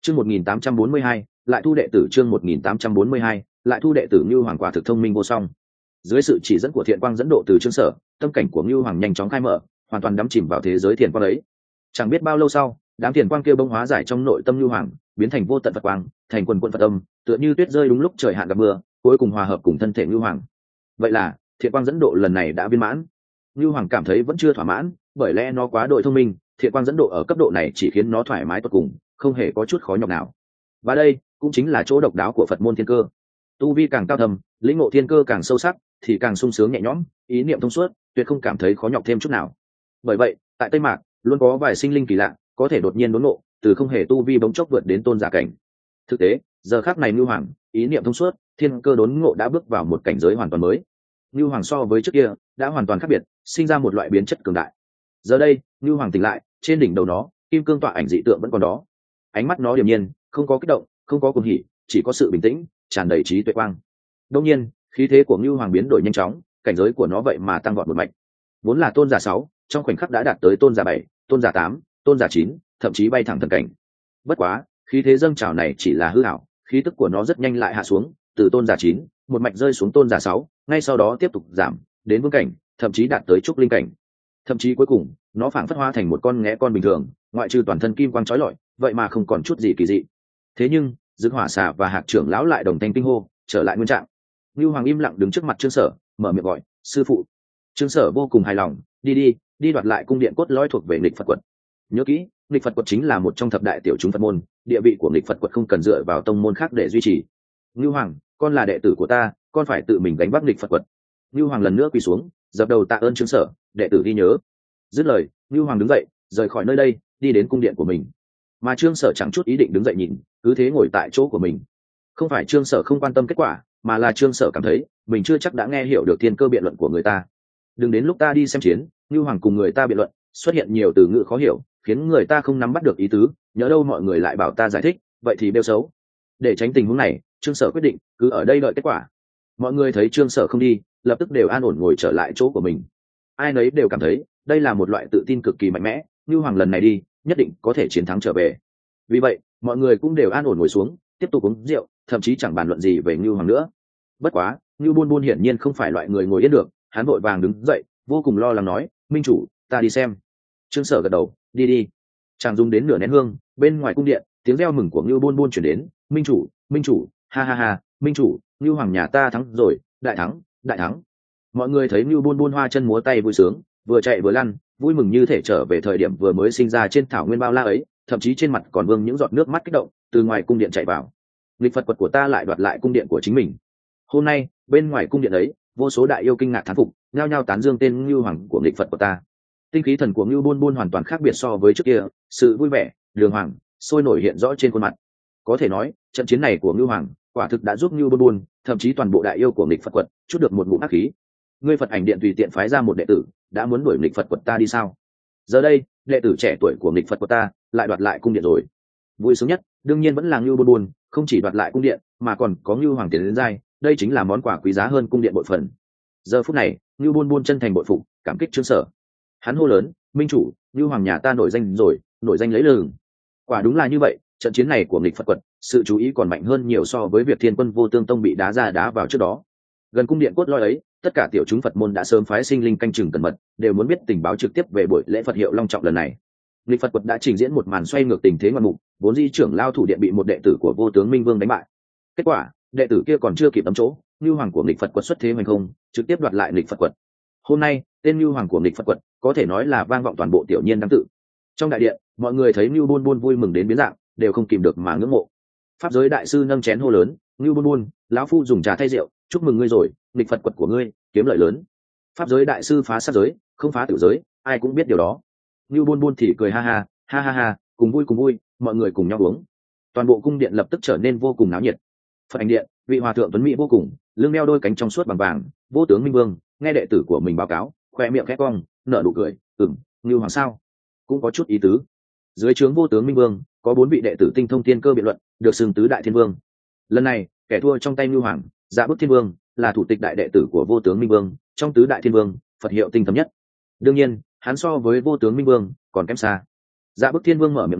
Chương 1842, lại thu đệ tử. Chương 1842, lại thu đệ tử. Ngưu Hoàng quả thực thông minh vô song. Dưới sự chỉ dẫn của Thiện Quang dẫn độ từ Trương Sở, tâm cảnh của Ngưu Hoàng nhanh chóng khai mở, hoàn toàn đắm chìm vào thế giới thiền quang ấy. Chẳng biết bao lâu sau, đám thiền quang kia bỗng hóa giải trong nội tâm Ngưu Hoàng, biến thành vô tận Phật quang, thành quần quần Phật âm, tựa như tuyết rơi đúng lúc trời hạn gặp mưa, cuối cùng hòa hợp cùng thân thể Ngưu Hoàng. Vậy là Thiện Quang dẫn độ lần này đã viên mãn. Ngưu Hoàng cảm thấy vẫn chưa thỏa mãn, bởi lẽ nó quá độ thông minh, Thiện Quang dẫn độ ở cấp độ này chỉ khiến nó thoải mái tột cùng, không hề có chút khó nhọc nào. Và đây cũng chính là chỗ độc đáo của Phật môn thiên cơ. Tu vi càng cao thâm, lĩnh ngộ thiên cơ càng sâu sắc, thì càng sung sướng nhẹ nhõm, ý niệm thông suốt, tuyệt không cảm thấy khó nhọc thêm chút nào. Bởi vậy, tại Tây Mạc luôn có vài sinh linh kỳ lạ, có thể đột nhiên đốn ngộ, từ không hề tu vi bỗng chốc vượt đến tôn giả cảnh. Thực tế, giờ khắc này Ngưu Hoàng, ý niệm thông suốt, thiên cơ đốn ngộ đã bước vào một cảnh giới hoàn toàn mới. Ngưu Hoàng so với trước kia đã hoàn toàn khác biệt, sinh ra một loại biến chất cường đại. Giờ đây, Ngưu Hoàng tỉnh lại, trên đỉnh đầu nó, kim cương tọa ảnh dị tượng vẫn còn đó. Ánh mắt nó điềm nhiên, không có kích động, không có cuồng hỉ, chỉ có sự bình tĩnh, tràn đầy trí tuệ quang. Đương nhiên, khí thế của Ngưu Hoàng biến đổi nhanh chóng, cảnh giới của nó vậy mà tăng vọt một mạch. Vốn là tôn giả 6, trong khoảnh khắc đã đạt tới tôn giả 7, tôn giả 8, tôn giả 9, thậm chí bay thẳng thần cảnh. Bất quá, khí thế dâng trào này chỉ là hư ảo, khí tức của nó rất nhanh lại hạ xuống, từ tôn giả 9, một mạch rơi xuống tôn giả 6, ngay sau đó tiếp tục giảm, đến vương cảnh, thậm chí đạt tới trúc linh cảnh. Thậm chí cuối cùng, nó phảng phất hóa thành một con nghé con bình thường, ngoại trừ toàn thân kim quang chói lọi, vậy mà không còn chút gì kỳ dị. Thế nhưng, Dực Hỏa Xà và Hạc trưởng lão lại đồng thanh kinh hô, trở lại nguyên trạng. Ngưu Hoàng im lặng đứng trước mặt Trương Sở, mở miệng gọi, "Sư phụ." Trương Sở vô cùng hài lòng, đi đoạt lại cung điện cốt lõi thuộc về Nghịch Phật quật. Nhớ kỹ, Nghịch Phật quật chính là một trong thập đại tiểu chúng Phật môn, địa vị của Nghịch Phật quật không cần dựa vào tông môn khác để duy trì. Ngưu Hoàng, con là đệ tử của ta, con phải tự mình gánh vác Nghịch Phật quật. Ngưu Hoàng lần nữa quỳ xuống, dập đầu tạ ơn Trương Sở, đệ tử ghi nhớ. Dứt lời, Ngưu Hoàng đứng dậy, rời khỏi nơi đây, đi đến cung điện của mình. Mà Trương Sở chẳng chút ý định đứng dậy nhìn, cứ thế ngồi tại chỗ của mình. Không phải Trương Sở không quan tâm kết quả, mà là Trương Sở cảm thấy mình chưa chắc đã nghe hiểu được thiên cơ biện luận của người ta. Đừng đến lúc ta đi xem chiến, Ngưu Hoàng cùng người ta biện luận, xuất hiện nhiều từ ngữ khó hiểu, khiến người ta không nắm bắt được ý tứ, nhỡ đâu mọi người lại bảo ta giải thích, vậy thì bêu xấu. Để tránh tình huống này, Trương Sở quyết định cứ ở đây đợi kết quả. Mọi người thấy Trương Sở không đi, lập tức đều an ổn ngồi trở lại chỗ của mình. Ai nấy đều cảm thấy đây là một loại tự tin cực kỳ mạnh mẽ, Ngưu Hoàng lần này đi nhất định có thể chiến thắng trở về. Vì vậy, mọi người cũng đều an ổn ngồi xuống, tiếp tục uống rượu, thậm chí chẳng bàn luận gì về Ngưu Hoàng nữa. Bất quá, Ngưu Bôn Bôn hiển nhiên không phải loại người ngồi yên được, hắn vội vàng đứng dậy, vô cùng lo lắng nói, "Minh chủ, ta đi xem." Trương Sở gật đầu, đi. Chàng dùng đến nửa nén hương, bên ngoài cung điện, tiếng reo mừng của Ngưu Bôn Bôn truyền đến, Minh chủ, ha ha ha, Minh chủ, Ngưu Hoàng nhà ta thắng rồi, đại thắng." Mọi người thấy Ngưu Bôn Bôn hoa chân múa tay vui sướng, vừa chạy vừa lăn, vui mừng như thể trở về thời điểm vừa mới sinh ra trên thảo nguyên bao la ấy, thậm chí trên mặt còn vương những giọt nước mắt kích động, từ ngoài cung điện chạy vào. Nghịch Phật quật của ta lại đoạt lại cung điện của chính mình. Hôm nay, bên ngoài cung điện ấy, vô số đại yêu kinh ngạc thán phục, nhao nhao tán dương tên Ngưu Hoàng của Nghịch Phật của ta. Tinh khí thần của Ngưu Bôn Bôn hoàn toàn khác biệt so với trước kia, sự vui vẻ, đường hoàng, sôi nổi hiện rõ trên khuôn mặt. Có thể nói, trận chiến này của Ngưu Hoàng, quả thực đã giúp Ngưu Bôn Bôn, thậm chí toàn bộ đại yêu của Nghịch Phật quật, chút được một ngụm ác khí. Ngươi Phật Ảnh Điện tùy tiện phái ra một đệ tử, đã muốn đuổi Nghịch Phật quật ta đi sao? Giờ đây, đệ tử trẻ tuổi của Nghịch Phật quật ta lại đoạt lại cung điện rồi. Vui sướng nhất, đương nhiên vẫn là Ngưu Bôn Bôn, không chỉ đoạt lại cung điện, mà còn có Ngưu Hoàng tiền đến giai, đây chính là món quà quý giá hơn cung điện bội phần. Giờ phút này, Ngưu Bôn Bôn chân thành bội phục, cảm kích Trương Sở. Hắn hô lớn, Minh chủ, Ngưu Hoàng nhà ta nổi danh rồi, nổi danh lấy lừng. Quả đúng là như vậy, trận chiến này của Nghịch Phật quật, sự chú ý còn mạnh hơn nhiều so với việc Thiên Quân Vô Tương Tông bị đá ra đá vào trước đó. Gần cung điện cốt lõi ấy, tất cả tiểu chúng Phật môn đã sớm phái sinh linh canh chừng cẩn mật, đều muốn biết tình báo trực tiếp về buổi lễ Phật hiệu long trọng lần này. Nghịch Phật quật đã trình diễn một màn xoay ngược tình thế ngoạn mục, vốn di trưởng lao thủ điện bị một đệ tử của Vô Tướng Minh Vương đánh bại. Kết quả, đệ tử kia còn chưa kịp tấm chỗ, Ngưu Hoàng của Nghịch Phật quật xuất thế hoành không, trực tiếp đoạt lại Nghịch Phật quật. Hôm nay, tên Ngưu Hoàng của Nghịch Phật quật có thể nói là vang vọng toàn bộ tiểu nhiên đăng tự. Trong đại điện, mọi người thấy Ngưu Bôn Bôn vui mừng đến biến dạng, đều không kìm được mà ngưỡng mộ. Pháp giới đại sư nâng chén hô lớn, Ngưu Bôn Bôn, lão phu dùng trà thay rượu, chúc mừng ngươi rồi, Nghịch Phật quật của ngươi kiếm lợi lớn. Pháp giới đại sư phá sát giới, không phá tử giới, ai cũng biết điều đó. Ngưu Bôn Bôn thì cười ha ha, cùng vui, mọi người cùng nhau uống. Toàn bộ cung điện lập tức trở nên vô cùng náo nhiệt. Phật Ảnh Điện, vị hòa thượng tuấn mỹ vô cùng, lưng đeo đôi cánh trong suốt bằng vàng, Vô Tướng Minh Vương nghe đệ tử của mình báo cáo, khoe miệng khẽ cong, nở nụ cười, Ngưu Hoàng sao, cũng có chút ý tứ. Dưới trướng Vô Tướng Minh Vương có 4 vị đệ tử tinh thông thiên cơ biện luận, được xưng tứ đại thiên vương. Lần này, kẻ thua trong tay Ngưu Hoàng, Dạ Bức Thiên Vương, là thủ tịch đại đệ tử của Vô Tướng Minh Vương, trong tứ đại thiên vương, Phật hiệu tinh thấm nhất. Đương nhiên, hắn so với Vô Tướng Minh Vương còn kém xa. Dạ Bức Thiên Vương mở miệng nói,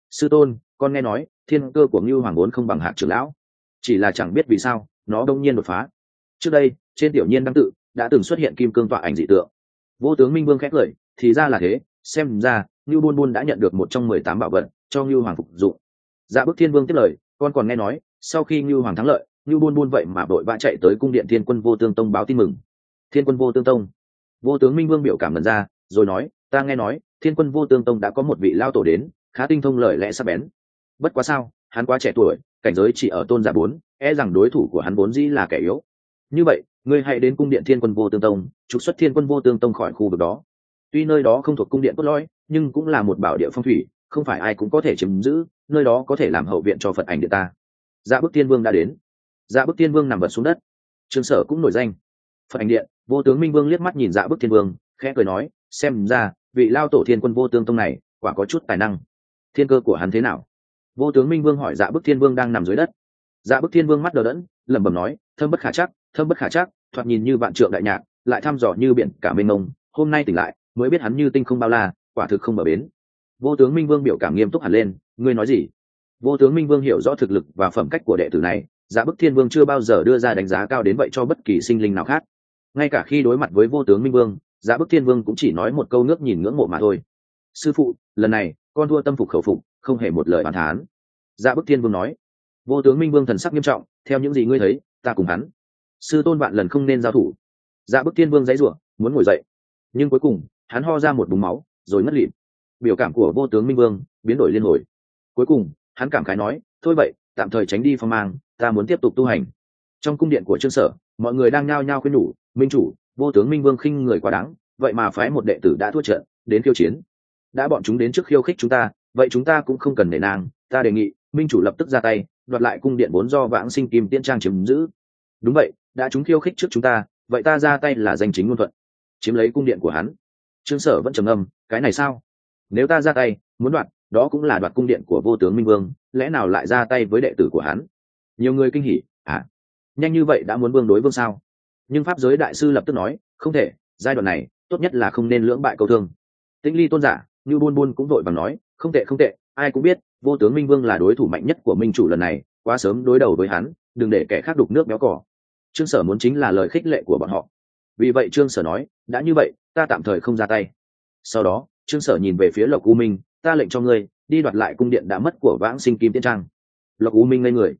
sư tôn, con nghe nói thiên cơ của Ngưu Hoàng vốn không bằng Hạc trưởng lão, chỉ là chẳng biết vì sao nó đông nhiên đột phá. Trước đây trên tiểu nhiên đăng tự đã từng xuất hiện kim cương tọa ảnh dị tượng. Vô tướng Minh Vương khét lời, thì ra là thế, xem ra Ngưu Bôn Bôn đã nhận được một trong 18 bảo vật cho Ngưu Hoàng phục dụng. Dạ Bức Thiên Vương tiếp lời, con còn nghe nói sau khi Ngưu Hoàng thắng lợi, Ngưu Bôn Bôn vậy mà vội vã chạy tới cung điện Thiên Quân Vô Tương Tông báo tin mừng. Thiên Quân Vô Tương Tông? Vô tướng Minh Vương biểu cảm lần ra, rồi nói, ta nghe nói Thiên Quân Vô Tương Tông đã có một vị lao tổ đến, khá tinh thông lời lẽ sắc bén. Bất quá sao, hắn quá trẻ tuổi, cảnh giới chỉ ở tôn giả 4, e rằng đối thủ của hắn vốn dĩ là kẻ yếu. Như vậy, ngươi hãy đến cung điện Thiên Quân Vô Tương Tông, trục xuất Thiên Quân Vô Tương Tông khỏi khu vực đó. Tuy nơi đó không thuộc cung điện cốt lõi, nhưng cũng là một bảo địa phong thủy, không phải ai cũng có thể chiếm giữ, nơi đó có thể làm hậu viện cho Phật ảnh điện ta. Dạ Bức Thiên Vương đã đến. Dạ Bức Thiên Vương nằm vật xuống đất. Trương Sở cũng nổi danh. Phật ảnh điện. Vô tướng Minh Vương liếc mắt nhìn Dạ Bức Thiên Vương, khẽ cười nói, xem ra vị lao tổ Thiên Quân Vô Tương Tông này quả có chút tài năng. Thiên cơ của hắn thế nào? Vô tướng Minh Vương hỏi Dạ Bức Thiên Vương đang nằm dưới đất. Dạ Bức Thiên Vương mắt đờ đẫn, lẩm bẩm nói, thâm bất khả chắc, thâm bất khả chắc, thoạt nhìn như vạn trượng đại nhạc, lại thăm dò như biển cả mênh mông, hôm nay tỉnh lại mới biết hắn như tinh không bao la, quả thực không bờ bến. Vô tướng Minh Vương biểu cảm nghiêm túc hẳn lên, ngươi nói gì? Vô tướng Minh Vương hiểu rõ thực lực và phẩm cách của đệ tử này, Dạ Bức Thiên Vương chưa bao giờ đưa ra đánh giá cao đến vậy cho bất kỳ sinh linh nào khác. Ngay cả khi đối mặt với Vô tướng Minh Vương, Dạ Bức Thiên Vương cũng chỉ nói một câu ngước nhìn ngưỡng mộ mà thôi. Sư phụ, lần này con thua tâm phục khẩu phục, không hề một lời bàn thán. Dạ Bức Thiên Vương nói. Vô tướng Minh Vương thần sắc nghiêm trọng, theo những gì ngươi thấy, ta cùng hắn sư tôn vạn lần không nên giao thủ. Dạ Bức Thiên Vương giãy giụa, muốn ngồi dậy, nhưng cuối cùng hắn ho ra một búng máu rồi ngất lịm. Biểu cảm của Vô tướng Minh Vương biến đổi liên hồi. Cuối cùng hắn cảm khái nói, thôi vậy, tạm thời tránh đi phong mang, ta muốn tiếp tục tu hành. Trong cung điện của Trương Sở, mọi người đang nhao nhao khuyên nhủ, minh chủ, Vô tướng Minh Vương khinh người quá đáng, vậy mà phái một đệ tử đã thua trận đến khiêu chiến. Đã bọn chúng đến trước khiêu khích chúng ta, vậy chúng ta cũng không cần nể nang, ta đề nghị minh chủ lập tức ra tay đoạt lại cung điện vốn do Vãng Sinh Kim Tiễn Trang chiếm giữ. Đúng vậy, đã chúng khiêu khích trước chúng ta, vậy ta ra tay là danh chính ngôn thuận, chiếm lấy cung điện của hắn. Trương Sở vẫn trầm ngâm, cái này sao? Nếu ta ra tay muốn đoạt, đó cũng là đoạt cung điện của Vô tướng Minh Vương, lẽ nào lại ra tay với đệ tử của hắn? Nhiều người kinh hỉ, nhanh như vậy đã muốn vương đối vương sao? Nhưng pháp giới đại sư lập tức nói, không thể, giai đoạn này tốt nhất là không nên lưỡng bại câu thương. Tĩnh Ly tôn giả như buôn buôn cũng vội vàng nói, không tệ không tệ, ai cũng biết Vô tướng Minh Vương là đối thủ mạnh nhất của minh chủ lần này, quá sớm đối đầu với hắn, đừng để kẻ khác đục nước béo cỏ. Trương Sở muốn chính là lời khích lệ của bọn họ. Vì vậy Trương Sở nói, đã như vậy ta tạm thời không ra tay. Sau đó Trương Sở nhìn về phía Lộc U Minh, ta lệnh cho ngươi đi đoạt lại cung điện đã mất của Vãng Sinh Kim Tiễn Trang. Lộc U Minh ngây người,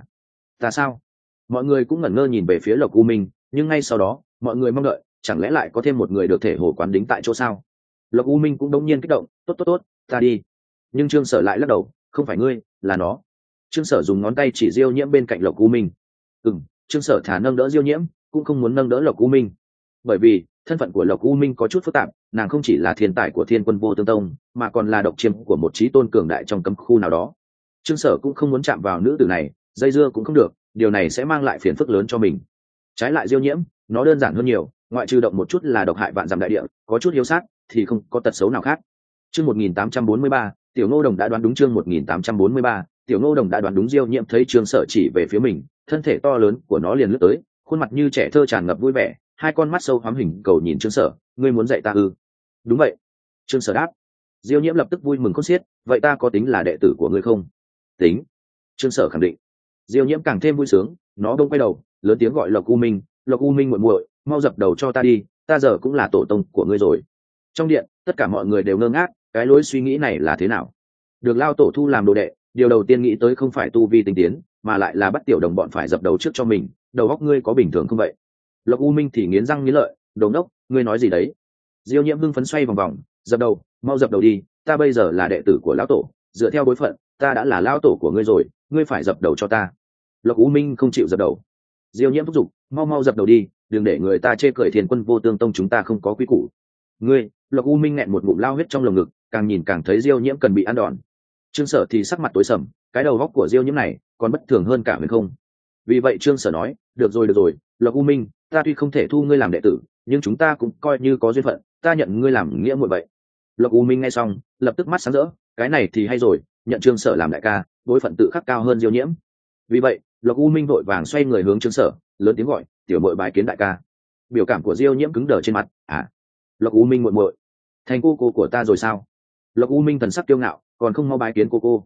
ta sao? Mọi người cũng ngẩn ngơ nhìn về phía Lộc U Minh, nhưng ngay sau đó mọi người mong đợi, chẳng lẽ lại có thêm một người được thể hồ quán đính tại chỗ sao? Lộc U Minh cũng đống nhiên kích động, tốt, ta đi. Nhưng Trương Sở lại lắc đầu, không phải ngươi, là nó. Trương Sở dùng ngón tay chỉ Diêu Nhiễm bên cạnh Lộc U Minh. Trương Sở thả nâng đỡ Diêu Nhiễm, cũng không muốn nâng đỡ Lộc U Minh, bởi vì thân phận của Lộc U Minh có chút phức tạp, nàng không chỉ là thiên tài của Thiên Quân Vô Tương Tông, mà còn là độc chiêm của một chí tôn cường đại trong cấm khu nào đó. Trương Sở cũng không muốn chạm vào nữ tử này, dây dưa cũng không được, điều này sẽ mang lại phiền phức lớn cho mình. Trái lại Diêu Nhiễm, nó đơn giản hơn nhiều, ngoại trừ động một chút là độc hại vạn dặm đại địa, có chút hiếu sát thì không có tật xấu nào khác. Chương 1843, Tiểu Ngô Đồng đã đoán đúng. Chương 1843, Tiểu Ngô Đồng đã đoán đúng. Diêu Nhiễm thấy Trương Sở chỉ về phía mình, thân thể to lớn của nó liền lướt tới, khuôn mặt như trẻ thơ tràn ngập vui vẻ, hai con mắt sâu hoắm hình cầu nhìn Trương Sở, ngươi muốn dạy ta ư? Đúng vậy. Trương Sở đáp. Diêu Nhiễm lập tức vui mừng khôn xiết, vậy ta có tính là đệ tử của ngươi không? Tính. Trương Sở khẳng định. Diêu Nhiễm càng thêm vui sướng, nó bỗng quay đầu, lớn tiếng gọi Lộc U Minh, Lộc U Minh muội muội, mau dập đầu cho ta đi, ta giờ cũng là tổ tông của ngươi rồi. Trong điện, tất cả mọi người đều ngơ ngác, cái lối suy nghĩ này là thế nào? Được lao tổ thu làm đồ đệ, điều đầu tiên nghĩ tới không phải tu vi tinh tiến, mà lại là bắt tiểu đồng bọn phải dập đầu trước cho mình, đầu óc ngươi có bình thường không vậy? Lộc U Minh thì nghiến răng nghiến lợi, đồ ngốc, ngươi nói gì đấy? Diêu Nhiễm hưng phấn xoay vòng vòng, dập đầu, mau dập đầu đi, ta bây giờ là đệ tử của lão tổ, dựa theo bối phận, ta đã là lão tổ của ngươi rồi, ngươi phải dập đầu cho ta. Lộc U Minh không chịu dập đầu. Diêu Nhiễm thúc giục, mau dập đầu đi, đừng để người ta chê cười Thiên Quân Vô Tương Tông chúng ta không có quý củ. Ngươi, Lộc U Minh nghẹn một ngụm lao huyết trong lồng ngực, càng nhìn càng thấy Diêu Nhiễm cần bị ăn đòn. Trương Sở thì sắc mặt tối sầm, cái đầu góc của Diêu Nhiễm này còn bất thường hơn cả mình không. Vì vậy Trương Sở nói, được rồi, Lộc U Minh, ta tuy không thể thu ngươi làm đệ tử, nhưng chúng ta cũng coi như có duyên phận, ta nhận ngươi làm nghĩa muội vậy. Lộc U Minh nghe xong lập tức mắt sáng rỡ, cái này thì hay rồi, nhận Trương Sở làm đại ca, bối phận tự khắc cao hơn Diêu Nhiễm. Vì vậy Lộc U Minh vội vàng xoay người hướng Trương Sở, lớn tiếng gọi, tiểu muội bái kiến đại ca. Biểu cảm của Diêu Nhiễm cứng đờ trên mặt, Lộc U Minh muội muội, thành cô của ta rồi sao? Lộc U Minh thần sắc kiêu ngạo, còn không mau bái kiến cô.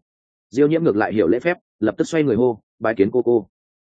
Diêu Nhiễm ngược lại hiểu lễ phép, lập tức xoay người hô, bái kiến cô.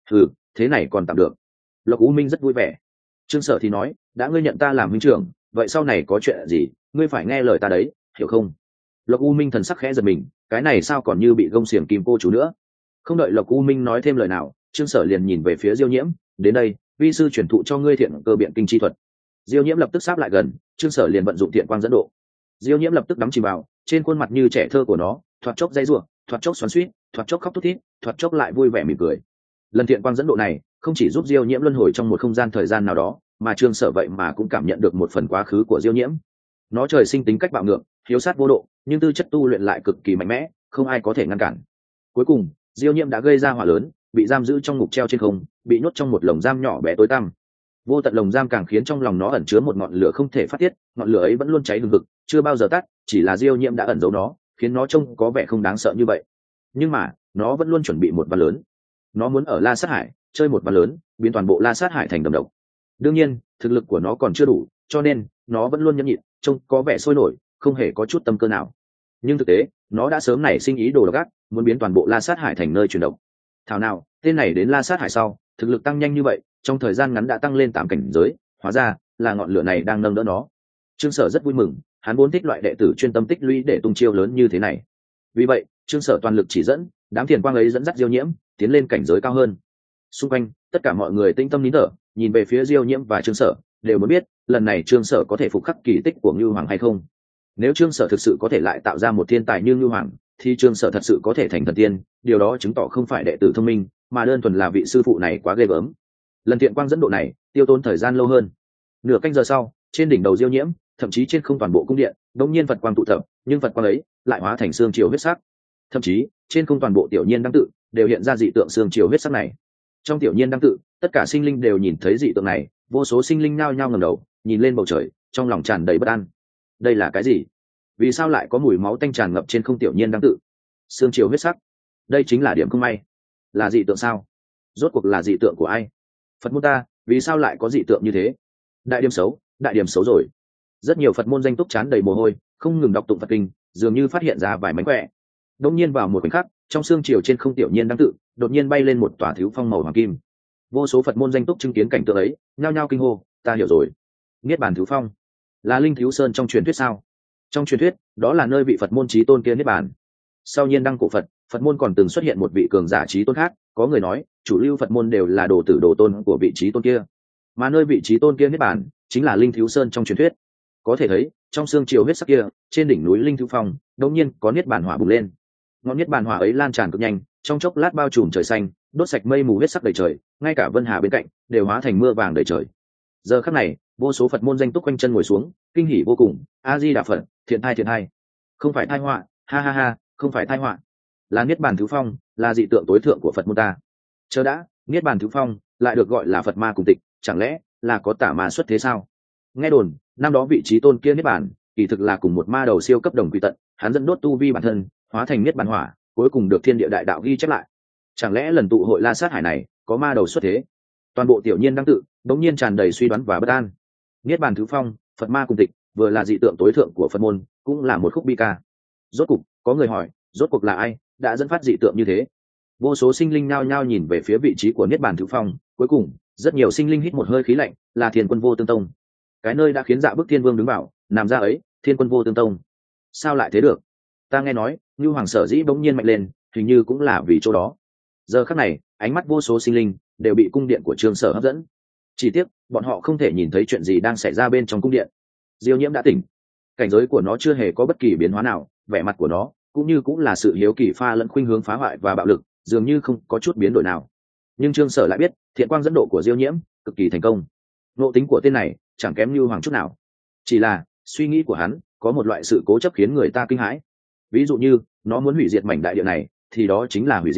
Thế này còn tạm được. Lộc U Minh rất vui vẻ. Trương Sở thì nói, đã ngươi nhận ta làm huynh trưởng, vậy sau này có chuyện gì ngươi phải nghe lời ta đấy, hiểu không? Lộc U Minh thần sắc khẽ giật mình, cái này sao còn như bị gông xiềng kim cô chú nữa. Không đợi Lộc U Minh nói thêm lời nào, Trương Sở liền nhìn về phía Diêu Nhiễm, đến đây, vi sư truyền thụ cho ngươi thiện cơ biện kinh chi thuật. Diêu Nhiễm lập tức sáp lại gần, Trương Sở liền vận dụng thiện quang dẫn độ. Diêu Nhiễm lập tức đắm chìm vào, trên khuôn mặt như trẻ thơ của nó, thoạt chốc dây rủa, thoạt chốc xoắn xuýt, thoạt chốc khóc thút thít, thoạt chốc lại vui vẻ mỉm cười. Lần thiện quang dẫn độ này không chỉ giúp Diêu Nhiễm luân hồi trong một không gian thời gian nào đó, mà Trương Sở vậy mà cũng cảm nhận được một phần quá khứ của Diêu Nhiễm. Nó trời sinh tính cách bạo ngược, hiếu sát vô độ, nhưng tư chất tu luyện lại cực kỳ mạnh mẽ, không ai có thể ngăn cản. Cuối cùng, Diêu Nhiễm đã gây ra hỏa lớn, bị giam giữ trong ngục treo trên không, bị nhốt trong một lồng giam nhỏ bé tối tăm. Vô tận lồng giam càng khiến trong lòng nó ẩn chứa một ngọn lửa không thể phát tiết, ngọn lửa ấy vẫn luôn cháy hừng hực, chưa bao giờ tắt, chỉ là Diêu Nhiễm đã ẩn giấu nó, khiến nó trông có vẻ không đáng sợ như vậy. Nhưng mà, nó vẫn luôn chuẩn bị một ván lớn. Nó muốn ở La Sát Hải chơi một ván lớn, biến toàn bộ La Sát Hải thành đầm độc. Đương nhiên, thực lực của nó còn chưa đủ, cho nên nó vẫn luôn nhẫn nhịn, trông có vẻ sôi nổi, không hề có chút tâm cơ nào. Nhưng thực tế, nó đã sớm nảy sinh ý đồ độc ác, muốn biến toàn bộ La Sát Hải thành nơi truyền độc. Thảo nào, tên này đến La Sát Hải sau, thực lực tăng nhanh như vậy, trong thời gian ngắn đã tăng lên 8 cảnh giới, hóa ra là ngọn lửa này đang nâng đỡ nó. Trương Sở rất vui mừng, hắn vốn thích loại đệ tử chuyên tâm tích lũy để tung chiêu lớn như thế này. Vì vậy, Trương Sở toàn lực chỉ dẫn, đám thiền quang ấy dẫn dắt Diêu Nhiễm tiến lên cảnh giới cao hơn. Xung quanh, tất cả mọi người tĩnh tâm nín thở, nhìn về phía Diêu Nhiễm và Trương Sở, đều muốn biết, lần này Trương Sở có thể phục khắc kỳ tích của Ngưu Hoàng hay không. Nếu Trương Sở thực sự có thể lại tạo ra một thiên tài như Ngưu Hoàng, thì Trương Sở thật sự có thể thành thần tiên, điều đó chứng tỏ không phải đệ tử thông minh, mà đơn thuần là vị sư phụ này quá ghê gớm. Lần thiện quang dẫn độ này tiêu tốn thời gian lâu hơn. Nửa canh giờ sau, trên đỉnh đầu Diêu Nhiễm, thậm chí trên không toàn bộ cung điện, đột nhiên Phật quang tụ tập, nhưng Phật quang ấy lại hóa thành xương chiều huyết sắc. Thậm chí, trên không toàn bộ tiểu nhiên đăng tự đều hiện ra dị tượng xương chiều huyết sắc này. Trong tiểu nhiên đăng tự, tất cả sinh linh đều nhìn thấy dị tượng này, vô số sinh linh nhao nhao ngẩng đầu, nhìn lên bầu trời, trong lòng tràn đầy bất an. Đây là cái gì? Vì sao lại có mùi máu tanh tràn ngập trên không tiểu nhiên đăng tự? Xương chiều huyết sắc, đây chính là điểm không may. Là dị tượng sao? Rốt cuộc là dị tượng của ai? Phật môn ta, vì sao lại có dị tượng như thế? Đại điểm xấu rồi. Rất nhiều Phật môn danh túc chán đầy mồ hôi, không ngừng đọc tụng Phật kinh, dường như phát hiện ra vài mánh khỏe. Đột nhiên vào một khoảnh khắc, trong xương chiều trên không tiểu nhiên đăng tự, đột nhiên bay lên một tòa thiếu phong màu hoàng kim. Vô số Phật môn danh túc chứng kiến cảnh tượng ấy, nhao nhao kinh hô, ta hiểu rồi. Niết bàn thiếu phong, là linh thiếu sơn trong truyền thuyết sao? Trong truyền thuyết, đó là nơi vị Phật môn chí tôn kia niết bàn. Sau nhiên đăng cổ Phật, Phật môn còn từng xuất hiện một vị cường giả chí tôn khác, có người nói, chủ lưu Phật môn đều là đồ tử đồ tôn của vị chí tôn kia, mà nơi vị chí tôn kia niết bàn chính là linh thiếu sơn trong truyền thuyết. Có thể thấy, trong xương chiều huyết sắc kia, trên đỉnh núi linh thiếu phong, đột nhiên có niết bàn hỏa bùng lên. Ngọn niết bàn hỏa ấy lan tràn cực nhanh, trong chốc lát bao trùm trời xanh, đốt sạch mây mù huyết sắc đầy trời, ngay cả vân hà bên cạnh đều hóa thành mưa vàng đầy trời. Giờ khắc này, vô số Phật môn danh túc quanh chân ngồi xuống, kinh hỉ vô cùng, a di đà Phật, thiện thai, không phải tai họa, ha ha ha, không phải tai họa, là niết bàn thứ phong, là dị tượng tối thượng của Phật môn ta. Chờ đã, niết bàn thứ phong lại được gọi là Phật ma cùng tịch, chẳng lẽ là có tả ma xuất thế sao? Nghe đồn, năm đó vị trí tôn kia niết bàn, kỳ thực là cùng một ma đầu siêu cấp đồng quy tận, hắn dẫn đốt tu vi bản thân, hóa thành niết bàn hỏa, cuối cùng được thiên địa đại đạo ghi chép lại. Chẳng lẽ lần tụ hội La Sát Hải này có ma đầu xuất thế? Toàn bộ tiểu nhiên đăng tự đống nhiên tràn đầy suy đoán và bất an. Niết bàn thứ phong, Phật ma cùng tịch, vừa là dị tượng tối thượng của Phật môn, cũng là một khúc bi ca. Rốt cuộc, có người hỏi, rốt cuộc là ai đã dẫn phát dị tượng như thế? Vô số sinh linh nhao nhao nhìn về phía vị trí của niết bàn thứ phong, cuối cùng, rất nhiều sinh linh hít một hơi khí lạnh, là Thiên Quân Vô Tương Tông. Cái nơi đã khiến Dạ Bức Thiên Vương đứng bảo, nằm ra ấy, Thiên Quân Vô Tương Tông. Sao lại thế được? Ta nghe nói, Nưu Hoàng sở dĩ bỗng nhiên mạnh lên, hình như cũng là vì chỗ đó. Giờ khắc này, ánh mắt vô số sinh linh đều bị cung điện của Trương Sở hấp dẫn. Chỉ tiếc, bọn họ không thể nhìn thấy chuyện gì đang xảy ra bên trong cung điện. Diêu Nhiễm đã tỉnh, cảnh giới của nó chưa hề có bất kỳ biến hóa nào, vẻ mặt của nó cũng là sự hiếu kỳ pha lẫn khuynh hướng phá hoại và bạo lực, dường như không có chút biến đổi nào. Nhưng Trương Sở lại biết, thiện quang dẫn độ của Diêu Nhiễm cực kỳ thành công. Ngộ tính của tên này chẳng kém Nưu Hoàng chút nào. Chỉ là, suy nghĩ của hắn có một loại sự cố chấp khiến người ta kinh hãi. Ví dụ như, nó muốn hủy diệt mảnh đại địa này, thì đó chính là hủy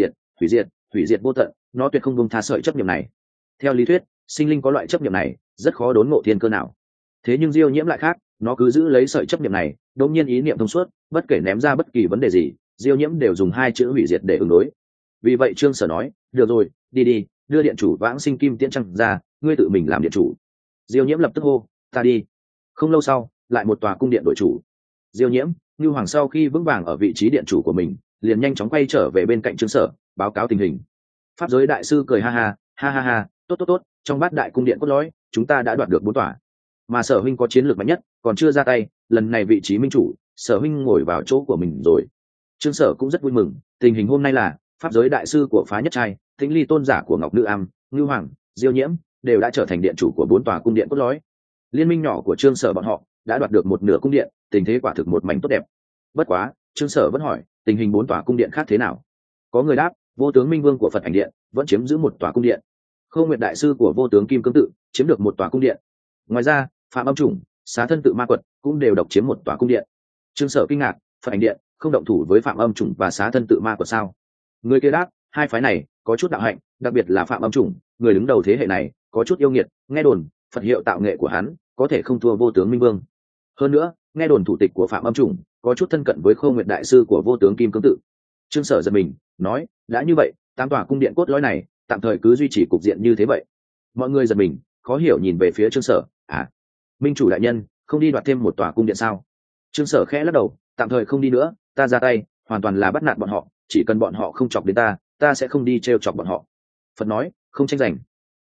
diệt vô tận, nó tuyệt không buông tha sợi chấp niệm này. Theo lý thuyết, sinh linh có loại chấp niệm này, rất khó đốn ngộ thiên cơ nào. Thế nhưng Diêu Nhiễm lại khác, nó cứ giữ lấy sợi chấp niệm này, đột nhiên ý niệm thông suốt, bất kể ném ra bất kỳ vấn đề gì, Diêu Nhiễm đều dùng 2 chữ hủy diệt để ứng đối. Vì vậy Trương Sở nói, được rồi, đi, đưa điện chủ Vãng Sinh Kim Tiễn Trăng ra, ngươi tự mình làm điện chủ. Diêu Nhiễm lập tức hô, ta đi. Không lâu sau, lại một tòa cung điện đổi chủ. Diêu Nhiễm, Nưu Hoàng sau khi vững vàng ở vị trí điện chủ của mình, liền nhanh chóng quay trở về bên cạnh Trương Sở báo cáo tình hình. Pháp giới đại sư cười ha ha, ha ha ha, tốt tốt tốt, trong bát đại cung điện cốt lõi chúng ta đã đoạt được 4 tòa, mà Sở huynh có chiến lược mạnh nhất còn chưa ra tay, lần này vị trí minh chủ Sở huynh ngồi vào chỗ của mình rồi. Trương Sở cũng rất vui mừng, tình hình hôm nay là pháp giới đại sư của phá nhất trai, Tĩnh Ly tôn giả của Ngọc Nữ Am, Ngưu Hoàng, Diêu Nhiễm đều đã trở thành điện chủ của 4 tòa cung điện cốt lõi. Liên minh nhỏ của Trương Sở bọn họ đã đoạt được một nửa cung điện, tình thế quả thực một mảnh tốt đẹp. Bất quá Trương Sở vẫn hỏi tình hình 4 tòa cung điện khác thế nào. Có người đáp vô tướng minh vương của Phật Ảnh điện vẫn chiếm giữ một tòa cung điện, Khâu Nguyệt đại sư của vô tướng kim cương tự chiếm được một tòa cung điện, ngoài ra Phạm Âm Chủng, Xá Thân tự ma quật cũng đều độc chiếm một tòa cung điện. Trương Sở kinh ngạc, Phật Ảnh điện không động thủ với Phạm Âm Chủng và Xá Thân tự ma quật sao? Người kia đáp hai phái này có chút đạo hạnh, đặc biệt là Phạm Âm Chủng, người đứng đầu thế hệ này có chút yêu nghiệt, nghe đồn Phật hiệu tạo nghệ của hắn có thể không thua vô tướng minh vương. Hơn nữa nghe đồn thủ tịch của Phạm Âm Chủng có chút thân cận với Khâu Nguyệt đại sư của vô tướng kim cương tự. Trương Sở giật mình nói đã như vậy 8 tòa cung điện cốt lõi này tạm thời cứ duy trì cục diện như thế vậy. Mọi người giật mình khó hiểu nhìn về phía Trương Sở. Minh chủ đại nhân không đi đoạt thêm một tòa cung điện sao? Trương Sở khẽ lắc đầu, tạm thời không đi nữa, ta ra tay hoàn toàn là bắt nạt bọn họ, chỉ cần bọn họ không chọc đến ta sẽ không đi t chọc bọn họ. Phật nói không tranh giành.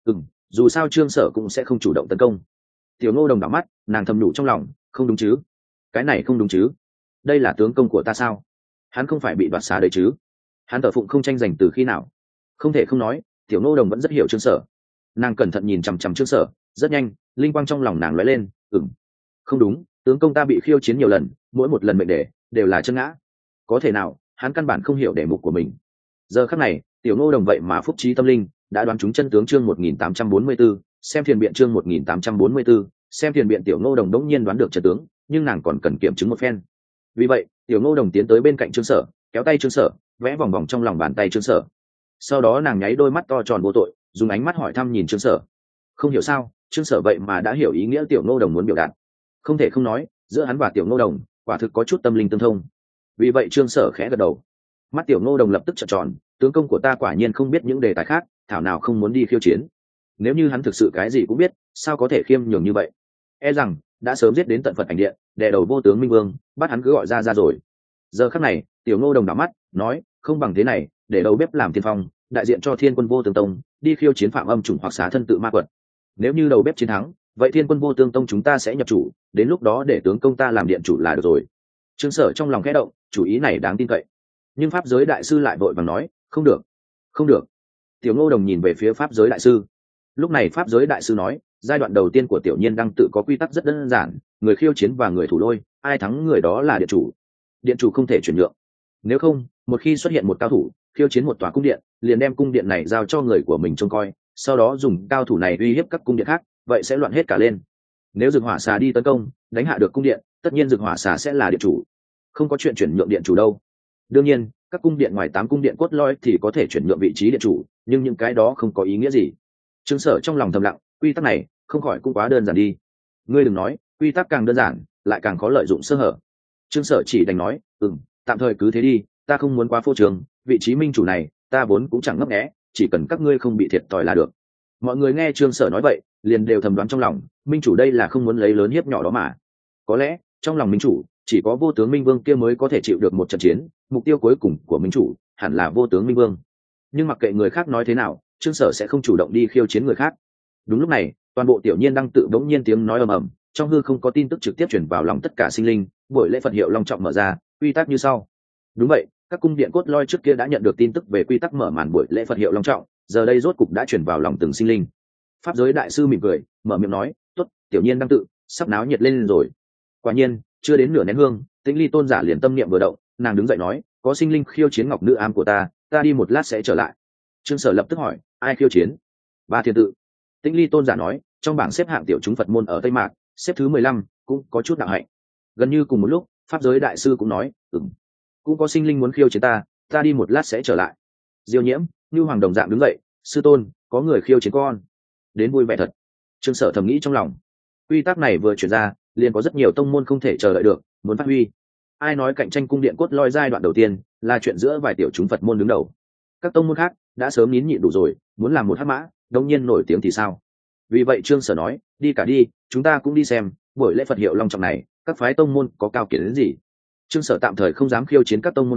Dù sao Trương Sở cũng sẽ không chủ động tấn công. Tiểu Ngô Đồng đảo mắt, nàng thầm nhủ trong lòng, không đúng chứ, cái này không đúng chứ, đây là tướng công của ta sao? Hắn không phải bị đoạt xá đấy chứ? Hắn thờ phụng không tranh giành từ khi nào? Không thể không nói, Tiểu Ngô Đồng vẫn rất hiểu Trương Sở. Nàng cẩn thận nhìn chằm chằm Trương Sở, rất nhanh linh quang trong lòng nàng lóe lên. Không đúng, tướng công ta bị khiêu chiến nhiều lần, mỗi một lần mệnh đề đều là chân ngã, có thể nào hắn căn bản không hiểu đề mục của mình? Giờ khắc này Tiểu Ngô Đồng vậy mà phúc trí tâm linh đã đoán trúng chân tướng. Chương 1844, xem thiền biện. Chương 1844, xem thiền biện. Tiểu Ngô Đồng đống nhiên đoán được chân tướng, nhưng nàng còn cần kiểm chứng một phen. Vì vậy Tiểu Ngô Đồng tiến tới bên cạnh Trương Sở, kéo tay Trương Sở, vẽ vòng vòng trong lòng bàn tay Trương Sở. Sau đó nàng nháy đôi mắt to tròn vô tội, dùng ánh mắt hỏi thăm nhìn Trương Sở. Không hiểu sao Trương Sở vậy mà đã hiểu ý nghĩa Tiểu Ngô Đồng muốn biểu đạt. Không thể không nói, giữa hắn và Tiểu Ngô Đồng quả thực có chút tâm linh tương thông. Vì vậy Trương Sở khẽ gật đầu. Mắt Tiểu Ngô Đồng lập tức trợn tròn, tướng công của ta quả nhiên không biết những đề tài khác, thảo nào không muốn đi khiêu chiến. Nếu như hắn thực sự cái gì cũng biết, sao có thể khiêm nhường như vậy? E rằng đã sớm giết đến tận Phật Ảnh điện, đè đầu vô tướng minh vương, bắt hắn cứ gọi ra rồi. Giờ khắc này Tiểu Ngô Đồng đảo mắt nói, không bằng thế này, để đầu bếp làm tiên phong, đại diện cho Thiên Quân Vô Tướng Tông đi khiêu chiến Phạm Âm Chủng hoặc Xá Thân tự ma quật. Nếu như đầu bếp chiến thắng, vậy Thiên Quân Vô Tướng Tông chúng ta sẽ nhập chủ, đến lúc đó để tướng công ta làm điện chủ là được rồi. Trương Sở trong lòng khẽ động, chủ ý này đáng tin cậy. Nhưng pháp giới đại sư lại vội vàng nói, không được, không được. Tiểu Ngô Đồng nhìn về phía pháp giới đại sư. Lúc này pháp giới đại sư nói, giai đoạn đầu tiên của Tiểu Nhiên Đăng tự có quy tắc rất đơn giản, người khiêu chiến và người thủ lôi, ai thắng người đó là điện chủ. Điện chủ không thể chuyển nhượng. Nếu không, một khi xuất hiện một cao thủ khiêu chiến một tòa cung điện, liền đem cung điện này giao cho người của mình trông coi, sau đó dùng cao thủ này uy hiếp các cung điện khác, vậy sẽ loạn hết cả lên. Nếu Dực Hỏa Xà đi tấn công, đánh hạ được cung điện, tất nhiên Dực Hỏa Xà sẽ là điện chủ, không có chuyện chuyển nhượng điện chủ đâu. Đương nhiên các cung điện ngoài 8 cung điện cốt lõi thì có thể chuyển nhượng vị trí điện chủ, nhưng những cái đó không có ý nghĩa gì. Trương Sở trong lòng thầm lặng, quy tắc này không khỏi cũng quá đơn giản đi. Ngươi đừng nói, quy tắc càng đơn giản lại càng khó lợi dụng sơ hở. Trương Sở chỉ đành nói, tạm thời cứ thế đi, ta không muốn quá phô trương, vị trí minh chủ này ta vốn cũng chẳng ngấp nghé, chỉ cần các ngươi không bị thiệt thòi là được. Mọi người nghe Trương Sở nói vậy liền đều thầm đoán trong lòng, minh chủ đây là không muốn lấy lớn hiếp nhỏ đó mà. Có lẽ trong lòng minh chủ chỉ có vô tướng minh vương kia mới có thể chịu được một trận chiến, mục tiêu cuối cùng của minh chủ hẳn là vô tướng minh vương. Nhưng mặc kệ người khác nói thế nào, Trương Sở sẽ không chủ động đi khiêu chiến người khác. Đúng lúc này toàn bộ Tiểu Nhiên Đăng tự bỗng nhiên tiếng nói ầm ầm, trong hư không có tin tức trực tiếp truyền vào lòng tất cả sinh linh. Buổi lễ Phật hiệu long trọng mở ra, quy tắc như sau. Đúng vậy, các cung điện cốt lõi trước kia đã nhận được tin tức về quy tắc mở màn buổi lễ Phật hiệu long trọng, giờ đây rốt cục đã truyền vào lòng từng sinh linh. Pháp giới đại sư mỉm cười, mở miệng nói, tốt, Tiểu Nhiên Đăng tự sắp náo nhiệt lên rồi. Quả nhiên chưa đến nửa nén hương, Tĩnh Ly tôn giả liền tâm niệm vừa động, nàng đứng dậy nói, có sinh linh khiêu chiến Ngọc Nữ Ám của ta đi một lát sẽ trở lại. Trương Sở lập tức hỏi, ai khiêu chiến? Ba Thiên tự. Tĩnh Ly tôn giả nói, trong bảng xếp hạng tiểu chúng Phật môn ở Tây Mạc, xếp thứ 15, cũng có chút đạo hạnh. Gần như cùng một lúc, pháp giới đại sư cũng nói, cũng có sinh linh muốn khiêu chiến ta đi một lát sẽ trở lại. Diêu Nhiễm, Như Hoàng đồng dạng đứng dậy, sư tôn, có người khiêu chiến con, đến vui vẻ thật. Trương Sở thầm nghĩ trong lòng, quy tắc này vừa chuyển ra, liền có rất nhiều tông môn không thể chờ đợi được, muốn phát huy. Ai nói cạnh tranh cung điện cốt lõi giai đoạn đầu tiên là chuyện giữa vài tiểu chúng Phật môn đứng đầu, các tông môn khác đã sớm nín nhịn đủ rồi, muốn làm một hắc mã đông nhiên nổi tiếng thì sao? Vì vậy Trương Sở nói, đi cả đi, chúng ta cũng đi xem buổi lễ Phật hiệu long trọng này các phái tông môn có cao kiến đến gì. Trương Sở tạm thời không dám khiêu chiến các tông môn khác,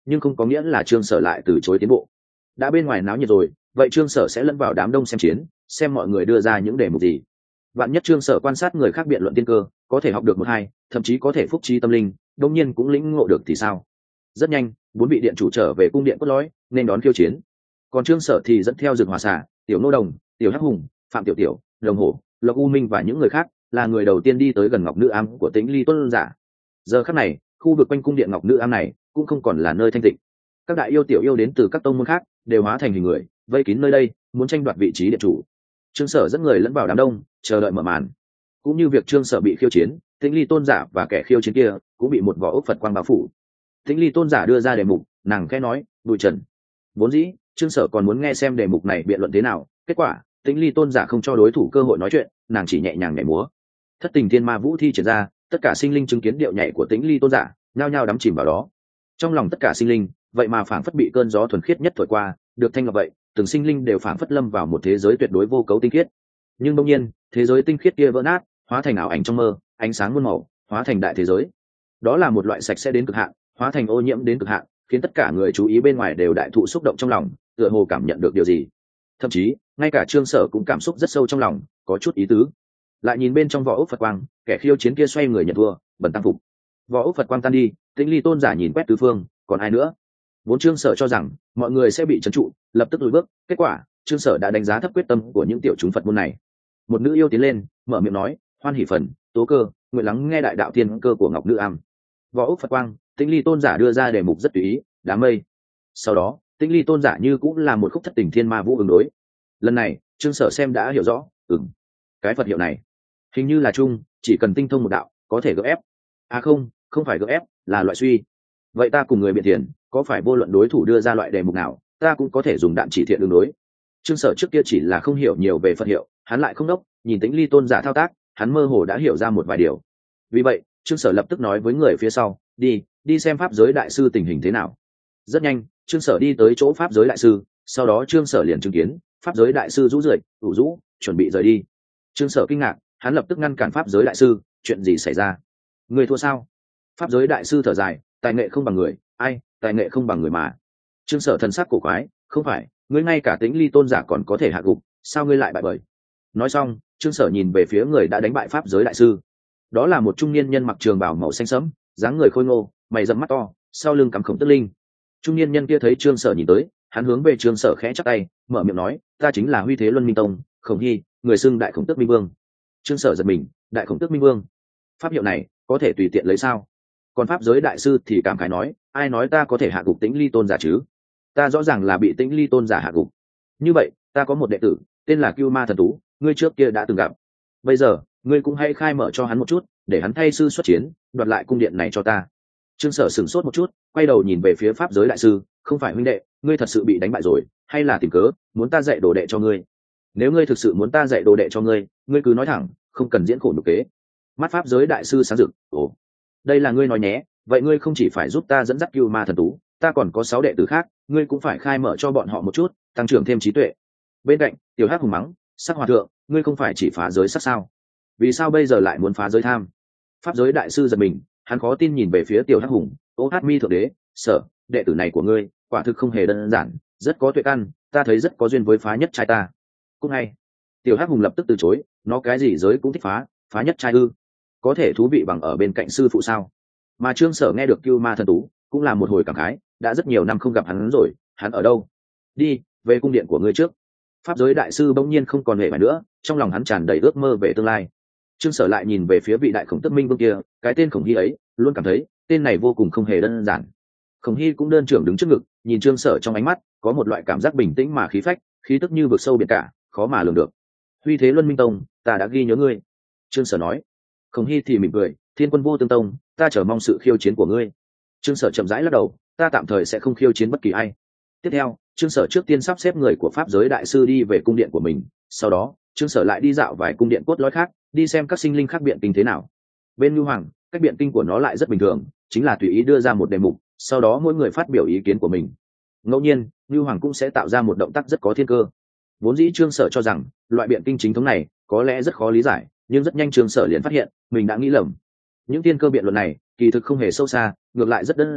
nhưng không có nghĩa là trương sở lại từ chối tiến bộ. Đã bên ngoài náo nhiệt rồi, vậy trương sở sẽ lẫn vào đám đông xem chiến, xem mọi người đưa ra những đề mục gì. Vạn nhất trương sở quan sát người khác biện luận tiên cơ, có thể học được một hai, thậm chí có thể phúc trí tâm linh, đương nhiên cũng lĩnh ngộ được thì sao. Rất nhanh, 4 vị điện chủ trở về cung điện cốt lõi nên đón khiêu chiến. Còn trương sở thì dẫn theo Dược Hỏa Xà, Tiểu Nô Đồng, Tiểu Hắc Hùng, Phạm Tiểu Tiểu, Đồng Hổ, Lộc U Minh và những người khác, là người đầu tiên đi tới gần Ngọc Nữ Am của Tĩnh Ly Tôn giả. Giờ khắc này, khu vực quanh cung điện Ngọc Nữ Am này cũng không còn là nơi thanh tịnh. Các đại yêu tiểu yêu đến từ các tông môn khác đều hóa thành hình người, vây kín nơi đây, muốn tranh đoạt vị trí điện chủ. Trương Sở dẫn người lẫn vào đám đông, chờ đợi mở màn. Cũng như việc Trương Sở bị khiêu chiến, Tĩnh Ly Tôn giả và kẻ khiêu chiến kia cũng bị một vỏ ốc Phật quang bao phủ. Tĩnh Ly Tôn giả đưa ra đề mục, nàng khẽ nói, "Bụi Trần." Vốn dĩ, Trương Sở còn muốn nghe xem đề mục này biện luận thế nào, kết quả, Tĩnh Ly Tôn giả không cho đối thủ cơ hội nói chuyện, nàng chỉ nhẹ nhàng nhảy múa. Thất tình thiên ma vũ thi triển ra, tất cả sinh linh chứng kiến điệu nhảy của Tĩnh Ly Tôn giả, nhao nhao đắm chìm vào đó. Trong lòng tất cả sinh linh, vậy mà phảng phất bị cơn gió thuần khiết nhất thổi qua, được thanh lọc vậy, từng sinh linh đều phảng phất lâm vào một thế giới tuyệt đối vô cấu tinh khiết. Nhưng đột nhiên, thế giới tinh khiết kia vỡ nát, hóa thành ảo ảnh trong mơ, ánh sáng muôn màu, hóa thành đại thế giới. Đó là một loại sạch sẽ đến cực hạn, hóa thành ô nhiễm đến cực hạn, khiến tất cả người chú ý bên ngoài đều đại thụ xúc động trong lòng, tựa hồ cảm nhận được điều gì. Thậm chí, ngay cả Trương Sở cũng cảm xúc rất sâu trong lòng, có chút ý tứ. Lại nhìn bên trong vỏ ốc Phật quang, kẻ khiêu chiến kia xoay người nhận thua, bần tăng phục. Vỏ ốc Phật quang tan đi, Tĩnh Ly Tôn giả nhìn quét tứ phương, còn ai nữa? Vốn Trương Sở cho rằng mọi người sẽ bị trấn trụ, lập tức lùi bước, kết quả, Trương Sở đã đánh giá thấp quyết tâm của những tiểu chúng Phật môn này. Một nữ yêu tiến lên, mở miệng nói, "Hoan hỷ phần, Tố Cơ, nguyện lắng nghe đại đạo thiên cơ của Ngọc Nữ Am." Vỏ ốc Phật quang, Tĩnh Ly Tôn giả đưa ra đề mục rất tùy ý, đám mây. Sau đó, Tĩnh Ly Tôn giả như cũng là một khúc thất tình thiên ma vũ ứng đối. Lần này, Trương Sở xem đã hiểu rõ, cái Phật hiệu này, hình như là chung, chỉ cần tinh thông một đạo, có thể gỡ ép. À không, không phải gỡ ép, là loại suy. Vậy ta cùng người biện thiền, có phải vô luận đối thủ đưa ra loại đề mục nào, ta cũng có thể dùng đạn chỉ thiện ứng đối. Trương Sở trước kia chỉ là không hiểu nhiều về Phật hiệu, hắn lại không đốc, nhìn Tĩnh Ly Tôn giả thao tác, hắn mơ hồ đã hiểu ra một vài điều. Vì vậy, Trương Sở lập tức nói với người phía sau, đi xem pháp giới đại sư tình hình thế nào. Rất nhanh, Trương Sở đi tới chỗ pháp giới đại sư, sau đó Trương Sở liền chứng kiến pháp giới đại sư rũ rượi, ủ rũ, chuẩn bị rời đi. Trương Sở kinh ngạc, hắn lập tức ngăn cản pháp giới đại sư, chuyện gì xảy ra? Người thua sao? Pháp giới đại sư thở dài, tài nghệ không bằng người, ai, tài nghệ không bằng người mà. Trương Sở thần sắc cổ quái, không phải, ngươi ngay cả Tĩnh Ly Tôn giả còn có thể hạ gục, sao ngươi lại bại bởi? Nói xong, Trương Sở nhìn về phía người đã đánh bại pháp giới đại sư. Đó là một trung niên nhân mặc trường bào màu xanh sẫm, dáng người khôi ngô, mày rậm mắt to, sau lưng cắm Khổng Tức Linh. Trung niên nhân kia thấy Trương Sở nhìn tới, hắn hướng về Trương Sở khẽ chắp tay, mở miệng nói, ta chính là Huy Thế Luân Minh Tông, Khổng Hy, người xưng Đại Khổng Tước Minh Vương. Trương Sở giật mình, Đại Khổng Tước Minh Vương, pháp hiệu này có thể tùy tiện lấy sao? Còn pháp giới đại sư thì cảm khái nói, ai nói ta có thể hạ gục Tĩnh Ly Tôn giả chứ? Ta rõ ràng là bị Tĩnh Ly Tôn giả hạ gục. Như vậy, ta có một đệ tử, tên là Cưu Ma Thần Tú, ngươi trước kia đã từng gặp. Bây giờ, ngươi cũng hãy khai mở cho hắn một chút, để hắn thay sư xuất chiến, đoạt lại cung điện này cho ta. Trương Sở sửng sốt một chút, quay đầu nhìn về phía pháp giới đại sư, không phải huynh đệ, ngươi thật sự bị đánh bại rồi, hay là tìm cớ muốn ta dạy đồ đệ cho ngươi? Nếu ngươi thực sự muốn ta dạy đồ đệ cho ngươi, ngươi cứ nói thẳng, không cần diễn khổ nhục kế. Mắt pháp giới đại sư sáng rực, ồ, đây là ngươi nói nhé, vậy ngươi không chỉ phải giúp ta dẫn dắt Cưu Ma Thần Tú, ta còn có 6 đệ tử khác, ngươi cũng phải khai mở cho bọn họ một chút, tăng trưởng thêm trí tuệ. Bên cạnh, Tiểu Hắc hùng mắng, Sắc Hòa thượng, ngươi không phải chỉ phá giới sắc sao? Vì sao bây giờ lại muốn phá giới tham? Pháp giới đại sư giật mình, hắn khó tin nhìn về phía Tiểu Hắc hùng, ô hát mi thượng đế, Sở, đệ tử này của ngươi, quả thực không hề đơn giản, rất có tuệ căn, ta thấy rất có duyên với phá nhất trai ta. Cũng hay. Tiểu Hắc hùng lập tức từ chối, nó cái gì giới cũng thích phá nhất trai ư? Có thể thú vị bằng ở bên cạnh sư phụ sao? Mà Trương Sở nghe được Cưu Ma Thần Tú, cũng là một hồi cảm khái, đã rất nhiều năm không gặp hắn rồi, hắn ở đâu? Đi, về cung điện của ngươi trước. Pháp giới đại sư bỗng nhiên không còn hề phải nữa, trong lòng hắn tràn đầy ước mơ về tương lai. Trương Sở lại nhìn về phía vị đại Khổng Tước Minh Vương kia, cái tên Khổng Hy ấy, luôn cảm thấy tên này vô cùng không hề đơn giản. Khổng Hy cũng đơn trưởng đứng trước ngực, nhìn Trương Sở trong ánh mắt có một loại cảm giác bình tĩnh mà khí phách, khí tức như vực sâu biển cả, khó mà lường được. Huy Thế Luân Minh Tông, ta đã ghi nhớ ngươi. Trương Sở nói. Khổng Hy thì mỉm cười, Thiên Quân Vô Tương Tông, ta chờ mong sự khiêu chiến của ngươi. Trương Sở chậm rãi lắc đầu, ta tạm thời sẽ không khiêu chiến bất kỳ ai. Tiếp theo, Trương Sở trước tiên sắp xếp người của pháp giới đại sư đi về cung điện của mình, sau đó Trương Sở lại đi dạo vài cung điện cốt lõi khác, đi xem các sinh linh khác biện kinh thế nào. Bên Nhu Hoàng, cách biện kinh của nó lại rất bình thường, chính là tùy ý đưa ra một đề mục, sau đó mỗi người phát biểu ý kiến của mình. Ngẫu nhiên, Nhu Hoàng cũng sẽ tạo ra một động tác rất có thiên cơ. Vốn dĩ Trương Sở cho rằng loại biện kinh chính thống này có lẽ rất khó lý giải, nhưng rất nhanh Trương Sở liền phát hiện mình đã nghĩ lầm. Những thiên cơ biện luận này kỳ thực không hề sâu xa, ngược lại rất đơn giản,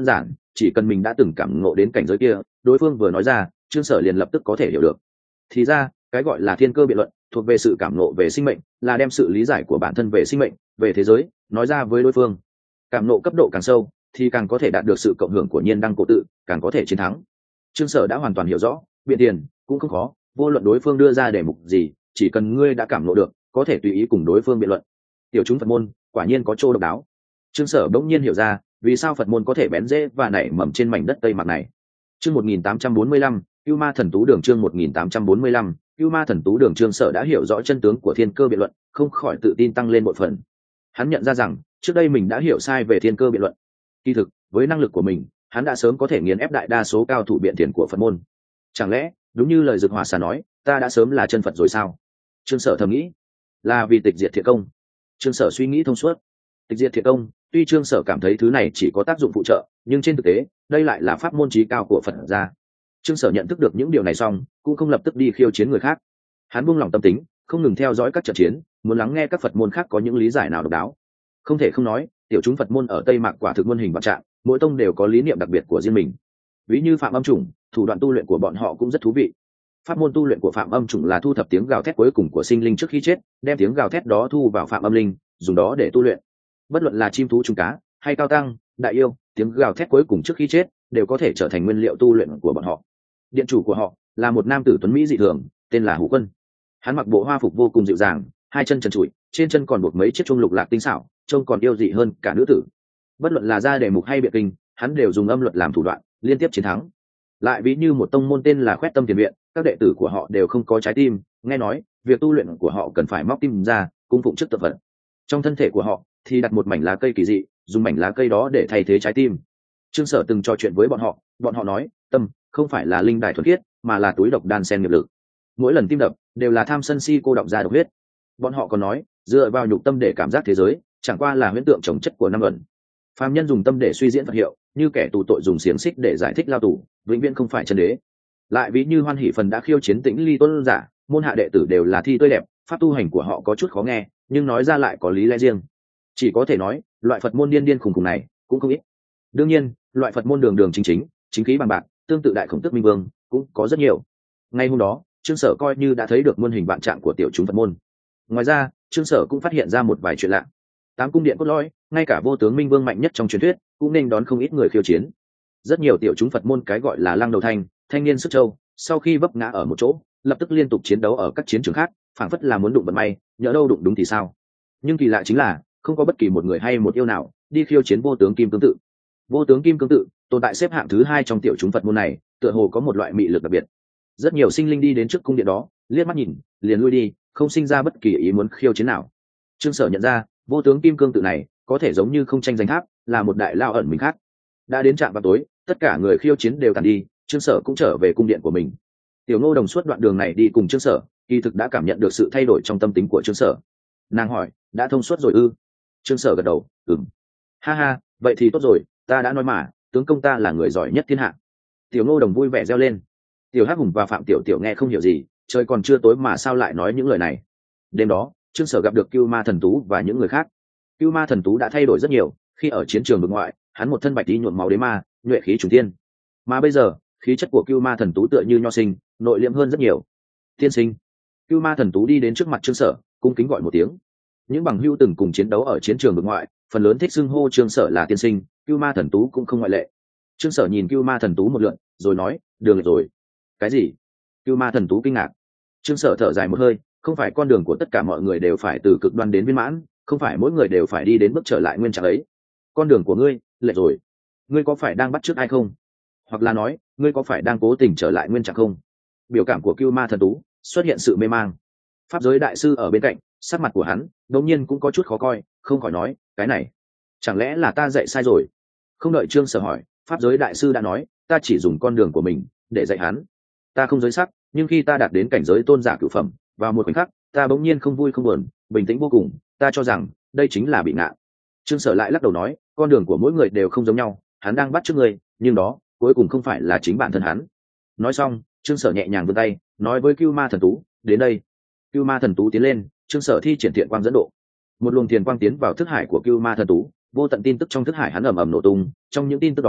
chỉ cần mình đã từng cảm ngộ đến cảnh giới kia, đối phương vừa nói ra, Trương Sở liền lập tức có thể hiểu được. Thì ra cái gọi là thiên cơ biện luận thuộc về sự cảm ngộ về sinh mệnh, là đem sự lý giải của bản thân về sinh mệnh, về thế giới nói ra với đối phương. Cảm ngộ cấp độ càng sâu thì càng có thể đạt được sự cộng hưởng của nhiên đăng cổ tự, càng có thể chiến thắng. Trương Sở đã hoàn toàn hiểu rõ, biện tiền cũng không khó, vô luận đối phương đưa ra đề mục gì, chỉ cần ngươi đã cảm ngộ được, có thể tùy ý cùng đối phương biện luận. Tiểu chúng Phật môn quả nhiên có chỗ độc đáo. Trương Sở bỗng nhiên hiểu ra vì sao Phật môn có thể bén rễ và nảy mầm trên mảnh đất Tây Mạc này. Chương 1845, Cưu Ma Thần Tú Đường. Chương 1845, Cưu Ma Thần Tú Đường. Trương Sở đã hiểu rõ chân tướng của thiên cơ biện luận, không khỏi tự tin tăng lên một phần. Hắn nhận ra rằng trước đây mình đã hiểu sai về thiên cơ biện luận. Kỳ thực với năng lực của mình, hắn đã sớm có thể nghiền ép đại đa số cao thủ biện tiền của Phật môn. Chẳng lẽ đúng như lời Dực Hỏa Xà nói, ta đã sớm là chân Phật rồi sao? Trương Sở thầm nghĩ. Là vì tịch diệt thiện công. Trương Sở suy nghĩ thông suốt. Tịch diệt thiện công, tuy Trương Sở cảm thấy thứ này chỉ có tác dụng phụ trợ, nhưng trên thực tế đây lại là pháp môn chí cao của Phật gia. Trương Sở nhận thức được những điều này xong, cũng không lập tức đi khiêu chiến người khác. Hắn buông lòng tâm tính, không ngừng theo dõi các trận chiến, muốn lắng nghe các Phật môn khác có những lý giải nào độc đáo. Không thể không nói, tiểu chúng Phật môn ở Tây Mạc quả thực muôn hình vạn trạng, mỗi tông đều có lý niệm đặc biệt của riêng mình. Ví như Phạm Âm Chủng, thủ đoạn tu luyện của bọn họ cũng rất thú vị. Pháp môn tu luyện của Phạm Âm Chủng là thu thập tiếng gào thét cuối cùng của sinh linh trước khi chết, đem tiếng gào thét đó thu vào Phạm Âm Linh, dùng đó để tu luyện. Bất luận là chim thú trùng cá hay cao tăng, đại yêu, tiếng gào thét cuối cùng trước khi chết đều có thể trở thành nguyên liệu tu luyện của bọn họ. Điện chủ của họ là một nam tử tuấn mỹ dị thường, tên là Hủ Quân. Hắn mặc bộ hoa phục vô cùng dịu dàng, hai chân trần trụi, trên chân còn buộc mấy chiếc chuông lục lạc tinh xảo, trông còn yêu dị hơn cả nữ tử. Bất luận là ra đề mục hay biện kinh, hắn đều dùng âm luật làm thủ đoạn, liên tiếp chiến thắng. Lại ví như một tông môn tên là Khoét Tâm Tiền Viện, các đệ tử của họ đều không có trái tim, nghe nói việc tu luyện của họ cần phải móc tim ra, cung phụng trước tập vật. Trong thân thể của họ thì đặt một mảnh lá cây kỳ dị, dùng mảnh lá cây đó để thay thế trái tim. Trương Sở từng trò chuyện với bọn họ nói, tâm không phải là linh đài thuần khiết, mà là túi độc đan xen nghiệp lực. Mỗi lần tim đập đều là tham sân si cô đọng ra độc huyết. Bọn họ còn nói, dựa vào nhục tâm để cảm giác thế giới, chẳng qua là huyễn tượng trồng chất của năm ẩn. Phàm nhân dùng tâm để suy diễn Phật hiệu, như kẻ tù tội dùng xiềng xích để giải thích lao tù, vĩnh viễn không phải chân đế. Lại ví như Hoan Hỷ Phần đã khiêu chiến Tĩnh Ly Tôn giả, môn hạ đệ tử đều là thi tươi đẹp, pháp tu hành của họ có chút khó nghe, nhưng nói ra lại có lý lẽ riêng. Chỉ có thể nói, loại Phật môn điên điên khùng khùng này cũng không ít. Đương nhiên, loại Phật môn đường đường chính chính, chính khí bằng bạc, tương tự Đại Khổng Tước Minh Vương cũng có rất nhiều. Ngay hôm đó, Trương Sở coi như đã thấy được muôn hình vạn trạng của tiểu chúng Phật môn. Ngoài ra, Trương Sở cũng phát hiện ra một vài chuyện lạ. 8 cung điện cốt lõi, ngay cả Vô Tướng Minh Vương mạnh nhất trong truyền thuyết, cũng nên đón không ít người khiêu chiến. Rất nhiều tiểu chúng Phật môn cái gọi là Lăng Đầu Thanh, Thanh Niên Sức Châu, sau khi vấp ngã ở một chỗ, lập tức liên tục chiến đấu ở các chiến trường khác, phảng phất là muốn đụng vận may, nhỡ đâu đụng đúng thì sao. Nhưng kỳ lạ chính là, không có bất kỳ một người hay một yêu nào đi khiêu chiến Vô Tướng Kim Cương Tự. Vô Tướng Kim Cương Tự tồn tại xếp hạng thứ 2 trong tiểu chúng Phật môn này, tựa hồ có một loại mị lực đặc biệt. Rất nhiều sinh linh đi đến trước cung điện đó, liếc mắt nhìn, liền lui đi, không sinh ra bất kỳ ý muốn khiêu chiến nào. Trương Sở nhận ra, Vô Tướng Kim Cương Tự này có thể giống như không tranh danh tháp, là một đại lao ẩn mình khác. Đã đến trạm vào tối, tất cả người khiêu chiến đều tàn đi, Trương Sở cũng trở về cung điện của mình. Tiểu Ngô Đồng suốt đoạn đường này đi cùng Trương Sở, kỳ thực đã cảm nhận được sự thay đổi trong tâm tính của Trương Sở. Nàng hỏi, đã thông suốt rồi ư? Trương Sở gật đầu, ừm. Ha ha, vậy thì tốt rồi, ta đã nói mà, tướng công ta là người giỏi nhất thiên hạ. Tiểu Ngô Đồng vui vẻ reo lên. Tiểu Hắc Hùng và Phạm Tiểu Tiểu nghe không hiểu gì, trời còn chưa tối mà sao lại nói những lời này. Đêm đó, Trương Sở gặp được Cưu Ma Thần Tú và những người khác. Cưu Ma Thần Tú đã thay đổi rất nhiều, khi ở chiến trường vực ngoại, hắn một thân bạch tí nhuộm máu đế ma, nhuệ khí trùng thiên. Mà bây giờ, khí chất của Cưu Ma Thần Tú tựa như nho sinh, nội liễm hơn rất nhiều. Tiên sinh. Cưu Ma Thần Tú đi đến trước mặt Trương Sở, cung kính gọi một tiếng. Những bằng hữu từng cùng chiến đấu ở chiến trường vực ngoại, phần lớn thích xưng hô Trương Sở là tiên sinh, Cưu Ma Thần Tú cũng không ngoại lệ. Trương Sở nhìn Cưu Ma Thần Tú một lượt, rồi nói, đường lệch rồi. Cái gì? Cưu Ma Thần Tú kinh ngạc. Trương Sở thở dài một hơi, không phải con đường của tất cả mọi người đều phải từ cực đoan đến viên mãn, không phải mỗi người đều phải đi đến bước trở lại nguyên trạng ấy. Con đường của ngươi lệch rồi. Ngươi có phải đang bắt chước ai không? Hoặc là nói, ngươi có phải đang cố tình trở lại nguyên trạng không? Biểu cảm của Cưu Ma Thần Tú xuất hiện sự mê mang. Pháp giới đại sư ở bên cạnh, sắc mặt của hắn đột nhiên cũng có chút khó coi, không khỏi nói, cái này chẳng lẽ là ta dạy sai rồi? Không đợi Trương Sở hỏi, pháp giới đại sư đã nói, ta chỉ dùng con đường của mình để dạy hắn. Ta không giới sắc, nhưng khi ta đạt đến cảnh giới tôn giả cửu phẩm, vào một khoảnh khắc, ta bỗng nhiên không vui không buồn, bình tĩnh vô cùng, ta cho rằng đây chính là bị ngạ. Trương Sở lại lắc đầu nói, con đường của mỗi người đều không giống nhau, hắn đang bắt chước ngươi, nhưng đó cuối cùng không phải là chính bản thân hắn. Nói xong, Trương Sở nhẹ nhàng vươn tay, nói với Cưu Ma Thần Tú, đến đây. Cưu Ma Thần Tú tiến lên, Trương Sở thi triển thiện quang dẫn độ. Một luồng thiền quang tiến vào thức hải của Cưu Ma Thần Tú, vô tận tin tức trong thức hải hắn ầm ầm nổ tung, trong những tin tức đó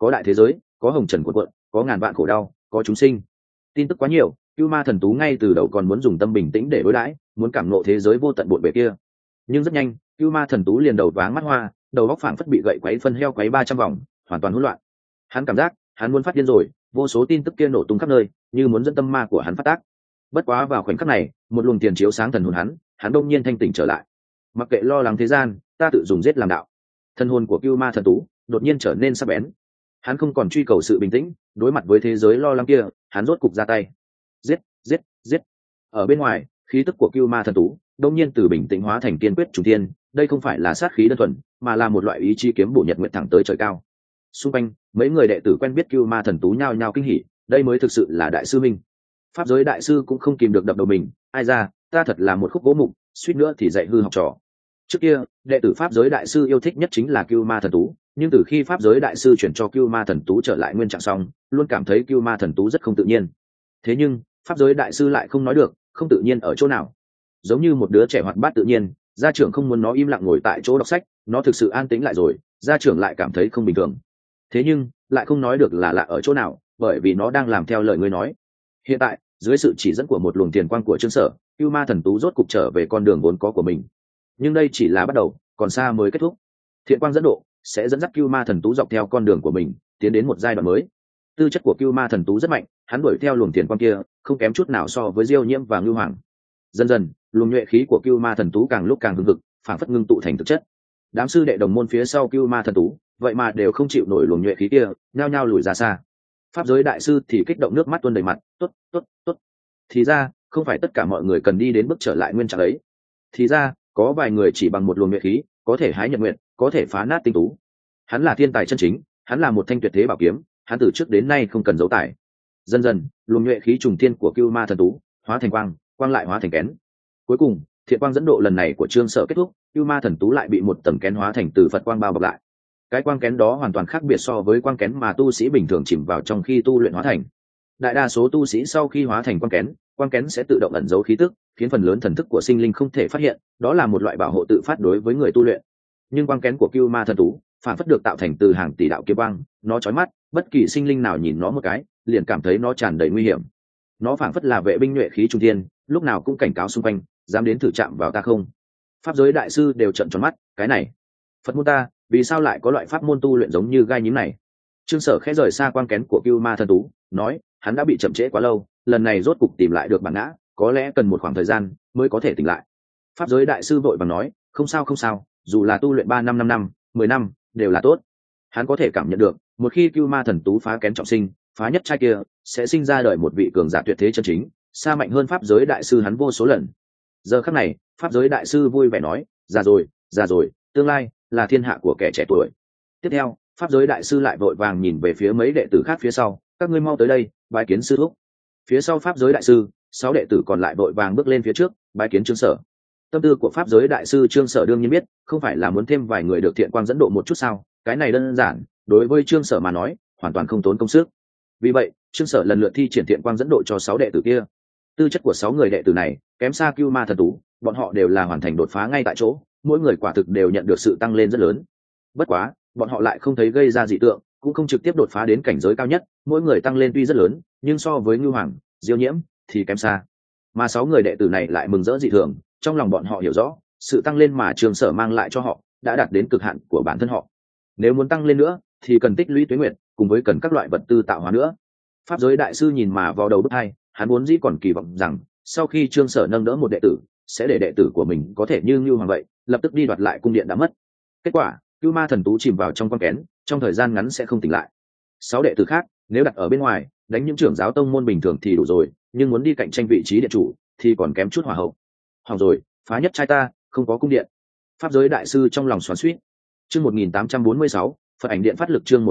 có đại thế giới, có hồng trần cuộn cuộn, có ngàn vạn khổ đau, có chúng sinh. Tin tức quá nhiều, Cưu Ma Thần Tú ngay từ đầu còn muốn dùng tâm bình tĩnh để đối đãi, muốn cảm ngộ thế giới vô tận bộn bề kia. Nhưng rất nhanh, Cưu Ma Thần Tú liền đầu váng mắt hoa, đầu óc phảng phất bị gậy quấy phân heo quấy 300 vòng, hoàn toàn hỗn loạn. Hắn cảm giác, hắn muốn phát điên rồi, vô số tin tức kia nổ tung khắp nơi, như muốn dẫn tâm ma của hắn phát tác. Bất quá vào khoảnh khắc này, một luồng tiền chiếu sáng thần hồn hắn đông nhiên thanh tỉnh trở lại. Mặc kệ lo lắng thế gian, ta tự dùng giết làm đạo. Thần hồn của Cưu Ma Thần Tú đột nhiên trở nên sắc bén. Hắn không còn truy cầu sự bình tĩnh, đối mặt với thế giới lo lắng kia, hắn rốt cục ra tay. Giết, giết, giết. Ở bên ngoài, khí tức của Cưu Ma Thần Tú đông nhiên từ bình tĩnh hóa thành kiên quyết trùng thiên, đây không phải là sát khí đơn thuần, mà là một loại ý chí kiếm bổ nhật nguyện thẳng tới trời cao. Xung quanh, mấy người đệ tử quen biết Cưu Ma Thần Tú nhao nhao kinh hỉ, đây mới thực sự là đại sư minh. Pháp giới đại sư cũng không kìm được đập đầu mình, ai ra, ta thật là một khúc gỗ mục, suýt nữa thì dạy hư học trò. Trước kia, đệ tử pháp giới đại sư yêu thích nhất chính là Cưu Ma Thần Tú, nhưng từ khi pháp giới đại sư chuyển cho Cưu Ma Thần Tú trở lại nguyên trạng xong, luôn cảm thấy Cưu Ma Thần Tú rất không tự nhiên. Thế nhưng, pháp giới đại sư lại không nói được, không tự nhiên ở chỗ nào. Giống như một đứa trẻ hoạt bát tự nhiên, gia trưởng không muốn nó im lặng ngồi tại chỗ đọc sách, nó thực sự an tĩnh lại rồi, gia trưởng lại cảm thấy không bình thường. Thế nhưng, lại không nói được là lạ ở chỗ nào, bởi vì nó đang làm theo lời ngươi nói. Hiện tại, dưới sự chỉ dẫn của một luồng tiền quang của Trương Sở, Cưu Ma Thần Tú rốt cục trở về con đường vốn có của mình. Nhưng đây chỉ là bắt đầu, còn xa mới kết thúc. Thiện quang dẫn độ sẽ dẫn dắt Cưu Ma Thần Tú dọc theo con đường của mình, tiến đến một giai đoạn mới. Tư chất của Cưu Ma Thần Tú rất mạnh, hắn đuổi theo luồng tiền quang kia, không kém chút nào so với Diêu Nhiễm và Ngưu Hoàng. Dần dần, luồng nhuệ khí của Cưu Ma Thần Tú càng lúc càng hưng hực, phảng phất ngưng tụ thành thực chất. Đám sư đệ đồng môn phía sau Cưu Ma Thần Tú, vậy mà đều không chịu nổi luồng nhuệ khí kia, nhao nhao lùi ra xa. Pháp giới đại sư thì kích động nước mắt tuôn đầy mặt, tốt, tốt, tốt. Thì ra, không phải tất cả mọi người cần đi đến bước trở lại nguyên trạng ấy. Thì ra, có vài người chỉ bằng một luồng nhuệ khí, có thể hái nhật nguyện, có thể phá nát tinh tú. Hắn là thiên tài chân chính, hắn là một thanh tuyệt thế bảo kiếm, hắn từ trước đến nay không cần giấu tài. Dần dần, luồng nhuệ khí trùng thiên của Cưu Ma Thần Tú hóa thành quang, quang lại hóa thành kén. Cuối cùng, thiện quang dẫn độ lần này của Trương Sở kết thúc, Cưu Ma Thần Tú lại bị một tầng kén hóa thành từ Phật quang bao bọc lại. Cái quang kén đó hoàn toàn khác biệt so với quang kén mà tu sĩ bình thường chìm vào trong khi tu luyện hóa thành. Đại đa số tu sĩ sau khi hóa thành quang kén sẽ tự động ẩn giấu khí tức, khiến phần lớn thần thức của sinh linh không thể phát hiện, đó là một loại bảo hộ tự phát đối với người tu luyện. Nhưng quang kén của Cưu Ma Thần Tú phản phất được tạo thành từ hàng tỷ đạo kiếm quang, nó chói mắt, bất kỳ sinh linh nào nhìn nó một cái, liền cảm thấy nó tràn đầy nguy hiểm. Nó phản phất là vệ binh nhuệ khí trung thiên, lúc nào cũng cảnh cáo xung quanh, dám đến thử chạm vào ta không. Pháp giới đại sư đều trợn tròn mắt, cái này, Phật môn ta, vì sao lại có loại pháp môn tu luyện giống như gai nhím này? Trương Sở khẽ rời xa quang kén của Cưu Ma Thần Tú, nói, hắn đã bị chậm trễ quá lâu, lần này rốt cục tìm lại được bản ngã, có lẽ cần một khoảng thời gian mới có thể tỉnh lại. Pháp giới đại sư vội vàng nói, không sao không sao, dù là tu luyện 3 năm 5 năm 10 năm đều là tốt. Hắn có thể cảm nhận được, một khi Cưu Ma Thần Tú phá kén trọng sinh, phá nhất trai kia sẽ sinh ra đời một vị cường giả tuyệt thế chân chính, xa mạnh hơn pháp giới đại sư hắn vô số lần. Giờ khắc này, pháp giới đại sư vui vẻ nói, già rồi, tương lai là thiên hạ của kẻ trẻ tuổi. Tiếp theo, pháp giới đại sư lại vội vàng nhìn về phía mấy đệ tử khác phía sau, các ngươi mau tới đây, bái kiến sư thúc. Phía sau pháp giới đại sư, 6 đệ tử còn lại vội vàng bước lên phía trước, bái kiến Trương Sở. Tâm tư của pháp giới đại sư Trương Sở đương nhiên biết, không phải là muốn thêm vài người được thiện quang dẫn độ một chút sao? Cái này đơn giản, đối với Trương Sở mà nói, hoàn toàn không tốn công sức. Vì vậy, Trương Sở lần lượt thi triển thiện quang dẫn độ cho 6 đệ tử kia. Tư chất của 6 người đệ tử này kém xa Cưu Ma Thần Tú, bọn họ đều là hoàn thành đột phá ngay tại chỗ, mỗi người quả thực đều nhận được sự tăng lên rất lớn. Bất quá, bọn họ lại không thấy gây ra dị tượng, cũng không trực tiếp đột phá đến cảnh giới cao nhất, mỗi người tăng lên tuy rất lớn, nhưng so với Ngưu Hoàng, Diêu Nhiễm thì kém xa. Mà 6 người đệ tử này lại mừng rỡ dị thường, trong lòng bọn họ hiểu rõ, sự tăng lên mà Trương Sở mang lại cho họ đã đạt đến cực hạn của bản thân họ. Nếu muốn tăng lên nữa, thì cần tích lũy tuế nguyệt, cùng với cần các loại vật tư tạo hóa nữa. Pháp giới đại sư nhìn mà vào đầu bứt tai, hắn vốn dĩ còn kỳ vọng rằng, sau khi Trương Sở nâng đỡ một đệ tử, sẽ để đệ tử của mình có thể như Ngưu Hoàng vậy, lập tức đi đoạt lại cung điện đã mất. Kết quả, Cưu Ma Thần Tú chìm vào trong quang kén, trong thời gian ngắn sẽ không tỉnh lại. 6 đệ tử khác, nếu đặt ở bên ngoài, đánh những trưởng giáo tông môn bình thường thì đủ rồi, nhưng muốn đi cạnh tranh vị trí điện chủ, thì còn kém chút hỏa hậu. Hỏng rồi, phá nhất trai ta, không có cung điện. Pháp giới đại sư trong lòng xoắn xuýt. Chương 1846, Phật ảnh điện phát lực. Chương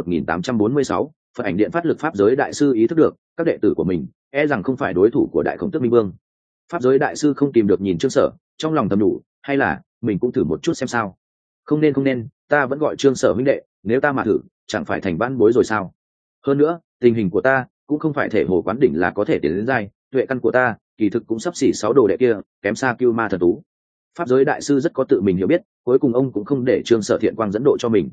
1846, Phật ảnh điện phát lực. Pháp giới đại sư ý thức được, các đệ tử của mình e rằng không phải đối thủ của Đại Khổng Tước Minh Vương. Pháp giới đại sư không tìm được nhìn Trương Sở, trong lòng thầm đủ, hay là mình cũng thử một chút xem sao. Không nên, ta vẫn gọi Trương Sở huynh đệ, nếu ta mà thử, chẳng phải thành ban bối rồi sao? Hơn nữa, tình hình của ta cũng không phải thể hồ quán đỉnh là có thể tiến đến giai, tuệ căn của ta kỳ thực cũng sắp xỉ 6 đồ đệ kia, kém xa Cưu Ma Thần Tú. Pháp giới đại sư rất có tự mình hiểu biết, cuối cùng ông cũng không để Trương Sở thiện quang dẫn độ cho mình.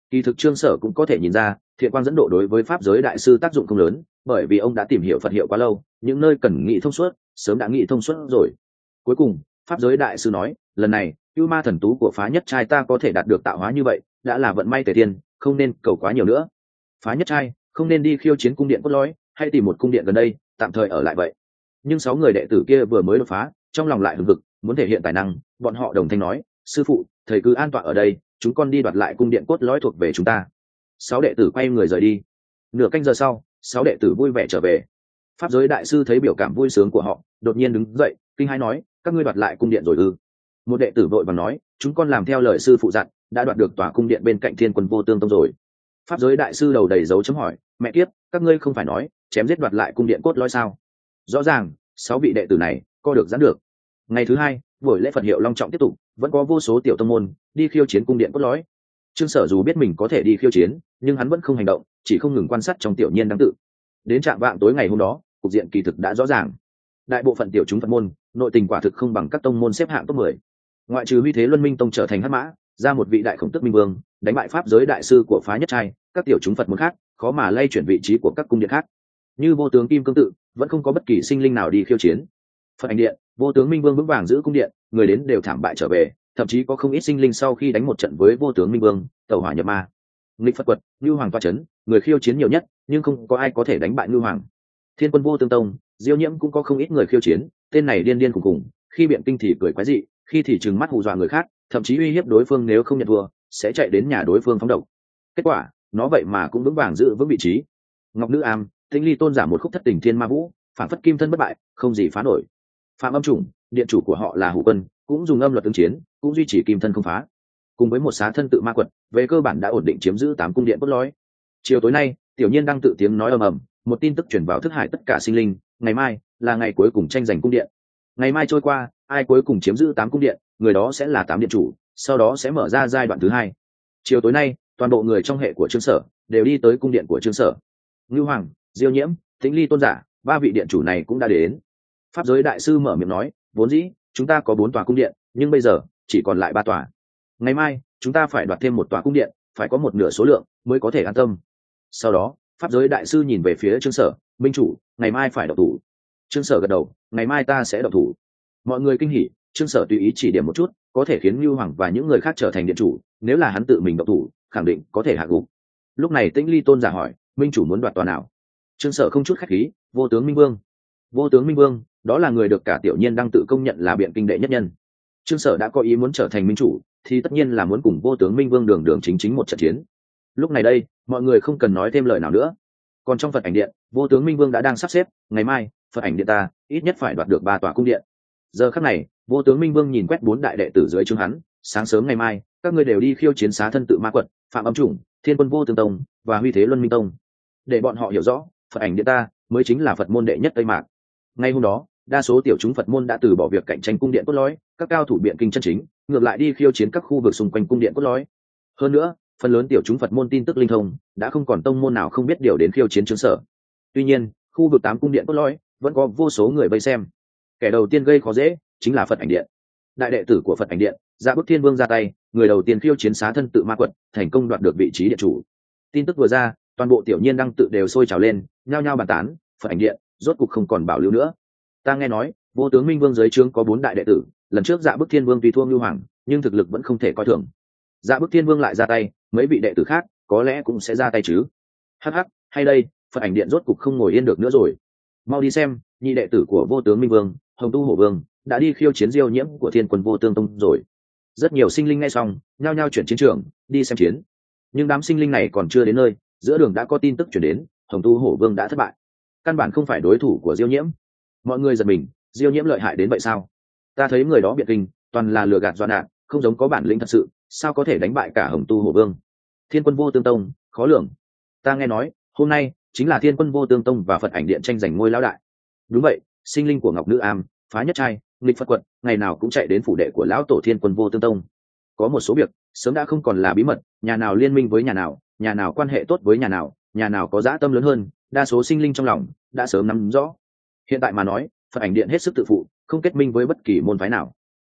Kỳ thực Trương Sở cũng có thể nhìn ra thiện quang dẫn độ đối với pháp giới đại sư tác dụng không lớn, bởi vì ông đã tìm hiểu Phật hiệu quá lâu, những nơi cần nghĩ thông suốt sớm đã nghĩ thông suốt rồi. Cuối cùng pháp giới đại sư nói, lần này cưu ma thần tú của phá nhất trai ta có thể đạt được tạo hóa như vậy đã là vận may tề tiên, không nên cầu quá nhiều nữa. Phá nhất trai không nên đi khiêu chiến cung điện cốt lõi, hay tìm một cung điện gần đây tạm thời ở lại vậy. Nhưng 6 người đệ tử kia vừa mới đột phá, trong lòng lại hừng hực muốn thể hiện tài năng, bọn họ đồng thanh nói, sư phụ thầy cứ an tọa ở đây, chúng con đi đoạt lại cung điện cốt lõi thuộc về chúng ta. 6 đệ tử quay người rời đi. Nửa canh giờ sau, 6 đệ tử vui vẻ trở về. Pháp giới đại sư thấy biểu cảm vui sướng của họ, đột nhiên đứng dậy kinh hãi nói, các ngươi đoạt lại cung điện rồi ư? Một đệ tử vội vàng nói, chúng con làm theo lời sư phụ dặn, đã đoạt được tòa cung điện bên cạnh Thiên Quân Vô Tương Tông rồi. Pháp giới đại sư đầu đầy dấu chấm hỏi, mẹ kiếp, các ngươi không phải nói chém giết đoạt lại cung điện cốt lõi sao? Rõ ràng 6 vị đệ tử này co được giãn được. Ngày thứ hai, buổi lễ Phật hiệu long trọng tiếp tục, vẫn có vô số tiểu tông môn đi khiêu chiến cung điện cốt lõi. Trương Sở dù biết mình có thể đi khiêu chiến, nhưng hắn vẫn không hành động, chỉ không ngừng quan sát trong tiểu nhiên đáng tự. Đến trạng vạng tối ngày hôm đó, cục diện kỳ thực đã rõ ràng. Đại bộ phận tiểu chúng Phật môn, nội tình quả thực không bằng các tông môn xếp hạng top 10. Ngoại trừ Huy Thế Luân Minh Tông trở thành hắc mã, ra một vị đại khổng tức minh vương, đánh bại pháp giới đại sư của phá nhất trai, các tiểu chúng Phật môn khác khó mà lay chuyển vị trí của các cung điện khác. Như Vô Tướng Kim Cương Tự, vẫn không có bất kỳ sinh linh nào đi khiêu chiến. Phật Ảnh Điện, Vô Tướng Minh Vương vững vàng giữ cung điện, người đến đều thảm bại trở về, thậm chí có không ít sinh linh sau khi đánh một trận với Vô Tướng Minh Vương, tẩu hỏa nhập ma. Nghịch Phật Quật, Nưu Hoàng toa chấn, người khiêu chiến nhiều nhất, nhưng không có ai có thể đánh bại Nưu Hoàng. Thiên Quân Vô Tương Tông, Diêu Nhiễm cũng có không ít người khiêu chiến, tên này điên điên khùng khùng, khi biện kinh thì cười quái dị, khi thì trừng mắt hù dọa người khác, thậm chí uy hiếp đối phương nếu không nhận thua sẽ chạy đến nhà đối phương phóng độc. Kết quả nó vậy mà cũng vững vàng giữ vững vị trí. Ngọc Nữ Am, Tĩnh Ly Tôn giả một khúc thất tình thiên ma vũ, phản phất kim thân bất bại, không gì phá nổi. Phạm Âm Trùng, điện chủ của họ là Hủ Quân, cũng dùng âm luật ứng chiến, cũng duy trì kim thân không phá. Cùng với một xá thân tự ma quật, về cơ bản đã ổn định chiếm giữ 8 cung điện cốt lõi. Chiều tối nay, tiểu nhiên đang tự tiếng nói ầm ầm, một tin tức truyền vào thức hải tất cả sinh linh, ngày mai là ngày cuối cùng tranh giành cung điện. Ngày mai trôi qua, ai cuối cùng chiếm giữ 8 cung điện, người đó sẽ là 8 điện chủ, sau đó sẽ mở ra giai đoạn thứ 2. Chiều tối nay, toàn bộ người trong hệ của Trương Sở đều đi tới cung điện của Trương Sở. Ngưu Hoàng, Diêu Nhiễm, Tĩnh Ly Tôn giả, 3 vị điện chủ này cũng đã đến. Pháp giới đại sư mở miệng nói, vốn dĩ chúng ta có 4 tòa cung điện, nhưng bây giờ chỉ còn lại 3 tòa. Ngày mai chúng ta phải đoạt thêm 1 tòa cung điện, phải có 1/2 số lượng mới có thể an tâm. Sau đó pháp giới đại sư nhìn về phía Trương Sở, minh chủ, ngày mai phải động thủ. Trương Sở gật đầu, ngày mai ta sẽ động thủ. Mọi người kinh hỉ, Trương Sở tùy ý chỉ điểm một chút, có thể khiến Nưu Hoàng và những người khác trở thành điện chủ, nếu là hắn tự mình động thủ, khẳng định có thể hạ gục. Lúc này Tĩnh Ly Tôn giả hỏi, minh chủ muốn đoạt tòa nào? Trương Sở không chút khách khí, Vô Tướng Minh Vương. Vô Tướng Minh Vương, đó là người được cả tiểu nhiên đang tự công nhận là biện kinh đệ nhất nhân. Trương Sở đã có ý muốn trở thành minh chủ, thì tất nhiên là muốn cùng Vô Tướng Minh Vương đường đường chính chính một trận chiến. Lúc này đây, mọi người không cần nói thêm lời nào nữa. Còn trong Phật Ảnh Điện, Vô Tướng Minh Vương đã đang sắp xếp, ngày mai Phật Ảnh Điện ta ít nhất phải đoạt được 3 tòa cung điện. Giờ khắc này, Vô Tướng Minh Vương nhìn quét 4 đại đệ tử dưới trướng hắn, sáng sớm ngày mai các ngươi đều đi khiêu chiến xá thân tự ma quật, Phạm Âm Trùng, Thiên Quân Vô Tương Tông và Huy Thế Luân Minh Tông, để bọn họ hiểu rõ Phật Ảnh Điện ta mới chính là Phật môn đệ nhất Tây Mạc. Ngay hôm đó, đa số tiểu chúng Phật môn đã từ bỏ việc cạnh tranh cung điện cốt lõi, các cao thủ biện kinh chân chính ngược lại đi khiêu chiến các khu vực xung quanh cung điện cốt lõi. Hơn nữa, phần lớn tiểu chúng Phật môn tin tức linh thông, đã không còn tông môn nào không biết điều đến khiêu chiến Trương Sở. Tuy nhiên, khu vực 8 cung điện cốt lõi vẫn có vô số người vây xem. Kẻ đầu tiên gây khó dễ chính là Phật Ảnh Điện. Đại đệ tử của Phật Ảnh Điện, Dạ Bức Thiên Vương ra tay, người đầu tiên khiêu chiến xá thân tự ma quật, thành công đoạt được vị trí điện chủ. Tin tức vừa ra, toàn bộ tiểu nhiên đăng tự đều sôi trào lên, nhao nhao bàn tán, Phật Ảnh Điện rốt cục không còn bảo lưu nữa. Ta nghe nói, Vô Tướng Minh Vương dưới trướng có 4 đại đệ tử, lần trước Dạ Bức Thiên Vương tuy thua Ngưu Hoàng, nhưng thực lực vẫn không thể coi thường. Dạ Bức Thiên Vương lại ra tay, mấy vị đệ tử khác có lẽ cũng sẽ ra tay chứ. Hắc hắc, hay đây, Phật Ảnh Điện rốt cục không ngồi yên được nữa rồi. Mau đi xem, nhị đệ tử của Vô Tướng Minh Vương, Hồng Tu Hổ Vương đã đi khiêu chiến Diêu Nhiễm của Thiên Quân Vô Tương Tông rồi. Rất nhiều sinh linh nghe xong, nhao nhao chuyển chiến trường, đi xem chiến. Nhưng đám sinh linh này còn chưa đến nơi, giữa đường đã có tin tức chuyển đến, Hồng Tu Hổ Vương đã thất bại. Căn bản không phải đối thủ của Diêu Nhiễm. Mọi người giật mình, Diêu Nhiễm lợi hại đến vậy sao? Ta thấy người đó biện kinh, toàn là lừa gạt dọa nạt, không giống có bản lĩnh thật sự, sao có thể đánh bại cả Hồng Tu Hổ Vương? Thiên Quân Vô Tương Tông, khó lường. Ta nghe nói, hôm nay chính là Thiên Quân Vô Tương Tông và Phật Ảnh Điện tranh giành ngôi lão đại. Đúng vậy, sinh linh của Ngọc Nữ Am, Phá Nhất Trai, Nghịch Phật Quật, ngày nào cũng chạy đến phủ đệ của lão tổ Thiên Quân Vô Tương Tông. Có một số việc sớm đã không còn là bí mật, nhà nào liên minh với nhà nào quan hệ tốt với nhà nào có dã tâm lớn hơn, đa số sinh linh trong lòng đã sớm nắm rõ. Hiện tại mà nói, Phật Ảnh Điện hết sức tự phụ, không kết minh với bất kỳ môn phái nào.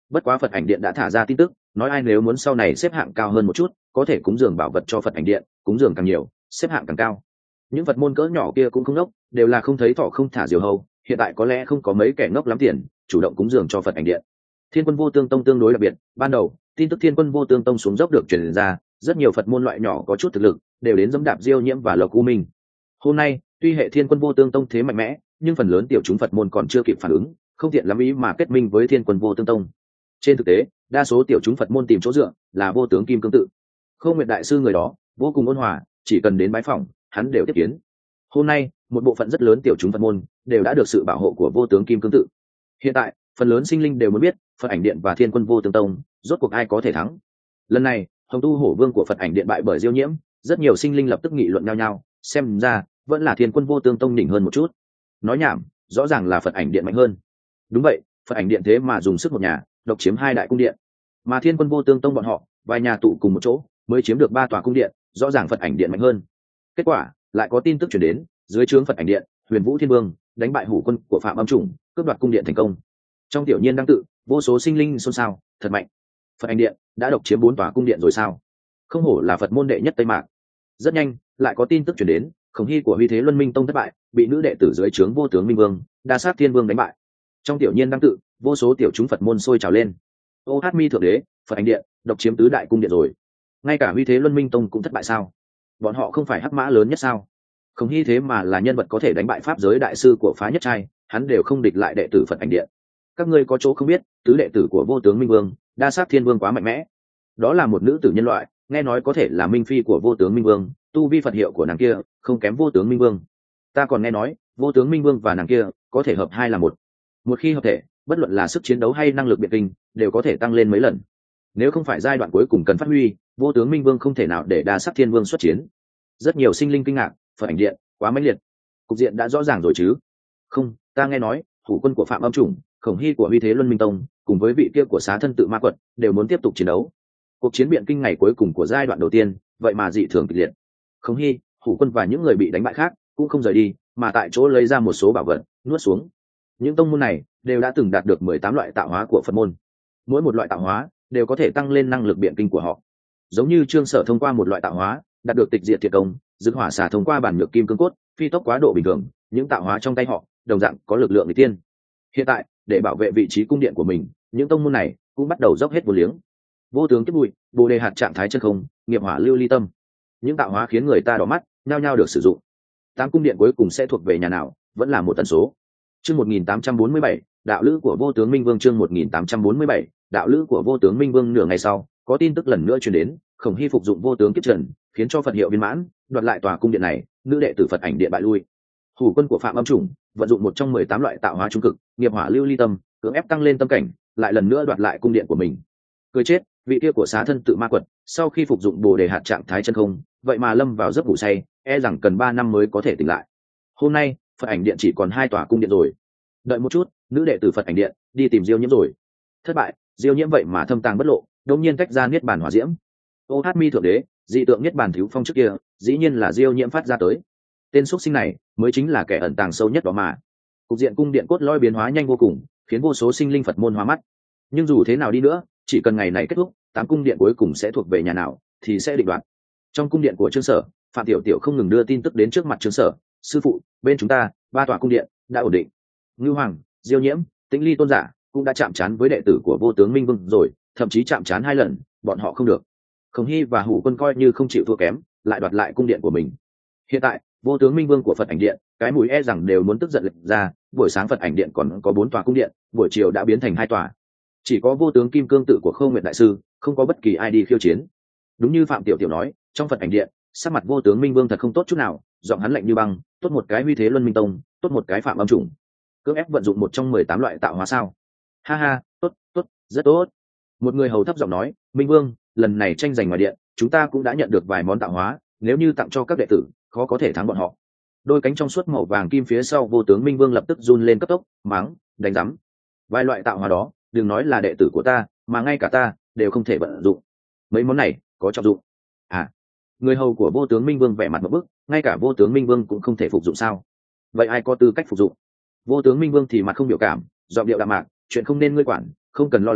Bất quá Phật ảnh điện đã thả ra tin tức, nói ai nếu muốn sau này xếp hạng cao hơn một chút, có thể cúng dường bảo vật cho Phật ảnh điện, cúng dường càng nhiều, xếp hạng càng cao. Những Phật môn cỡ nhỏ kia cũng không ngốc, đều là không thấy thọ không thả diều hâu, hiện tại có lẽ không có mấy kẻ ngốc lắm tiền, chủ động cúng dường cho Phật ảnh điện. Thiên Quân Vô Tương Tông tương đối đặc biệt, ban đầu tin tức Thiên Quân Vô Tương Tông xuống dốc được truyền ra, rất nhiều Phật môn loại nhỏ có chút thực lực đều đến dẫm đạp Diêu Nhiễm và Lộc U Minh. Hôm nay tuy hệ Thiên Quân Vô Tương Tông thế mạnh mẽ, nhưng phần lớn tiểu chúng Phật môn còn chưa kịp phản ứng, không tiện lắm ý mà kết minh với Thiên Quân Vô Tương Tông. Trên thực tế, đa số tiểu chúng Phật môn tìm chỗ dựa là Vô Tướng Kim Cương Tự. Khâu Nguyệt đại sư người đó vô cùng ôn hòa, chỉ cần đến bái phỏng, hắn đều tiếp kiến. Hôm nay, một bộ phận rất lớn tiểu chúng Phật môn đều đã được sự bảo hộ của Vô Tướng Kim Cương Tự. Hiện tại, phần lớn sinh linh đều muốn biết, Phật ảnh điện và Thiên Quân Vô Tương Tông rốt cuộc ai có thể thắng. Lần này, Hồng Tu Hổ Vương của Phật ảnh điện bại bởi Diêu Nhiễm, rất nhiều sinh linh lập tức nghị luận nhau nhau, xem ra vẫn là Thiên Quân Vô Tương Tông đỉnh hơn một chút. Nói nhảm, rõ ràng là Phật ảnh điện mạnh hơn. Đúng vậy, Phật ảnh điện thế mà dùng sức một nhà, độc chiếm 2 đại cung điện, mà Thiên Quân Vô Tương Tông bọn họ vài nhà tụ cùng một chỗ mới chiếm được 3 tòa cung điện, rõ ràng Phật ảnh điện mạnh hơn. Kết quả lại có tin tức truyền đến, dưới trướng Phật ảnh điện, Huyền Vũ Thiên Vương đánh bại hủ quân của Phạm Âm Trùng, cướp đoạt cung điện thành công. Trong tiểu nhiên đang tự, vô số sinh linh xôn xao, thật mạnh. Phật ảnh điện đã độc chiếm 4 tòa cung điện rồi sao? Không hổ là Phật môn đệ nhất Tây Mạc. Rất nhanh, lại có tin tức truyền đến, Khổng Hy của Huy Thế Luân Minh Tông thất bại, bị nữ đệ tử dưới trướng Vô Tướng Minh Vương, Đa Sát Thiên Vương đánh bại. Trong tiểu nhiên đang tự, vô số tiểu chúng Phật môn sôi trào lên. Ô Hát Mi thượng đế, Phật ảnh điện độc chiếm tứ đại cung điện rồi. Ngay cả Huy Thế Luân Minh Tông cũng thất bại sao? Bọn họ không phải hắc mã lớn nhất sao? Khổng Hy thế mà là nhân vật có thể đánh bại pháp giới đại sư của phá nhất trai, hắn đều không địch lại đệ tử Phật ảnh điện. Các ngươi có chỗ không biết, tứ đệ tử của Vô Tướng Minh Vương, Đa Sát Thiên Vương quá mạnh mẽ. Đó là một nữ tử nhân loại, nghe nói có thể là minh phi của Vô Tướng Minh Vương, tu vi Phật hiệu của nàng kia không kém Vô Tướng Minh Vương. Ta còn nghe nói, Vô Tướng Minh Vương và nàng kia có thể hợp hai là một. Một khi hợp thể, bất luận là sức chiến đấu hay năng lực biện kinh, đều có thể tăng lên mấy lần. Nếu không phải giai đoạn cuối cùng cần phát huy, Vô Tướng Minh Vương không thể nào để Đa Sắc Thiên Vương xuất chiến. Rất nhiều sinh linh kinh ngạc, Phật ảnh điện quá mãnh liệt. Cục diện đã rõ ràng rồi chứ? Không, ta nghe nói, thủ quân của Phạm Âm Trùng, Khổng Hy của Huy Thế Luân Minh Tông, cùng với vị kia của Xá Thân Tự Ma Quật, đều muốn tiếp tục chiến đấu. Cuộc chiến biện kinh ngày cuối cùng của giai đoạn đầu tiên, vậy mà dị thường kịch liệt. Khổng Hy, thủ quân và những người bị đánh bại khác cũng không rời đi, mà tại chỗ lấy ra một số bảo vật, nuốt xuống. Những tông môn này đều đã từng đạt được 18 loại tạo hóa của Phật môn. Mỗi một loại tạo hóa đều có thể tăng lên năng lực biện kinh của họ. Giống như Trương Sở thông qua một loại tạo hóa, đạt được tịch diệt thiệt công, Dực Hỏa Xà thông qua bản nhược kim cương cốt, phi tốc quá độ bình thường, những tạo hóa trong tay họ đồng dạng có lực lượng người tiên. Hiện tại, để bảo vệ vị trí cung điện của mình, những tông môn này cũng bắt đầu dốc hết vốn liếng. Vô tướng kiếp bụi, Bồ Đề hạt trạng thái chân không, nghiệp hỏa lưu ly tâm. Những tạo hóa khiến người ta đỏ mắt, nhao nhao được sử dụng. 8 cung điện cuối cùng sẽ thuộc về nhà nào, vẫn là một tần số. Chương 1847, đạo lữ của Vô Tướng Minh Vương. Chương 1847, đạo lữ của Vô Tướng Minh Vương. Nửa ngày sau, có tin tức lần nữa truyền đến, Khổng Hy phục dụng Vô Tướng kiếp trần, khiến cho Phật hiệu viên mãn, đoạt lại tòa cung điện này, nữ đệ tử Phật ảnh điện bại lui. Hủ quân của Phạm Âm Trùng vận dụng một trong 18 loại tạo hóa trung cực, nghiệp hỏa lưu ly tâm, cưỡng ép tăng lên tâm cảnh, lại lần nữa đoạt lại cung điện của mình. Cười chết, vị kia của Xá Thân Tự Ma Quật, sau khi phục dụng Bồ Đề hạt trạng thái chân không, vậy mà lâm vào giấc ngủ say, e rằng cần 3 năm mới có thể tỉnh lại. Hôm nay, Phật ảnh điện chỉ còn 2 tòa cung điện rồi. Đợi một chút, nữ đệ tử Phật ảnh điện đi tìm Diêu Nhiễm rồi. Thất bại, Diêu Nhiễm vậy mà thâm tàng bất lộ, đột nhiên tách ra niết bàn hỏa diễm. Ô Hát Mi thượng đế, dị tượng niết bàn thiếu phong trước kia, dĩ nhiên là Diêu Nhiễm phát ra tới. Tên xuất sinh này mới chính là kẻ ẩn tàng sâu nhất đó mà. Cục diện cung điện cốt lõi biến hóa nhanh vô cùng, khiến vô số sinh linh Phật môn hóa mắt. Nhưng dù thế nào đi nữa, chỉ cần ngày này kết thúc, 8 cung điện cuối cùng sẽ thuộc về nhà nào thì sẽ định đoạt. Trong cung điện của Trương Sở, Phạm Tiểu Tiểu không ngừng đưa tin tức đến trước mặt Trương Sở. Sư phụ, bên chúng ta 3 tòa cung điện đã ổn định. Ngưu Hoàng, Diêu Nhiễm, Tĩnh Ly tôn giả cũng đã chạm trán với đệ tử của Vô Tướng Minh Vương rồi, thậm chí chạm trán 2 lần, bọn họ không được. Khổng Hy và Hủ Quân coi như không chịu thua kém, lại đoạt lại cung điện của mình. Hiện tại, Vô Tướng Minh Vương của Phật ảnh điện, cái mùi e rằng đều muốn tức giận lệch ra. Buổi sáng Phật ảnh điện còn có 4 tòa cung điện, buổi chiều đã biến thành 2 tòa. Chỉ có Vô Tướng Kim Cương Tự của Khâu Nguyệt đại sư, không có bất kỳ ai đi khiêu chiến. Đúng như Phạm Tiểu Tiểu nói, trong Phật ảnh điện, sắc mặt Vô Tướng Minh Vương thật không tốt chút nào, giọng hắn lạnh như băng, tốt một cái Huy Thế Luân Minh Tông, tốt một cái Phạm Âm Trùng. Cưỡng ép vận dụng một trong 18 loại tạo hóa sao? Ha ha, tốt, tốt, rất tốt. Một người hầu thấp giọng nói, Minh Vương, lần này tranh giành ngoài điện, chúng ta cũng đã nhận được vài món tạo hóa, nếu như tặng cho các đệ tử, khó có thể thắng bọn họ. Đôi cánh trong suốt màu vàng kim phía sau Vô Tướng Minh Vương lập tức run lên cấp tốc, mắng, đánh rắm. Vài loại tạo hóa đó, đừng nói là đệ tử của ta, mà ngay cả ta đều không thể vận dụng. Mấy món này có trọng dụng à? Người hầu của Vô Tướng Minh Vương vẻ mặt một bức, ngay cả Vô Tướng Minh Vương cũng không thể phục dụng sao? Vậy ai có tư cách phục dụng? Vô Tướng Minh Vương thì mặt không biểu cảm, giọng điệu đạm mạc, chuyện không nên ngươi quản, không cần lo lắng,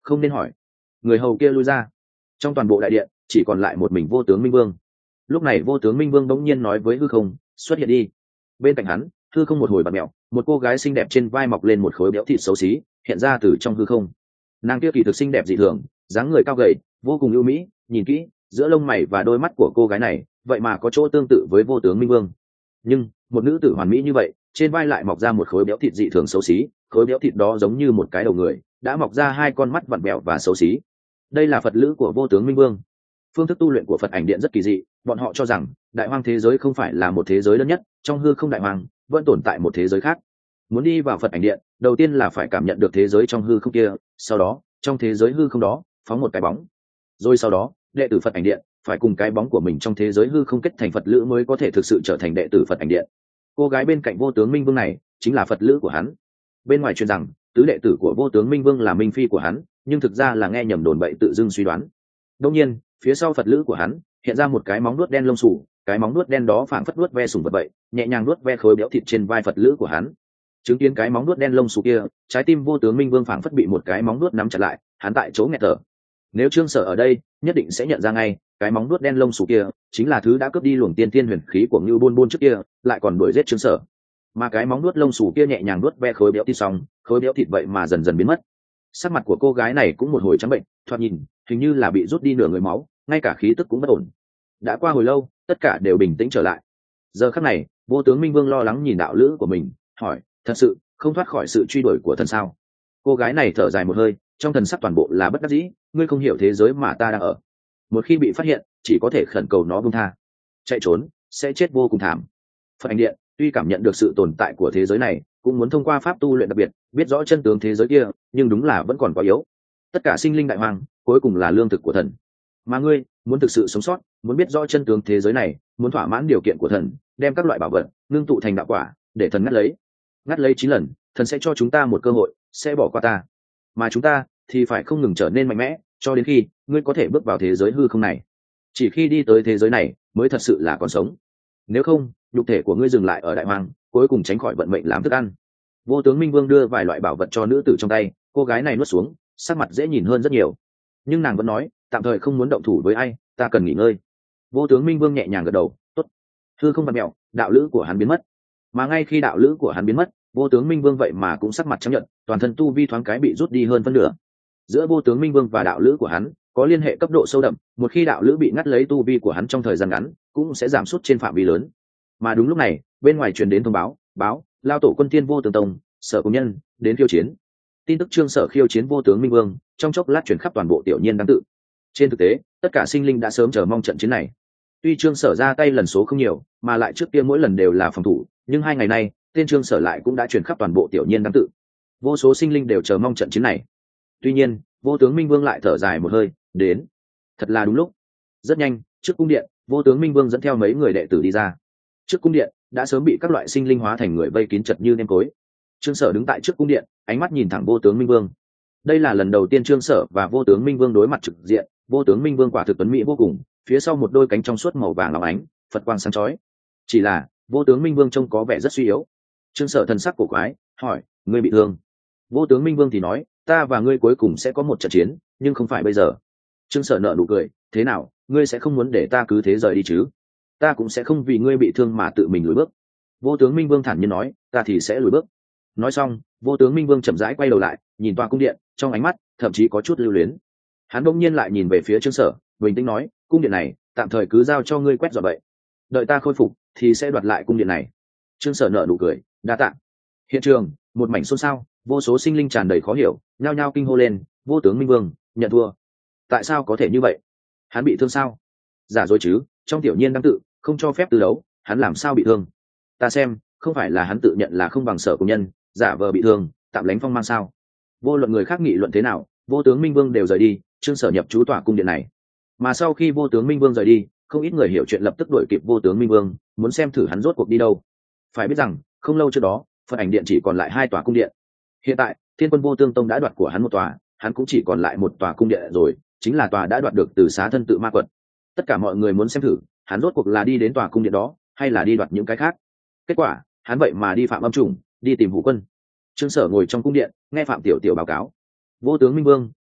không nên hỏi. Người hầu kia lui ra. Trong toàn bộ đại điện chỉ còn lại một mình vô tướng minh vương. Lúc này vô tướng minh vương bỗng nhiên nói với hư không, xuất hiện đi. Bên cạnh hắn, hư không một hồi bạt mẹo, một cô gái xinh đẹp trên vai mọc lên một khối béo thịt xấu xí hiện ra từ trong hư không. Nàng kia kỳ thực xinh đẹp dị thường, dáng người cao gầy, vô cùng ưu mỹ, nhìn kỹ giữa lông mày và đôi mắt của cô gái này vậy mà có chỗ tương tự với vô tướng minh vương. Nhưng một nữ tử hoàn mỹ như vậy trên vai lại mọc ra một khối béo thịt dị thường xấu xí, khối béo thịt đó giống như một cái đầu người, đã mọc ra hai con mắt vặn vẹo và xấu xí. Đây là Phật lữ của vô tướng minh vương. Phương thức tu luyện của Phật ảnh điện rất kỳ dị, bọn họ cho rằng đại hoang thế giới không phải là một thế giới đơn nhất, trong hư không đại hoang vẫn tồn tại một thế giới khác. Muốn đi vào Phật ảnh điện, đầu tiên là phải cảm nhận được thế giới trong hư không kia, sau đó trong thế giới hư không đó phóng một cái bóng, rồi sau đó đệ tử Phật ảnh điện phải cùng cái bóng của mình trong thế giới hư không kết thành Phật lữ mới có thể thực sự trở thành đệ tử Phật ảnh điện. Cô gái bên cạnh vô tướng minh vương này chính là Phật lữ của hắn. Bên ngoài truyền rằng tứ đệ tử của vô tướng minh vương là minh phi của hắn, nhưng thực ra là nghe nhầm đồn bậy tự dưng suy đoán. Đương nhiên phía sau Phật lữ của hắn hiện ra một cái móng nuốt đen lông xù, cái móng nuốt đen đó phảng phất nuốt ve sùng vật vậy, nhẹ nhàng nuốt ve khối béo thịt trên vai Phật lữ của hắn. Chứng kiến cái móng nuốt đen lông xù kia, trái tim vô tướng minh vương phảng phất bị một cái móng nuốt nắm chặt lại, hắn tại chỗ nghẹt thở. Nếu Trương Sở ở đây nhất định sẽ nhận ra ngay, cái móng nuốt đen lông xù kia chính là thứ đã cướp đi luồng tiên thiên huyền khí của Ngưu Bôn Bôn trước kia, lại còn đuổi giết Trương Sở. Mà cái móng nuốt lông xù kia nhẹ nhàng nuốt ve khối béo thịt xong, khối béo thịt vậy mà dần dần biến mất. Sắc mặt của cô gái này cũng một hồi trắng bệnh, thoạt nhìn hình như là bị rút đi nửa người máu, ngay cả khí tức cũng bất ổn. Đã qua hồi lâu, tất cả đều bình tĩnh trở lại. Giờ khắc này, vô tướng minh vương lo lắng nhìn đạo lữ của mình, hỏi: thật sự không thoát khỏi sự truy đuổi của thần sao? Cô gái này thở dài một hơi, trong thần sắc toàn bộ là bất đắc dĩ. Ngươi không hiểu thế giới mà ta đang ở, một khi bị phát hiện chỉ có thể khẩn cầu nó buông tha, chạy trốn sẽ chết vô cùng thảm. Phật ảnh điện tuy cảm nhận được sự tồn tại của thế giới này, cũng muốn thông qua pháp tu luyện đặc biệt biết rõ chân tướng thế giới kia, nhưng đúng là vẫn còn quá yếu. Tất cả sinh linh đại hoàng cuối cùng là lương thực của thần, mà ngươi muốn thực sự sống sót, muốn biết rõ chân tướng thế giới này, muốn thỏa mãn điều kiện của thần, đem các loại bảo vật ngưng tụ thành đạo quả để thần ngắt lấy 9 lần, thần sẽ cho chúng ta một cơ hội, sẽ bỏ qua ta, mà chúng ta thì phải không ngừng trở nên mạnh mẽ cho đến khi ngươi có thể bước vào thế giới hư không này. Chỉ khi đi tới thế giới này mới thật sự là còn sống, nếu không nhục thể của ngươi dừng lại ở đại hoang, cuối cùng tránh khỏi vận mệnh làm thức ăn. Vô tướng minh vương đưa vài loại bảo vật cho nữ tử trong tay, cô gái này nuốt xuống, sắc mặt dễ nhìn hơn rất nhiều, nhưng nàng vẫn nói tạm thời không muốn động thủ với ai, ta cần nghỉ ngơi. Vô tướng minh vương nhẹ nhàng gật đầu, tốt. Hư không bật mẹo, đạo lữ của hắn biến mất, mà ngay khi đạo lữ của hắn biến mất, vô tướng minh vương vậy mà cũng sắc mặt chấp nhận, toàn thân tu vi thoáng cái bị rút đi hơn phân nửa. Giữa vô tướng minh vương và đạo lữ của hắn có liên hệ cấp độ sâu đậm, một khi đạo lữ bị ngắt lấy tu vi của hắn trong thời gian ngắn cũng sẽ giảm sút trên phạm vi lớn. Mà đúng lúc này bên ngoài truyền đến thông báo, lao tổ quân tiên vô tướng tông Sở công nhân đến khiêu chiến. Tin tức Trương Sở khiêu chiến vô tướng minh vương trong chốc lát truyền khắp toàn bộ tiểu nhiên đáng tự. Trên thực tế tất cả sinh linh đã sớm chờ mong trận chiến này. Tuy Trương Sở ra tay lần số không nhiều, mà lại trước kia mỗi lần đều là phòng thủ, nhưng 2 ngày nay tên Trương Sở lại cũng đã truyền khắp toàn bộ tiểu nhiên đáng tự. Vô số sinh linh đều chờ mong trận chiến này. Tuy nhiên vô tướng minh vương lại thở dài một hơi, đến thật là đúng lúc. Rất nhanh trước cung điện, vô tướng minh vương dẫn theo mấy người đệ tử đi ra. Trước cung điện đã sớm bị các loại sinh linh hóa thành người vây kín chật như nêm cối. Trương Sở đứng tại trước cung điện, ánh mắt nhìn thẳng vô tướng minh vương. Đây là lần đầu tiên Trương Sở và vô tướng minh vương đối mặt trực diện. Vô tướng minh vương quả thực tuấn mỹ vô cùng, phía sau một đôi cánh trong suốt màu vàng óng ánh, phật quang sáng chói. Chỉ là vô tướng minh vương trông có vẻ rất suy yếu. Trương Sở thần sắc cổ quái, hỏi: ngươi bị thương? Vô tướng minh vương thì nói: ta và ngươi cuối cùng sẽ có một trận chiến, nhưng không phải bây giờ. Trương Sở nở nụ cười: thế nào, ngươi sẽ không muốn để ta cứ thế rời đi chứ? Ta cũng sẽ không vì ngươi bị thương mà tự mình lùi bước. Vô tướng minh vương thản nhiên nói: ta thì sẽ lùi bước. Nói xong vô tướng minh vương chậm rãi quay đầu lại, nhìn tòa cung điện, trong ánh mắt thậm chí có chút lưu luyến. Hắn bỗng nhiên lại nhìn về phía Trương Sở, bình tĩnh nói: cung điện này tạm thời cứ giao cho ngươi quét dọn vậy, đợi ta khôi phục thì sẽ đoạt lại cung điện này. Trương Sở nở nụ cười: đa tạ. Hiện trường một mảnh xôn xao, vô số sinh linh tràn đầy khó hiểu, nhao nhao kinh hô lên: vô tướng minh vương nhận thua. Tại sao có thể như vậy? Hắn bị thương sao? Giả dối chứ, trong tiểu nhiên đang tự không cho phép từ đấu, hắn làm sao bị thương? Ta xem không phải là hắn tự nhận là không bằng Sở công nhân, giả vờ bị thương tạm lánh phong mang sao? Vô luận người khác nghị luận thế nào, vô tướng minh vương đều rời đi. Trương Sở nhập trú tòa cung điện này, mà sau khi vô tướng minh vương rời đi, không ít người hiểu chuyện lập tức đuổi kịp vô tướng minh vương, muốn xem thử hắn rốt cuộc đi đâu. Phải biết rằng không lâu trước đó Phật ảnh điện chỉ còn lại 2 tòa cung điện, hiện tại Thiên Quân Vô Tương Tông đã đoạt của hắn 1 tòa, hắn cũng chỉ còn lại 1 tòa cung điện rồi, chính là tòa đã đoạt được từ Xá Thân Tự Ma Quật. Tất cả mọi người muốn xem thử hắn rốt cuộc là đi đến tòa cung điện đó hay là đi đoạt những cái khác. Kết quả hắn vậy mà đi Phạm Âm Trùng, đi tìm Hủ Quân. Trương Sở ngồi trong cung điện nghe Phạm Tiểu Tiểu báo cáo. Vô tướng minh vương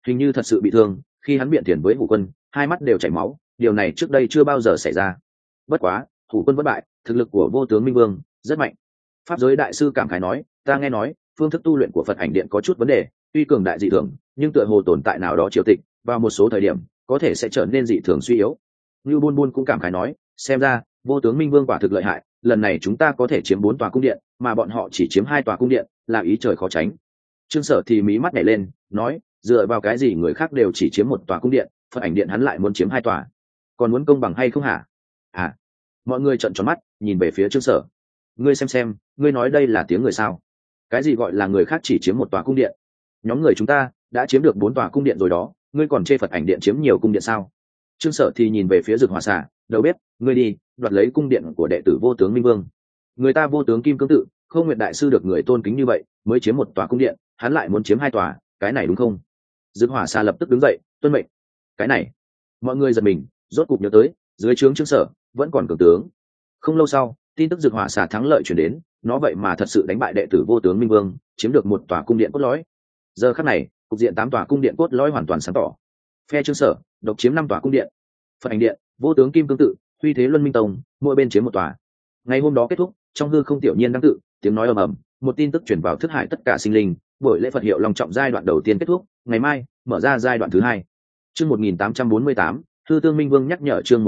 hình như thật sự bị thương. Khi hắn biện thiền với Hủ Quân, hai mắt đều chảy máu, điều này trước đây chưa bao giờ xảy ra. Bất quá, Hủ Quân bất bại, thực lực của vô tướng minh vương rất mạnh. Pháp giới đại sư cảm khái nói, ta nghe nói phương thức tu luyện của Phật ảnh điện có chút vấn đề, tuy cường đại dị thường, nhưng tựa hồ tồn tại nào đó triều tịch, vào một số thời điểm có thể sẽ trở nên dị thường suy yếu. Như Buôn Buôn cũng cảm khái nói, xem ra vô tướng minh vương quả thực lợi hại, lần này chúng ta có thể chiếm 4 tòa cung điện, mà bọn họ chỉ chiếm 2 tòa cung điện, là ý trời khó tránh. Trương Sở thì mí mắt nhảy lên, nói, dựa vào cái gì người khác đều chỉ chiếm 1 tòa cung điện, Phật ảnh điện hắn lại muốn chiếm 2 tòa, còn muốn công bằng hay không hả? À, mọi người trợn tròn mắt, nhìn về phía Trương Sở. Ngươi xem, ngươi nói đây là tiếng người sao? Cái gì gọi là người khác chỉ chiếm 1 tòa cung điện? Nhóm người chúng ta đã chiếm được 4 tòa cung điện rồi đó, ngươi còn chê Phật ảnh điện chiếm nhiều cung điện sao? Trương Sở thì nhìn về phía Dực Hỏa Xà, đầu bếp, ngươi đi đoạt lấy cung điện của đệ tử vô tướng minh vương. Người ta vô tướng kim cương tự, Không Nguyệt đại sư được người tôn kính như vậy, mới chiếm 1 tòa cung điện, hắn lại muốn chiếm 2 tòa, cái này đúng không? Dực Hỏa Xà lập tức đứng dậy, tuân mệnh. Cái này, mọi người giật mình, rốt cục nhớ tới, dưới trướng Trương Sở vẫn còn cường tướng. Không lâu sau, tin tức Dực Hỏa Xà thắng lợi truyền đến, nó vậy mà thật sự đánh bại đệ tử vô tướng minh vương, chiếm được 1 tòa cung điện cốt lõi. Giờ khắc này, cục diện 8 tòa cung điện cốt lõi hoàn toàn sáng tỏ. Phe Trương Sở độc chiếm 5 tòa cung điện, Phật ảnh điện, vô tướng kim cương tự, Huy Thế Luân Minh Tông mỗi bên chiếm 1 tòa. Ngày hôm đó kết thúc, trong hư không tiểu nhiên đăng tự, tiếng nói ầm ầm, một tin tức truyền vào thức hải tất cả sinh linh, buổi lễ Phật hiệu long trọng giai đoạn đầu tiên kết thúc, ngày mai mở ra giai đoạn thứ 2. Chương 1848, Hư Tương Minh Vương nhắc nhở. Chương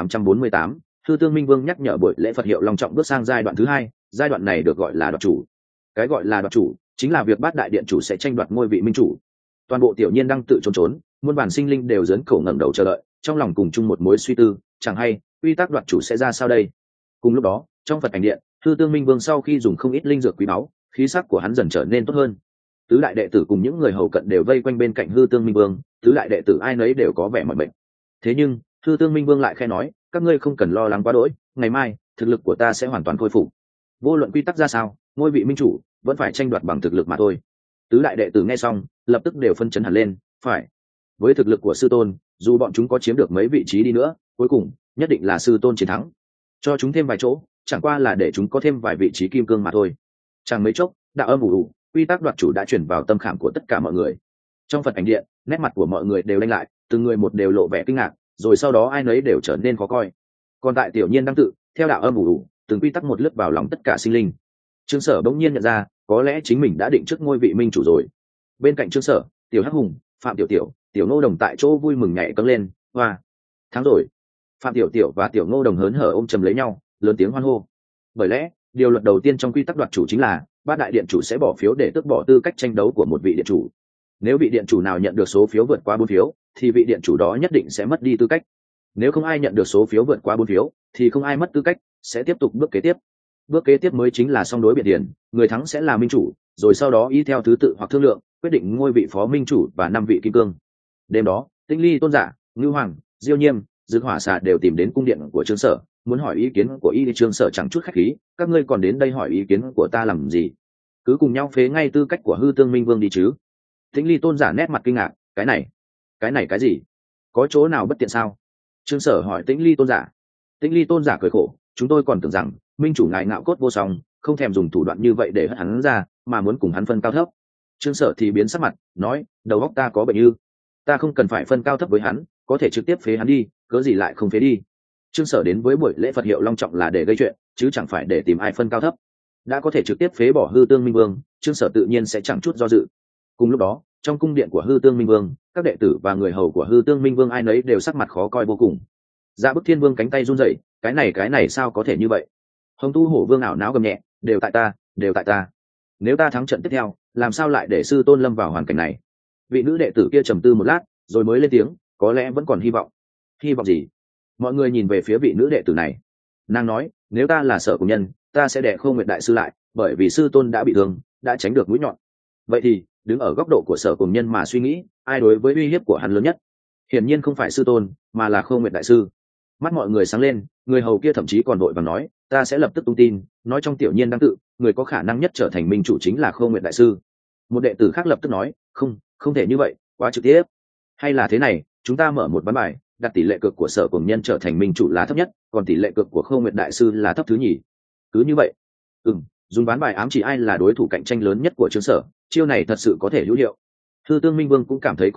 1848, Hư Tương Minh Vương nhắc nhở. Buổi lễ Phật hiệu long trọng bước sang giai đoạn thứ 2, giai đoạn này được gọi là đoạt chủ. Cái gọi là đoạt chủ chính là việc Bát đại điện chủ sẽ tranh đoạt ngôi vị minh chủ. Toàn bộ tiểu nhiên đang tự trốn, muôn bản sinh linh đều giớn cổ ngẩng đầu chờ đợi, trong lòng cùng chung một mối suy tư, chẳng hay quy tắc đoạt chủ sẽ ra sao đây. Cùng lúc đó, trong Phật ảnh điện, Hư Tương Minh Vương sau khi dùng không ít linh dược quý báu, khí sắc của hắn dần trở nên tốt hơn. Tứ đại đệ tử cùng những người hầu cận đều vây quanh bên cạnh Hư Tương Minh Vương, tứ đại đệ tử ai nấy đều có vẻ mỏi mệt. Thế nhưng Hư Tương Minh Vương lại khẽ nói, các ngươi không cần lo lắng quá đỗi, ngày mai thực lực của ta sẽ hoàn toàn khôi phục. Vô luận quy tắc ra sao, ngôi vị minh chủ vẫn phải tranh đoạt bằng thực lực mà thôi. Tứ đại đệ tử nghe xong, lập tức đều phân chấn hẳn lên, phải. Với thực lực của sư tôn, dù bọn chúng có chiếm được mấy vị trí đi nữa, cuối cùng nhất định là sư tôn chiến thắng. Cho chúng thêm vài chỗ, chẳng qua là để chúng có thêm vài vị trí kim cương mà thôi. Chẳng mấy chốc, đạo âm ù ù, quy tắc đoạt chủ đã chuyển vào tâm khảm của tất cả mọi người. Trong Phật ảnh điện, nét mặt của mọi người đều đanh lại, từng người một đều lộ vẻ kinh ngạc, rồi sau đó ai nấy đều trở nên khó coi. Còn tại tiểu nhiên đang tự, theo đạo âm ù ù, từng quy tắc một lướt vào lòng tất cả sinh linh. Trương Sở bỗng nhiên nhận ra, có lẽ chính mình đã định trước ngôi vị minh chủ rồi. Bên cạnh Trương Sở, Tiểu Hắc Hùng, Phạm Tiểu Tiểu, Tiểu Ngô Đồng tại chỗ vui mừng nhảy cẫng lên, hoa, thắng rồi. Phạm Tiểu Tiểu và Tiểu Ngô Đồng hớn hở ôm chầm lấy nhau, lớn tiếng hoan hô. Bởi lẽ, điều luật đầu tiên trong quy tắc đoạt chủ chính là Bát đại điện chủ sẽ bỏ phiếu để tước bỏ tư cách tranh đấu của một vị điện chủ. Nếu vị điện chủ nào nhận được số phiếu vượt qua 4 phiếu, thì vị điện chủ đó nhất định sẽ mất đi tư cách. Nếu không ai nhận được số phiếu vượt qua 4 phiếu, thì không ai mất tư cách, sẽ tiếp tục bước kế tiếp. Bước kế tiếp mới chính là song đối biện điển, người thắng sẽ là minh chủ, rồi sau đó y theo thứ tự hoặc thương lượng, quyết định ngôi vị phó minh chủ và 5 vị kim cương. Đêm đó, Tĩnh Ly Tôn giả, Ngưu Hoàng, Diêu Nhiêm, Dực Hỏa Xà đều tìm đến cung điện của Trương Sở, muốn hỏi ý kiến của y. Trương Sở chẳng chút khách khí, các ngươi còn đến đây hỏi ý kiến của ta làm gì? Cứ cùng nhau phế ngay tư cách của Hư Tương Minh Vương đi chứ. Tĩnh Ly Tôn giả nét mặt kinh ngạc, cái này cái gì? Có chỗ nào bất tiện sao? Trương Sở hỏi Tĩnh Ly Tôn giả. Tĩnh Ly Tôn giả cười khổ, chúng tôi còn tưởng rằng minh chủ ngài ngạo cốt vô song, không thèm dùng thủ đoạn như vậy để hất hắn ra, mà muốn cùng hắn phân cao thấp. Trương Sở thì biến sắc mặt, nói, đầu óc ta có bệnh ư? Ta không cần phải phân cao thấp với hắn, có thể trực tiếp phế hắn đi, cớ gì lại không phế đi? Trương Sở đến với buổi lễ Phật hiệu long trọng là để gây chuyện, chứ chẳng phải để tìm ai phân cao thấp. Đã có thể trực tiếp phế bỏ Hư Tương Minh Vương, Trương Sở tự nhiên sẽ chẳng chút do dự. Cùng lúc đó, trong cung điện của Hư Tương Minh Vương, các đệ tử và người hầu của Hư Tương Minh Vương ai nấy đều sắc mặt khó coi vô cùng. Dạ Bức Thiên Vương cánh tay run rẩy, cái này sao có thể như vậy? Hồng Tu Hổ Vương ảo não gầm nhẹ, đều tại ta. Nếu ta thắng trận tiếp theo, làm sao lại để sư tôn lâm vào hoàn cảnh này? Vị nữ đệ tử kia trầm tư một lát, rồi mới lên tiếng, có lẽ vẫn còn hy vọng. Hy vọng gì? Mọi người nhìn về phía vị nữ đệ tử này. Nàng nói, nếu ta là Sở Cùng Nhân, ta sẽ đè Không Nguyệt đại sư lại, bởi vì sư tôn đã bị thương, đã tránh được mũi nhọn. Vậy thì, đứng ở góc độ của Sở Cùng Nhân mà suy nghĩ, ai đối với uy hiếp của hắn lớn nhất? Hiển nhiên không phải sư tôn, mà là Không Nguyệt đại sư. Mắt mọi người sáng lên, người hầu kia thậm chí còn vội vàng nói, ta sẽ lập tức tung tin, nói trong tiểu nhiên đang tự, người có khả năng nhất trở thành minh chủ chính là Không Nguyệt đại sư. Một đệ tử khác lập tức nói, không thể như vậy, quá trực tiếp. Hay là thế này, chúng ta mở một ván bài, đặt tỷ lệ cược của Sở Cùng Nhân trở thành minh chủ là thấp nhất, còn tỷ lệ cược của Không Nguyệt đại sư là thấp thứ nhì. Cứ như vậy. Dùng ván bài ám chỉ ai là đối thủ cạnh tranh lớn nhất của Trương Sở, chiêu này thật sự có thể hữu hiệu. Hư Tương Minh Vương cũng cảm thấy có thể,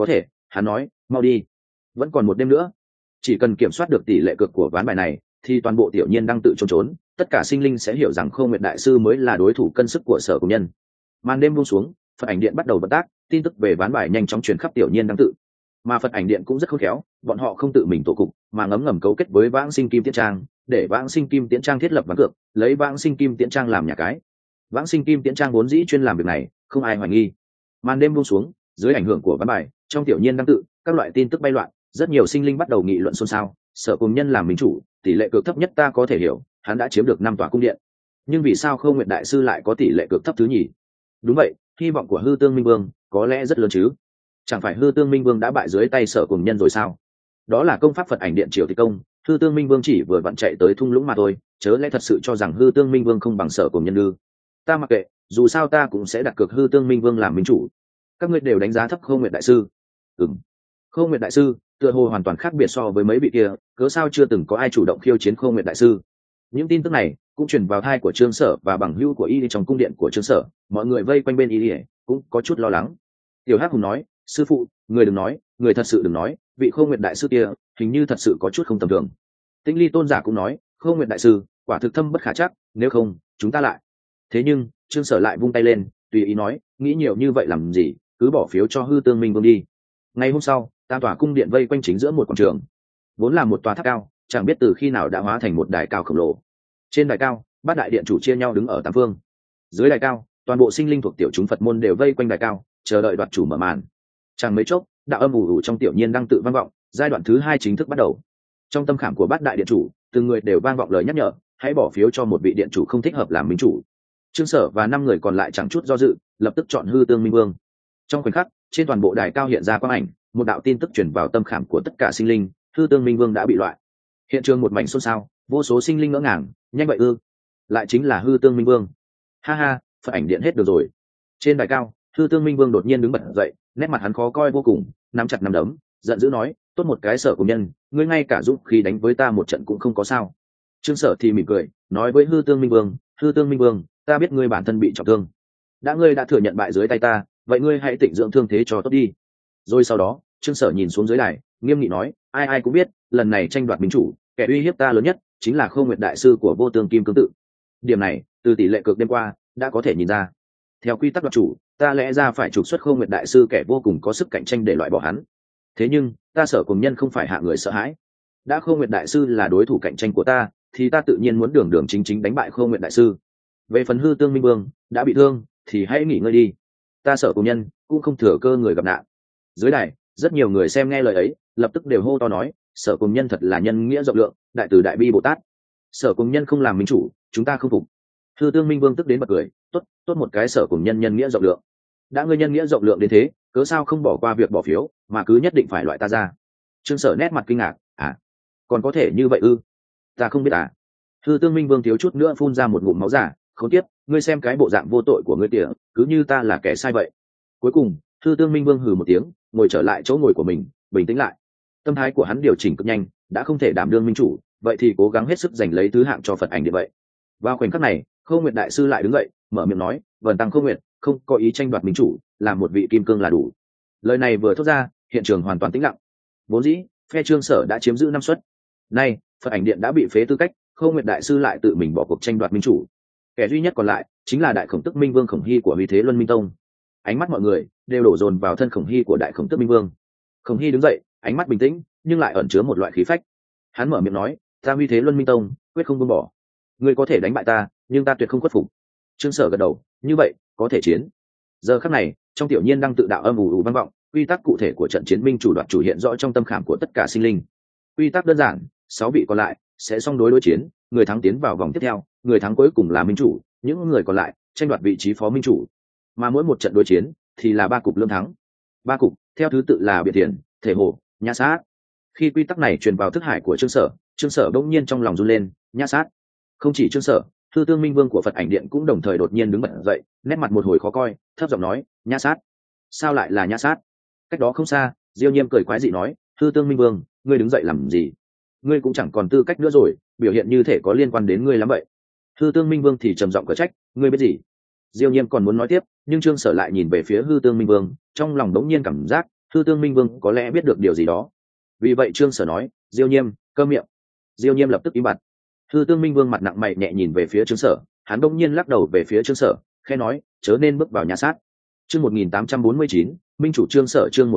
hắn nói mau đi, vẫn còn một đêm nữa, chỉ cần kiểm soát được tỷ lệ cược của ván bài này thì toàn bộ tiểu nhiên đang tự trốn, tất cả sinh linh sẽ hiểu rằng Khâu Nguyệt đại sư mới là đối thủ cân sức của Sở Cùng Nhân. Màn đêm buông xuống, Phật ảnh điện bắt đầu vận tác, tin tức về ván bài nhanh chóng truyền khắp tiểu nhiên đang tự. Mà Phật ảnh điện cũng rất khôn khéo, bọn họ không tự mình tổ cục mà ngấm ngầm cấu kết với Vãng Sinh Kim Tiễn Trang, để Vãng Sinh Kim Tiễn Trang thiết lập ván cược, lấy Vãng Sinh Kim Tiễn Trang làm nhà cái. Vãng Sinh Kim Tiễn Trang vốn dĩ chuyên làm việc này, không ai hoài nghi. Màn đêm buông xuống, dưới ảnh hưởng của ván bài, trong tiểu nhiên đang tự, các loại tin tức bay loạn, rất nhiều sinh linh bắt đầu nghị luận xôn xao. Sở Cùng Nhân làm minh chủ, tỷ lệ cược thấp nhất ta có thể hiểu, hắn đã chiếm được 5 tòa cung điện, nhưng vì sao Khâu Nguyệt đại sư lại có tỷ lệ cược thấp thứ nhì? Đúng vậy, hy vọng của Hư Tương Minh Vương có lẽ rất lớn chứ. Chẳng phải Hư Tương Minh Vương đã bại dưới tay Sở Cùng Nhân rồi sao? Đó là công pháp Phật ảnh điện triều tịch công, Hư Tương Minh Vương chỉ vừa vặn chạy tới thung lũng mà thôi, chớ lẽ thật sự cho rằng Hư Tương Minh Vương không bằng Sở Cùng Nhân ư? Ta mặc kệ, dù sao ta cũng sẽ đặt cược Hư Tương Minh Vương làm minh chủ. Các ngươi đều đánh giá thấp Khâu Nguyệt đại sư. Khâu Nguyệt đại sư tựa hồ hoàn toàn khác biệt so với mấy vị kia, cớ sao chưa từng có ai chủ động khiêu chiến Khâu Nguyệt đại sư? Những tin tức này cũng truyền vào tai của Trương Sở và bằng hữu của y trong cung điện của Trương Sở, mọi người vây quanh bên y cũng có chút lo lắng. Tiểu Hắc Hùng nói, sư phụ, người đừng nói, người thật sự đừng nói, vị Khâu Nguyệt đại sư kia hình như thật sự có chút không tầm thường. Tĩnh Ly tôn giả cũng nói, Khâu Nguyệt đại sư quả thực thâm bất khả trắc, nếu không chúng ta lại. Thế nhưng Trương Sở lại vung tay lên, tùy ý nói, nghĩ nhiều như vậy làm gì, cứ bỏ phiếu cho Hư Tương Minh Vương đi. Ngày hôm sau, tam tòa cung điện vây quanh chính giữa một quảng trường, vốn là một tòa tháp cao, chẳng biết từ khi nào đã hóa thành một đài cao khổng lồ. Trên đài cao, bát đại điện chủ chia nhau đứng ở tám phương. Dưới đài cao, toàn bộ sinh linh thuộc tiểu chúng Phật môn đều vây quanh đài cao, chờ đợi đoạt chủ mở màn. Chẳng mấy chốc, đạo âm ù ù trong tiểu nhiên đang tự vang vọng, giai đoạn thứ 2 chính thức bắt đầu. Trong tâm khảm của bát đại điện chủ, từng người đều vang vọng lời nhắc nhở, hãy bỏ phiếu cho một vị điện chủ không thích hợp làm minh chủ. Trương Sở và 5 người còn lại chẳng chút do dự, lập tức chọn Hư Tương Minh Vương. Trong khoảnh khắc, trên toàn bộ đài cao hiện ra quang ảnh, một đạo tin tức truyền vào tâm khảm của tất cả sinh linh, Hư Tương Minh Vương đã bị loại. Hiện trường một mảnh xôn xao, vô số sinh linh ngỡ ngàng, nhanh vậy ư? Lại chính là Hư Tương Minh Vương. Ha ha, Phật ảnh điện hết được rồi. Trên đài cao, Hư Tương Minh Vương đột nhiên đứng bật dậy, nét mặt hắn khó coi vô cùng, nắm chặt nắm đấm, giận dữ nói, tốt một cái Sở Cùng Nhân, ngươi ngay cả dũng khí đánh với ta một trận cũng không có sao. Trương Sở thì mỉm cười, nói với Hư Tương Minh Vương, Hư Tương Minh Vương, ta biết ngươi bản thân bị trọng thương, ngươi đã thừa nhận bại dưới tay ta, vậy ngươi hãy tịnh dưỡng thương thế cho tốt đi. Rồi sau đó, Trương Sở nhìn xuống dưới đài, nghiêm nghị nói, ai ai cũng biết, lần này tranh đoạt minh chủ, kẻ uy hiếp ta lớn nhất chính là Khâu Nguyệt đại sư của Vô Tương Kim Cương Tự. Điểm này, từ tỷ lệ cược đêm qua đã có thể nhìn ra. Theo quy tắc đoạt chủ, ta lẽ ra phải trục xuất Khâu Nguyệt đại sư kẻ vô cùng có sức cạnh tranh để loại bỏ hắn. Thế nhưng, ta Sở Cùng Nhân không phải hạ người sợ hãi. Đã Khâu Nguyệt đại sư là đối thủ cạnh tranh của ta, thì ta tự nhiên muốn đường đường chính chính đánh bại Khâu Nguyệt đại sư. Về phần Hư Tương Minh Vương đã bị thương, thì hãy nghỉ ngơi đi. Ta Sở Cùng Nhân cũng không thừa cơ người gặp nạn. Dưới đài, rất nhiều người xem nghe lời ấy, lập tức đều hô to nói, Sở Cùng Nhân thật là nhân nghĩa rộng lượng, đại từ đại bi Bồ Tát. Sở Cùng Nhân không làm minh chủ, chúng ta không phục. Hư Tương Minh Vương tức đến bật cười, tốt một cái Sở Cùng Nhân nhân nghĩa rộng lượng. Đã ngươi nhân nghĩa rộng lượng đến thế, cớ sao không bỏ qua việc bỏ phiếu, mà cứ nhất định phải loại ta ra? Trương Sở nét mặt kinh ngạc, còn có thể như vậy ư? Ta không biết à? Hư Tương Minh Vương thiếu chút nữa phun ra một ngụm máu giả, khốn kiếp, ngươi xem cái bộ dạng vô tội của ngươi kìa, cứ như ta là kẻ sai vậy. Cuối cùng, Hư Tương Minh Vương hừ một tiếng, ngồi trở lại chỗ ngồi của mình, bình tĩnh lại. Tâm thái của hắn điều chỉnh cực nhanh, đã không thể đảm đương minh chủ, vậy thì cố gắng hết sức giành lấy thứ hạng cho Phật ảnh điện vậy. Vào khoảnh khắc này, Khâu Nguyệt đại sư lại đứng dậy, mở miệng nói, Vân Tăng Khâu Nguyệt, không có ý tranh đoạt minh chủ, làm một vị kim cương là đủ. Lời này vừa thốt ra, hiện trường hoàn toàn tĩnh lặng. Vốn dĩ, phe Trương Sở đã chiếm giữ 5 suất. Nay, Phật ảnh điện đã bị phế tư cách, Khâu Nguyệt đại sư lại tự mình bỏ cuộc tranh đoạt minh chủ. Kẻ duy nhất còn lại chính là Đại Khổng Tức Minh Vương Khổng Hy của Huy Thế Luân Minh Tông. Ánh mắt mọi người đều đổ dồn vào thân Khổng Hy của Đại Khổng Tức Minh Vương. Khổng Hy đứng dậy, ánh mắt bình tĩnh, nhưng lại ẩn chứa một loại khí phách. Hắn mở miệng nói, ta Huy Thế Luân Minh Tông quyết không buông bỏ. Ngươi có thể đánh bại ta, nhưng ta tuyệt không khuất phục. Trương Sở gật đầu, như vậy có thể chiến. Giờ khắc này, trong tiểu nhiên đang tự đạo âm ù ù vang vọng, quy tắc cụ thể của trận chiến minh chủ đoạt chủ hiện rõ trong tâm khảm của tất cả sinh linh. Quy tắc đơn giản, 6 vị còn lại sẽ song đối chiến, người thắng tiến vào vòng tiếp theo, người thắng cuối cùng là minh chủ, những người còn lại tranh đoạt vị trí phó minh chủ. Mà mỗi một trận đối chiến thì là 3 cục lương thắng. 3 cục theo thứ tự là Biệt Thiền, Thể Hồ, Nhã Sát. Khi quy tắc này truyền vào thức hải của Trương Sở bỗng nhiên trong lòng run lên, Nhã Sát. Không chỉ Trương Sở, Hư Tương Minh Vương của Phật ảnh điện cũng đồng thời đột nhiên đứng bật dậy, nét mặt một hồi khó coi, thấp giọng nói, Nhã Sát. Sao lại là Nhã Sát? Cách đó không xa, Diêu Nhiêm cười quái dị nói, Hư Tương Minh Vương, ngươi đứng dậy làm gì? Ngươi cũng chẳng còn tư cách nữa rồi, biểu hiện như thể có liên quan đến ngươi lắm vậy. Hư Tương Minh Vương thì trầm giọng cở trách, ngươi biết gì? Diêu Nhiêm còn muốn nói tiếp, nhưng Trương Sở lại nhìn về phía Hư Tương Minh Vương, trong lòng đống nhiên cảm giác, Hư Tương Minh Vương có lẽ biết được điều gì đó. Vì vậy Trương Sở nói, Diêu Nhiêm, câm miệng. Diêu Nhiêm lập tức im bặt. Hư Tương Minh Vương mặt nặng mày nhẹ nhìn về phía Trương Sở, hắn bỗng nhiên lắc đầu về phía Trương Sở, khẽ nói, chớ nên bước vào nhà sát. Chương 1849, Minh chủ Trương Sở. Chương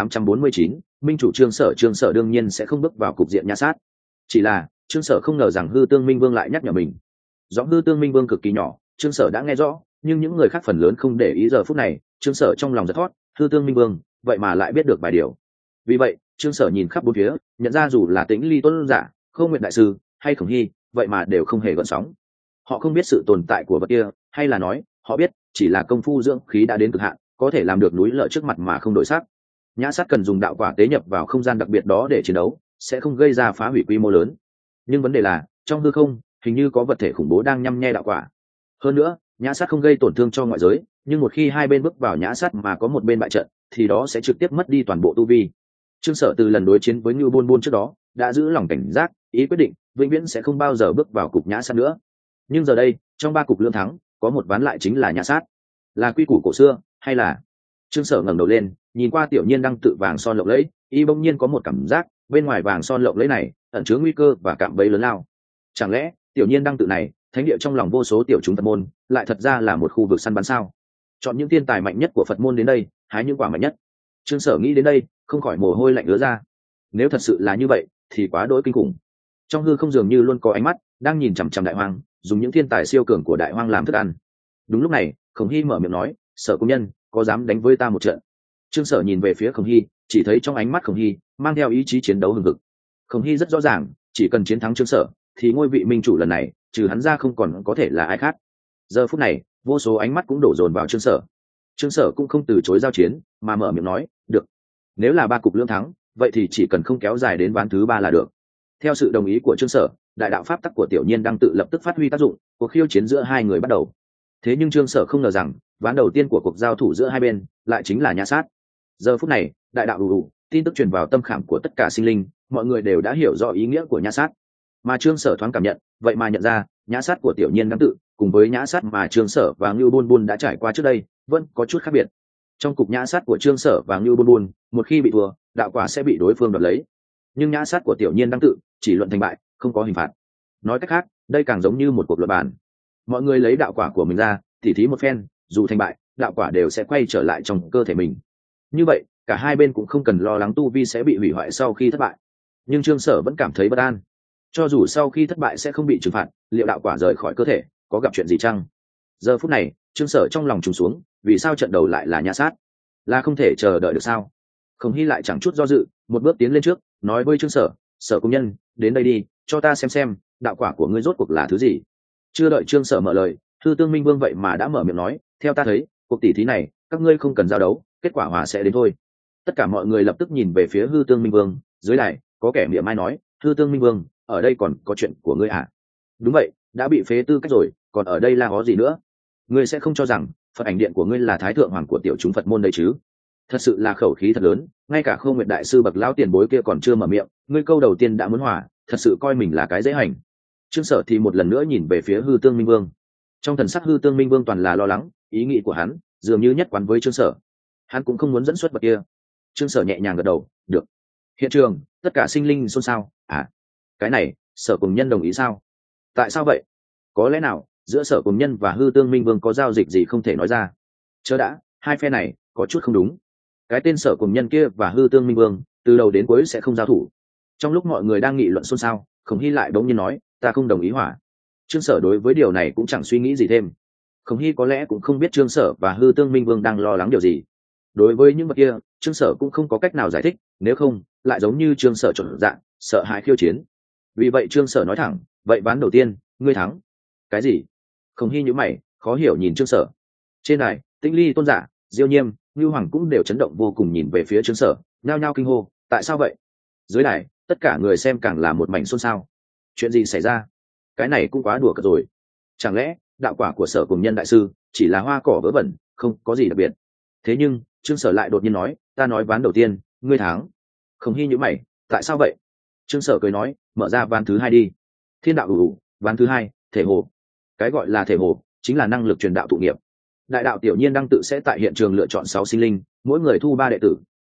1849, Minh chủ Trương Sở. Trương Sở đương nhiên sẽ không bước vào cục diện nhà sát. Chỉ là Trương Sở không ngờ rằng Hư Tương Minh Vương lại nhắc nhở mình. Giọng Hư Tương Minh Vương cực kỳ nhỏ, Trương Sở đã nghe rõ, nhưng những người khác phần lớn không để ý. Giờ phút này Trương Sở trong lòng giật thót, Hư Tương Minh Vương vậy mà lại biết được vài điều. Vì vậy Trương Sở nhìn khắp bốn phía, nhận ra dù là Tĩnh Ly Tôn giả, Khâu Nguyệt đại sư hay Khổng Hy, vậy mà đều không hề gợn sóng. Họ không biết sự tồn tại của vật kia, hay là nói họ biết, chỉ là công phu dưỡng khí đã đến cực hạn, có thể làm được núi lở trước mặt mà không đổi sắc. Nhã sát cần dùng đạo quả tế nhập vào không gian đặc biệt đó để chiến đấu, sẽ không gây ra phá hủy quy mô lớn. Nhưng vấn đề là trong hư không hình như có vật thể khủng bố đang nhăm nhe đạo quả. Hơn nữa nhã sát không gây tổn thương cho ngoại giới, nhưng một khi hai bên bước vào nhã sát mà có một bên bại trận thì đó sẽ trực tiếp mất đi toàn bộ tu vi. Trương Sở từ lần đối chiến với Như Bôn Bôn trước đó đã giữ lòng cảnh giác, ý quyết định vĩnh viễn sẽ không bao giờ bước vào cục nhã sát nữa. Nhưng giờ đây trong ba cục lưỡng thắng có một ván lại chính là nhã sát. Là quy củ cổ xưa hay là... Trương Sở ngẩng đầu lên nhìn qua Tiểu Nhiên đang tự vàng son lộng lẫy, y bỗng nhiên có một cảm giác bên ngoài vàng son lộng lẫy này ẩn chứa nguy cơ và cạm bẫy lớn lao. Chẳng lẽ Tiểu Nhiên đang tự này, thánh địa trong lòng vô số tiểu chúng Phật môn, lại thật ra là một khu vực săn bắn sao? Chọn những thiên tài mạnh nhất của Phật môn đến đây, hái những quả mạnh nhất. Trương Sở nghĩ đến đây không khỏi mồ hôi lạnh ứa ra. Nếu thật sự là như vậy thì quá đỗi kinh khủng. Trong hư không dường như luôn có ánh mắt đang nhìn chằm chằm Đại Hoang, dùng những thiên tài siêu cường của Đại Hoang làm thức ăn. Đúng lúc này Khổng Hy mở miệng nói, Sở công nhân có dám đánh với ta một trận? Trương Sở nhìn về phía Khổng Hy, chỉ thấy trong ánh mắt Khổng Hy mang theo ý chí chiến đấu hừng hực. Khổng Hy rất rõ ràng, chỉ cần chiến thắng Trương Sở thì ngôi vị minh chủ lần này trừ hắn ra không còn có thể là ai khác. Giờ phút này vô số ánh mắt cũng đổ dồn vào Trương Sở. Trương Sở cũng không từ chối giao chiến mà mở miệng nói, được, nếu là ba cục lưỡng thắng vậy thì chỉ cần không kéo dài đến ván thứ ba là được. Theo sự đồng ý của Trương Sở, đại đạo pháp tắc của Tiểu Nhiên đang tự lập tức phát huy tác dụng, cuộc khiêu chiến giữa hai người bắt đầu. Thế nhưng Trương Sở không ngờ rằng ván đầu tiên của cuộc giao thủ giữa hai bên lại chính là nhã sát. Giờ phút này đại đạo đủ tin tức truyền vào tâm khảm của tất cả sinh linh, mọi người đều đã hiểu rõ ý nghĩa của nhã sát. Mà Trương Sở thoáng cảm nhận, vậy mà nhận ra nhã sát của Tiểu Nhiên đang tự cùng với nhã sát mà Trương Sở và Ngưu Bôn Bôn đã trải qua trước đây vẫn có chút khác biệt. Trong cục nhã sát của Trương Sở và Ngưu Bôn Bôn, một khi bị thua đạo quả sẽ bị đối phương đoạt lấy, nhưng nhã sát của Tiểu Nhiên đang tự chỉ luận thành bại, không có hình phạt. Nói cách khác, đây càng giống như một cuộc luận bàn, mọi người lấy đạo quả của mình ra tỉ thí một phen, dù thành bại đạo quả đều sẽ quay trở lại trong cơ thể mình. Như vậy cả hai bên cũng không cần lo lắng tu vi sẽ bị hủy hoại sau khi thất bại. Nhưng Trương Sở vẫn cảm thấy bất an, cho dù sau khi thất bại sẽ không bị trừng phạt, liệu đạo quả rời khỏi cơ thể có gặp chuyện gì chăng? Giờ phút này Trương Sở trong lòng trùng xuống, vì sao trận đầu lại là nhã sát? Là không thể chờ đợi được sao? Khổng Hy lại chẳng chút do dự, một bước tiến lên trước nói với Trương Sở, Sở công nhân đến đây đi, cho ta xem đạo quả của ngươi rốt cuộc là thứ gì. Chưa đợi Trương Sở mở lời, Hư Tương Minh Vương vậy mà đã mở miệng nói, theo ta thấy cuộc tỷ thí này các ngươi không cần giao đấu, kết quả hòa sẽ đến thôi. Tất cả mọi người lập tức nhìn về phía Hư Tương Minh Vương, dưới đài có kẻ miệng mai nói, Hư Tương Minh Vương, ở đây còn có chuyện của ngươi à? Đúng vậy, đã bị phế tư cách rồi, còn ở đây là có gì nữa? Ngươi sẽ không cho rằng Phật ảnh điện của ngươi là thái thượng hoàng của tiểu chúng Phật môn đấy chứ? Thật sự là khẩu khí thật lớn, ngay cả Khâu Nguyệt đại sư bậc lão tiền bối kia còn chưa mở miệng, ngươi câu đầu tiên đã muốn hỏa, thật sự coi mình là cái dễ hành. Trương Sở thì một lần nữa nhìn về phía Hư Tương Minh Vương, trong thần sắc Hư Tương Minh Vương toàn là lo lắng, ý nghĩ của hắn dường như nhất quán với Trương Sở, hắn cũng không muốn dẫn xuất vật kia. Trương Sở nhẹ nhàng gật đầu, được. Hiện trường tất cả sinh linh xôn xao, à, cái này Sở cùng nhân đồng ý sao? Tại sao vậy? Có lẽ nào giữa Sở cùng nhân và Hư Tương Minh Vương có giao dịch gì không thể nói ra? Chớ đã, hai phe này có chút không đúng. Cái tên Sở cùng nhân kia và Hư Tương Minh Vương từ đầu đến cuối sẽ không giao thủ. Trong lúc mọi người đang nghị luận xôn xao, Khổng Hy lại bỗng nhiên nói, ta không đồng ý hỏa. Trương Sở đối với điều này cũng chẳng suy nghĩ gì thêm. Khổng Hy có lẽ cũng không biết Trương Sở và Hư Tương Minh Vương đang lo lắng điều gì. Đối với những vật kia Trương Sở cũng không có cách nào giải thích, nếu không lại giống như Trương Sở trộn dạng sợ hãi khiêu chiến. Vì vậy Trương Sở nói thẳng, vậy ván đầu tiên ngươi thắng. Cái gì? Khổng Hy nhíu mày khó hiểu nhìn Trương Sở. Trên này Tĩnh Ly Tôn giả, Diêu Nhiêm, Ngưu Hoàng cũng đều chấn động vô cùng nhìn về phía Trương Sở, nhao nhao kinh hô, tại sao vậy? Dưới đài tất cả người xem càng là một mảnh xôn xao. Chuyện gì xảy ra? Cái này cũng quá đùa cợt rồi. Chẳng lẽ đạo quả của Sở cùng nhân đại sư chỉ là hoa cỏ vớ vẩn, không có gì đặc biệt? Thế nhưng Trương Sở lại đột nhiên nói, ta nói ván đầu tiên ngươi thắng. Khổng Hy nhíu mày, tại sao vậy? Trương Sở cười nói, mở ra ván thứ hai đi. Thiên đạo đủ, ván thứ hai thể hồ. Cái gọi là thể hồ chính là năng lực truyền đạo thụ nghiệp. Đại đạo Tiểu Nhiên đang tự sẽ tại hiện trường lựa chọn 6 sinh linh, mỗi người thu 3 đệ tử,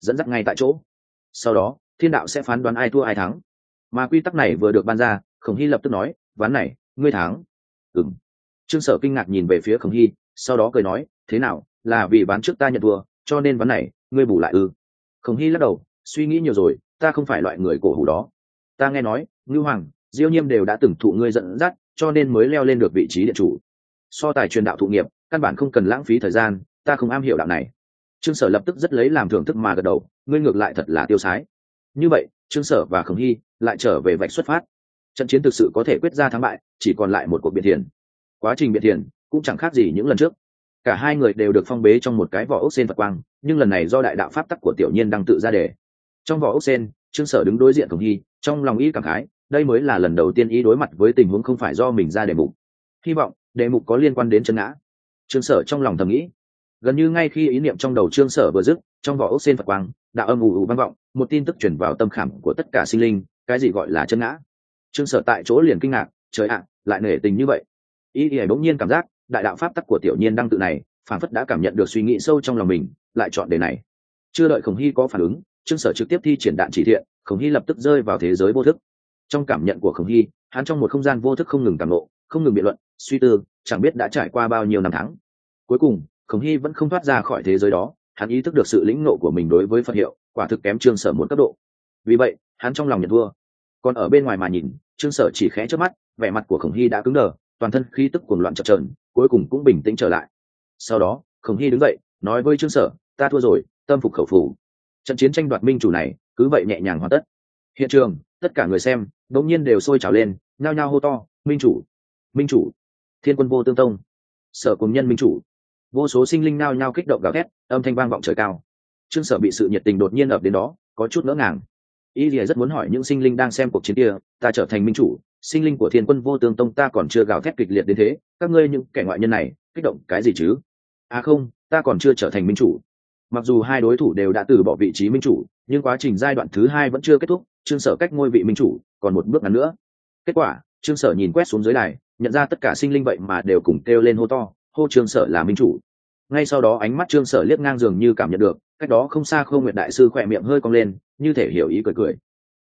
dẫn dắt ngay tại chỗ. Sau đó thiên đạo sẽ phán đoán ai thua ai thắng, mà quy tắc này vừa được ban ra, Khổng Hy lập tức nói, ván này ngươi thắng. Ừm. Trương Sở kinh ngạc nhìn về phía Khổng Hy, sau đó cười nói, thế nào, là vì ván trước ta nhận thua cho nên ván này ngươi bù lại ư? Khổng Hy lắc đầu, suy nghĩ nhiều rồi, ta không phải loại người cổ hủ đó. Ta nghe nói Ngưu Hoàng, Diêu Nhiêm đều đã từng thụ ngươi dẫn dắt, cho nên mới leo lên được vị trí điện chủ. So tài truyền đạo thụ nghiệp, căn bản không cần lãng phí thời gian, ta không am hiểu đạo này. Trương Sở lập tức rất lấy làm thưởng thức mà gật đầu, ngươi ngược lại thật là tiêu sái. Như vậy Trương Sở và Khổng Hy lại trở về vạch xuất phát. Trận chiến thực sự có thể quyết ra thắng bại, chỉ còn lại một cuộc biện thiền. Quá trình biện thiền cũng chẳng khác gì những lần trước, cả hai người đều được phong bế trong một cái vỏ ốc sên Phật quang, nhưng lần này do đại đạo pháp tắc của Tiểu Nhiên đang tự ra đề. Trong vỏ ốc sên, Trương Sở đứng đối diện Khổng Hy, trong lòng y cảm khái, đây mới là lần đầu tiên y đối mặt với tình huống không phải do mình ra đề mục. Hy vọng đề mục có liên quan đến chân ngã. Trương Sở trong lòng thầm nghĩ. Gần như ngay khi ý niệm trong đầu Trương Sở vừa dứt, trong vỏ ốc sên Phật quang, đạo âm ù ù vang vọng, một tin tức truyền vào tâm khảm của tất cả sinh linh, cái gì gọi là chân ngã? Trương Sở tại chỗ liền kinh ngạc, trời ạ, lại nể tình như vậy. Y bỗng nhiên cảm giác, đại đạo pháp tắc của Tiểu Nhiên đang tự này, phản phất đã cảm nhận được suy nghĩ sâu trong lòng mình, lại chọn đề này. Chưa đợi Khổng Hy có phản ứng, Trương Sở trực tiếp thi triển đạn chỉ thiện, Khổng Hy lập tức rơi vào thế giới vô thức. Trong cảm nhận của Khổng Hy, hắn trong một không gian vô thức không ngừng cảm ngộ, không ngừng biện luận, suy tư, chẳng biết đã trải qua bao nhiêu năm tháng. Cuối cùng, Khổng Hy vẫn không thoát ra khỏi thế giới đó, hắn ý thức được sự lĩnh ngộ của mình đối với Phật hiệu, quả thực kém Trương Sở một cấp độ. Vì vậy, hắn trong lòng nhận thua. Còn ở bên ngoài mà nhìn, Trương Sở chỉ khẽ chớp mắt, vẻ mặt của Khổng Hy đã cứng đờ, toàn thân khí tức cuồng loạn chập chờn, cuối cùng cũng bình tĩnh trở lại. Sau đó, Khổng Hy đứng dậy, nói với Trương Sở, ta thua rồi, tâm phục khẩu phục. Trận chiến tranh đoạt minh chủ này cứ vậy nhẹ nhàng hoàn tất. Hiện trường, tất cả người xem đột nhiên đều sôi trào lên, nhao nhao hô to, minh chủ, minh chủ, Thiên Quân Vô Tương Tông, Sở cùng nhân minh chủ. Vô số sinh linh nhao nhao kích động gào thét, âm thanh vang vọng trời cao. Trương Sở bị sự nhiệt tình đột nhiên ập đến đó, có chút ngỡ ngàng. Y Lìa rất muốn hỏi những sinh linh đang xem cuộc chiến kia, ta trở thành minh chủ, sinh linh của Thiên Quân Vô Tương Tông ta còn chưa gào thét kịch liệt đến thế, các ngươi những kẻ ngoại nhân này kích động cái gì chứ? À không, ta còn chưa trở thành minh chủ. Mặc dù hai đối thủ đều đã từ bỏ vị trí minh chủ, nhưng quá trình giai đoạn thứ hai vẫn chưa kết thúc, Trương Sở cách ngôi vị minh chủ còn một bước ngắn nữa. Kết quả, Trương Sở nhìn quét xuống dưới đài, nhận ra tất cả sinh linh vậy mà đều cùng kêu lên hô to, hô Trương Sở là minh chủ. Ngay sau đó ánh mắt Trương Sở liếc ngang dường như cảm nhận được, cách đó không xa Khâu Nguyệt đại sư khỏe miệng hơi cong lên, như thể hiểu ý cười cười.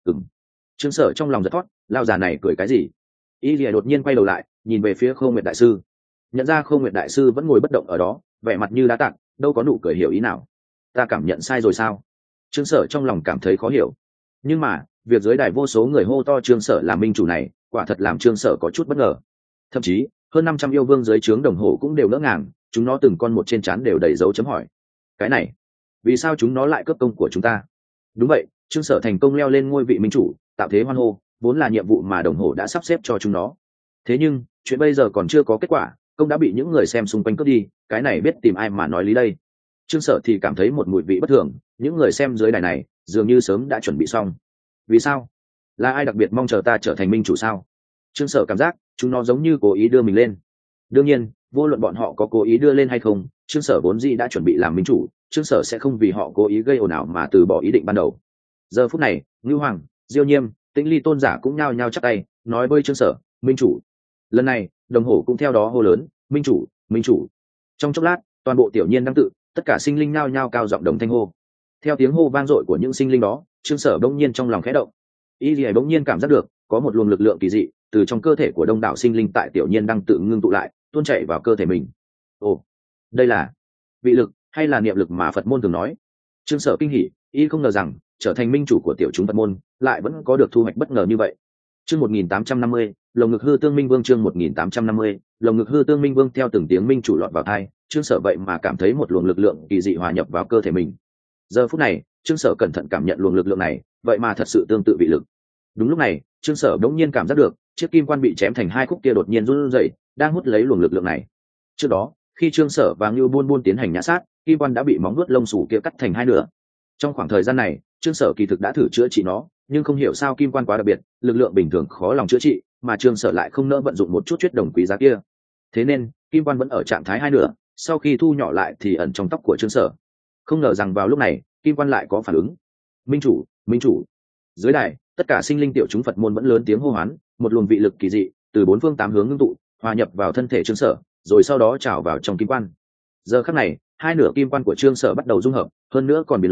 Trương Sở trong lòng giật thót, lao già này cười cái gì? Y Lìa đột nhiên quay đầu lại, nhìn về phía Khâu Nguyệt đại sư. Nhận ra Khâu Nguyệt đại sư vẫn ngồi bất động ở đó, vẻ mặt như đá tạc, đâu có nụ cười hiểu ý nào. Ta cảm nhận sai rồi sao? Trương Sở trong lòng cảm thấy khó hiểu. Nhưng mà, việc dưới đài vô số người hô to Trương Sở là minh chủ này, quả thật làm Trương Sở có chút bất ngờ. Thậm chí, hơn 500 yêu vương dưới trướng đồng hồ cũng đều ngỡ ngàng, chúng nó từng con một trên trán đều đầy dấu chấm hỏi. Cái này, vì sao chúng nó lại cướp công của chúng ta? Đúng vậy, Trương Sở thành công leo lên ngôi vị minh chủ, tạo thế hoan hô, vốn là nhiệm vụ mà đồng hồ đã sắp xếp cho chúng nó. Thế nhưng, chuyện bây giờ còn chưa có kết quả, công đã bị những người xem xung quanh cướp đi, cái này biết tìm ai mà nói lý đây. Trương Sở thì cảm thấy một mùi vị bất thường, những người xem dưới đài này dường như sớm đã chuẩn bị xong. Vì sao? Là ai đặc biệt mong chờ ta trở thành minh chủ sao? Trương Sở cảm giác chúng nó giống như cố ý đưa mình lên. Đương nhiên, vô luận bọn họ có cố ý đưa lên hay không, Trương Sở vốn dĩ đã chuẩn bị làm minh chủ, Trương Sở sẽ không vì họ cố ý gây ồn ào mà từ bỏ ý định ban đầu. Giờ phút này, Ngưu Hoàng, Diêu Nhiêm, Tĩnh Ly tôn giả cũng nhao nhao chắp tay, nói với Trương Sở, minh chủ. Lần này, đồng hồ cũng theo đó hô lớn, minh chủ, minh chủ. Trong chốc lát, toàn bộ Tiểu Nhiên đang tự, tất cả sinh linh nhao nhao cao giọng đồng thanh hô. Theo tiếng hô vang dội của những sinh linh đó, Trương Sở bỗng nhiên trong lòng khẽ động. Y Lìa bỗng nhiên cảm giác được có một luồng lực lượng kỳ dị từ trong cơ thể của đông đảo sinh linh tại Tiểu Nhiên đang tự ngưng tụ lại, tuôn chảy vào cơ thể mình. Ồ, đây là vị lực hay là niệm lực mà Phật môn thường nói? Trương Sở kinh hỉ, y không ngờ rằng trở thành minh chủ của tiểu chúng Phật môn lại vẫn có được thu hoạch bất ngờ như vậy. Chương 1850, lồng ngực hư tương minh vương. Chương 1850, lồng ngực hư tương minh vương. Theo từng tiếng minh chủ lọt vào tai, Trương Sở vậy mà cảm thấy một luồng lực lượng kỳ dị hòa nhập vào cơ thể mình. Giờ phút này, Trương Sở cẩn thận cảm nhận luồng lực lượng này, vậy mà thật sự tương tự vị lực. Đúng lúc này, Trương Sở đống nhiên cảm giác được chiếc kim quan bị chém thành hai khúc kia đột nhiên run rẩy, đang hút lấy luồng lực lượng này. Trước đó, khi Trương Sở và Ngưu Buôn Buôn tiến hành nhã sát, kim quan đã bị móng vuốt lông sủ kia cắt thành hai nửa. Trong khoảng thời gian này, Trương Sở kỳ thực đã thử chữa trị nó, nhưng không hiểu sao kim quan quá đặc biệt, lực lượng bình thường khó lòng chữa trị, mà Trương Sở lại không nỡ vận dụng một chút huyết đồng quý giá kia. Thế nên, kim quan vẫn ở trạng thái hai nửa, sau khi thu nhỏ lại thì ẩn trong tóc của Trương Sở. Không ngờ rằng vào lúc này, kim quan lại có phản ứng. Minh chủ, minh chủ. Dưới đài, tất cả sinh linh tiểu chúng Phật môn vẫn lớn tiếng hô hoán, một luồng vị lực kỳ dị từ bốn phương tám hướng ngưng tụ, hòa nhập vào thân thể Trương Sở, rồi sau đó trào vào trong kim quan. Giờ khắc này, hai nửa kim quan của Trương Sở bắt đầu dung hợp, hơn nữa còn biến lớn,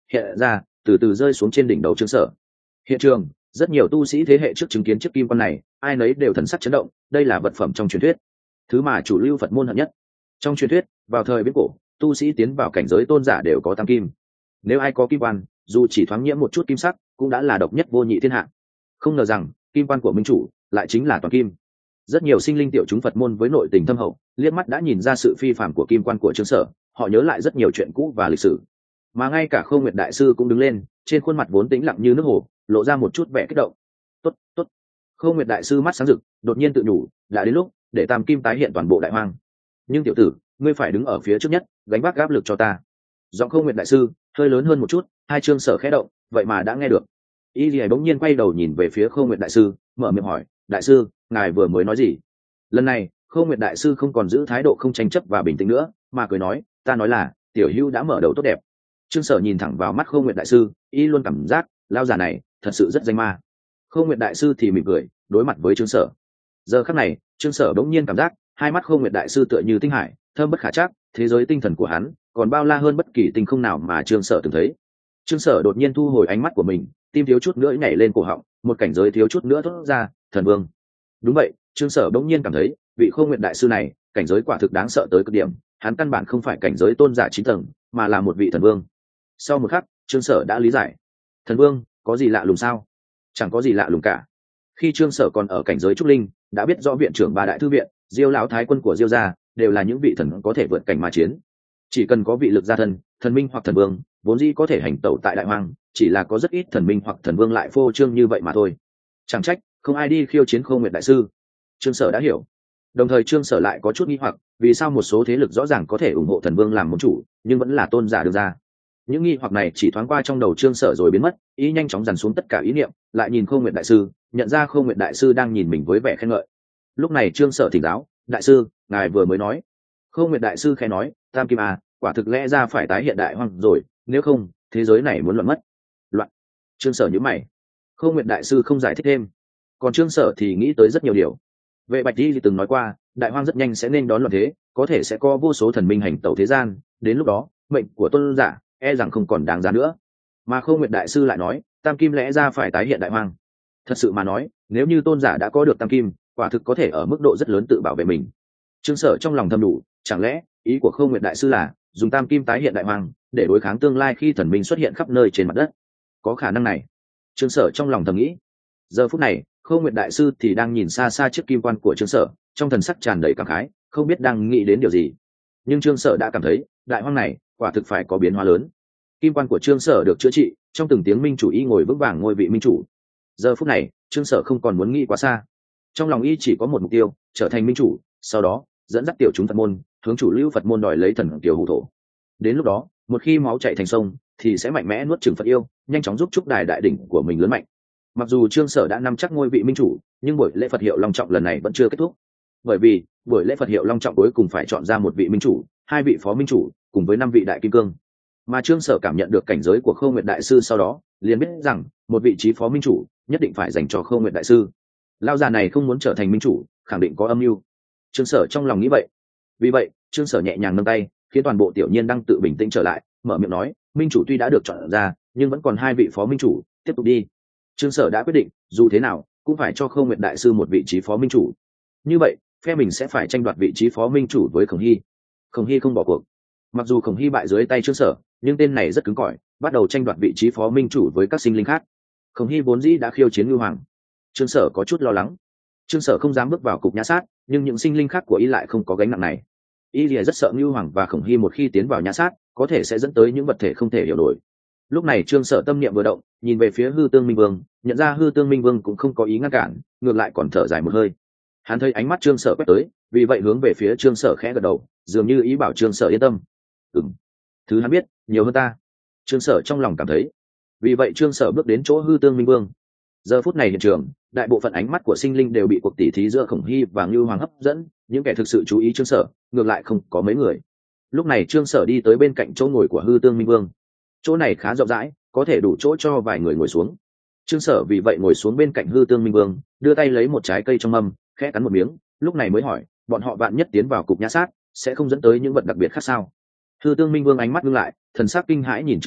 hiện ra từ từ rơi xuống trên đỉnh đầu Trương Sở. Hiện trường rất nhiều tu sĩ thế hệ trước chứng kiến chiếc kim quan này, ai nấy đều thần sắc chấn động. Đây là vật phẩm trong truyền thuyết, thứ mà chủ lưu Phật môn hận nhất. Trong truyền thuyết, vào thời viễn cổ, tu sĩ tiến vào cảnh giới tôn giả đều có tam kim. Nếu ai có kim quan, dù chỉ thoáng nhiễm một chút kim sắc, cũng đã là độc nhất vô nhị thiên hạ. Không ngờ rằng kim quan của minh chủ lại chính là toàn kim. Rất nhiều sinh linh tiểu chúng Phật môn với nội tình thâm hậu, liếc mắt đã nhìn ra sự phi phàm của kim quan của Trương Sở. Họ nhớ lại rất nhiều chuyện cũ và lịch sử, mà ngay cả Khâu Nguyệt đại sư cũng đứng lên, trên khuôn mặt vốn tĩnh lặng như nước hồ lộ ra một chút vẻ kích động. Tốt, tốt. Khâu Nguyệt đại sư mắt sáng rực, đột nhiên tự nhủ, đã đến lúc để tam kim tái hiện toàn bộ đại hoang. Nhưng tiểu tử, ngươi phải đứng ở phía trước nhất, gánh vác áp lực cho ta. Giọng Khâu Nguyệt đại sư hơi lớn hơn một chút, hai Trương Sở khẽ động, vậy mà đã nghe được. Y Lì bỗng nhiên quay đầu nhìn về phía Khâu Nguyệt đại sư, mở miệng hỏi, đại sư, ngài vừa mới nói gì? Lần này Khâu Nguyệt đại sư không còn giữ thái độ không tranh chấp và bình tĩnh nữa, mà cười nói, ta nói là tiểu hữu đã mở đầu tốt đẹp. Trương Sở nhìn thẳng vào mắt Khâu Nguyệt đại sư, y luôn cảm giác lao già này thật sự rất danh ma. Khâu Nguyệt đại sư thì mỉm cười đối mặt với Trương Sở. Giờ khắc này Trương Sở đống nhiên cảm giác hai mắt Khâu Nguyệt đại sư tựa như tinh hải, thơm bất khả trắc, thế giới tinh thần của hắn còn bao la hơn bất kỳ tinh không nào mà Trương Sở từng thấy. Trương Sở đột nhiên thu hồi ánh mắt của mình, tim thiếu chút nữa nhảy lên cổ họng, một cảnh giới thiếu chút nữa thốt ra, thần vương. Đúng vậy, Trương Sở đống nhiên cảm thấy vị Khâu Nguyệt đại sư này cảnh giới quả thực đáng sợ tới cực điểm, hắn căn bản không phải cảnh giới tôn giả 9 tầng, mà là một vị thần vương. Sau một khắc Trương Sở đã lý giải, thần vương có gì lạ lùng sao? Chẳng có gì lạ lùng cả. Khi Trương Sở còn ở cảnh giới trúc linh, đã biết rõ viện trưởng ba đại thư viện, Diêu lão thái quân của Diêu gia đều là những vị thần có thể vượt cảnh mà chiến. Chỉ cần có vị lực gia thân, thần minh hoặc thần vương, vốn dĩ có thể hành tẩu tại đại hoang, chỉ là có rất ít thần minh hoặc thần vương lại phô trương như vậy mà thôi. Chẳng trách không ai đi khiêu chiến Khâu Nguyệt đại sư. Trương Sở đã hiểu. Đồng thời Trương Sở lại có chút nghi hoặc, vì sao một số thế lực rõ ràng có thể ủng hộ thần vương làm môn chủ, nhưng vẫn là tôn giả được ra. Những nghi hoặc này chỉ thoáng qua trong đầu Trương Sở rồi biến mất, ý nhanh chóng dằn xuống tất cả ý niệm, lại nhìn Khâu Nguyệt đại sư, nhận ra Khâu Nguyệt đại sư đang nhìn mình với vẻ khen ngợi. Lúc này Trương Sở thỉnh giáo, đại sư, ngài vừa mới nói. Khâu Nguyệt đại sư khẽ nói, tam kim à, quả thực lẽ ra phải tái hiện đại hoang rồi, nếu không thế giới này muốn loạn mất. Loạn? Trương Sở nhíu mày. Khâu Nguyệt đại sư không giải thích thêm, còn Trương Sở thì nghĩ tới rất nhiều điều. Vệ Bạch Di từng nói qua, đại hoang rất nhanh sẽ nên đón loạn thế, có thể sẽ có vô số thần minh hành tẩu thế gian, đến lúc đó mệnh của tôn giả e rằng không còn đáng giá nữa. Mà Khâu Nguyệt đại sư lại nói, tam kim lẽ ra phải tái hiện đại hoang. Thật sự mà nói, nếu như tôn giả đã có được tam kim, quả thực có thể ở mức độ rất lớn tự bảo vệ mình. Trương Sở trong lòng thầm đủ, chẳng lẽ ý của Khâu Nguyệt đại sư là dùng tam kim tái hiện đại hoang để đối kháng tương lai khi thần minh xuất hiện khắp nơi trên mặt đất? Có khả năng này. Trương Sở trong lòng thầm nghĩ. Giờ phút này Khâu Nguyệt đại sư thì đang nhìn xa xa chiếc kim quan của Trương Sở, trong thần sắc tràn đầy cảm khái, không biết đang nghĩ đến điều gì. Nhưng Trương Sở đã cảm thấy đại hoang này quả thực phải có biến hóa lớn. Kim quan của Trương Sở được chữa trị, trong từng tiếng minh chủ y ngồi vững vàng ngôi vị minh chủ. Giờ phút này Trương Sở không còn muốn nghĩ quá xa, trong lòng y chỉ có một mục tiêu, trở thành minh chủ, sau đó dẫn dắt tiểu chúng Phật môn hướng chủ lưu Phật môn đòi lấy thần tiểu hủ thổ. Đến lúc đó một khi máu chảy thành sông thì sẽ mạnh mẽ nuốt chửng Phật yêu, nhanh chóng giúp chúc đài đại đỉnh của mình lớn mạnh. Mặc dù Trương Sở đã nắm chắc ngôi vị minh chủ, nhưng buổi lễ Phật hiệu long trọng lần này vẫn chưa kết thúc, bởi vì buổi lễ Phật hiệu long trọng cuối cùng phải chọn ra một vị minh chủ, 2 vị phó minh chủ cùng với 5 vị đại kim cương. Mà Trương Sở cảm nhận được cảnh giới của Khâu Nguyệt đại sư sau đó, liền biết rằng một vị trí phó minh chủ nhất định phải dành cho Khâu Nguyệt đại sư. Lão già này không muốn trở thành minh chủ, khẳng định có âm mưu. Trương Sở trong lòng nghĩ vậy. Vì vậy Trương Sở nhẹ nhàng nâng tay, khiến toàn bộ tiểu nhiên đang tự bình tĩnh trở lại, mở miệng nói, minh chủ tuy đã được chọn ra, nhưng vẫn còn 2 vị phó minh chủ, tiếp tục đi. Trương Sở đã quyết định, dù thế nào cũng phải cho Khâu Nguyệt đại sư một vị trí phó minh chủ. Như vậy phe mình sẽ phải tranh đoạt vị trí phó minh chủ với Khổng Hy. Khổng Hy không bỏ cuộc. Mặc dù Khổng Hy bại dưới tay Trương Sở, nhưng tên này rất cứng cỏi, bắt đầu tranh đoạt vị trí phó minh chủ với các sinh linh khác. Khổng Hy vốn dĩ đã khiêu chiến Ngưu Hoàng. Trương Sở có chút lo lắng. Trương Sở không dám bước vào cục nhã sát, nhưng những sinh linh khác của y lại không có gánh nặng này. Y lìa rất sợ Ngưu Hoàng và Khổng Hy một khi tiến vào nhã sát, có thể sẽ dẫn tới những vật thể không thể hiểu nổi. Lúc này Trương Sở tâm niệm vừa động, nhìn về phía Hư Tương Minh Vương, nhận ra Hư Tương Minh Vương cũng không có ý ngăn cản, ngược lại còn thở dài một hơi. Hắn thấy ánh mắt Trương Sở quét tới, vì vậy hướng về phía Trương Sở khẽ gật đầu, dường như ý bảo Trương Sở yên tâm. Thứ hắn biết nhiều hơn ta. Trương Sở trong lòng cảm thấy. Vì vậy Trương Sở bước đến chỗ Hư Tương Minh Vương. Giờ phút này hiện trường, đại bộ phận ánh mắt của sinh linh đều bị cuộc tỉ thí giữa Khổng Hy và Ngưu Hoàng hấp dẫn, những kẻ thực sự chú ý Trương Sở ngược lại không có mấy người. Lúc này Trương Sở đi tới bên cạnh chỗ ngồi của Hư Tương Minh Vương. Chỗ này khá rộng rãi, có thể đủ chỗ cho vài người ngồi xuống. Trương Sở vì vậy ngồi xuống bên cạnh Hư Tương Minh Vương, đưa tay lấy một trái cây trong mâm, khẽ cắn một miếng, lúc này mới hỏi, bọn họ vạn nhất tiến vào cục nhã sát, sẽ không dẫn tới những vật đặc biệt khác sao? Hư Tương Minh Vương ánh mắt ngưng lại, thần sắc kinh hãi nhìn Trương Sở,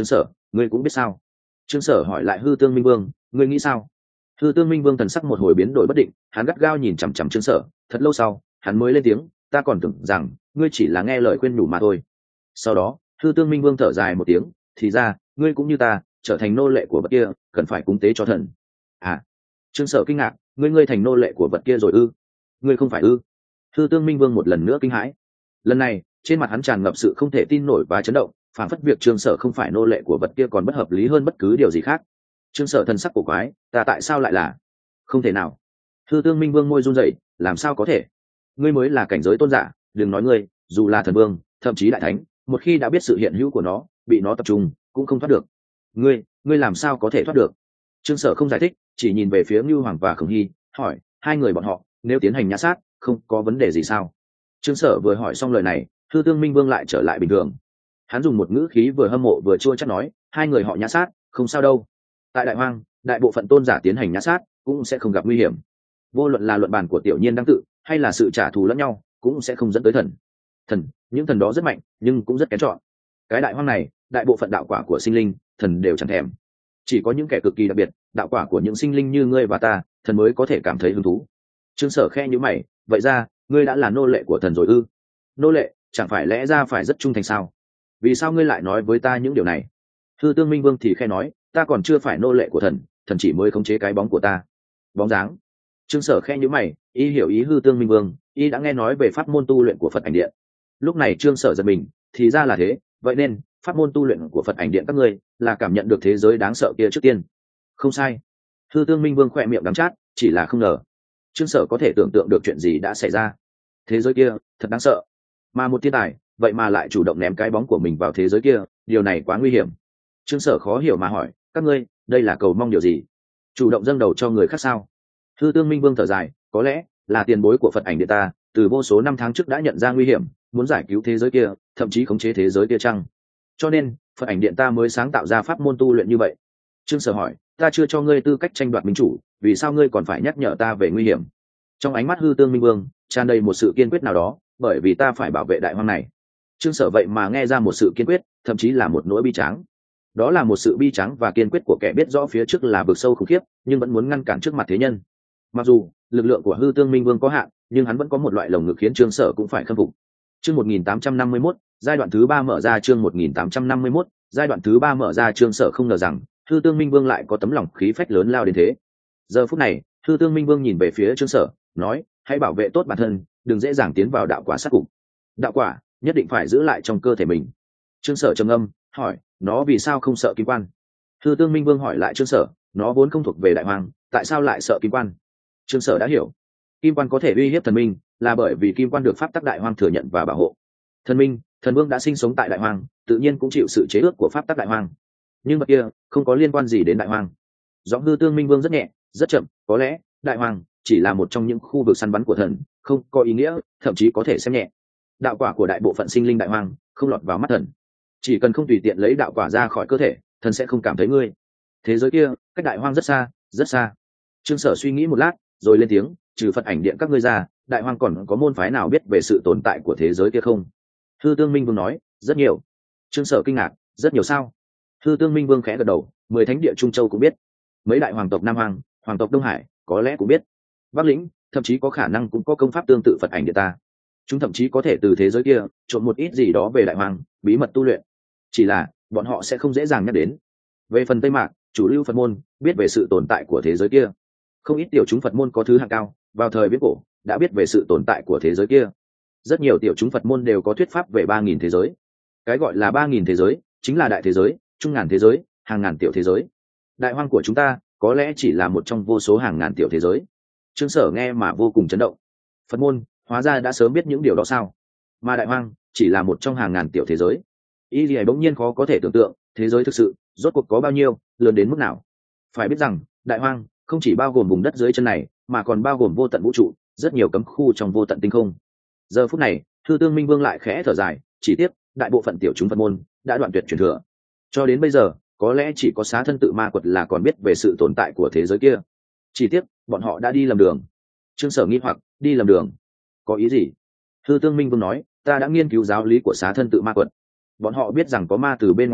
ngươi cũng biết sao? Trương Sở hỏi lại Hư Tương Minh Vương, ngươi nghĩ sao? Hư Tương Minh Vương thần sắc một hồi biến đổi bất định, hắn gắt gao nhìn chằm chằm Trương Sở, thật lâu sau, hắn mới lên tiếng, ta còn tưởng rằng ngươi chỉ là nghe lời khuyên nhủ mà thôi. Sau đó, Hư Tương Minh Vương thở dài một tiếng, thì ra, ngươi cũng như ta, trở thành nô lệ của vật kia, cần phải cúng tế cho thần. À? Trương Sở kinh ngạc, ngươi thành nô lệ của vật kia rồi ư? Ngươi không phải ư? Hư Tương Minh Vương một lần nữa kinh hãi. Lần này, trên mặt hắn tràn ngập sự không thể tin nổi và chấn động, phản phất việc Trương Sở không phải nô lệ của vật kia còn bất hợp lý hơn bất cứ điều gì khác. Trương Sở thần sắc cổ quái, ta tại sao lại là? Không thể nào. Hư Tương Minh Vương môi run rẩy, làm sao có thể? Ngươi mới là cảnh giới tôn giả, đừng nói ngươi, dù là thần vương, thậm chí đại thánh, một khi đã biết sự hiện hữu của nó, bị nó tập trung, cũng không thoát được. Ngươi làm sao có thể thoát được? Trương Sở không giải thích, chỉ nhìn về phía Ngưu Hoàng và Khổng Hy, hỏi, hai người bọn họ, nếu tiến hành nhã sát, không có vấn đề gì sao? Trương Sở vừa hỏi xong lời này, Hư Tương Minh Vương lại trở lại bình thường. Hắn dùng một ngữ khí vừa hâm mộ vừa chua chát nói, hai người họ nhã sát, không sao đâu. Tại Đại Hoang, đại bộ phận tôn giả tiến hành nhã sát, cũng sẽ không gặp nguy hiểm. Vô luận là luận bàn của tiểu nhiên đăng tự, hay là sự trả thù lẫn nhau, cũng sẽ không dẫn tới thần. Những thần đó rất mạnh, nhưng cũng rất kén chọn. Cái Đại Hoang này, đại bộ phận đạo quả của sinh linh, thần đều chẳng thèm. Chỉ có những kẻ cực kỳ đặc biệt, đạo quả của những sinh linh như ngươi và ta, thần mới có thể cảm thấy hứng thú. Trương Sở khe nhíu mày, vậy ra, ngươi đã là nô lệ của thần rồi ư? Nô lệ, chẳng phải lẽ ra phải rất trung thành sao? Vì sao ngươi lại nói với ta những điều này? Hư Tương Minh Vương thì khe nói, ta còn chưa phải nô lệ của thần, thần chỉ mới khống chế cái bóng của ta. Bóng dáng. Trương Sở khe nhíu mày, y hiểu ý Hư Tương Minh Vương, y đã nghe nói về pháp môn tu luyện của Phật Ảnh Điện. Lúc này Trương Sở giật mình, thì ra là thế, vậy nên pháp môn tu luyện của Phật Ảnh Điện các ngươi là cảm nhận được thế giới đáng sợ kia trước tiên. Không sai. Hư Tương Minh Vương khỏe miệng đắng chát, chỉ là không ngờ Trương Sở có thể tưởng tượng được chuyện gì đã xảy ra. Thế giới kia thật đáng sợ, mà một thiên tài vậy mà lại chủ động ném cái bóng của mình vào thế giới kia, điều này quá nguy hiểm. Trương Sở khó hiểu mà hỏi, các ngươi đây là cầu mong điều gì? Chủ động dâng đầu cho người khác sao? Hư Tương Minh Vương thở dài, có lẽ là tiền bối của Phật Ảnh Điện ta từ vô số năm tháng trước đã nhận ra nguy hiểm, muốn giải cứu thế giới kia, thậm chí khống chế thế giới kia chăng? Cho nên Phật Ảnh Điện ta mới sáng tạo ra pháp môn tu luyện như vậy. Trương Sở hỏi, ta chưa cho ngươi tư cách tranh đoạt minh chủ, vì sao ngươi còn phải nhắc nhở ta về nguy hiểm? Trong ánh mắt Hư Tương Minh Vương tràn đầy một sự kiên quyết nào đó, bởi vì ta phải bảo vệ Đại Hoang này. Trương Sở vậy mà nghe ra một sự kiên quyết, thậm chí là một nỗi bi tráng. Đó là một sự bi tráng và kiên quyết của kẻ biết rõ phía trước là vực sâu khủng khiếp, nhưng vẫn muốn ngăn cản trước mặt thế nhân. Mặc dù lực lượng của Hư Tương Minh Vương có hạn, nhưng hắn vẫn có một loại lồng ngực khiến Trương Sở cũng phải khâm phục. Chương 1851, giai đoạn thứ 3 mở ra. Chương 1851, giai đoạn thứ 3 mở ra. Trương Sở không ngờ rằng Hư Tương Minh Vương lại có tấm lòng khí phách lớn lao đến thế. Giờ phút này, Hư Tương Minh Vương nhìn về phía Trương Sở, nói, hãy bảo vệ tốt bản thân, đừng dễ dàng tiến vào đạo quả sát cục. Đạo quả nhất định phải giữ lại trong cơ thể mình. Trương Sở trầm ngâm, hỏi, nó vì sao không sợ kim quan? Hư Tương Minh Vương hỏi lại Trương Sở, nó vốn không thuộc về Đại Hoang, tại sao lại sợ kim quan? Trương Sở đã hiểu, kim quan có thể uy hiếp thần minh, là bởi vì kim quan được pháp tắc Đại Hoang thừa nhận và bảo hộ. Thần minh, thần vương đã sinh sống tại Đại Hoang, tự nhiên cũng chịu sự chế ước của pháp tắc Đại Hoang. Nhưng vật kia không có liên quan gì đến Đại Hoang. Giọng Hư Tương Minh Vương rất nhẹ, rất chậm, có lẽ Đại Hoang chỉ là một trong những khu vực săn bắn của thần, không có ý nghĩa, thậm chí có thể xem nhẹ. Đạo quả của đại bộ phận sinh linh Đại Hoang không lọt vào mắt thần. Chỉ cần không tùy tiện lấy đạo quả ra khỏi cơ thể, thần sẽ không cảm thấy ngươi. Thế giới kia cách Đại Hoang rất xa, rất xa. Trương Sở suy nghĩ một lát, rồi lên tiếng, trừ Phật Ảnh Điện các ngươi ra, Đại Hoang còn có môn phái nào biết về sự tồn tại của thế giới kia không? Hư Tương Minh Vương nói, rất nhiều. Trương Sở kinh ngạc, rất nhiều sao? Hư Tương Minh Vương khẽ gật đầu, 10 thánh địa Trung Châu cũng biết, mấy đại hoàng tộc Nam Hoàng, hoàng tộc Đông Hải có lẽ cũng biết, Bắc Lĩnh thậm chí có khả năng cũng có công pháp tương tự Phật Ảnh Điện ta. Chúng thậm chí có thể từ thế giới kia trộn một ít gì đó về Đại Hoang, bí mật tu luyện. Chỉ là bọn họ sẽ không dễ dàng nhắc đến. Về phần Tây Mạc, chủ lưu Phật môn biết về sự tồn tại của thế giới kia. Không ít tiểu chúng Phật môn có thứ hạng cao, vào thời viễn cổ đã biết về sự tồn tại của thế giới kia. Rất nhiều tiểu chúng Phật môn đều có thuyết pháp về 3.000 thế giới. Cái gọi là 3.000 thế giới chính là đại thế giới, trung ngàn thế giới, hàng ngàn tiểu thế giới. Đại Hoang của chúng ta có lẽ chỉ là một trong vô số hàng ngàn tiểu thế giới. Trương Sở nghe mà vô cùng chấn động. Phật môn hóa ra đã sớm biết những điều đó sao? Mà Đại Hoang chỉ là một trong hàng ngàn tiểu thế giới. Ý gì ấy bỗng nhiên khó có thể tưởng tượng, thế giới thực sự rốt cuộc có bao nhiêu, lớn đến mức nào. Phải biết rằng Đại Hoang không chỉ bao gồm vùng đất dưới chân này, mà còn bao gồm vô tận vũ trụ, rất nhiều cấm khu trong vô tận tinh không. Giờ phút này, Hư Tương Minh Vương lại khẽ thở dài, chỉ tiếc đại bộ phận tiểu chúng Phật môn đã đoạn tuyệt truyền thừa. Cho đến bây giờ, có lẽ chỉ có Xá Thân Tự Ma Quật là còn biết về sự tồn tại của thế giới kia. Chỉ tiếc bọn họ đã đi lầm đường. Trương Sở nghi hoặc, đi lầm đường có ý gì? Hư Tương Minh Vương nói, ta đã nghiên cứu giáo lý của Xá Thân Tự Ma Quật. Bọn họ biết rằng có ma từ bên ngoài vực,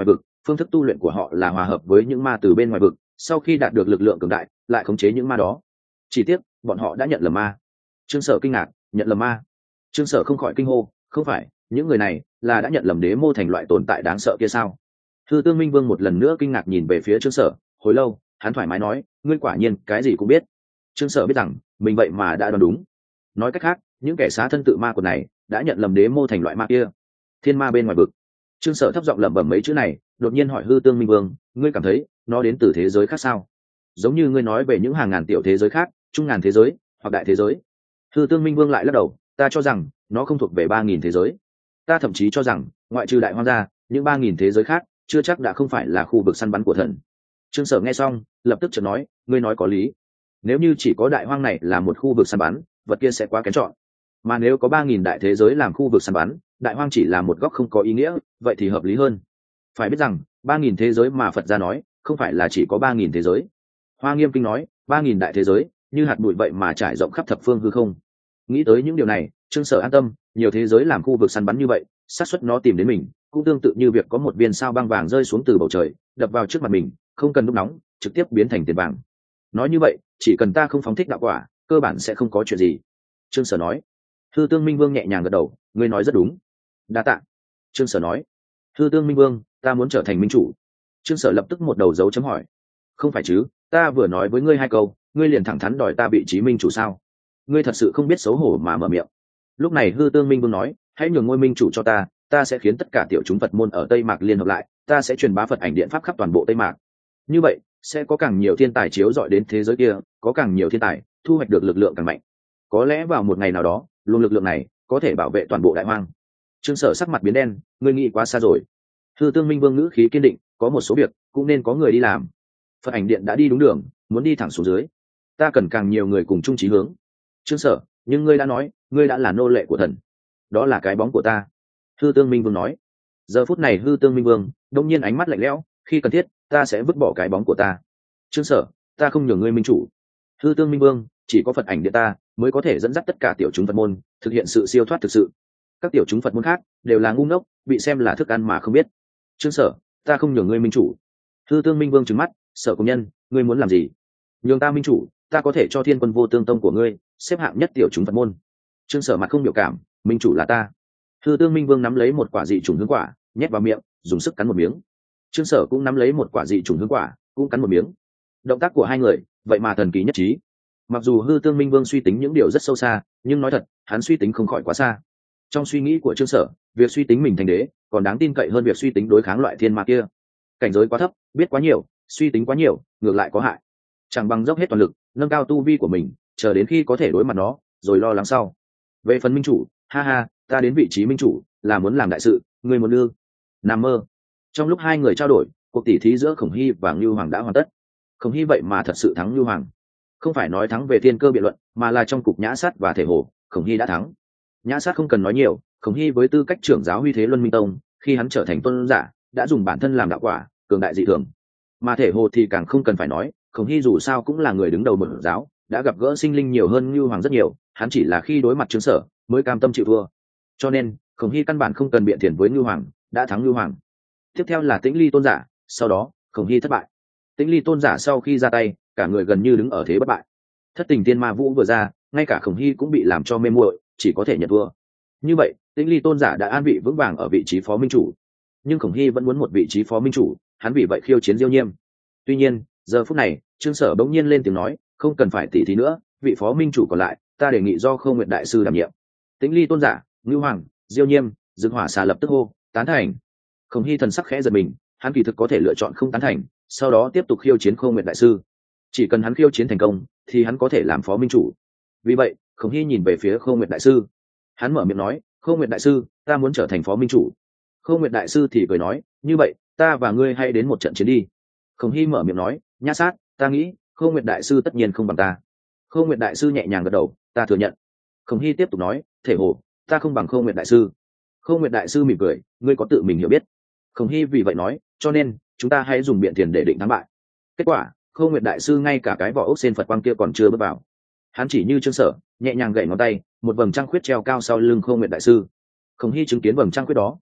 phương thức tu luyện của họ là hòa hợp với những ma từ bên ngoài vực, sau khi đạt được lực lượng cường đại lại khống chế những ma đó. Chỉ tiếc bọn họ đã nhận lầm ma. Trương Sở kinh ngạc, nhận lầm ma? Trương Sở không khỏi kinh hô, không phải, những người này là đã nhận lầm đế mô thành loại tồn tại đáng sợ kia sao? Hư Tương Minh Vương một lần nữa kinh ngạc nhìn về phía Trương Sở, hồi lâu hắn thoải mái nói, ngươi quả nhiên cái gì cũng biết. Trương Sở biết rằng mình vậy mà đã đoán đúng. Nói cách khác, những kẻ xá thân tự ma của này đã nhận lầm đế mô thành loại ma kia, thiên ma bên ngoài vực. Trương Sở thấp giọng lẩm bẩm mấy chữ này, đột nhiên hỏi Hư Tương Minh Vương, ngươi cảm thấy nó đến từ thế giới khác sao? Giống như ngươi nói về những hàng ngàn tiểu thế giới khác, trung ngàn thế giới hoặc đại thế giới. Hư Tương Minh Vương lại lắc đầu, ta cho rằng nó không thuộc về 3.000 thế giới. Ta thậm chí cho rằng ngoại trừ đại hoang gia, những 3.000 thế giới khác chưa chắc đã không phải là khu vực săn bắn của thần. Trương Sở nghe xong lập tức chợt nói, ngươi nói có lý. Nếu như chỉ có đại hoang này là một khu vực săn bắn, vật kia sẽ quá kén chọn. Mà nếu có 3.000 đại thế giới làm khu vực săn bắn, đại hoang chỉ là một góc không có ý nghĩa, vậy thì hợp lý hơn. Phải biết rằng 3.000 thế giới mà Phật gia nói không phải là chỉ có 3.000 thế giới. Hoa Nghiêm Kinh nói 3.000 đại thế giới như hạt bụi vậy mà trải rộng khắp thập phương hư không. Nghĩ tới những điều này, Trương Sở an tâm, nhiều thế giới làm khu vực săn bắn như vậy, xác suất nó tìm đến mình cũng tương tự như việc có một viên sao băng vàng rơi xuống từ bầu trời, đập vào trước mặt mình, không cần đúc nóng, trực tiếp biến thành tiền vàng. Nói như vậy, chỉ cần ta không phóng thích đạo quả, cơ bản sẽ không có chuyện gì. Trương Sở nói. Hư Tương Minh Vương nhẹ nhàng gật đầu, ngươi nói rất đúng. Đa tạ. Trương Sở nói. Hư Tương Minh Vương, ta muốn trở thành minh chủ. Trương Sở lập tức một đầu dấu chấm hỏi. Không phải chứ, ta vừa nói với ngươi 2 câu, ngươi liền thẳng thắn đòi ta vị trí minh chủ sao? Ngươi thật sự không biết xấu hổ mà mở miệng. Lúc này Hư Tương Minh Vương nói, hãy nhường ngôi minh chủ cho ta, ta sẽ khiến tất cả tiểu chúng Phật môn ở Tây Mạc liên hợp lại, ta sẽ truyền bá Phật ảnh điện pháp khắp toàn bộ Tây Mạc. Như vậy, sẽ có càng nhiều thiên tài chiếu rọi đến thế giới kia, có càng nhiều thiên tài thu hoạch được lực lượng càng mạnh. Có lẽ vào một ngày nào đó, luồng lực lượng này có thể bảo vệ toàn bộ đại hoang. Trương Sở sắc mặt biến đen, ngươi nghĩ quá xa rồi. Hư Tương Minh Vương ngữ khí kiên định, có một số việc cũng nên có người đi làm. Phật ảnh điện đã đi đúng đường, muốn đi thẳng xuống dưới, ta cần càng nhiều người cùng chung chí hướng. Trương Sở, nhưng ngươi đã nói ngươi đã là nô lệ của thần, đó là cái bóng của ta. Hư Tương Minh Vương nói. Giờ phút này Hư Tương Minh Vương đông nhiên ánh mắt lạnh lẽo, khi cần thiết ta sẽ vứt bỏ cái bóng của ta. Trương Sở, ta không nhường ngươi minh chủ. Hư Tương Minh Vương, chỉ có Phật ảnh điện ta mới có thể dẫn dắt tất cả tiểu chúng Phật môn thực hiện sự siêu thoát thực sự. Các tiểu chúng Phật môn khác đều là ngu ngốc, bị xem là thức ăn mà không biết. Trương Sở, ta không nhường ngươi minh chủ. Hư Tương Minh Vương trừng mắt, Sở công nhân, ngươi muốn làm gì? Nhường ta minh chủ, ta có thể cho Thiên Quân Vô Tương Tông của ngươi xếp hạng nhất tiểu chúng Phật môn. Trương Sở mặt không biểu cảm, minh chủ là ta. Hư Tương Minh Vương nắm lấy một quả dị trùng hương quả, nhét vào miệng, dùng sức cắn một miếng. Trương Sở cũng nắm lấy một quả dị trùng hương quả, cũng cắn một miếng. Động tác của hai người vậy mà thần kỳ nhất trí. Mặc dù Hư Tương Minh Vương suy tính những điều rất sâu xa, nhưng nói thật, hắn suy tính không khỏi quá xa. Trong suy nghĩ của Trương Sở, việc suy tính mình thành đế còn đáng tin cậy hơn việc suy tính đối kháng loại thiên ma kia. Cảnh giới quá thấp, biết quá nhiều, suy tính quá nhiều, ngược lại có hại. Chẳng bằng dốc hết toàn lực, nâng cao tu vi của mình, chờ đến khi có thể đối mặt nó, rồi lo lắng sau. Về phần minh chủ, ha ha, ta đến vị trí minh chủ là muốn làm đại sự, ngươi muốn đưa. Nằm mơ. Trong lúc hai người trao đổi, cuộc tỉ thí giữa Khổng Hy và Ngưu Hoàng đã hoàn tất. Khổng Hy vậy mà thật sự thắng Ngưu Hoàng. Không phải nói thắng về thiên cơ biện luận, mà là trong cục nhã sát và thể hồ, Khổng Hy đã thắng. Nhã sát không cần nói nhiều, Khổng Hy với tư cách trưởng giáo Huy Thế Luân Minh Tông, khi hắn trở thành tôn giả, đã dùng bản thân làm đạo quả, cường đại dị thường. Mà thể hồ thì càng không cần phải nói, Khổng Hy dù sao cũng là người đứng đầu một giáo, đã gặp gỡ sinh linh nhiều hơn Ngưu Hoàng rất nhiều, hắn chỉ là khi đối mặt Trương Sở mới cam tâm chịu thua. Cho nên, Khổng Hy căn bản không cần biện thiện với Ngưu Hoàng, đã thắng Ngưu Hoàng. Tiếp theo là Tĩnh Ly tôn giả, sau đó Khổng Hy thất bại. Tĩnh Ly tôn giả sau khi ra tay, cả người gần như đứng ở thế bất bại. Thất tình tiên ma vũ vừa ra, ngay cả Khổng Hy cũng bị làm cho mê muội, chỉ có thể nhận thua. Như vậy, Tĩnh Ly tôn giả đã an vị vững vàng ở vị trí phó minh chủ. Nhưng Khổng Hy vẫn muốn một vị trí phó minh chủ, hắn vì vậy khiêu chiến Diêu Nhiêm. Tuy nhiên, giờ phút này, Trương Sở bỗng nhiên lên tiếng nói, không cần phải tỉ thí nữa, vị phó minh chủ còn lại, ta đề nghị do Khâu Nguyệt đại sư đảm nhiệm. Tĩnh Ly tôn giả, Ngưu Hoàng, Diêu Nhiêm, Dương Hỏa Xà lập tức hô, tán thành. Khổng Hy thần sắc khẽ giật mình, hắn kỳ thực có thể lựa chọn không tán thành, sau đó tiếp tục khiêu chiến Khâu Nguyệt đại sư. Chỉ cần hắn khiêu chiến thành công, thì hắn có thể làm phó minh chủ. Vì vậy, Khổng Hy nhìn về phía Khâu Nguyệt đại sư. Hắn mở miệng nói, Khâu Nguyệt đại sư, ta muốn trở thành phó minh chủ. Khâu Nguyệt đại sư thì cười nói, như vậy, ta và ngươi hãy đến một trận chiến đi. Khổng Hy mở miệng nói, nhã sát, ta nghĩ Khâu Nguyệt đại sư tất nhiên không bằng ta. Khâu Nguyệt đại sư nhẹ nhàng gật đầu, ta thừa nhận. Khổng Hy tiếp tục nói, thể hồ, ta không bằng Khâu Nguyệt đại sư. Khâu Nguyệt đại sư mỉm cười, ngươi có tự mình hiểu biết. Khổng Hy vì vậy nói, cho nên chúng ta hãy dùng biện tiền để định thắng bại. Kết quả, Khâu Nguyệt đại sư ngay cả cái vỏ ốc sen Phật quang kia còn chưa bước vào. Hắn chỉ như Trương Sở, nhẹ nhàng gậy ngón tay, một vầng trăng khuyết treo cao sau lưng Khâu Nguyệt đại sư. Khổng Hy chứng kiến vầng trăng khuyết đó,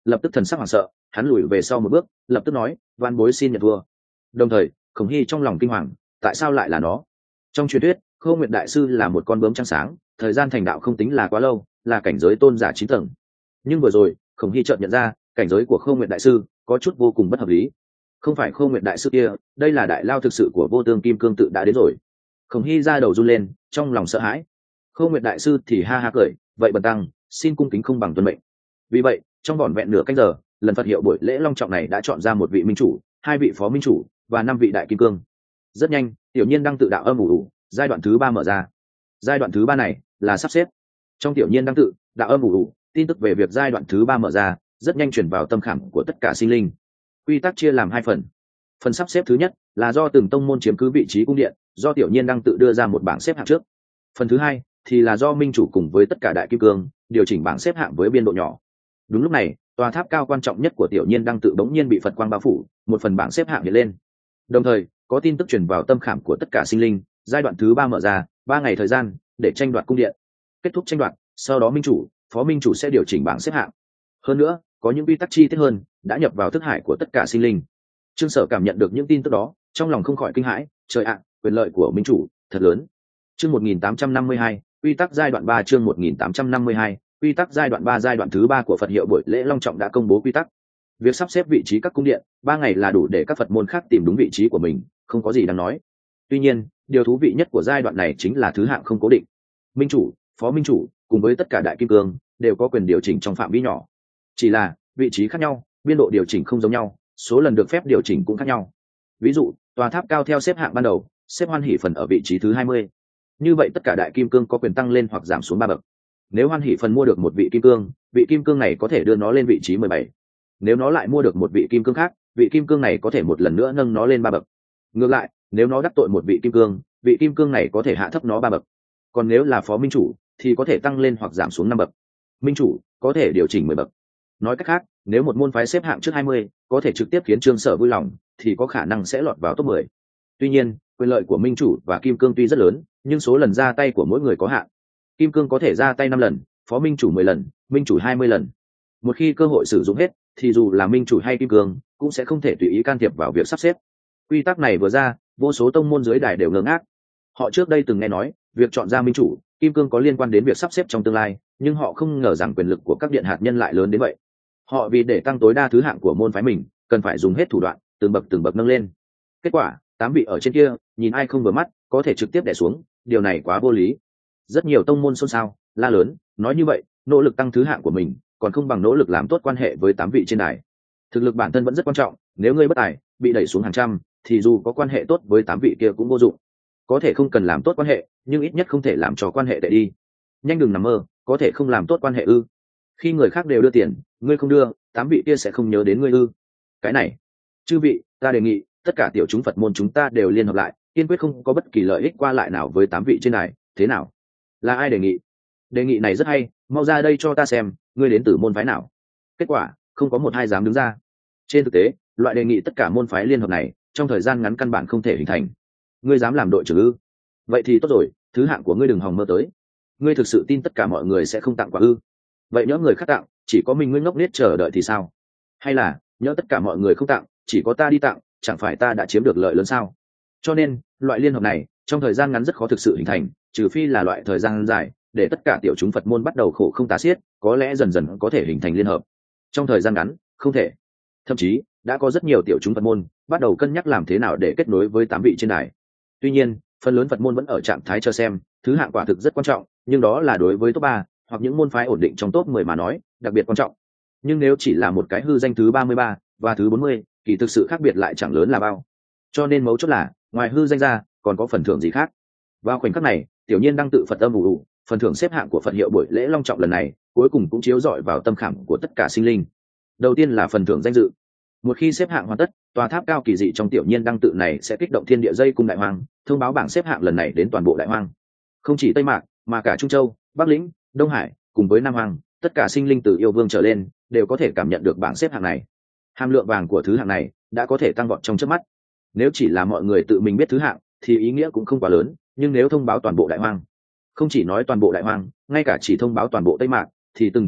lập tức thần sắc hoảng sợ, hắn lùi về sau một bước, lập tức nói, van bối xin nhận thua. Đồng thời Khổng Hy trong lòng kinh hoàng, tại sao lại là nó? Trong truyền thuyết Khâu Nguyệt đại sư là một con bướm trăng sáng, thời gian thành đạo không tính là quá lâu, là cảnh giới tôn giả 9 tầng. Nhưng vừa rồi Khổng Hy chợt nhận ra cảnh giới của Khâu Nguyệt đại sư có chút vô cùng bất hợp lý. Không phải Khâu Nguyệt đại sư kia, đây là đại lao thực sự của Vô Tương Kim Cương tự đã đến rồi. Khổng Hy ra đầu run lên, trong lòng sợ hãi. Khâu Nguyệt đại sư thì ha ha cười, vậy bần tăng xin cung kính không bằng tuân mệnh. Vì vậy trong vỏn vẹn nửa canh giờ, lần Phật hiệu buổi lễ long trọng này đã chọn ra một vị minh chủ, 2 vị phó minh chủ và 5 vị đại kim cương. Rất nhanh Tiểu Nhiên Đăng tự đạo âm ủ ủ, giai đoạn thứ 3 mở ra. Giai đoạn thứ 3 này là sắp xếp. Trong Tiểu Nhiên Đăng tự đạo âm ủ ủ, tin tức về việc giai đoạn thứ 3 mở ra rất nhanh chuyển vào tâm khảm của tất cả sinh linh. Quy tắc chia làm 2 phần. Phần sắp xếp thứ nhất là do từng tông môn chiếm cứ vị trí cung điện, do Tiểu Nhiên Đăng tự đưa ra một bảng xếp hạng trước. Phần thứ hai thì là do minh chủ cùng với tất cả đại kim cương điều chỉnh bảng xếp hạng với biên độ nhỏ. Đúng lúc này tòa tháp cao quan trọng nhất của Tiểu Nhiên Đăng tự bỗng nhiên bị Phật quang bao phủ, một phần bảng xếp hạng hiện lên. Đồng thời có tin tức truyền vào tâm khảm của tất cả sinh linh, giai đoạn thứ 3 mở ra, 3 ngày thời gian để tranh đoạt cung điện. Kết thúc tranh đoạt, sau đó minh chủ, phó minh chủ sẽ điều chỉnh bảng xếp hạng. Hơn nữa có những quy tắc chi tiết hơn đã nhập vào thức hải của tất cả sinh linh. Trương Sở cảm nhận được những tin tức đó, trong lòng không khỏi kinh hãi, trời ạ, quyền lợi của minh chủ thật lớn. Chương 1852, quy tắc giai đoạn 3. Chương 1852, quy tắc giai đoạn 3. Giai đoạn thứ 3 của Phật hiệu buổi lễ long trọng đã công bố quy tắc. Việc sắp xếp vị trí các cung điện 3 ngày là đủ để các Phật môn khác tìm đúng vị trí của mình, không có gì đáng nói. Tuy nhiên điều thú vị nhất của giai đoạn này chính là thứ hạng không cố định. Minh chủ, phó minh chủ cùng với tất cả đại kim cương đều có quyền điều chỉnh trong phạm vi nhỏ, chỉ là vị trí khác nhau, biên độ điều chỉnh không giống nhau, số lần được phép điều chỉnh cũng khác nhau. Ví dụ tòa tháp cao theo xếp hạng ban đầu xếp Hoan Hỷ Phần ở vị trí thứ 20, như vậy tất cả đại kim cương có quyền tăng lên hoặc giảm xuống 3 bậc. Nếu Hoan Hỷ Phần mua được một vị kim cương này có thể đưa nó lên vị trí 17. Nếu nó lại mua được một vị kim cương khác, vị kim cương này có thể một lần nữa nâng nó lên 3 bậc. Ngược lại nếu nó đắc tội một vị kim cương này có thể hạ thấp nó 3 bậc. Còn nếu là phó minh chủ thì có thể tăng lên hoặc giảm xuống 5 bậc. Minh chủ có thể điều chỉnh 10 bậc. Nói cách khác, nếu một môn phái xếp hạng trước 20 có thể trực tiếp khiến Trương Sở vui lòng, thì có khả năng sẽ lọt vào top 10. Tuy nhiên quyền lợi của minh chủ và kim cương tuy rất lớn, nhưng số lần ra tay của mỗi người có hạn. Kim cương có thể ra tay 5 lần, phó minh chủ 10 lần, minh chủ 20 lần. Một khi cơ hội sử dụng hết thì dù là minh chủ hay kim cương cũng sẽ không thể tùy ý can thiệp vào việc sắp xếp. Quy tắc này vừa ra, vô số tông môn dưới đài đều ngơ ngác. Họ trước đây từng nghe nói việc chọn ra minh chủ, kim cương có liên quan đến việc sắp xếp trong tương lai, nhưng họ không ngờ rằng quyền lực của các điện hạt nhân lại lớn đến vậy. Họ vì để tăng tối đa thứ hạng của môn phái mình cần phải dùng hết thủ đoạn từng bậc nâng lên. Kết quả 8 vị ở trên kia nhìn ai không vừa mắt có thể trực tiếp đè xuống, điều này quá vô lý. Rất nhiều tông môn xôn xao la lớn, nói như vậy nỗ lực tăng thứ hạng của mình còn không bằng nỗ lực làm tốt quan hệ với 8 vị trên đài. Thực lực bản thân vẫn rất quan trọng, nếu ngươi bất tài bị đẩy xuống hàng trăm thì dù có quan hệ tốt với 8 vị kia cũng vô dụng. Có thể không cần làm tốt quan hệ, nhưng ít nhất không thể làm cho quan hệ tệ đi. Nhanh đừng nằm mơ, có thể không làm tốt quan hệ ư? Khi người khác đều đưa tiền, ngươi không đưa, 8 vị kia sẽ không nhớ đến ngươi ư? Cái này, chư vị, ta đề nghị tất cả tiểu chúng Phật môn chúng ta đều liên hợp lại, kiên quyết không có bất kỳ lợi ích qua lại nào với 8 vị trên này, thế nào? Là ai đề nghị? Đề nghị này rất hay, mau ra đây cho ta xem, ngươi đến từ môn phái nào? Kết quả, không có một ai dám đứng ra. Trên thực tế, loại đề nghị tất cả môn phái liên hợp này, trong thời gian ngắn căn bản không thể hình thành. Ngươi dám làm đội trưởng ư? Vậy thì tốt rồi, thứ hạng của ngươi đừng hòng mơ tới. Ngươi thực sự tin tất cả mọi người sẽ không tặng quà ư? Vậy nhỡ người khác tặng, chỉ có mình ngươi ngốc nghếch chờ đợi thì sao? Hay là nhỡ tất cả mọi người không tặng, chỉ có ta đi tặng, chẳng phải ta đã chiếm được lợi lớn sao? Cho nên loại liên hợp này trong thời gian ngắn rất khó thực sự hình thành, trừ phi là loại thời gian dài để tất cả tiểu chúng Phật môn bắt đầu khổ không tả xiết, có lẽ dần dần có thể hình thành liên hợp. Trong thời gian ngắn không thể. Thậm chí đã có rất nhiều tiểu chúng Phật môn bắt đầu cân nhắc làm thế nào để kết nối với 8 vị trên đài. Tuy nhiên phần lớn Phật môn vẫn ở trạng thái chờ xem, thứ hạng quả thực rất quan trọng, nhưng đó là đối với top 3 hoặc những môn phái ổn định trong top 10 mà nói, đặc biệt quan trọng. Nhưng nếu chỉ là một cái hư danh thứ 33 và thứ 40, thì thực sự khác biệt lại chẳng lớn là bao. Cho nên mấu chốt là, ngoài hư danh ra, còn có phần thưởng gì khác. Vào khoảnh khắc này, Tiểu Nhiên đang tự Phật âm ủ ủ, phần thưởng xếp hạng của Phật hiệu buổi lễ long trọng lần này, cuối cùng cũng chiếu rọi vào tâm khảm của tất cả sinh linh. Đầu tiên là phần thưởng danh dự. Một khi xếp hạng hoàn tất, tòa tháp cao kỳ dị trong Tiểu Nhiên đăng tự này sẽ kích động thiên địa dây cung đại hoang, thông báo bảng xếp hạng lần này đến toàn bộ đại hoang. Không chỉ Tây Mạc, mà cả Trung Châu, Bắc Lĩnh, Đông Hải, cùng với Nam Hoang, tất cả sinh linh từ yêu vương trở lên đều có thể cảm nhận được bảng xếp hạng này. Hàm lượng vàng của thứ hạng này đã có thể tăng vọt trong chớp mắt. Nếu chỉ là mọi người tự mình biết thứ hạng thì ý nghĩa cũng không quá lớn, nhưng nếu thông báo toàn bộ đại hoang, không chỉ nói toàn bộ đại hoang, ngay cả chỉ thông báo toàn bộ Tây Mạc, thì từng thứ hạng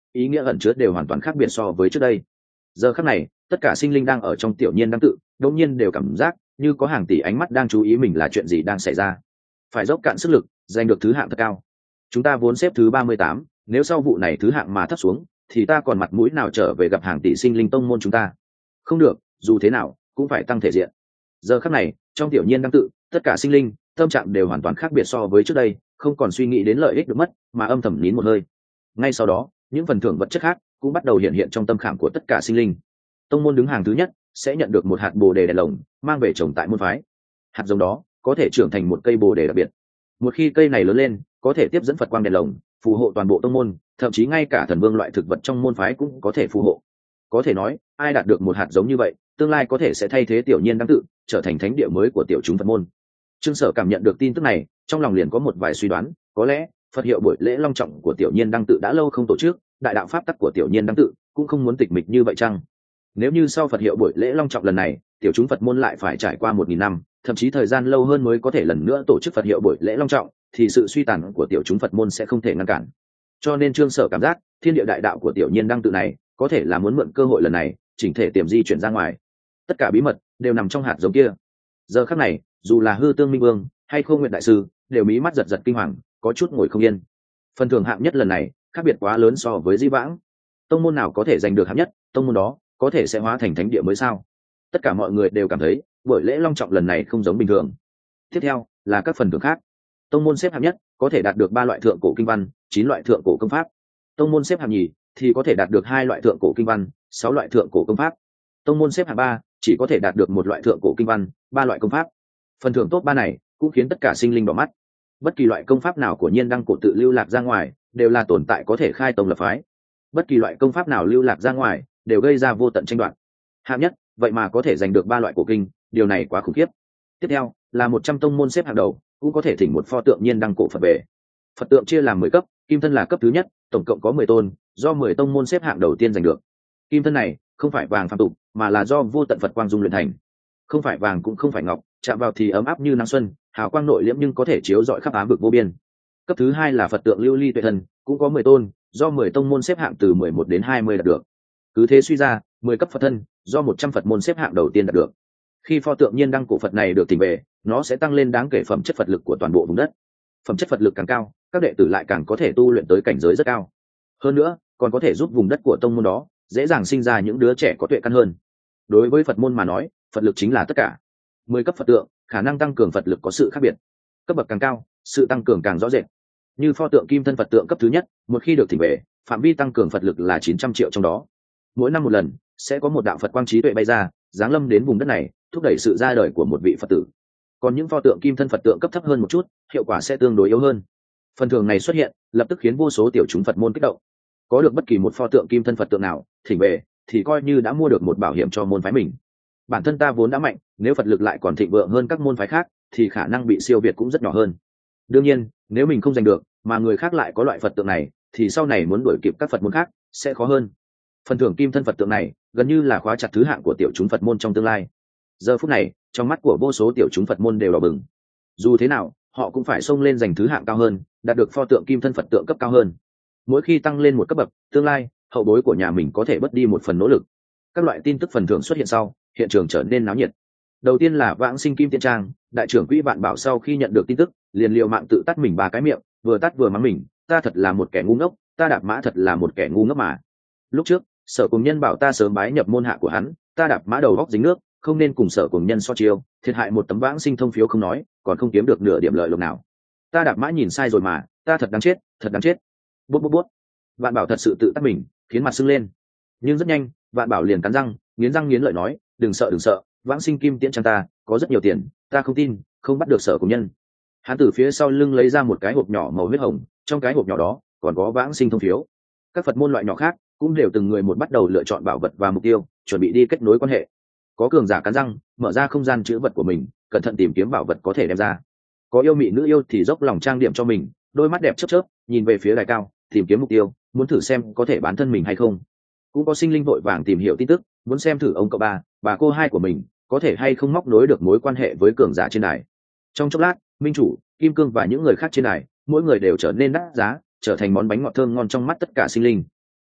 ý nghĩa ẩn chứa đều hoàn toàn khác biệt so với trước đây. Giờ khắc này, tất cả sinh linh đang ở trong tiểu nhiên đang tự, đột nhiên đều cảm giác như có hàng tỷ ánh mắt đang chú ý mình là chuyện gì đang xảy ra. Phải dốc cạn sức lực, giành được thứ hạng thật cao. Chúng ta vốn xếp thứ 38, nếu sau vụ này thứ hạng mà thấp xuống, thì ta còn mặt mũi nào trở về gặp hàng tỷ sinh linh tông môn chúng ta? Không được, dù thế nào cũng phải tăng thể diện. Giờ khắc này, trong tiểu nhiên đang tự, tất cả sinh linh tâm trạng đều hoàn toàn khác biệt so với trước đây, không còn suy nghĩ đến lợi ích được mất, mà âm thầm nín một hơi. Ngay sau đó, những phần thưởng vật chất khác cũng bắt đầu hiện hiện trong tâm khảm của tất cả sinh linh. Tông môn đứng hàng thứ nhất sẽ nhận được một hạt bồ đề đèn lồng, mang về trồng tại môn phái. Hạt giống đó có thể trưởng thành một cây bồ đề đặc biệt. Một khi cây này lớn lên, có thể tiếp dẫn Phật quang đèn lồng, phù hộ toàn bộ tông môn, thậm chí ngay cả thần vương loại thực vật trong môn phái cũng có thể phù hộ. Có thể nói, ai đạt được một hạt giống như vậy, tương lai có thể sẽ thay thế tiểu nhiên đang tự, trở thành thánh địa mới của tiểu chúng Phật môn. Trương Sở cảm nhận được tin tức này, trong lòng liền có một vài suy đoán, có lẽ Phật hiệu buổi lễ long trọng của tiểu nhiên đăng tự đã lâu không tổ chức, đại đạo pháp tắc của tiểu nhiên đăng tự cũng không muốn tịch mịch như vậy chăng? Nếu như sau Phật hiệu buổi lễ long trọng lần này, tiểu chúng Phật môn lại phải trải qua 1000 năm, thậm chí thời gian lâu hơn mới có thể lần nữa tổ chức Phật hiệu buổi lễ long trọng, thì sự suy tàn của tiểu chúng Phật môn sẽ không thể ngăn cản. Cho nên Trương Sở cảm giác, thiên địa đại đạo của tiểu nhiên đăng tự này, có thể là muốn mượn cơ hội lần này, chỉnh thể tiềm di chuyển ra ngoài. Tất cả bí mật đều nằm trong hạt giống kia. Giờ khắc này, dù là Hư Tương Minh Vương hay Khô Nguyện đại sư, đều mí mắt giật giật kinh hoàng, có chút ngồi không yên. Phần thưởng hạng nhất lần này, khác biệt quá lớn so với di vãng. Tông môn nào có thể giành được hạng nhất, tông môn đó có thể sẽ hóa thành thánh địa mới sao? Tất cả mọi người đều cảm thấy, buổi lễ long trọng lần này không giống bình thường. Tiếp theo là các phần thưởng khác. Tông môn xếp hạng nhất có thể đạt được 3 loại thượng cổ kinh văn, 9 loại thượng cổ công pháp. Tông môn xếp hạng nhì thì có thể đạt được 2 loại thượng cổ kinh văn, 6 loại thượng cổ công pháp. Tông môn xếp hạng 3 chỉ có thể đạt được 1 loại thượng cổ kinh văn, 3 loại công pháp. Phần thưởng top 3 này cũng khiến tất cả sinh linh đỏ mắt. Bất kỳ loại công pháp nào của nhiên đăng cổ tự lưu lạc ra ngoài, đều là tồn tại có thể khai tông lập phái. Bất kỳ loại công pháp nào lưu lạc ra ngoài, đều gây ra vô tận tranh đoạt. Hạng nhất, vậy mà có thể giành được 3 loại cổ kinh, điều này quá khủng khiếp. Tiếp theo là 100 tông môn xếp hạng đầu, cũng có thể thỉnh một pho tượng nhiên đăng cổ Phật về. Phật tượng chia làm 10 cấp, kim thân là cấp thứ nhất, tổng cộng có 10 tôn, do 10 tông môn xếp hạng đầu tiên giành được. Kim thân này không phải vàng phàm tục, mà là do vô tận Phật quang dung luyện thành. Không phải vàng cũng không phải ngọc, chạm vào thì ấm áp như nắng xuân, hào quang nội liễm nhưng có thể chiếu rọi khắp ám vực vô biên. Cấp thứ hai là Phật tượng lưu ly tuệ thần, cũng có 10 tôn, do 10 tông môn xếp hạng từ 11 đến 20 đạt được. Cứ thế suy ra, 10 cấp Phật thân, do 100 Phật môn xếp hạng đầu tiên đạt được. Khi pho tượng nhiên đăng cổ Phật này được tìm về, nó sẽ tăng lên đáng kể phẩm chất Phật lực của toàn bộ vùng đất. Phẩm chất Phật lực càng cao, các đệ tử lại càng có thể tu luyện tới cảnh giới rất cao. Hơn nữa, còn có thể giúp vùng đất của tông môn đó dễ dàng sinh ra những đứa trẻ có tuệ căn hơn. Đối với Phật môn mà nói, Phật lực chính là tất cả. 10 cấp Phật tượng, khả năng tăng cường Phật lực có sự khác biệt. Cấp bậc càng cao, sự tăng cường càng rõ rệt. Như pho tượng kim thân Phật tượng cấp thứ nhất, một khi được thỉnh về, phạm vi tăng cường Phật lực là 900 triệu trong đó. Mỗi năm một lần, sẽ có một đạo Phật quang trí tuệ bay ra, giáng lâm đến vùng đất này, thúc đẩy sự ra đời của một vị Phật tử. Còn những pho tượng kim thân Phật tượng cấp thấp hơn một chút, hiệu quả sẽ tương đối yếu hơn. Phần thưởng này xuất hiện, lập tức khiến vô số tiểu chúng Phật môn kích động. Có được bất kỳ một pho tượng kim thân Phật tượng nào thỉnh về, thì coi như đã mua được một bảo hiểm cho môn phái mình. Bản thân ta vốn đã mạnh, nếu Phật lực lại còn thịnh vượng hơn các môn phái khác, thì khả năng bị siêu việt cũng rất nhỏ hơn. Đương nhiên, nếu mình không giành được, mà người khác lại có loại Phật tượng này, thì sau này muốn đuổi kịp các Phật môn khác sẽ khó hơn. Phần thưởng kim thân Phật tượng này gần như là khóa chặt thứ hạng của tiểu chúng Phật môn trong tương lai. Giờ phút này, trong mắt của vô số tiểu chúng Phật môn đều đỏ bừng. Dù thế nào, họ cũng phải xông lên giành thứ hạng cao hơn, đạt được pho tượng kim thân Phật tượng cấp cao hơn. Mỗi khi tăng lên một cấp bậc, tương lai hậu bối của nhà mình có thể bớt đi một phần nỗ lực. Các loại tin tức phần thưởng xuất hiện sau, hiện trường trở nên náo nhiệt. Đầu tiên là Vãng Sinh Kim Tiên Trang, đại trưởng quỹ Vạn Bảo sau khi nhận được tin tức, liền liều mạng tự tắt mình 3 cái miệng, vừa tắt vừa mắng mình, ta thật là một kẻ ngu ngốc, ta Đạp Mã thật là một kẻ ngu ngốc mà. Lúc trước, Sở Cùng Nhân bảo ta sớm bái nhập môn hạ của hắn, ta Đạp Mã đầu góc dính nước, không nên cùng Sở Cùng Nhân so chiêu, thiệt hại một tấm vãng sinh thông phiếu không nói, còn không kiếm được nửa điểm lợi lộc nào. Ta Đạp Mã nhìn sai rồi mà, ta thật đáng chết, thật đáng chết. Bút bút bút. Vạn Bảo thật sự tự tắt mình, khiến mặt sưng lên. Nhưng rất nhanh, Vạn Bảo liền cắn răng nghiến lợi nói, đừng sợ, Vãng Sinh Kim Tiễn Trang ta có rất nhiều tiền, ta không tin, không bắt được Sở Cùng Nhân. Hắn từ phía sau lưng lấy ra một cái hộp nhỏ màu huyết hồng, trong cái hộp nhỏ đó còn có vãng sinh thông phiếu. Các Phật môn loại nhỏ khác cũng đều từng người một bắt đầu lựa chọn bảo vật và mục tiêu, chuẩn bị đi kết nối quan hệ. Có cường giả cắn răng mở ra không gian chữ vật của mình, cẩn thận tìm kiếm bảo vật có thể đem ra. Có yêu mị nữ yêu thì dốc lòng trang điểm cho mình, đôi mắt đẹp chớp nhìn về phía đài cao, tìm kiếm mục tiêu, muốn thử xem có thể bán thân mình hay không. Cũng có sinh linh vội vàng tìm hiểu tin tức, muốn xem thử ông cậu ba, bà cô hai của mình có thể hay không móc nối được mối quan hệ với cường giả trên đài. Trong chốc lát, Minh Chủ, Kim Cương và những người khác trên đài, mỗi người đều trở nên đắt giá, trở thành món bánh ngọt thơm ngon trong mắt tất cả sinh linh.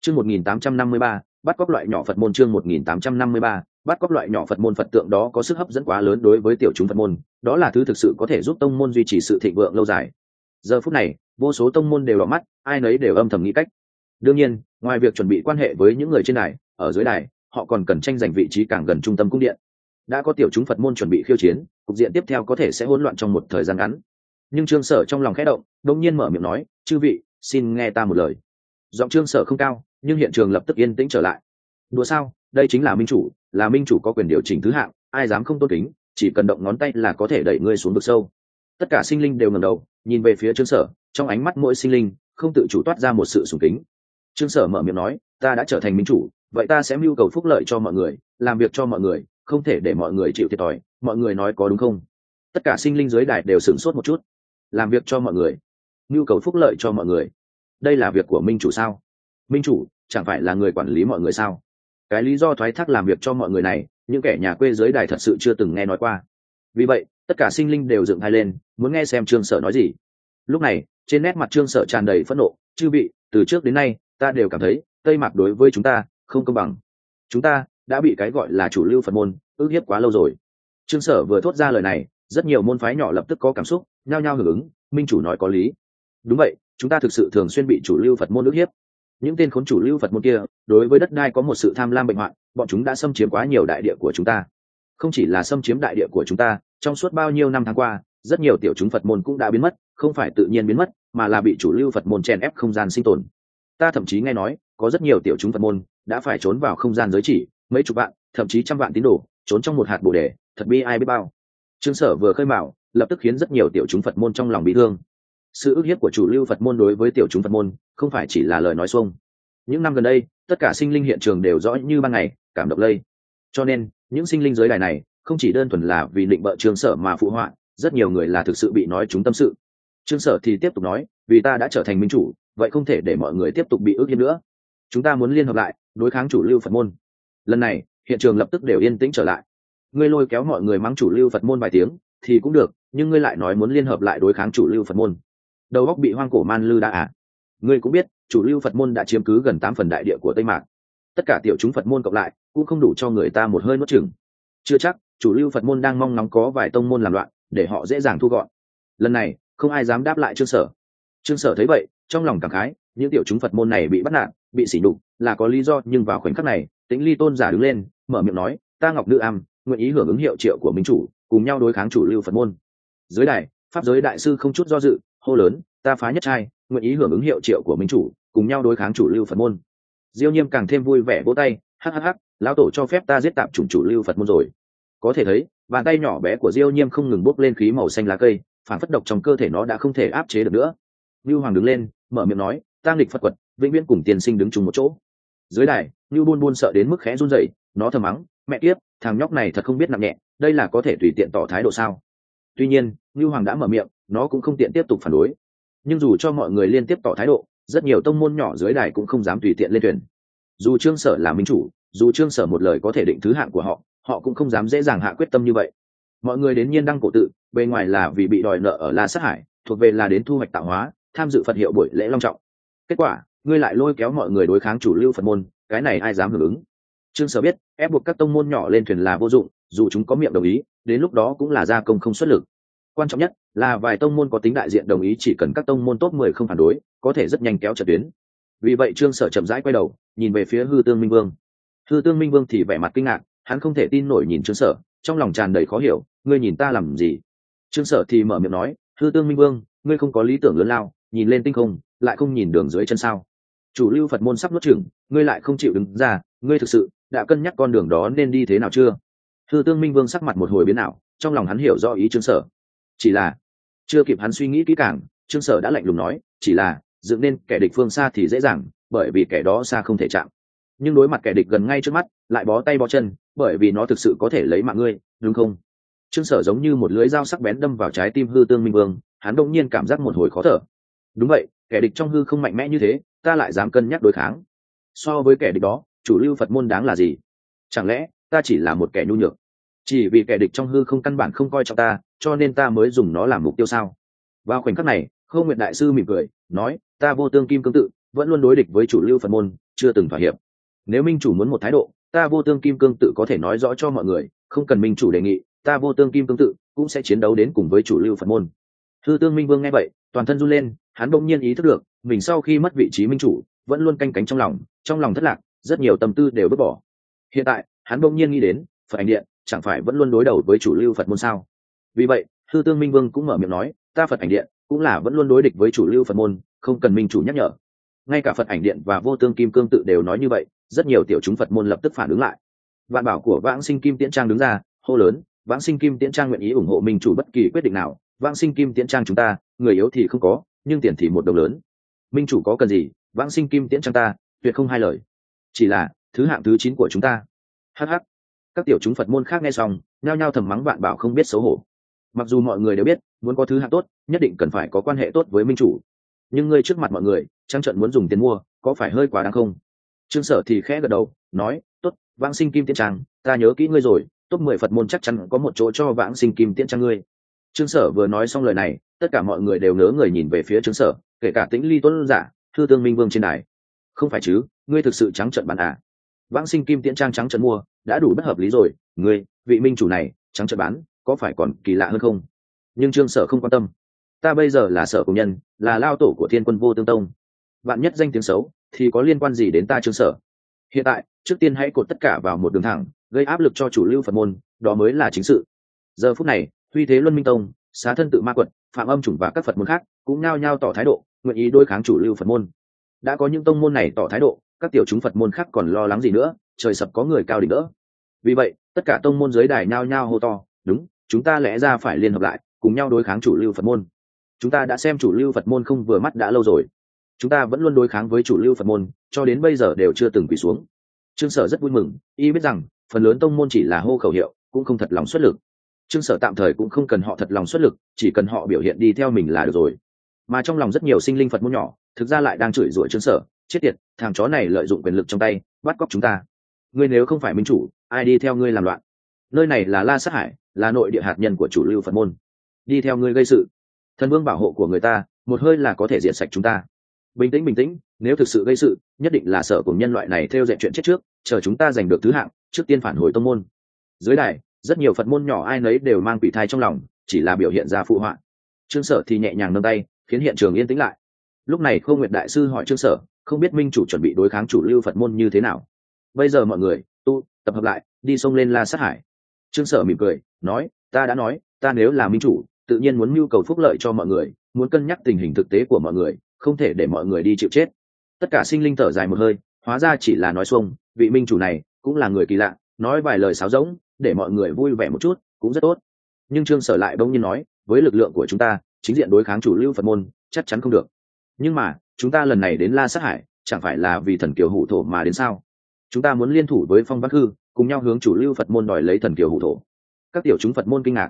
Chương 1853, bắt cóc loại nhỏ Phật môn. Chương 1853, bắt cóc loại nhỏ Phật môn. Phật tượng đó có sức hấp dẫn quá lớn đối với tiểu chúng Phật môn, đó là thứ thực sự có thể giúp tông môn duy trì sự thịnh vượng lâu dài. Giờ phút này, vô số tông môn đều đỏ mắt, ai nấy đều âm thầm nghĩ cách. Đương nhiên, ngoài việc chuẩn bị quan hệ với những người trên đài, ở dưới đài, họ còn cần tranh giành vị trí càng gần trung tâm cung điện. Đã có tiểu chúng Phật môn chuẩn bị khiêu chiến, cục diện tiếp theo có thể sẽ hỗn loạn trong một thời gian ngắn. Nhưng Trương Sở trong lòng khẽ động, đột nhiên mở miệng nói, "Chư vị, xin nghe ta một lời." Giọng Trương Sở không cao, nhưng hiện trường lập tức yên tĩnh trở lại. Đùa sao, đây chính là minh chủ, là minh chủ có quyền điều chỉnh thứ hạng, ai dám không tôn kính, chỉ cần động ngón tay là có thể đẩy ngươi xuống vực sâu. Tất cả sinh linh đều ngẩng đầu, nhìn về phía Trương Sở, trong ánh mắt mỗi sinh linh không tự chủ toát ra một sự sùng kính. Trương Sở mở miệng nói, ta đã trở thành minh chủ, vậy ta sẽ mưu cầu phúc lợi cho mọi người, làm việc cho mọi người, không thể để mọi người chịu thiệt thòi. Mọi người nói có đúng không? Tất cả sinh linh dưới đài đều sửng sốt một chút. Làm việc cho mọi người, mưu cầu phúc lợi cho mọi người, đây là việc của minh chủ sao? Minh chủ chẳng phải là người quản lý mọi người sao? Cái lý do thoái thác làm việc cho mọi người này, những kẻ nhà quê dưới đài thật sự chưa từng nghe nói qua. Vì vậy, tất cả sinh linh đều dựng hai lên, muốn nghe xem Trương Sở nói gì. Lúc này, trên nét mặt Trương Sở tràn đầy phẫn nộ, chư vị, từ trước đến nay, ta đều cảm thấy Tây Mạc đối với chúng ta không công bằng. Chúng ta đã bị cái gọi là chủ lưu Phật môn ức hiếp quá lâu rồi. Trương Sở vừa thốt ra lời này, rất nhiều môn phái nhỏ lập tức có cảm xúc, nhao nhao hưởng ứng, minh chủ nói có lý. Đúng vậy, chúng ta thực sự thường xuyên bị chủ lưu Phật môn ức hiếp. Những tên khốn chủ lưu Phật môn kia, đối với đất đai có một sự tham lam bệnh hoạn, bọn chúng đã xâm chiếm quá nhiều đại địa của chúng ta. Không chỉ là xâm chiếm đại địa của chúng ta, trong suốt bao nhiêu năm tháng qua, rất nhiều tiểu chúng Phật môn cũng đã biến mất, không phải tự nhiên biến mất, mà là bị chủ lưu Phật môn chèn ép không gian sinh tồn. Ta thậm chí nghe nói, có rất nhiều tiểu chúng Phật môn đã phải trốn vào không gian giới chỉ, mấy chục vạn, thậm chí trăm vạn tín đồ, trốn trong một hạt bồ đề, thật bi ai biết bao. Trương Sở vừa khơi mào, lập tức khiến rất nhiều tiểu chúng Phật môn trong lòng bị thương. Sự ức hiếp của chủ lưu Phật môn đối với tiểu chúng Phật môn, không phải chỉ là lời nói xuông. Những năm gần đây, tất cả sinh linh hiện trường đều rõ như ban ngày, cảm động lây. Cho nên, những sinh linh giới đài này, không chỉ đơn thuần là vì định bợ Trương Sở mà phụ họa, rất nhiều người là thực sự bị nói trúng tâm sự. Trương Sở thì tiếp tục nói, vì ta đã trở thành minh chủ, vậy không thể để mọi người tiếp tục bị ức hiếp nữa. Chúng ta muốn liên hợp lại, đối kháng chủ lưu Phật môn. Lần này, hiện trường lập tức đều yên tĩnh trở lại. Ngươi lôi kéo mọi người mắng chủ lưu Phật môn vài tiếng thì cũng được, nhưng ngươi lại nói muốn liên hợp lại đối kháng chủ lưu Phật môn. Đầu óc bị hoang cổ man lư đã à? Ngươi cũng biết, chủ lưu Phật môn đã chiếm cứ gần 8 phần đại địa của Tây Mạc. Tất cả tiểu chúng Phật môn cộng lại, cũng không đủ cho người ta một hơi nuốt chửng. Chưa chắc, chủ lưu Phật môn đang mong ngóng có vài tông môn làm loạn, để họ dễ dàng thu gọn. Lần này, không ai dám đáp lại Trương Sở. Trương Sở thấy vậy, trong lòng cảm khái, những tiểu chúng Phật môn này bị bắt nạt, bị sỉ nhục, là có lý do, nhưng vào khoảnh khắc này, Tĩnh Ly tôn giả đứng lên, mở miệng nói, ta Ngọc Nữ Am, nguyện ý hưởng ứng hiệu triệu của minh chủ, cùng nhau đối kháng chủ lưu Phật môn. Dưới đài, pháp giới đại sư không chút do dự, hô lớn, ta Phá Nhất Trai, nguyện ý hưởng ứng hiệu triệu của minh chủ, cùng nhau đối kháng chủ lưu Phật môn. Diêu Nhiêm càng thêm vui vẻ vỗ tay, hắc, lão tổ cho phép ta giết tạp chủng chủ lưu Phật môn rồi. Có thể thấy, bàn tay nhỏ bé của Diêu Nhiêm không ngừng bốc lên khí màu xanh lá cây, phản phất độc trong cơ thể nó đã không thể áp chế được nữa. Nưu Hoàng đứng lên, mở miệng nói, tang lịch Phật quật, vĩnh viễn cùng tiền sinh đứng chung một chỗ. Dưới đài, Nưu Buôn Buôn sợ đến mức khẽ run rẩy, nó thầm mắng, mẹ kiếp, thằng nhóc này thật không biết nặng nhẹ, đây là có thể tùy tiện tỏ thái độ sao? Tuy nhiên, Nưu Hoàng đã mở miệng, nó cũng không tiện tiếp tục phản đối. Nhưng dù cho mọi người liên tiếp tỏ thái độ, rất nhiều tông môn nhỏ dưới đài cũng không dám tùy tiện lên thuyền. Dù Trương Sở là minh chủ, dù Trương Sở một lời có thể định thứ hạng của họ, họ cũng không dám dễ dàng hạ quyết tâm như vậy. Mọi người đến Nhiên Đăng cổ tự, bề ngoài là vì bị đòi nợ ở La Sát Hải, thuộc về là đến thu hoạch tạo hóa, tham dự Phật hiệu buổi lễ long trọng. Kết quả, ngươi lại lôi kéo mọi người đối kháng chủ lưu Phật môn, cái này ai dám hưởng ứng? Trương Sở biết, ép buộc các tông môn nhỏ lên thuyền là vô dụng, dù chúng có miệng đồng ý, đến lúc đó cũng là gia công không xuất lực. Quan trọng nhất là vài tông môn có tính đại diện đồng ý, chỉ cần các tông môn top 10 không phản đối, có thể rất nhanh kéo trận tuyến. Vì vậy Trương Sở chậm rãi quay đầu, nhìn về phía Hư Tương Minh Vương. Hư Tương Minh Vương thì vẻ mặt kinh ngạc, hắn không thể tin nổi nhìn Trương Sở, trong lòng tràn đầy khó hiểu, ngươi nhìn ta làm gì? Trương Sở thì mở miệng nói, Hư Tương Minh Vương, ngươi không có lý tưởng lớn lao, nhìn lên tinh không, lại không nhìn đường dưới chân sao? Chủ lưu Phật môn sắp nuốt chửng, ngươi lại không chịu đứng ra, ngươi thực sự đã cân nhắc con đường đó nên đi thế nào chưa? Hư Tương Minh Vương sắc mặt một hồi biến ảo, trong lòng hắn hiểu rõ ý Trương Sở. Chỉ là chưa kịp hắn suy nghĩ kỹ càng, Trương Sở đã lạnh lùng nói, chỉ là dựng nên kẻ địch phương xa thì dễ dàng, bởi vì kẻ đó xa không thể chạm. Nhưng đối mặt kẻ địch gần ngay trước mắt, lại bó tay bó chân, bởi vì nó thực sự có thể lấy mạng ngươi, đúng không? Trương Sở giống như một lưỡi dao sắc bén đâm vào trái tim Hư Tương Minh Vương, hắn đột nhiên cảm giác một hồi khó thở. Đúng vậy, kẻ địch trong hư không mạnh mẽ như thế, ta lại dám cân nhắc đối kháng. So với kẻ địch đó, chủ lưu Phật môn đáng là gì? Chẳng lẽ ta chỉ là một kẻ nhu nhược? Chỉ vì kẻ địch trong hư không căn bản không coi trọng ta, cho nên ta mới dùng nó làm mục tiêu sao? Vào khoảnh khắc này, Khâu Nguyệt đại sư mỉm cười, nói, ta Vô Tương Kim Cương Tự vẫn luôn đối địch với chủ lưu Phật môn, chưa từng thỏa hiệp. Nếu minh chủ muốn một thái độ, ta Vô Tương Kim Cương tự có thể nói rõ cho mọi người, không cần minh chủ đề nghị, ta Vô Tương Kim Cương tự cũng sẽ chiến đấu đến cùng với chủ lưu Phật môn. Hư Tương Minh Vương nghe vậy, toàn thân run lên, hắn bỗng nhiên ý thức được, mình sau khi mất vị trí minh chủ, vẫn luôn canh cánh trong lòng thất lạc, rất nhiều tâm tư đều vứt bỏ. Hiện tại, hắn bỗng nhiên nghĩ đến, Phật Ảnh Điện chẳng phải vẫn luôn đối đầu với chủ lưu Phật môn sao? Vì vậy, Hư Tương Minh Vương cũng mở miệng nói, ta Phật Ảnh Điện cũng là vẫn luôn đối địch với chủ lưu Phật môn, không cần minh chủ nhắc nhở. Ngay cả Phật Ảnh Điện và Vô Tương Kim Cương tự đều nói như vậy, rất nhiều tiểu chúng Phật môn lập tức phản ứng lại. Vạn bảo của Vãng Sinh Kim Tiễn Trang đứng ra, hô lớn, Vãng Sinh Kim Tiễn Trang nguyện ý ủng hộ minh chủ bất kỳ quyết định nào, Vãng Sinh Kim Tiễn Trang chúng ta, người yếu thì không có, nhưng tiền thì một đồng lớn. Minh chủ có cần gì, Vãng Sinh Kim Tiễn Trang ta, tuyệt không hai lời. Chỉ là thứ hạng thứ 9 của chúng ta. Hắc hắc. Các tiểu chúng Phật môn khác nghe xong, nhao nhao thầm mắng Vạn bảo không biết xấu hổ. Mặc dù mọi người đều biết, muốn có thứ hạng tốt, nhất định cần phải có quan hệ tốt với minh chủ. Nhưng ngươi trước mặt mọi người, trang trận muốn dùng tiền mua, có phải hơi quá đáng không? Trương Sở thì khẽ gật đầu, nói, tốt, Vãng Sinh Kim Tiễn Trang, ta nhớ kỹ ngươi rồi, top 10 Phật môn chắc chắn có một chỗ cho Vãng Sinh Kim Tiễn Trang ngươi. Trương Sở vừa nói xong lời này, tất cả mọi người đều ngớ người nhìn về phía Trương Sở, kể cả Tĩnh Ly Tuấn giả, Hư Tương Minh Vương trên đài. Không phải chứ, ngươi thực sự trắng trợn bán à? Vãng Sinh Kim Tiễn Trang trắng trợn mua, đã đủ bất hợp lý rồi, ngươi, vị minh chủ này, trắng trợn bán, có phải còn kỳ lạ hơn không? Nhưng Trương Sở không quan tâm. Ta bây giờ là Sở Cùng Nhân, là lao tổ của Thiên Quân Vô Tương Tông. Vạn nhất danh tiếng xấu, thì có liên quan gì đến ta Trương Sở? Hiện tại, trước tiên hãy cột tất cả vào một đường thẳng, gây áp lực cho chủ lưu Phật môn, đó mới là chính sự. Giờ phút này, Huy Thế Luân Minh Tông, Xá Thân Tự Ma Quật, Phạm Âm Chủng và các Phật môn khác cũng nhao nhao tỏ thái độ, nguyện ý đối kháng chủ lưu Phật môn. Đã có những tông môn này tỏ thái độ, các tiểu chúng Phật môn khác còn lo lắng gì nữa, trời sập có người cao đỉnh đỡ. Vì vậy, tất cả tông môn dưới đài nhao nhao hô to, đúng, chúng ta lẽ ra phải liên hợp lại, cùng nhau đối kháng chủ lưu Phật môn. Chúng ta đã xem chủ lưu Phật môn không vừa mắt đã lâu rồi. Chúng ta vẫn luôn đối kháng với chủ lưu Phật môn, cho đến bây giờ đều chưa từng quỳ xuống. Trương Sở rất vui mừng, y biết rằng phần lớn tông môn chỉ là hô khẩu hiệu, cũng không thật lòng xuất lực. Trương Sở tạm thời cũng không cần họ thật lòng xuất lực, chỉ cần họ biểu hiện đi theo mình là được rồi. Mà trong lòng rất nhiều sinh linh Phật môn nhỏ, thực ra lại đang chửi rủa Trương Sở, chết tiệt, thằng chó này lợi dụng quyền lực trong tay, bắt cóc chúng ta. Ngươi nếu không phải minh chủ, ai đi theo ngươi làm loạn? Nơi này là La Sát Hải, là nội địa hạt nhân của chủ lưu Phật môn. Đi theo ngươi gây sự, thần vương bảo hộ của người ta, một hơi là có thể diệt sạch chúng ta. Bình tĩnh, nếu thực sự gây sự, nhất định là Sở Cùng Nhân loại này theo dệt chuyện chết trước, chờ chúng ta giành được thứ hạng, trước tiên phản hồi tông môn. Dưới đài, rất nhiều Phật môn nhỏ ai nấy đều mang quỷ thai trong lòng, chỉ là biểu hiện ra phụ họa. Trương Sở thì nhẹ nhàng nâng tay, khiến hiện trường yên tĩnh lại. Lúc này Khâu Nguyệt đại sư hỏi Trương Sở, không biết minh chủ chuẩn bị đối kháng chủ lưu Phật môn như thế nào? Bây giờ mọi người tập hợp lại, đi xông lên La Sát Hải. Trương Sở mỉm cười, nói, ta đã nói, ta nếu là minh chủ, tự nhiên muốn nhu cầu phúc lợi cho mọi người, muốn cân nhắc tình hình thực tế của mọi người, không thể để mọi người đi chịu chết. Tất cả sinh linh thở dài một hơi, hóa ra chỉ là nói xuông, vị minh chủ này cũng là người kỳ lạ, nói vài lời sáo rỗng, để mọi người vui vẻ một chút, cũng rất tốt. Nhưng Trương Sở lại bỗng nhiên nói, với lực lượng của chúng ta, chính diện đối kháng chủ lưu Phật môn, chắc chắn không được. Nhưng mà, chúng ta lần này đến La Sát Hải, chẳng phải là vì thần kiều hủ thổ mà đến sao? Chúng ta muốn liên thủ với Phong Bắc Hư, cùng nhau hướng chủ lưu Phật môn đòi lấy thần kiều hủ thổ. Các tiểu chúng Phật môn kinh ngạc,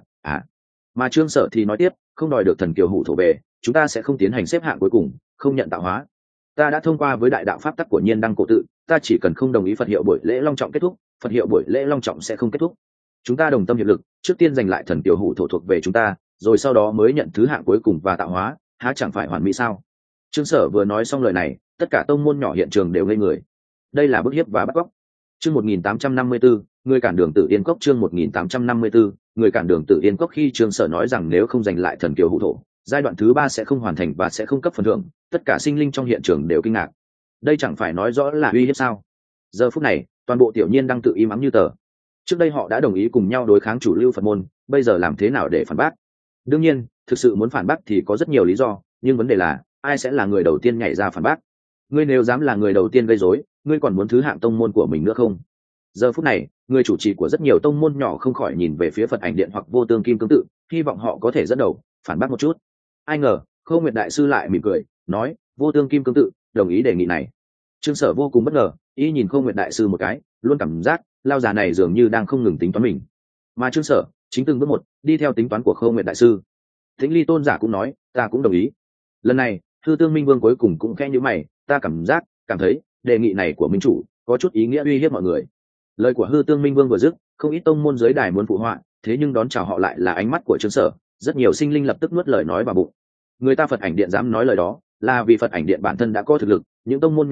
mà Trương Sở thì nói tiếp, không đòi được thần kiều hủ thổ về, chúng ta sẽ không tiến hành xếp hạng cuối cùng, không nhận tạo hóa. Ta đã thông qua với đại đạo pháp tắc của Nhiên Đăng cổ tự, ta chỉ cần không đồng ý Phật hiệu buổi lễ long trọng kết thúc, Phật hiệu buổi lễ long trọng sẽ không kết thúc. Chúng ta đồng tâm hiệp lực, trước tiên giành lại thần kiều hủ thổ thuộc về chúng ta, rồi sau đó mới nhận thứ hạng cuối cùng và tạo hóa, há chẳng phải hoàn mỹ sao? Trương Sở vừa nói xong lời này, tất cả tông môn nhỏ hiện trường đều ngây người. Đây là bức hiếp và bắt cóc. Chương 1854, người cản đường Tử Yên Cốc. Chương 1854, người cản đường Tử Yên Cốc. Khi Trương Sở nói rằng nếu không giành lại thần kiều hủ thổ, giai đoạn thứ 3 sẽ không hoàn thành và sẽ không cấp phần thưởng, tất cả sinh linh trong hiện trường đều kinh ngạc. Đây chẳng phải nói rõ là uy hiếp sao? Giờ phút này, toàn bộ tiểu nhiên đang tự im ắng như tờ. Trước đây họ đã đồng ý cùng nhau đối kháng chủ lưu Phật môn, bây giờ làm thế nào để phản bác? Đương nhiên, thực sự muốn phản bác thì có rất nhiều lý do, nhưng vấn đề là ai sẽ là người đầu tiên nhảy ra phản bác? Ngươi nếu dám là người đầu tiên gây rối, ngươi còn muốn thứ hạng tông môn của mình nữa không? Giờ phút này, người chủ trì của rất nhiều tông môn nhỏ không khỏi nhìn về phía Phật Ảnh Điện hoặc Vô Tương Kim Cương tự, hy vọng họ có thể dẫn đầu phản bác một chút. Ai ngờ, Khâu Nguyệt đại sư lại mỉm cười, nói, Vô Tương Kim Cương tự đồng ý đề nghị này. Trương Sở vô cùng bất ngờ, y nhìn Khâu Nguyệt đại sư một cái, luôn cảm giác lao già này dường như đang không ngừng tính toán mình. Mà Trương Sở chính từng bước một đi theo tính toán của Khâu Nguyệt đại sư. Tĩnh Ly tôn giả cũng nói, ta cũng đồng ý. Lần này, Hư Tương Minh Vương cuối cùng cũng khẽ nhíu mày, ta cảm thấy đề nghị này của minh chủ có chút ý nghĩa uy hiếp mọi người. Lời của Hư Tương Minh Vương vừa dứt, không ít tông môn dưới đài muốn phụ họa, thế nhưng đón chào họ lại là ánh mắt của Trương Sở, rất nhiều sinh linh lập tức nuốt lời nói vào bụng. Người ta Phật Ảnh Điện dám nói lời đó, là vì Phật Ảnh Điện bản thân đã có thực lực, những tông môn nhỏ này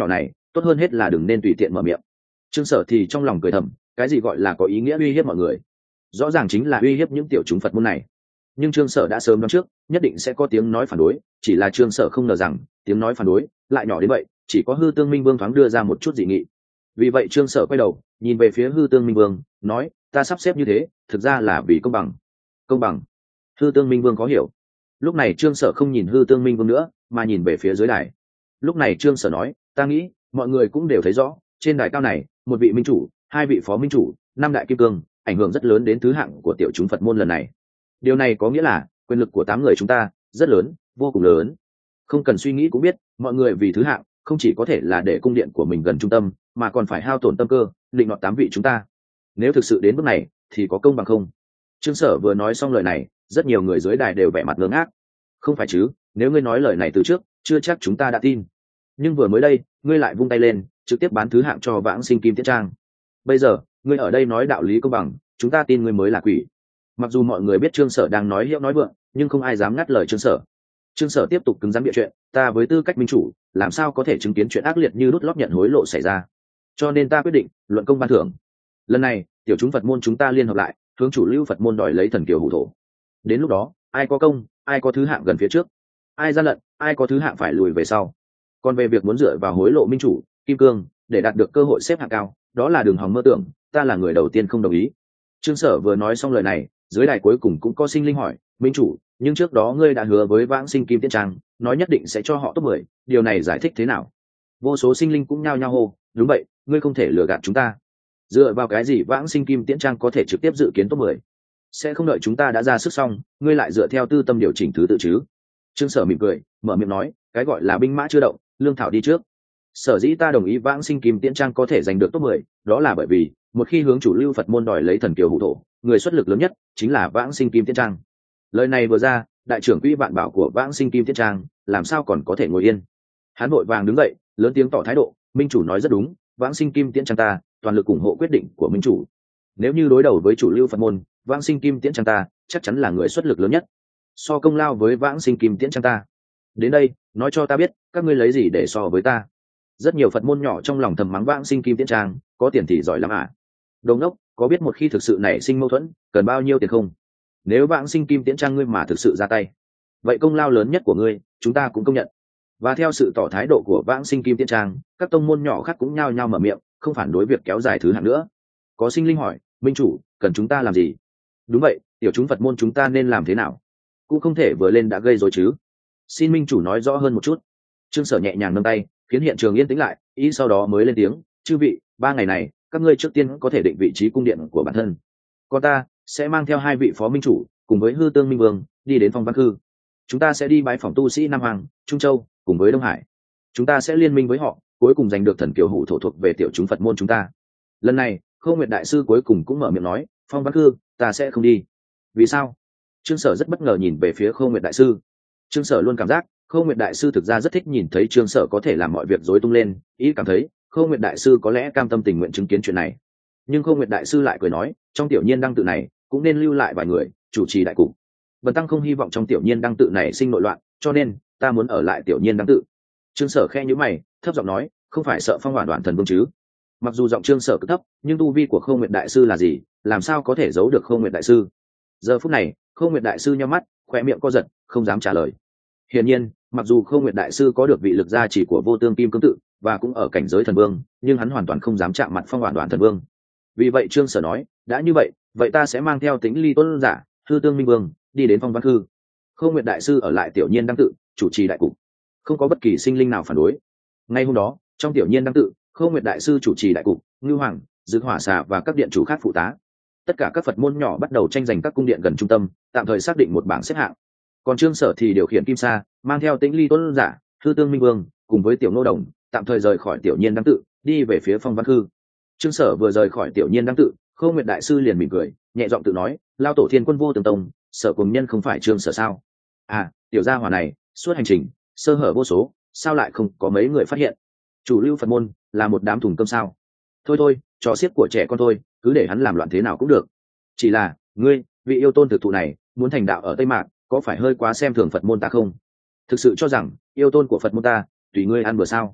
tốt hơn hết là đừng nên tùy tiện mở miệng. Trương Sở thì trong lòng cười thầm, cái gì gọi là có ý nghĩa uy hiếp mọi người, rõ ràng chính là uy hiếp những tiểu chúng Phật môn này. Nhưng Trương Sở đã sớm đoán trước nhất định sẽ có tiếng nói phản đối, chỉ là Trương Sở không ngờ rằng tiếng nói phản đối lại nhỏ đến vậy, chỉ có Hư Tương Minh Vương thoáng đưa ra một chút dị nghị. Vì vậy Trương Sở quay đầu nhìn về phía Hư Tương Minh Vương, nói, ta sắp xếp như thế thực ra là vì công bằng. Công bằng? Hư Tương Minh Vương có hiểu. Lúc này Trương Sở không nhìn Hư Tương Minh Vương nữa mà nhìn về phía dưới đài. Lúc này Trương Sở nói, ta nghĩ mọi người cũng đều thấy rõ, trên đài cao này một vị minh chủ, hai vị phó minh chủ, năm đại kim cương, ảnh hưởng rất lớn đến thứ hạng của tiểu chúng Phật môn lần này. Điều này có nghĩa là quyền lực của 8 người chúng ta rất lớn, vô cùng lớn. Không cần suy nghĩ cũng biết, mọi người vì thứ hạng không chỉ có thể là để cung điện của mình gần trung tâm, mà còn phải hao tổn tâm cơ định nọt 8 vị chúng ta. Nếu thực sự đến bước này thì có công bằng không? Trương Sở vừa nói xong lời này, rất nhiều người dưới đài đều vẻ mặt ngớ ngác. Không phải chứ, nếu ngươi nói lời này từ trước chưa chắc chúng ta đã tin, nhưng vừa mới đây ngươi lại vung tay lên trực tiếp bán thứ hạng cho Vãng Sinh Kim Tiễn Trang. Bây giờ ngươi ở đây nói đạo lý công bằng, chúng ta tin ngươi mới là quỷ. Mặc dù mọi người biết Trương Sở đang nói hiệu nói vượng, nhưng không ai dám ngắt lời Trương Sở. Trương Sở tiếp tục cứng rắn bịa chuyện, ta với tư cách minh chủ làm sao có thể chứng kiến chuyện ác liệt như đút lót nhận hối lộ xảy ra, cho nên ta quyết định luận công ban thưởng. Lần này tiểu chúng Phật môn chúng ta liên hợp lại hướng chủ lưu Phật môn đòi lấy thần kiều hủ thổ. Đến lúc đó ai có công, ai có thứ hạng gần phía trước, ai gian lận, ai có thứ hạng phải lùi về sau. Còn về việc muốn dựa vào hối lộ minh chủ kim cương để đạt được cơ hội xếp hạng cao, đó là đường hòng mơ tưởng, ta là người đầu tiên không đồng ý. Trương Sở vừa nói xong lời này, dưới đài cuối cùng cũng có sinh linh hỏi, minh chủ, nhưng trước đó ngươi đã hứa với Vãng Sinh Kim Tiễn Trang nói nhất định sẽ cho họ top 10, điều này giải thích thế nào? Vô số sinh linh cũng nhao nhao hô, đúng vậy, ngươi không thể lừa gạt chúng ta. Dựa vào cái gì Vãng Sinh Kim Tiễn Trang có thể trực tiếp dự kiến top 10? Sẽ không đợi chúng ta đã ra sức xong, ngươi lại dựa theo tư tâm điều chỉnh thứ tự chứ? Trương Sở mỉm cười, mở miệng nói, cái gọi là binh mã chưa động, lương thảo đi trước. Sở dĩ ta đồng ý Vãng Sinh Kim Tiễn Trang có thể giành được top 10, đó là bởi vì một khi hướng chủ lưu Phật môn đòi lấy thần kiều hủ thổ, người xuất lực lớn nhất chính là Vãng Sinh Kim Tiễn Trang. Lời này vừa ra, đại trưởng quỹ vạn bảo của Vãng Sinh Kim Tiễn Trang làm sao còn có thể ngồi yên. Hắn vội vàng đứng dậy, lớn tiếng tỏ thái độ, minh chủ nói rất đúng, Vãng Sinh Kim Tiễn Trang ta toàn lực ủng hộ quyết định của minh chủ. Nếu như đối đầu với chủ lưu Phật môn, Vãng Sinh Kim Tiễn Trang ta chắc chắn là người xuất lực lớn nhất, so công lao với Vãng Sinh Kim Tiễn Trang ta. Đến đây nói cho ta biết, các ngươi lấy gì để so với ta? Rất nhiều Phật môn nhỏ trong lòng thầm mắng Vãng Sinh Kim Tiễn Trang, có tiền thì giỏi lắm à? Đồ ngốc, có biết một khi thực sự nảy sinh mâu thuẫn cần bao nhiêu tiền không? Nếu Vãng Sinh Kim Tiễn Trang ngươi mà thực sự ra tay, vậy công lao lớn nhất của ngươi chúng ta cũng công nhận. Và theo sự tỏ thái độ của Vãng Sinh Kim Tiễn Trang, các tông môn nhỏ khác cũng nhao nhao mở miệng, không phản đối việc kéo dài thứ hạng nữa. Có sinh linh hỏi, minh chủ cần chúng ta làm gì? Đúng vậy, tiểu chúng Phật môn chúng ta nên làm thế nào? Cũng không thể vừa lên đã gây rối chứ. Xin minh chủ nói rõ hơn một chút. Trương Sở nhẹ nhàng nâng tay khiến hiện trường yên tĩnh lại, ý sau đó mới lên tiếng, chư vị, 3 ngày này các ngươi trước tiên có thể định vị trí cung điện của bản thân, còn ta sẽ mang theo 2 vị phó minh chủ cùng với Hư Tương Minh Vương đi đến Phong Văn Khư. Chúng ta sẽ đi bái phỏng tu sĩ Nam Hoàng, Trung Châu cùng với Đông Hải. Chúng ta sẽ liên minh với họ, cuối cùng giành được thần kiều hủ thổ thuộc về tiểu chúng Phật môn chúng ta. Lần này Khâu Nguyệt đại sư cuối cùng cũng mở miệng nói, Phong Văn Khư ta sẽ không đi. Vì sao? Trương Sở rất bất ngờ nhìn về phía Khâu Nguyệt đại sư. Trương Sở luôn cảm giác Khâu Nguyệt đại sư thực ra rất thích nhìn thấy Trương Sở có thể làm mọi việc rối tung lên, ý cảm thấy Khâu Nguyệt đại sư có lẽ cam tâm tình nguyện chứng kiến chuyện này. Nhưng Khâu Nguyệt đại sư lại cười nói, trong tiểu nhiên đăng tự này cũng nên lưu lại vài người chủ trì đại cục. Bần tăng không hy vọng trong tiểu nhiên đăng tự này sinh nội loạn, cho nên ta muốn ở lại tiểu nhiên đăng tự. Trương Sở khe nhíu mày, thấp giọng nói, không phải sợ Phong Hỏa Đoạn Thần Vương chứ? Mặc dù giọng Trương Sở cực thấp, nhưng tu vi của Khâu Nguyệt đại sư là gì, làm sao có thể giấu được Khâu Nguyệt đại sư? Giờ phút này Khâu Nguyệt đại sư nhíu mắt, khóe miệng co giật, không dám trả lời. Hiển nhiên, mặc dù Khâu Nguyệt đại sư có được vị lực gia chỉ của Vô Tương Kim Cương tự và cũng ở cảnh giới thần vương, nhưng hắn hoàn toàn không dám chạm mặt Phong Hỏa Đoạn Thần Vương. Vì vậy Trương Sở nói, đã như vậy ta sẽ mang theo Tĩnh Ly Tôn giả, Hư Tương Minh Vương đi đến Phong Văn Khư. Khâu Nguyệt đại sư ở lại tiểu nhiên đăng tự chủ trì đại cục, không có bất kỳ sinh linh nào phản đối. Ngay hôm đó trong tiểu nhiên đăng tự, Khâu Nguyệt đại sư chủ trì đại cục, Ngưu Hoàng, Dực Hỏa Xà và các điện chủ khác phụ tá. Tất cả các Phật môn nhỏ bắt đầu tranh giành các cung điện gần trung tâm, tạm thời xác định một bảng xếp hạng. Còn Trương Sở thì điều khiển Kim Sa, mang theo Tĩnh Ly Tôn giả, Hư Tương Minh Vương cùng với Tiểu Ngô Đồng, tạm thời rời khỏi tiểu nhiên đăng tự, đi về phía Phong Văn Khư. Trương Sở vừa rời khỏi tiểu nhiên đăng tự, Khâu Nguyệt đại sư liền mỉm cười, nhẹ giọng tự nói, lao tổ Thiên Quân Vô Tường Tông, Sở cùng nhân không phải Trương Sở sao? À, tiểu gia hỏa này, suốt hành trình sơ hở vô số, sao lại không có mấy người phát hiện? Chủ lưu Phật môn là một đám thùng cơm sao? Thôi, trò xiếc của trẻ con thôi, cứ để hắn làm loạn thế nào cũng được. Chỉ là, ngươi, vị yêu tôn thực thụ này, muốn thành đạo ở Tây Mạc, có phải hơi quá xem thường Phật môn ta không? Thực sự cho rằng yêu tôn của Phật môn ta tùy ngươi ăn bữa sao?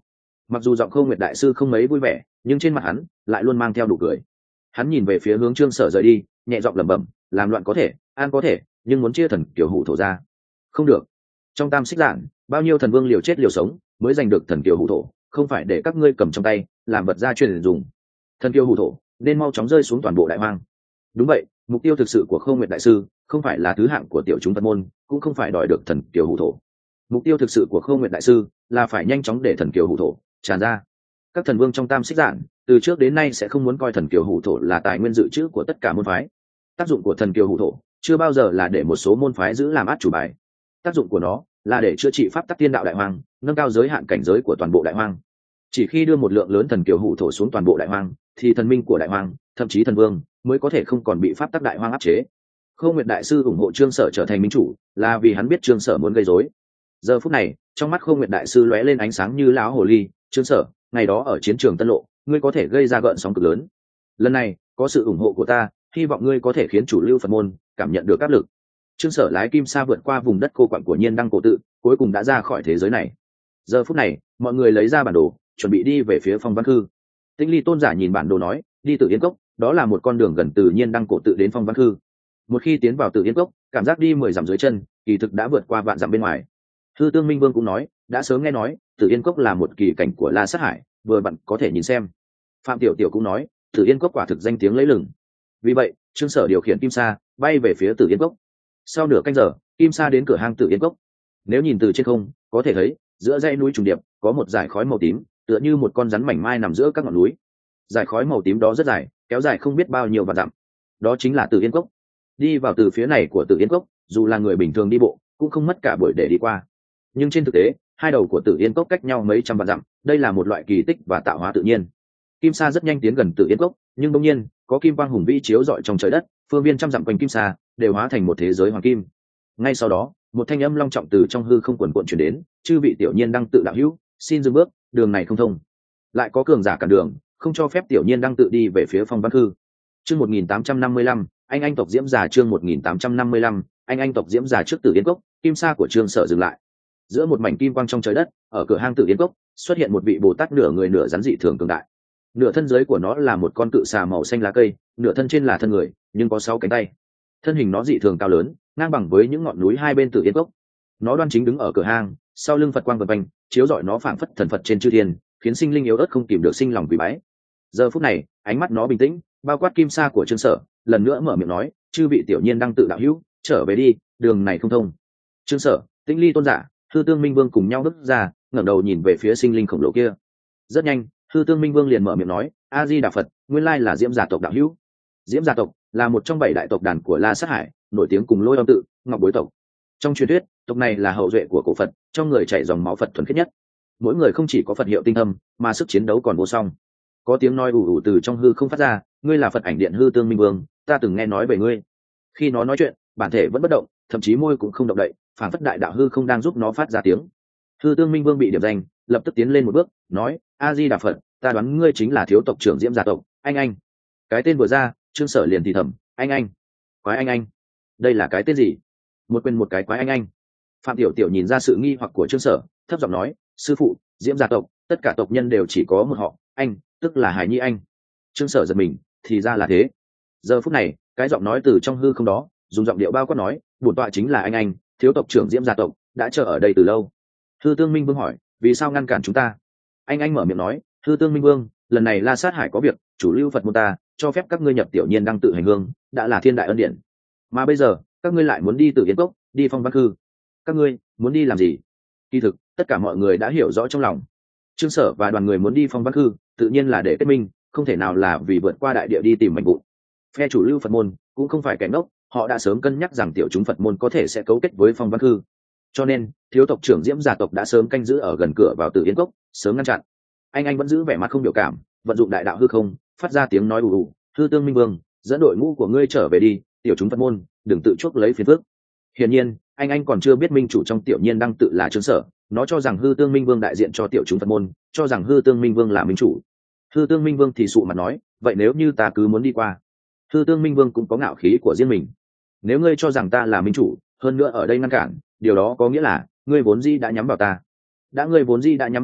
Mặc dù giọng Khâu Nguyệt đại sư không mấy vui vẻ, nhưng trên mặt hắn lại luôn mang theo đủ cười. Hắn nhìn về phía hướng Trương Sở rời đi, nhẹ giọng lẩm bẩm, làm loạn có thể, an có thể, nhưng muốn chia thần kiều hủ thổ ra không được. Trong tam xích giản, bao nhiêu thần vương liều chết liều sống mới giành được thần kiều hủ thổ, không phải để các ngươi cầm trong tay làm vật gia truyền dùng. Thần kiều hủ thổ nên mau chóng rơi xuống toàn bộ đại hoang. Đúng vậy, mục tiêu thực sự của Khâu Nguyệt đại sư không phải là thứ hạng của tiểu chúng Phật môn, cũng không phải đòi được thần kiều hủ thổ. Mục tiêu thực sự của Khâu Nguyệt đại sư là phải nhanh chóng để thần kiều hủ thổ tràn ra. Các thần vương trong tam xích giản từ trước đến nay sẽ không muốn coi thần kiều hủ thổ là tài nguyên dự trữ của tất cả môn phái. Tác dụng của thần kiều hủ thổ chưa bao giờ là để một số môn phái giữ làm át chủ bài. Tác dụng của nó là để chữa trị pháp tắc tiên đạo đại hoang, nâng cao giới hạn cảnh giới của toàn bộ đại hoang. Chỉ khi đưa một lượng lớn thần kiều hủ thổ xuống toàn bộ đại hoang, thì thần minh của đại hoang, thậm chí thần vương, mới có thể không còn bị pháp tắc đại hoang áp chế. Khâu Nguyệt đại sư ủng hộ Trương Sở trở thành minh chủ, là vì hắn biết Trương Sở muốn gây rối. Giờ phút này, trong mắt Khâu Nguyệt đại sư lóe lên ánh sáng như lão hồ ly. Trương Sở, ngày đó ở chiến trường Tân Lộ, ngươi có thể gây ra gợn sóng cực lớn. Lần này, có sự ủng hộ của ta, hy vọng ngươi có thể khiến chủ lưu Phật môn cảm nhận được áp lực. Trương Sở lái kim sa vượt qua vùng đất cô quạnh của Nhiên Đăng cổ tự, cuối cùng đã ra khỏi thế giới này. Giờ phút này, mọi người lấy ra bản đồ, chuẩn bị đi về phía Phong Văn Khư. Tĩnh Ly tôn giả nhìn bản đồ nói, đi Tử Yên Cốc, đó là một con đường gần từ Nhiên Đăng cổ tự đến Phong Văn Khư. Một khi tiến vào Tử Yên Cốc, cảm giác đi 10 dặm dưới chân, kỳ thực đã vượt qua vạn dặm bên ngoài. Hư Tương Minh Vương cũng nói, đã sớm nghe nói, Tử Yên Cốc là một kỳ cảnh của La Sát Hải, vừa vặn có thể nhìn xem. Phạm Tiểu Tiểu cũng nói, Tử Yên Cốc quả thực danh tiếng lẫy lừng. Vì vậy, Trương Sở điều khiển kim sa bay về phía Tử Yên Cốc. Sau nửa canh giờ, kim sa đến cửa hang Tử Yên Cốc. Nếu nhìn từ trên không, có thể thấy giữa dãy núi trùng điệp có một dải khói màu tím, tựa như một con rắn mảnh mai nằm giữa các ngọn núi. Dải khói màu tím đó rất dài, kéo dài không biết bao nhiêu vạn dặm. Đó chính là Tử Yên Cốc. Đi vào từ phía này của Tử Yên Cốc, dù là người bình thường đi bộ, cũng không mất cả buổi để đi qua. Nhưng trên thực tế, hai đầu của Tử Yên Cốc cách nhau mấy trăm vạn dặm, đây là một loại kỳ tích và tạo hóa tự nhiên. Kim sa rất nhanh tiến gần Tử Yên Cốc, nhưng đột nhiên, có kim quang hùng vĩ chiếu rọi trong trời đất, phương viên trăm dặm quanh kim sa đều hóa thành một thế giới hoàng kim. Ngay sau đó, một thanh âm long trọng từ trong hư không quần quần truyền đến, chư vị tiểu nhiên đang tự đạo hữu, xin dừng bước, đường này không thông. Lại có cường giả cản đường, không cho phép tiểu nhiên đang tự đi về phía Phong Văn Khư. Chương 1855, anh tộc Diễm Già. Chương 1855, anh tộc Diễm Già. Trước Tử Yên Cốc, kim sa của Trương Sở dừng lại. Giữa một mảnh kim quang trong trời đất, ở cửa hang Tử Yên Cốc, xuất hiện một vị Bồ Tát nửa người nửa rắn dị thường cường đại. Nửa thân dưới của nó là một con cự xà màu xanh lá cây, nửa thân trên là thân người, nhưng có 6 cánh tay. Thân hình nó dị thường cao lớn, ngang bằng với những ngọn núi hai bên Tử Yên Cốc. Nó đoan chính đứng ở cửa hang, sau lưng Phật quang vần quanh, chiếu rọi nó phảng phất thần Phật trên chư thiên, khiến sinh linh yếu ớt không kìm được sinh lòng quỳ bái. Giờ phút này, ánh mắt nó bình tĩnh, bao quát kim sa của Trương Sở, lần nữa mở miệng nói, chư vị tiểu nhiên đang tự đạo hữu, trở về đi, đường này không thông. Trương Sở, Tĩnh Ly tôn giả, Hư Tương Minh Vương cùng nhau bước ra, ngẩng đầu nhìn về phía sinh linh khổng lồ kia. Rất nhanh, Hư Tương Minh Vương liền mở miệng nói, a di đà Phật, nguyên lai là Diễm Gia tộc đạo hữu. Diễm Gia tộc là một trong 7 đại tộc đàn của La Sát Hải, nổi tiếng cùng Lôi Âm tự, Ngọc Bối tộc. Trong truyền thuyết, tộc này là hậu duệ của cổ Phật, trong người chảy dòng máu Phật thuần khiết nhất. Mỗi người không chỉ có Phật hiệu tinh âm, mà sức chiến đấu còn vô song. Có tiếng nói ù ù từ trong hư không phát ra, ngươi là Phật ảnh điện Hư Tương Minh Vương, ta từng nghe nói về ngươi. Khi nó nói chuyện, bản thể vẫn bất động, thậm chí môi cũng không động đậy, phảng phất đại đạo hư không đang giúp nó phát ra tiếng. Hư Tương Minh Vương bị điểm danh, lập tức tiến lên một bước, nói, a di đà Phật, ta đoán ngươi chính là thiếu tộc trưởng Diễm Gia tộc, anh. Cái tên vừa ra, Trương Sở liền thì thầm, anh. Quái anh. Đây là cái tên gì? Một quên một cái quái anh. Phạm Tiểu Tiểu nhìn ra sự nghi hoặc của Trương Sở, thấp giọng nói, sư phụ, Diễm Gia tộc, tất cả tộc nhân đều chỉ có một họ, anh, tức là Hải Nhi anh. Trương Sở giật mình, thì ra là thế. Giờ phút này, cái giọng nói từ trong hư không đó, dùng giọng điệu bao quát nói, bổn tọa chính là anh, thiếu tộc trưởng Diễm Gia tộc, đã chờ ở đây từ lâu. Hư Tương Minh Vương hỏi, vì sao ngăn cản chúng ta? Anh mở miệng nói, Hư Tương Minh Vương, lần này La Sát Hải có việc, chủ lưu Phật môn ta cho phép các ngươi nhập tiểu nhiên đang tự hành hương, đã là thiên đại ân điển. Mà bây giờ, các ngươi lại muốn đi Tử Yên Cốc, đi Phong Văn Khư. Các ngươi muốn đi làm gì? Kỳ thực, tất cả mọi người đã hiểu rõ trong lòng. Trương Sở và đoàn người muốn đi Phong Văn Khư, tự nhiên là để kết minh, không thể nào là vì vượt qua đại địa đi tìm mảnh vụn. Phe chủ lưu Phật môn cũng không phải kẻ ngốc, họ đã sớm cân nhắc rằng tiểu chúng Phật môn có thể sẽ cấu kết với Phong Văn Khư. Cho nên, thiếu tộc trưởng Diễm Gia tộc đã sớm canh giữ ở gần cửa vào Tử Yên Cốc, sớm ngăn chặn. Anh vẫn giữ vẻ mặt không biểu cảm, vận dụng đại đạo hư không, phát ra tiếng nói ù ù, Hư Tương Minh Vương, dẫn đội ngũ của ngươi trở về đi, tiểu chúng Phật môn, đừng tự chuốc lấy phiền phức. Hiển nhiên, anh còn chưa biết minh chủ trong tiểu nhiên đang tự là Trương Sở, nó cho rằng Hư Tương Minh Vương đại diện cho tiểu chúng Phật môn, cho rằng Hư Tương Minh Vương là minh chủ. Hư Tương Minh Vương thì sụ mặt nói, vậy nếu như ta cứ muốn đi qua? Hư Tương Minh Vương cũng có ngạo khí của riêng mình. Nếu ngươi cho rằng ta là minh chủ, hơn nữa ở đây ngăn cản, điều đó có nghĩa là ngươi vốn dĩ đã nhắm vào ta. Đã ngươi vốn dĩ đã nhắm vào ta,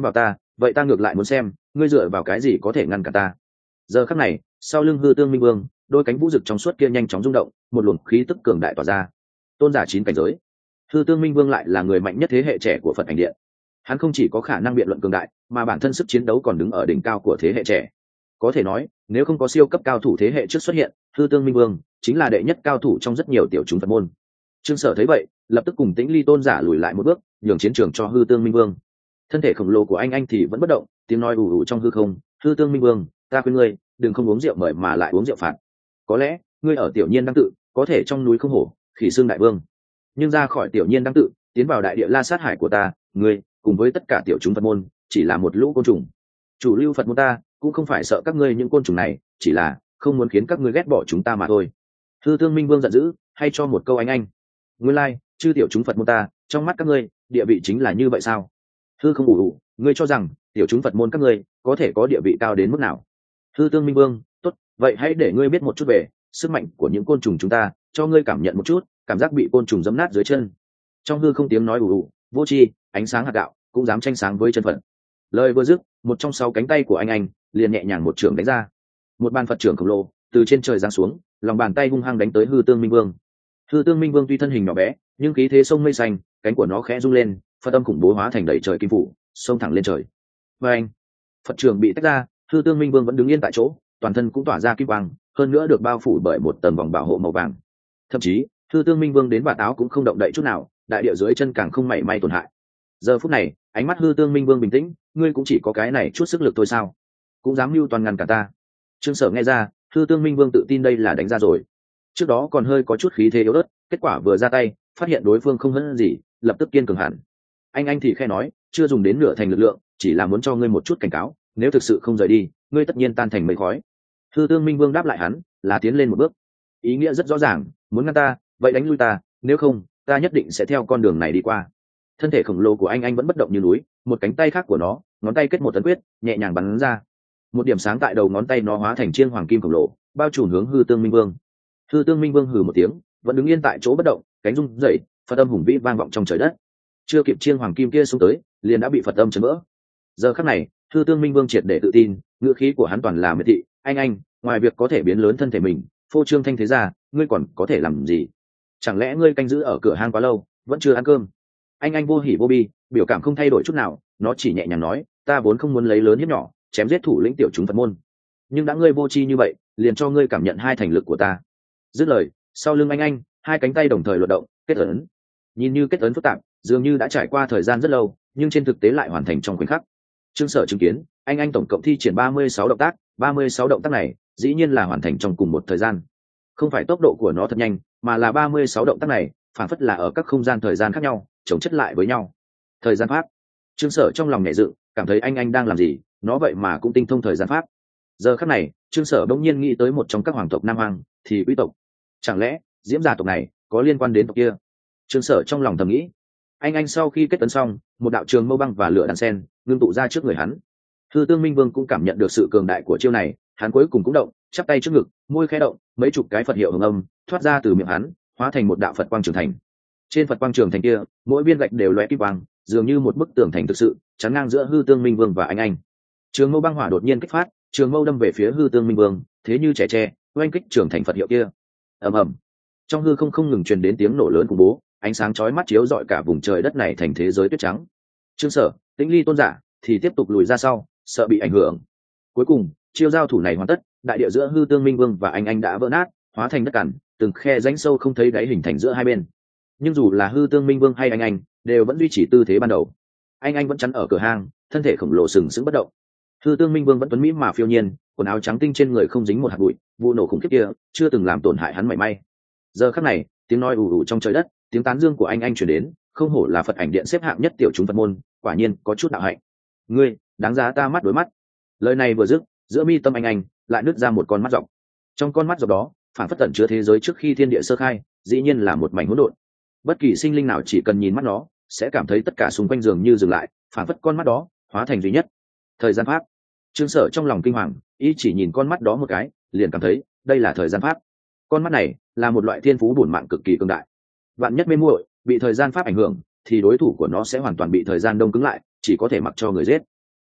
vậy ta ngược lại muốn xem ngươi dựa vào cái gì có thể ngăn cả ta. Giờ khắc này sau lưng hư tương minh vương, đôi cánh vũ rực trong suốt kia nhanh chóng rung động, một luồng khí tức cường đại tỏa ra. Tôn giả 9 cảnh giới. Hư tương minh vương lại là người mạnh nhất thế hệ trẻ của Phật ảnh điện. Hắn không chỉ có khả năng biện luận cường đại, mà bản thân sức chiến đấu còn đứng ở đỉnh cao của thế hệ trẻ. Có thể nói nếu không có siêu cấp cao thủ thế hệ trước xuất hiện, hư tương minh vương chính là đệ nhất cao thủ trong rất nhiều tiểu chúng Phật môn. Trương Sở thấy vậy lập tức cùng Tĩnh Ly tôn giả lùi lại một bước, nhường chiến trường cho hư tương minh vương. Thân thể khổng lồ của anh thì vẫn bất động, tiếng nói ù ù trong hư không. Hư tương minh vương, ta khuyên ngươi đừng không uống rượu mời mà lại uống rượu phạt. Có lẽ ngươi ở tiểu nhiên đăng tự có thể trong núi không hổ khỉ xương đại vương, nhưng ra khỏi tiểu nhiên đăng tự tiến vào đại địa la sát hải của ta, ngươi cùng với tất cả tiểu chúng Phật môn chỉ là một lũ côn trùng. Chủ lưu Phật môn ta cũng không phải sợ các ngươi những côn trùng này, chỉ là không muốn khiến các ngươi ghét bỏ chúng ta mà thôi. Hư tương minh vương giận dữ, hay cho một câu anh nguyên lai chư tiểu chúng Phật môn ta trong mắt các ngươi địa vị chính là như vậy sao? Hư không ủ ủ, ngươi cho rằng tiểu chúng Phật môn các ngươi có thể có địa vị cao đến mức nào? Hư tương minh vương, tốt, vậy hãy để ngươi biết một chút về sức mạnh của những côn trùng chúng ta, cho ngươi cảm nhận một chút cảm giác bị côn trùng giẫm nát dưới chân. Trong hư không tiếng nói ù ù, vô tri ánh sáng hạt gạo cũng dám tranh sáng với chân Phật. Lời vừa dứt, một trong 6 cánh tay của anh liền nhẹ nhàng một trường đánh ra. Một bàn Phật trưởng khổng lồ từ trên trời giáng xuống, lòng bàn tay hung hăng đánh tới hư tương minh vương. Hư tương minh vương tuy thân hình nhỏ bé, nhưng khí thế sông mây xanh, cánh của nó khẽ rung lên, Phật âm khủng bố hóa thành đầy trời kim phủ, xông thẳng lên trời. Và anh, Phật trưởng bị tách ra, hư tương minh vương vẫn đứng yên tại chỗ, toàn thân cũng tỏa ra kim quang, hơn nữa được bao phủ bởi một tầng vòng bảo hộ màu vàng. Thậm chí hư tương minh vương đến bạt áo cũng không động đậy chút nào, đại địa dưới chân càng không mảy may tổn hại. Giờ phút này ánh mắt hư tương minh vương bình tĩnh, ngươi cũng chỉ có cái này chút sức lực thôi sao, cũng dám mưu toàn ngăn cả ta? Trương Sở nghe ra hư tương minh vương tự tin đây là đánh ra rồi, trước đó còn hơi có chút khí thế yếu ớt, kết quả vừa ra tay phát hiện đối phương không hơn gì, lập tức kiên cường hẳn. Anh thì khe nói, chưa dùng đến nửa thành lực lượng, chỉ là muốn cho ngươi một chút cảnh cáo, nếu thực sự không rời đi ngươi tất nhiên tan thành mây khói. Hư tương minh vương đáp lại hắn là tiến lên một bước, ý nghĩa rất rõ ràng, muốn ngăn ta vậy đánh lui ta, nếu không ta nhất định sẽ theo con đường này đi qua. Thân thể khổng lồ của anh vẫn bất động như núi, một cánh tay khác của nó ngón tay kết một tấn quyết nhẹ nhàng bắn ra, một điểm sáng tại đầu ngón tay nó hóa thành chiên hoàng kim khổng lồ bao trùm hướng hư tương minh vương. Hư tương minh vương hừ một tiếng, vẫn đứng yên tại chỗ bất động, cánh rung dậy, Phật âm hùng vĩ vang vọng trong trời đất. Chưa kịp chiên hoàng kim kia xuống tới liền đã bị Phật âm chấn vỡ. Giờ khắc này hư tương minh vương triệt để tự tin, ngữ khí của hắn toàn là miệt thị. Anh ngoài việc có thể biến lớn thân thể mình, phô trương thanh thế ra, ngươi còn có thể làm gì? Chẳng lẽ ngươi canh giữ ở cửa hang quá lâu vẫn chưa ăn cơm? Anh vô hỉ vô bi, biểu cảm không thay đổi chút nào, nó chỉ nhẹ nhàng nói, ta vốn không muốn lấy lớn hiếp nhỏ, chém giết thủ lĩnh tiểu chúng Phật môn, nhưng đã ngươi vô tri như vậy, liền cho ngươi cảm nhận 2 thành lực của ta. Dứt lời, sau lưng anh 2 cánh tay đồng thời luật động, kết ấn. Nhìn như kết ấn phức tạp, dường như đã trải qua thời gian rất lâu, nhưng trên thực tế lại hoàn thành trong khoảnh khắc. Trương Sở chứng kiến anh tổng cộng thi triển 36 động tác, 36 động tác này dĩ nhiên là hoàn thành trong cùng một thời gian. Không phải tốc độ của nó thật nhanh, mà là 36 động tác này phản phất là ở các không gian thời gian khác nhau chồng chất lại với nhau. Thời gian pháp. Trương Sở trong lòng nhẹ dựng, cảm thấy anh đang làm gì, nó vậy mà cũng tinh thông thời gian pháp. Giờ khắc này Trương Sở bỗng nhiên nghĩ tới một trong các hoàng tộc Nam Hoàng, thì quý tộc. Chẳng lẽ diễm gia tộc này có liên quan đến tộc kia? Trương Sở trong lòng thầm nghĩ. Anh sau khi kết tấn xong, một đạo trường mâu băng và lửa đàn sen ngưng tụ ra trước người hắn. Hư tương minh vương cũng cảm nhận được sự cường đại của chiêu này, hắn cuối cùng cũng động, chắp tay trước ngực, môi khẽ động, mấy chục cái Phật hiệu hồng âm thoát ra từ miệng hắn, hóa thành một đạo Phật quang trường thành. Trên Phật quang trường thành kia, mỗi viên gạch đều lóe kim quang, dường như một bức tường thành thực sự chắn ngang giữa hư tương minh vương và anh. Trường mâu băng hỏa đột nhiên kích phát, trường mâu đâm về phía hư tương minh vương, thế như trẻ tre oanh kích trường thành Phật hiệu kia. Ầm ầm, trong hư không ngừng truyền đến tiếng nổ lớn khủng bố, ánh sáng chói mắt chiếu rọi cả vùng trời đất này thành thế giới tuyết trắng. Trương Sở, Tĩnh Ly tôn giả thì tiếp tục lùi ra sau, sợ bị ảnh hưởng. Cuối cùng chiêu giao thủ này hoàn tất, đại địa giữa hư tương minh vương và anh đã vỡ nát, hóa thành đất cằn, từng khe rãnh sâu không thấy đáy hình thành giữa hai bên. Nhưng dù là hư tương minh vương hay anh đều vẫn duy trì tư thế ban đầu. Anh vẫn chắn ở cửa hang, thân thể khổng lồ sừng sững bất động. Hư tương minh vương vẫn tuấn mỹ mà phiêu nhiên, quần áo trắng tinh trên người không dính một hạt bụi, vụ nổ khủng khiếp kia chưa từng làm tổn hại hắn mảy may. Giờ khắc này tiếng nói ù ù trong trời đất, tiếng tán dương của anh truyền đến, không hổ là Phật ảnh điện xếp hạng nhất tiểu chúng Phật môn, quả nhiên có chút đạo hạnh. Ngươi đáng giá ta mắt đối mắt. Lời này vừa dứt, giữa mi tâm anh lại nứt ra một con mắt dọc. Trong con mắt dọc đó phản phất tẩn chứa thế giới trước khi thiên địa sơ khai, dĩ nhiên là một mảnh hỗn độn. Bất kỳ sinh linh nào chỉ cần nhìn mắt nó sẽ cảm thấy tất cả xung quanh dường như dừng lại, phản phất con mắt đó hóa thành duy nhất. Thời gian pháp. Trương Sở trong lòng kinh hoàng, ý chỉ nhìn con mắt đó một cái liền cảm thấy đây là thời gian pháp. Con mắt này là một loại thiên phú bổn mạng cực kỳ cường đại, vạn nhất mê muội bị thời gian pháp ảnh hưởng thì đối thủ của nó sẽ hoàn toàn bị thời gian đông cứng lại, chỉ có thể mặc cho người giết.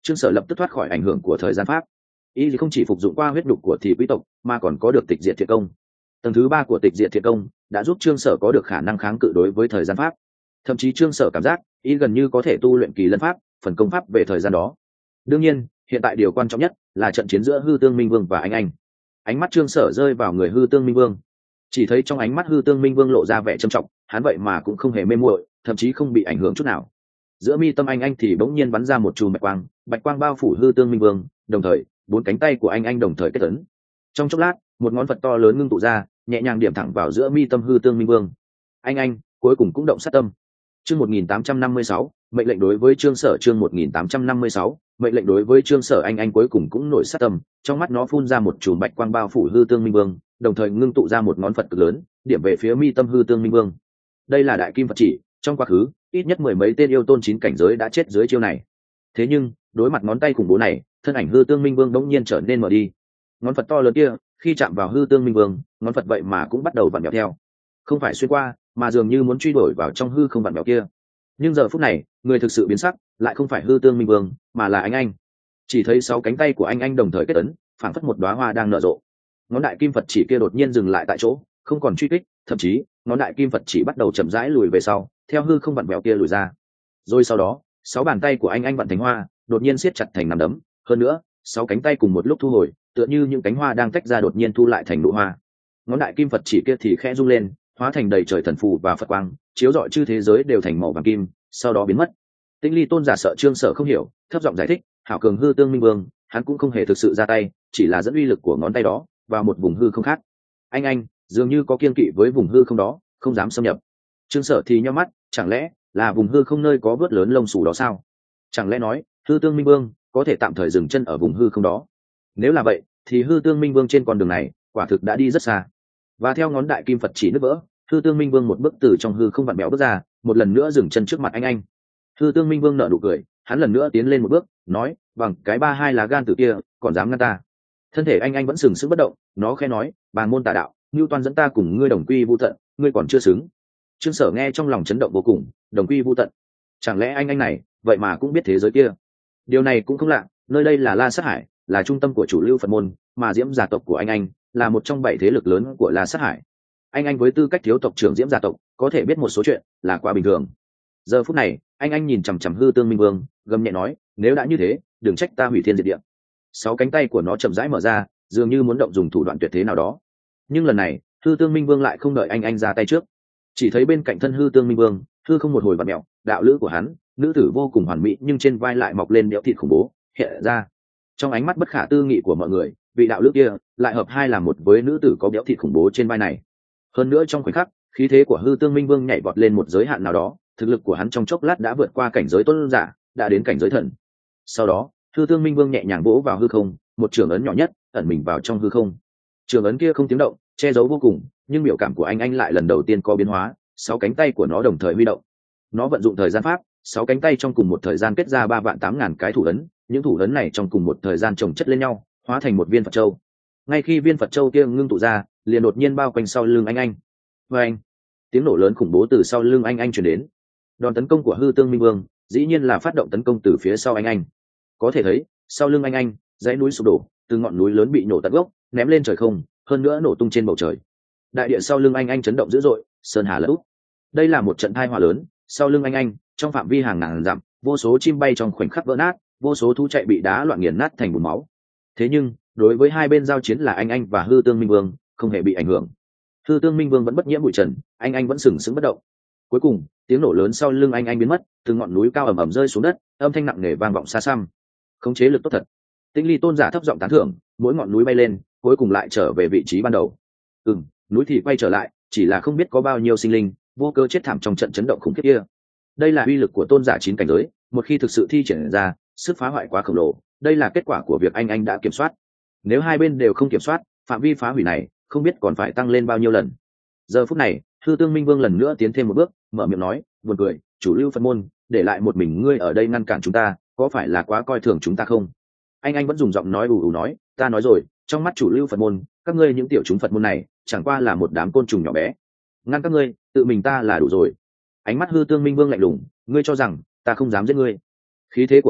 Trương Sở lập tức thoát khỏi ảnh hưởng của thời gian pháp. Y không chỉ phục dụng qua huyết đục của thị quý tộc mà còn có được tịch diệt thiện công. Tầng thứ 3 của tịch diệt thiện công đã giúp Trương Sở có được khả năng kháng cự đối với thời gian pháp. Thậm chí Trương Sở cảm giác y gần như có thể tu luyện kỳ lân pháp, phần công pháp về thời gian đó. Đương nhiên, hiện tại điều quan trọng nhất là trận chiến giữa Hư Tương Minh Vương và anh. Ánh mắt Trương Sở rơi vào người Hư Tương Minh Vương. Chỉ thấy trong ánh mắt Hư Tương Minh Vương lộ ra vẻ trầm trọng, hắn vậy mà cũng không hề mê muội, thậm chí không bị ảnh hưởng chút nào. Giữa mi tâm anh thì bỗng nhiên bắn ra một chùm bạch quang bao phủ Hư Tương Minh Vương, đồng thời 4 cánh tay của anh đồng thời kết ấn. Trong chốc lát, một ngón Phật to lớn ngưng tụ ra, nhẹ nhàng điểm thẳng vào giữa mi tâm Hư Tương Minh Vương. Anh cuối cùng cũng động sát tâm. Chương 1856, mệnh lệnh đối với Trương Sở. Chương 1856, mệnh lệnh đối với Trương Sở. Anh cuối cùng cũng nổi sát tâm, trong mắt nó phun ra một chùm bạch quang bao phủ Hư Tương Minh Vương, đồng thời ngưng tụ ra một ngón Phật cực lớn, điểm về phía mi tâm Hư Tương Minh Vương. Đây là đại kim Phật chỉ, trong quá khứ, ít nhất 10 mấy tên yêu tôn 9 cảnh giới đã chết dưới chiêu này. Thế nhưng, đối mặt ngón tay khủng bố này, thân ảnh Hư Tương Minh Vương đống nhiên trở nên mờ đi. Ngón Phật to lớn kia, khi chạm vào Hư Tương Minh Vương, ngón Phật vậy mà cũng bắt đầu vặn vẹo theo. Không phải xuyên qua, mà dường như muốn truy đuổi vào trong hư không vặn vẹo kia. Nhưng giờ phút này, người thực sự biến sắc, lại không phải Hư Tương Minh Vương, mà là anh. Chỉ thấy 6 cánh tay của anh đồng thời kết ấn, phảng phất một đóa hoa đang nở rộ. Ngón đại kim Phật chỉ kia đột nhiên dừng lại tại chỗ, không còn truy kích, thậm chí, ngón đại kim Phật chỉ bắt đầu chậm rãi lùi về sau, theo hư không vặn vẹo kia lùi ra. Rồi sau đó, 6 bàn tay của anh vặn thành hoa, đột nhiên siết chặt thành nắm đấm, hơn nữa, 6 cánh tay cùng một lúc thu hồi, tựa như những cánh hoa đang tách ra đột nhiên thu lại thành nụ hoa. Ngón đại kim Phật chỉ kia thì khẽ rung lên, hóa thành đầy trời thần phù và Phật quang, chiếu rọi chư thế giới đều thành màu vàng kim, sau đó biến mất. Tĩnh Ly Tôn giả sợ Trương Sở không hiểu, thấp giọng giải thích, hảo cường Hư Tương Minh Vương, hắn cũng không hề thực sự ra tay, chỉ là dẫn uy lực của ngón tay đó vào một vùng hư không khác. Anh dường như có kiên kỵ với vùng hư không đó, không dám xâm nhập. Trương Sở thì nhíu mắt, chẳng lẽ là vùng hư không nơi có vớt lớn lông xù đó sao? Chẳng lẽ nói Hư Tương Minh Vương có thể tạm thời dừng chân ở vùng hư không đó? Nếu là vậy, thì Hư Tương Minh Vương trên con đường này quả thực đã đi rất xa. Và theo ngón đại kim Phật chỉ nứt vỡ, Hư Tương Minh Vương một bước từ trong hư không vặn bèo bước ra, một lần nữa dừng chân trước mặt anh. Hư Tương Minh Vương nở nụ cười, hắn lần nữa tiến lên một bước, nói, bằng cái 32 lá gan tử kia, còn dám ngăn ta? Thân thể anh vẫn sừng sững bất động, nó khẽ nói, bàn môn tà đạo, Newton dẫn ta cùng ngươi đồng quy vu tận, ngươi còn chưa xứng. Trương Sở nghe trong lòng chấn động vô cùng, đồng quy vu tận. Chẳng lẽ anh này, vậy mà cũng biết thế giới kia? Điều này cũng không lạ, nơi đây là La Sát Hải, là trung tâm của chủ lưu Phật môn, mà Diễm gia tộc của anh là một trong 7 thế lực lớn của La Sát Hải. Anh với tư cách thiếu tộc trưởng Diễm gia tộc, có thể biết một số chuyện là quá bình thường. Giờ phút này, anh nhìn chằm chằm Hư Tương Minh Vương, gầm nhẹ nói, nếu đã như thế, đừng trách ta hủy thiên diệt địa. 6 cánh tay của nó chậm rãi mở ra, dường như muốn động dùng thủ đoạn tuyệt thế nào đó. Nhưng lần này, Hư Tương Minh Vương lại không đợi anh ra tay trước. Chỉ thấy bên cạnh thân Hư Tương Minh Vương, hư không một hồi vặn mèo, đạo lữ của hắn, nữ tử vô cùng hoàn mỹ nhưng trên vai lại mọc lên béo thịt khủng bố, hiện ra. Trong ánh mắt bất khả tư nghị của mọi người, vị đạo lữ kia lại hợp hai làm một với nữ tử có béo thịt khủng bố trên vai này. Hơn nữa trong khoảnh khắc, khí thế của Hư Tương Minh Vương nhảy vọt lên một giới hạn nào đó, thực lực của hắn trong chốc lát đã vượt qua cảnh giới tôn giả, đã đến cảnh giới thần. Sau đó, Hư Tương Minh Vương nhẹ nhàng vỗ vào hư không, một trường ấn nhỏ nhất ẩn mình vào trong hư không. Trường ấn kia không tiếng động, che giấu vô cùng, nhưng biểu cảm của anh lại lần đầu tiên có biến hóa, 6 cánh tay của nó đồng thời huy động. Nó vận dụng thời gian pháp, 6 cánh tay trong cùng một thời gian kết ra 3.800.000 cái thủ ấn, những thủ ấn này trong cùng một thời gian chồng chất lên nhau, hóa thành một viên Phật châu. Ngay khi viên Phật châu kia ngưng tụ ra, liền đột nhiên bao quanh sau lưng anh. Và tiếng nổ lớn khủng bố từ sau lưng anh truyền đến. Đòn tấn công của Hư Tương Minh Vương, dĩ nhiên là phát động tấn công từ phía sau anh. Có thể thấy, sau lưng anh, dãy núi sụp đổ, từ ngọn núi lớn bị nổ tận gốc, ném lên trời không, hơn nữa nổ tung trên bầu trời. Đại địa sau lưng anh chấn động dữ dội, sơn hà lở úp. Đây là một trận tai họa lớn, sau lưng anh, trong phạm vi hàng ngàn dặm, vô số chim bay trong khoảnh khắc vỡ nát, vô số thú chạy bị đá loạn nghiền nát thành bùn máu. Thế nhưng, đối với hai bên giao chiến là anh và Hư Tương Minh Vương, không hề bị ảnh hưởng. Hư Tương Minh Vương vẫn bất nhiễm bụi trần, anh vẫn sừng sững bất động. Cuối cùng, tiếng nổ lớn sau lưng anh biến mất, từ ngọn núi cao ầm ầm rơi xuống đất, âm thanh nặng nề vang vọng xa xăm. Khống chế lực tốt thật. Tĩnh Ly Tôn giả thấp giọng tán thưởng, mỗi ngọn núi bay lên, cuối cùng lại trở về vị trí ban đầu. Núi thì quay trở lại, chỉ là không biết có bao nhiêu sinh linh vô cơ chết thảm trong trận chấn động khủng khiếp kia. Đây là uy lực của tôn giả 9 cảnh giới, một khi thực sự thi triển ra, sức phá hoại quá khổng lồ. Đây là kết quả của việc anh đã kiểm soát. Nếu hai bên đều không kiểm soát, phạm vi phá hủy này không biết còn phải tăng lên bao nhiêu lần. Giờ phút này, Hư Tương Minh Vương lần nữa tiến thêm một bước, mở miệng nói, buồn cười, chủ lưu Phật môn, để lại một mình ngươi ở đây ngăn cản chúng ta, có phải là quá coi thường chúng ta không? Anh vẫn dùng giọng nói ù nói, ta nói rồi, trong mắt chủ lưu Phật môn, các ngươi những tiểu chúng Phật môn này chẳng qua là một đám côn trùng nhỏ bé, ngăn các ngươi, tự mình ta là đủ rồi. Ánh mắt Hư Tương Minh Vương lạnh lùng, ngươi cho rằng ta không dám giết ngươi? Khí thế của hắn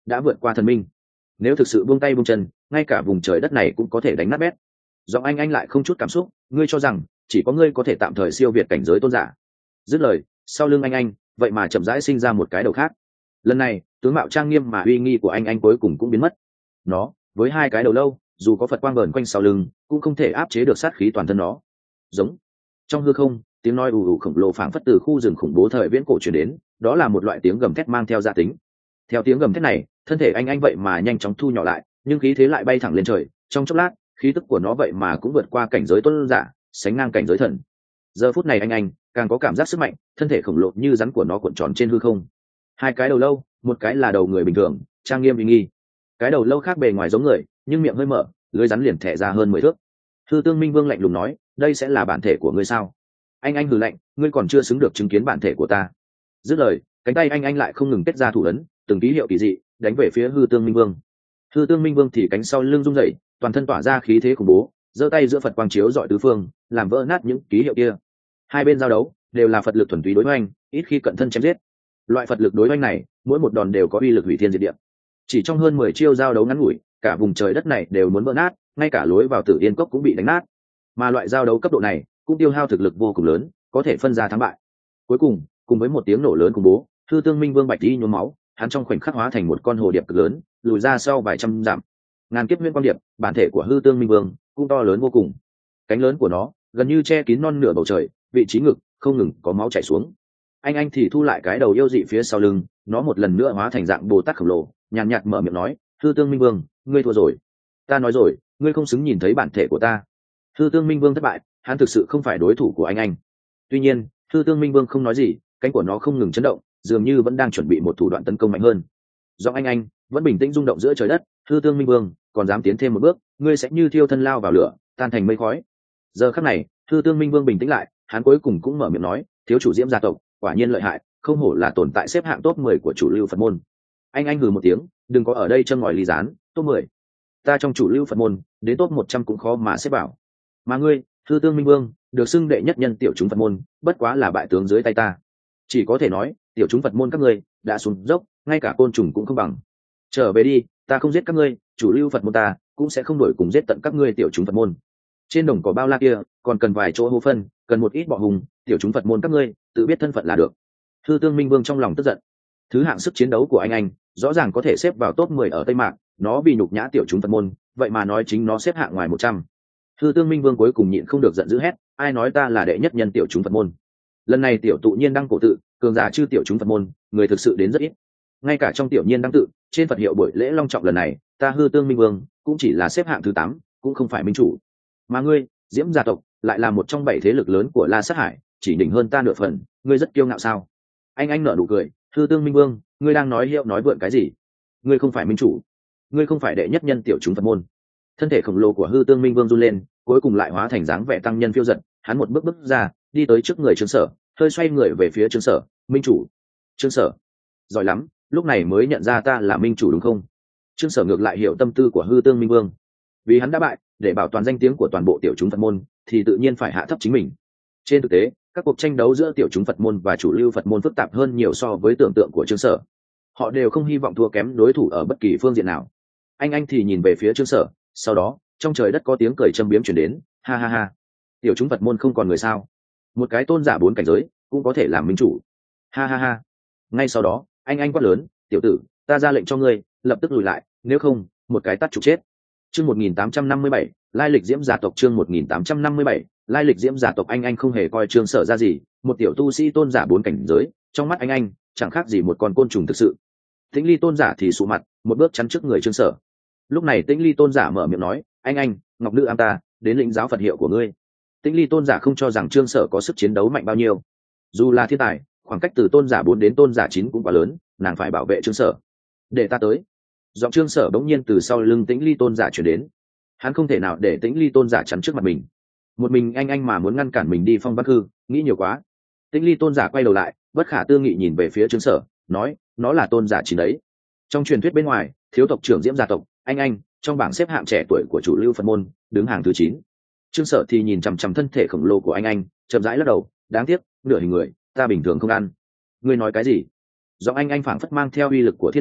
đã vượt qua thần minh. Nếu thực sự buông tay buông chân, ngay cả vùng trời đất này cũng có thể đánh nát bét. Giọng anh lại không chút cảm xúc, ngươi cho rằng chỉ có ngươi có thể tạm thời siêu việt cảnh giới tôn giả. Dứt lời, sau lưng anh vậy mà chậm rãi sinh ra một cái đầu khác. Lần này tướng mạo trang nghiêm mà uy nghi của anh cuối cùng cũng biến mất. Nó với hai cái đầu lâu, dù có Phật quang vờn quanh sau lưng cũng không thể áp chế được sát khí toàn thân nó. Giống. Trong hư không, tiếng nói ù ù khổng lồ phảng phất từ khu rừng khủng bố thời viễn cổ truyền đến, đó là một loại tiếng gầm thét mang theo gia tính. Theo tiếng gầm thét này, thân thể anh vậy mà nhanh chóng thu nhỏ lại, nhưng khí thế lại bay thẳng lên trời. Trong chốc lát, khí tức của nó vậy mà cũng vượt qua cảnh giới tôn giả, sánh ngang cảnh giới thần. Giờ phút này anh càng có cảm giác sức mạnh, thân thể khổng lồ như rắn của nó cuộn tròn trên hư không. Hai cái đầu lâu, một cái là đầu người bình thường, trang nghiêm uy nghi, cái đầu lâu khác bề ngoài giống người, nhưng miệng hơi mở, lưỡi rắn liền thẻ ra hơn 10 thước. Hư Tương Minh Vương lạnh lùng nói, đây sẽ là bản thể của ngươi sao? Anh hừ lạnh, ngươi còn chưa xứng được chứng kiến bản thể của ta. Dứt lời, cánh tay anh lại không ngừng kết ra thủ ấn, từng ký hiệu kỳ dị đánh về phía Hư Tương Minh Vương. Hư Tương Minh Vương thì cánh sau lưng rung rẩy, toàn thân tỏa ra khí thế khủng bố, giơ tay giữa Phật quang chiếu dọi tứ phương, làm vỡ nát những ký hiệu kia. Hai bên giao đấu đều là Phật lực thuần túy đối hoành, ít khi cận thân chém giết. Loại Phật lực đối hoành này, mỗi một đòn đều có uy lực hủy thiên diệt địa. Chỉ trong hơn 10 chiêu giao đấu ngắn ngủi, cả vùng trời đất này đều muốn vỡ nát, ngay cả lối vào Tử Yên Cốc cũng bị đánh nát. Mà loại giao đấu cấp độ này cũng tiêu hao thực lực vô cùng lớn, có thể phân ra thắng bại. Cuối cùng, cùng với một tiếng nổ lớn khủng bố, Hư Tương Minh Vương bạch đi nhuốm máu, hắn trong khoảnh khắc hóa thành một con hồ điệp cực lớn, lùi ra sau vài trăm dặm. Ngàn kiếp nguyên quang điệp, bản thể của Hư Tương Minh Vương cũng to lớn vô cùng. Cánh lớn của nó gần như che kín non nửa bầu trời, vị trí ngực không ngừng có máu chảy xuống. Anh thì thu lại cái đầu yêu dị phía sau lưng, nó một lần nữa hóa thành dạng Bồ Tát khổng lồ, nhàn nhạt mở miệng nói, Hư Tương Minh Vương, ngươi thua rồi. Ta nói rồi, ngươi không xứng nhìn thấy bản thể của ta. Hư Tương Minh Vương thất bại, hắn thực sự không phải đối thủ của anh. Tuy nhiên, Hư Tương Minh Vương không nói gì, cánh của nó không ngừng chấn động, dường như vẫn đang chuẩn bị một thủ đoạn tấn công mạnh hơn. Giọng anh vẫn bình tĩnh rung động giữa trời đất, Hư Tương Minh Vương, còn dám tiến thêm một bước, ngươi sẽ như thiêu thân lao vào lửa, tan thành mây khói. Giờ khắc này, Hư Tương Minh Vương bình tĩnh lại, hắn cuối cùng cũng mở miệng nói, thiếu chủ Diễm gia tộc, quả nhiên lợi hại, không hổ là tồn tại xếp hạng top 10 của chủ lưu Phật môn. Anh hừ một tiếng, đừng có ở đây châm ngòi ly gián, top 10. Ta trong chủ lưu Phật môn, đến top 100 cũng khó mà xếp vào. Mà ngươi, Hư Tương Minh Vương, được xưng đệ nhất nhân tiểu chúng Phật môn, bất quá là bại tướng dưới tay ta. Chỉ có thể nói, tiểu chúng Phật môn các ngươi đã xuống dốc, ngay cả côn trùng cũng không bằng. Trở về đi, ta không giết các ngươi, chủ lưu Phật môn ta cũng sẽ không đổi cùng giết tận các ngươi tiểu chúng Phật môn. Trên đồng cỏ bao la kia, còn cần vài chỗ hố phân, cần một ít bọ hùng, tiểu chúng Phật môn các ngươi tự biết thân phận là được. Hư Tương Minh Vương trong lòng tức giận. Thứ hạng sức chiến đấu của anh rõ ràng có thể xếp vào top 10 ở Tây Mạc, nó vì nhục nhã tiểu chúng Phật môn, vậy mà nói chính nó xếp hạng ngoài 100. Hư Tương Minh Vương cuối cùng nhịn không được giận dữ hét, ai nói ta là đệ nhất nhân tiểu chúng Phật môn? Lần này tiểu tụ nhiên đăng cổ tự, cường giả chư tiểu chúng Phật môn, người thực sự đến rất ít. Ngay cả trong tiểu nhiên đăng tự, trên Phật hiệu buổi lễ long trọng lần này, ta Hư Tương Minh Vương cũng chỉ là xếp hạng thứ 8, cũng không phải minh chủ. Mà ngươi, Diễm gia tộc, lại là một trong 7 thế lực lớn của La Sát Hải, chỉ đỉnh hơn ta nửa phần, ngươi rất kiêu ngạo sao? Anh nở nụ cười, Hư Tương Minh Vương, ngươi đang nói hiệu nói vượn cái gì? Ngươi không phải minh chủ, ngươi không phải đệ nhất nhân tiểu chúng Phật môn. Thân thể khổng lồ của Hư Tương Minh Vương run lên, cuối cùng lại hóa thành dáng vẻ tăng nhân phiêu dật, hắn một bước bước ra, đi tới trước người Trương Sở, hơi xoay người về phía Trương Sở, minh chủ. Trương Sở, giỏi lắm, lúc này mới nhận ra ta là minh chủ đúng không? Trương Sở ngược lại hiểu tâm tư của Hư Tương Minh Vương, vì hắn đã bại, để bảo toàn danh tiếng của toàn bộ tiểu chúng Phật môn, thì tự nhiên phải hạ thấp chính mình. Trên thực tế, các cuộc tranh đấu giữa tiểu chúng Phật môn và chủ lưu Phật môn phức tạp hơn nhiều so với tưởng tượng của Trương Sở. Họ đều không hy vọng thua kém đối thủ ở bất kỳ phương diện nào. Anh thì nhìn về phía Trương Sở, sau đó trong trời đất có tiếng cười châm biếm chuyển đến, ha ha ha, tiểu chúng Phật môn không còn người sao? Một cái tôn giả 4 cảnh giới cũng có thể làm minh chủ, ha ha ha. Ngay sau đó anh quát lớn, tiểu tử, ta ra lệnh cho ngươi lập tức lùi lại, nếu không một cái tát trục chết. Chương 1857, lai lịch Diễm gia tộc. Chương 1857, lai lịch Diễm gia tộc. Anh không hề coi Trương Sở ra gì, một tiểu tu sĩ tôn giả 4 cảnh giới, trong mắt anh chẳng khác gì một con côn trùng thực sự. Tĩnh Ly tôn giả thì sụ mặt, một bước chắn trước người Trương Sở. Lúc này Tĩnh Ly tôn giả mở miệng nói, anh ngọc nữ am ta đến lĩnh giáo Phật hiệu của ngươi. Tĩnh Ly tôn giả không cho rằng Trương Sở có sức chiến đấu mạnh bao nhiêu, dù là thiên tài, khoảng cách từ tôn giả 4 đến tôn giả 9 cũng quá lớn, nàng phải bảo vệ Trương Sở. Để ta tới. Giọng Trương Sở bỗng nhiên từ sau lưng Tĩnh Ly tôn giả chuyển đến. Hắn không thể nào để Tĩnh Ly tôn giả chắn trước mặt mình. Một mình anh mà muốn ngăn cản mình đi Phong Bắc Hư, nghĩ nhiều quá. Tĩnh Ly tôn giả quay đầu lại, bất khả tư nghị nhìn về phía Trương Sở, nói, nó là tôn giả 9 đấy. Trong truyền thuyết bên ngoài, thiếu tộc trưởng Diễm gia tộc, anh trong bảng xếp hạng trẻ tuổi của chủ lưu Phật môn, đứng hàng thứ 9. Trương Sở thì nhìn chằm chằm thân thể khổng lồ của anh chậm rãi lắc đầu, đáng tiếc, nửa hình người, ta bình thường không ăn. Ngươi nói cái gì? Giọng anh phảng phất mang theo uy lực của thiên địa,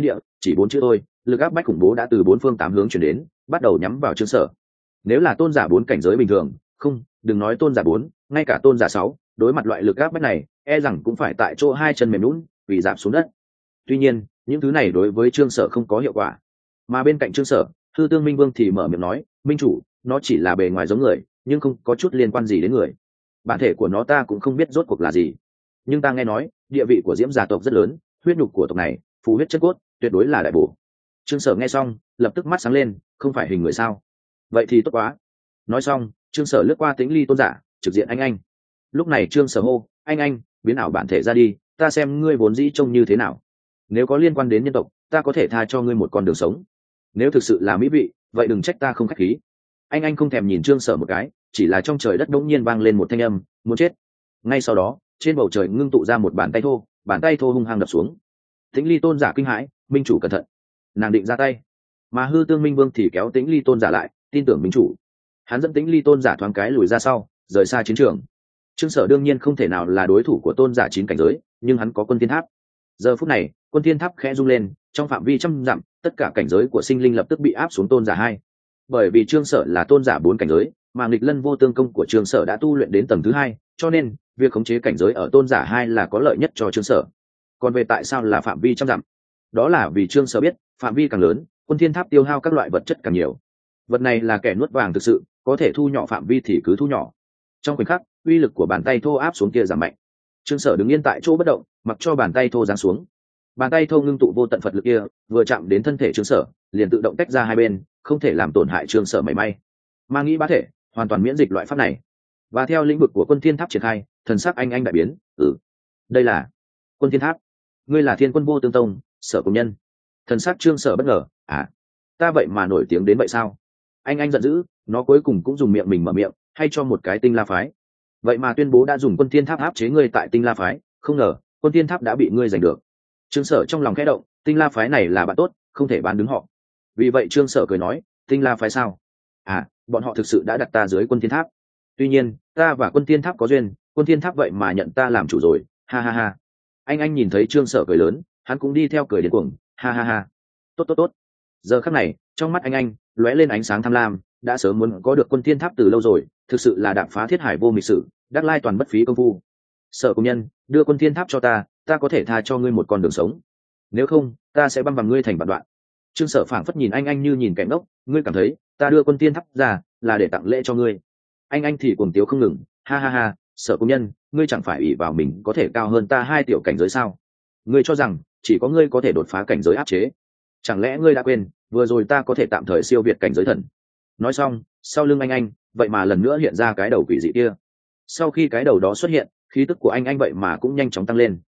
chỉ 4 chữ thôi, lực áp bách khủng bố đã từ 4 phương 8 hướng chuyển đến, bắt đầu nhắm vào Trương Sở. Nếu là tôn giả 4 cảnh giới bình thường, không, đừng nói tôn giả 4, ngay cả tôn giả 6, đối mặt loại lực áp bách này, e rằng cũng phải tại chỗ hai chân mềm nhũn, quỳ rạp xuống đất. Tuy nhiên, những thứ này đối với Trương Sở không có hiệu quả. Mà bên cạnh Trương Sở, Hư Tương Minh Vương thì mở miệng nói, "Minh chủ, nó chỉ là bề ngoài giống người, nhưng không có chút liên quan gì đến người. Bản thể của nó ta cũng không biết rốt cuộc là gì. Nhưng ta nghe nói, địa vị của Diễm gia tộc rất lớn, huyết nhục của tộc này, phù huyết chất cốt, tuyệt đối là đại bổ." Trương Sở nghe xong, lập tức mắt sáng lên, không phải hình người sao? Vậy thì tốt quá. Nói xong, Trương Sở lướt qua Tĩnh Ly tôn giả, trực diện anh. Lúc này Trương Sở hô, anh, biến ảo bản thể ra đi, ta xem ngươi vốn dĩ trông như thế nào. Nếu có liên quan đến nhân tộc, ta có thể tha cho ngươi một con đường sống. Nếu thực sự là mỹ vị, vậy đừng trách ta không khách khí. Anh không thèm nhìn Trương Sở một cái, chỉ là trong trời đất đống nhiên vang lên một thanh âm, muốn chết. Ngay sau đó, trên bầu trời ngưng tụ ra một bàn tay thô hung hăng đập xuống. Tĩnh Ly tôn giả kinh hãi, minh chủ cẩn thận. Nàng định ra tay, mà Hư Tương Minh Vương thì kéo Tĩnh Ly tôn giả lại, tin tưởng minh chủ. Hắn dẫn Tĩnh Ly tôn giả thoáng cái lùi ra sau, rời xa chiến trường. Trương Sở đương nhiên không thể nào là đối thủ của tôn giả 9 cảnh giới, nhưng hắn có Quân Thiên Tháp. Giờ phút này, Quân Thiên Tháp khẽ rung lên, trong phạm vi trăm dặm, tất cả cảnh giới của sinh linh lập tức bị áp xuống tôn giả 2. Bởi vì Trương Sở là tôn giả 4 cảnh giới, mà nghịch lân vô tương công của Trương Sở đã tu luyện đến tầng thứ 2, cho nên việc khống chế cảnh giới ở tôn giả 2 là có lợi nhất cho Trương Sở. Còn về tại sao là phạm vi trăm dặm, đó là vì Trương Sở biết, phạm vi càng lớn, Quân Thiên Tháp tiêu hao các loại vật chất càng nhiều. Vật này là kẻ nuốt vàng thực sự, có thể thu nhỏ phạm vi thì cứ thu nhỏ. Trong khoảnh khắc, uy lực của bàn tay thô áp xuống kia giảm mạnh. Trương Sở đứng yên tại chỗ bất động, mặc cho bàn tay thô giáng xuống. Bàn tay thô ngưng tụ vô tận Phật lực kia, vừa chạm đến thân thể Trương Sở, liền tự động tách ra hai bên, không thể làm tổn hại Trương Sở mảy may. Ma nghĩ bá thể, hoàn toàn miễn dịch loại pháp này. Và theo lĩnh vực của Quân Thiên Tháp triển khai, thần sắc anh đại biến, đây là Quân Thiên Tháp. Ngươi là Thiên Quân Vô Tương Tông, Sở công nhân. Thần sắc Trương Sở bất ngờ, ta vậy mà nổi tiếng đến vậy sao? Anh giận dữ, nó cuối cùng cũng dùng miệng mình mở miệng, hay cho một cái Tinh La phái. Vậy mà tuyên bố đã dùng Quân Thiên Tháp áp chế ngươi tại Tinh La phái, không ngờ Quân Thiên Tháp đã bị ngươi giành được. Trương Sở trong lòng khẽ động, Tinh La phái này là bạn tốt, không thể bán đứng họ. Vì vậy Trương Sở cười nói, Tinh La phái sao? Bọn họ thực sự đã đặt ta dưới Quân Thiên Tháp. Tuy nhiên, ta và Quân Thiên Tháp có duyên, Quân Thiên Tháp vậy mà nhận ta làm chủ rồi, ha ha ha. Anh nhìn thấy Trương Sở cười lớn, hắn cũng đi theo cười điên cuồng, ha ha ha. Tốt. Giờ khắc này, trong mắt anh lóe lên ánh sáng tham lam, đã sớm muốn có được Quân Thiên Tháp từ lâu rồi, thực sự là đạp phá thiết hải vô mịch sử, đắc lai toàn bất phí công phu. Sở công nhân, đưa Quân Thiên Tháp cho ta có thể tha cho ngươi một con đường sống. Nếu không, ta sẽ băm vằm ngươi thành vạn đoạn. Trương Sở phảng phất nhìn anh như nhìn kẻ ngốc, ngươi cảm thấy ta đưa Quân Thiên Tháp ra là để tặng lễ cho ngươi? Anh thì cuồng tiếu không ngừng, ha ha ha. Sở công nhân, ngươi chẳng phải ỷ vào mình có thể cao hơn ta 2 tiểu cảnh giới sao? Ngươi cho rằng chỉ có ngươi có thể đột phá cảnh giới áp chế? Chẳng lẽ ngươi đã quên, vừa rồi ta có thể tạm thời siêu việt cảnh giới thần? Nói xong, sau lưng anh vậy mà lần nữa hiện ra cái đầu quỷ dị kia. Sau khi cái đầu đó xuất hiện, khí tức của anh vậy mà cũng nhanh chóng tăng lên.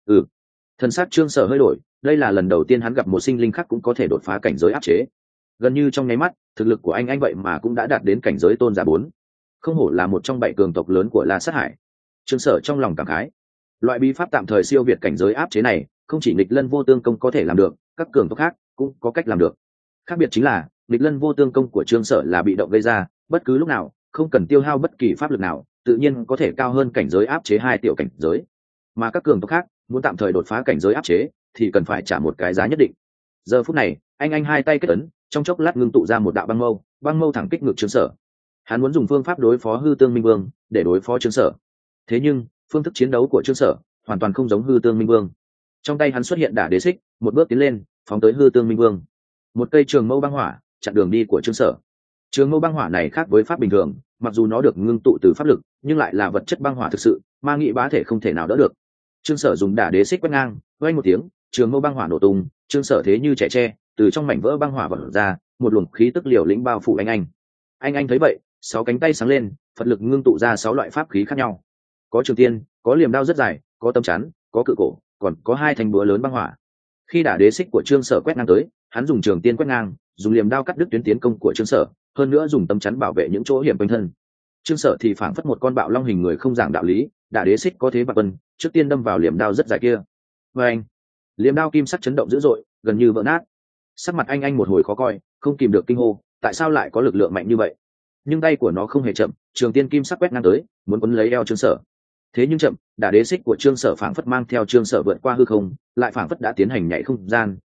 Thần sắc Trương Sở hơi đổi, đây là lần đầu tiên hắn gặp một sinh linh khác cũng có thể đột phá cảnh giới áp chế. Gần như trong nháy mắt, thực lực của anh vậy mà cũng đã đạt đến cảnh giới tôn giả 4. Không hổ là một trong 7 cường tộc lớn của La Sát Hải. Trương Sở trong lòng cảm khái. Loại bí pháp tạm thời siêu việt cảnh giới áp chế này, không chỉ nghịch lân vô tương công có thể làm được, các cường tộc khác cũng có cách làm được. Khác biệt chính là, nghịch lân vô tương công của Trương Sở là bị động gây ra, bất cứ lúc nào, không cần tiêu hao bất kỳ pháp lực nào, tự nhiên có thể cao hơn cảnh giới áp chế 2 tiểu cảnh giới. Mà các cường tộc khác muốn tạm thời đột phá cảnh giới áp chế thì cần phải trả một cái giá nhất định. Giờ phút này, anh hai tay kết ấn, trong chốc lát ngưng tụ ra một đạo băng mâu thẳng kích ngược Trương Sở. Hắn muốn dùng phương pháp đối phó Hư Tương Minh Vương để đối phó Trương Sở. Thế nhưng, phương thức chiến đấu của Trương Sở hoàn toàn không giống Hư Tương Minh Vương. Trong tay hắn xuất hiện đả đế xích, một bước tiến lên, phóng tới Hư Tương Minh Vương. Một cây trường mâu băng hỏa chặn đường đi của Trương Sở. Trường mâu băng hỏa này khác với pháp bình thường, mặc dù nó được ngưng tụ từ pháp lực, nhưng lại là vật chất băng hỏa thực sự, ma nghị bá thể không thể nào đỡ được. Trương Sở dùng đả đế xích quét ngang, vang một tiếng, trường mâu băng hỏa nổ tung, Trương Sở thế như trẻ tre, từ trong mảnh vỡ băng hỏa vỡ ra, một luồng khí tức liều lĩnh bao phủ anh. Anh thấy vậy, 6 cánh tay sáng lên, Phật lực ngưng tụ ra 6 loại pháp khí khác nhau. Có trường tiên, có liềm đao rất dài, có tấm chắn, có cự cổ, còn có 2 thanh búa lớn băng hỏa. Khi đả đế xích của Trương Sở quét ngang tới, hắn dùng trường tiên quét ngang, dùng liềm đao cắt đứt tuyến tiến công của Trương Sở, hơn nữa dùng tấm chắn bảo vệ những chỗ hiểm quanh thân. Trương Sở thì phảng phất một con bạo long hình người không giảng đạo lý, đả đế xích có thế bạc vân, trước tiên đâm vào liềm đao rất dài kia. Anh, liềm đao kim sắc chấn động dữ dội, gần như vỡ nát. Sắc mặt anh một hồi khó coi, không kìm được kinh hô, tại sao lại có lực lượng mạnh như vậy? Nhưng tay của nó không hề chậm, trường tiên kim sắc quét ngang tới, muốn quấn lấy eo Trương Sở. Thế nhưng chậm, đả đế xích của Trương Sở phảng phất mang theo Trương Sở vượt qua hư không, lại phảng phất đã tiến hành nhảy không gian,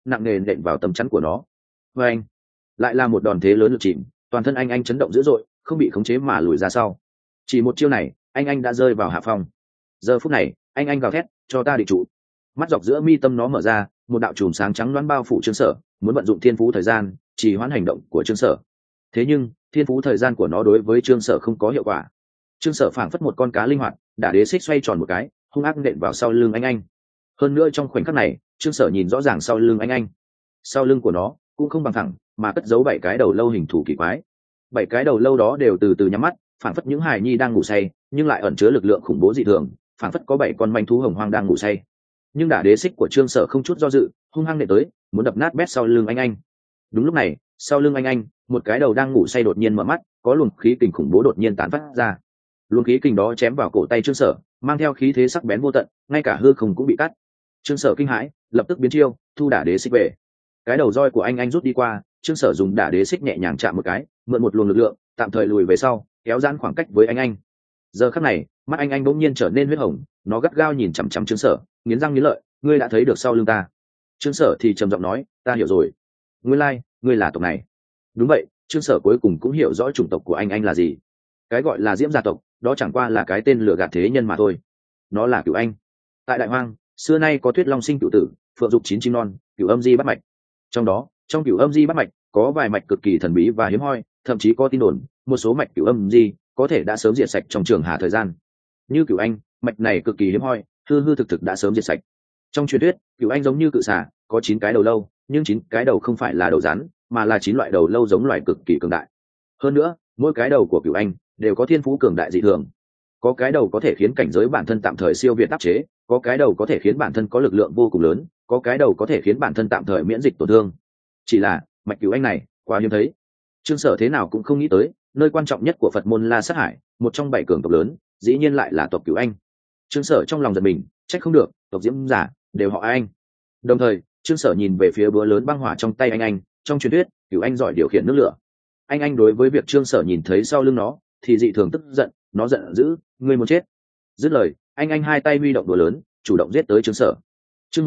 nặng nề nện vào tấm chắn của nó. Và anh lại là một đòn thế lớn lực chìm, toàn thân anh chấn động dữ dội, không bị khống chế mà lùi ra sau. Chỉ một chiêu này anh đã rơi vào hạ phong. Giờ phút này anh gào thét, cho ta định trụ. Mắt dọc giữa mi tâm nó mở ra, một đạo chùm sáng trắng loáng bao phủ Trương Sở, muốn vận dụng thiên phú thời gian trì hoãn hành động của Trương Sở. Thế nhưng thiên phú thời gian của nó đối với Trương Sở không có hiệu quả. Trương Sở phảng phất một con cá linh hoạt, đả đế xích xoay tròn một cái, hung ác nện vào sau lưng anh. Hơn nữa trong khoảnh khắc này Trương Sở nhìn rõ ràng sau lưng anh. Sau lưng của nó cũng không bằng thẳng, mà cất giấu 7 cái đầu lâu hình thù kỳ quái. 7 cái đầu lâu đó đều từ từ nhắm mắt, phảng phất những hài nhi đang ngủ say, nhưng lại ẩn chứa lực lượng khủng bố dị thường, phảng phất có 7 con manh thú hồng hoang đang ngủ say. Nhưng đả đế xích của Trương Sở không chút do dự, hung hăng nện tới, muốn đập nát bét sau lưng anh. Đúng lúc này sau lưng anh một cái đầu đang ngủ say đột nhiên mở mắt, có luồng khí kình khủng bố đột nhiên tán phát ra. Luồng khí kình đó chém vào cổ tay Trương Sở, mang theo khí thế sắc bén vô tận, ngay cả hư không cũng bị cắt. Trương Sở kinh hãi, lập tức biến chiêu, thu đả đế xích về. Cái đầu roi của anh rút đi qua, Trương Sở dùng đả đế xích nhẹ nhàng chạm một cái, mượn một luồng lực lượng tạm thời lùi về sau, kéo giãn khoảng cách với anh. Giờ khắc này mắt anh bỗng nhiên trở nên huyết hồng, nó gắt gao nhìn chằm chằm Trương Sở, nghiến răng nghiến lợi, ngươi đã thấy được sau lưng ta? Trương Sở thì trầm giọng nói, ta hiểu rồi. Nguyên lai ngươi là tộc này. Đúng vậy, Trương Sở cuối cùng cũng hiểu rõ chủng tộc của anh là gì. Cái gọi là Diễm gia tộc đó chẳng qua là cái tên lừa gạt thế nhân mà thôi. Nó là Cửu Anh. Tại Đại Hoang xưa nay có thuyết long sinh cửu tử, phượng dục 9 chim non, Cửu Âm Di bát mạch. Trong Cửu Âm Di bát mạch có vài mạch cực kỳ thần bí và hiếm hoi, thậm chí có tin đồn một số mạch Cửu Âm Di có thể đã sớm diệt sạch trong trường hà thời gian. Như Cửu Anh, mạch này cực kỳ hiếm hoi, hư thực đã sớm diệt sạch. Trong truyền thuyết Cửu Anh giống như cự xà, có 9 cái đầu lâu, nhưng 9 cái đầu không phải là đầu rắn, mà là 9 loại đầu lâu giống loài cực kỳ cường đại. Hơn nữa mỗi cái đầu của Cửu Anh đều có thiên phú cường đại dị thường. Có cái đầu có thể khiến cảnh giới bản thân tạm thời siêu việt áp chế, có cái đầu có thể khiến bản thân có lực lượng vô cùng lớn, có cái đầu có thể khiến bản thân tạm thời miễn dịch tổn thương. Chỉ là mạch Cửu Anh này quá hiếm thấy. Trương Sở thế nào cũng không nghĩ tới, nơi quan trọng nhất của Phật môn La Sát Hải, một trong 7 cường tộc lớn, dĩ nhiên lại là tộc Cửu Anh. Trương Sở trong lòng giật mình, trách không được, tộc Diễm giả đều họ Anh. Đồng thời Trương Sở nhìn về phía búa lớn băng hỏa trong tay anh. Trong truyền thuyết Cửu Anh giỏi điều khiển nước lửa. Anh đối với việc Trương Sở nhìn thấy sau lưng nó thì dị thường tức giận, nó giận dữ, ngươi muốn chết. Dứt lời anh hai tay huy động đũa lớn, chủ động giết tới Trương Sở. Chương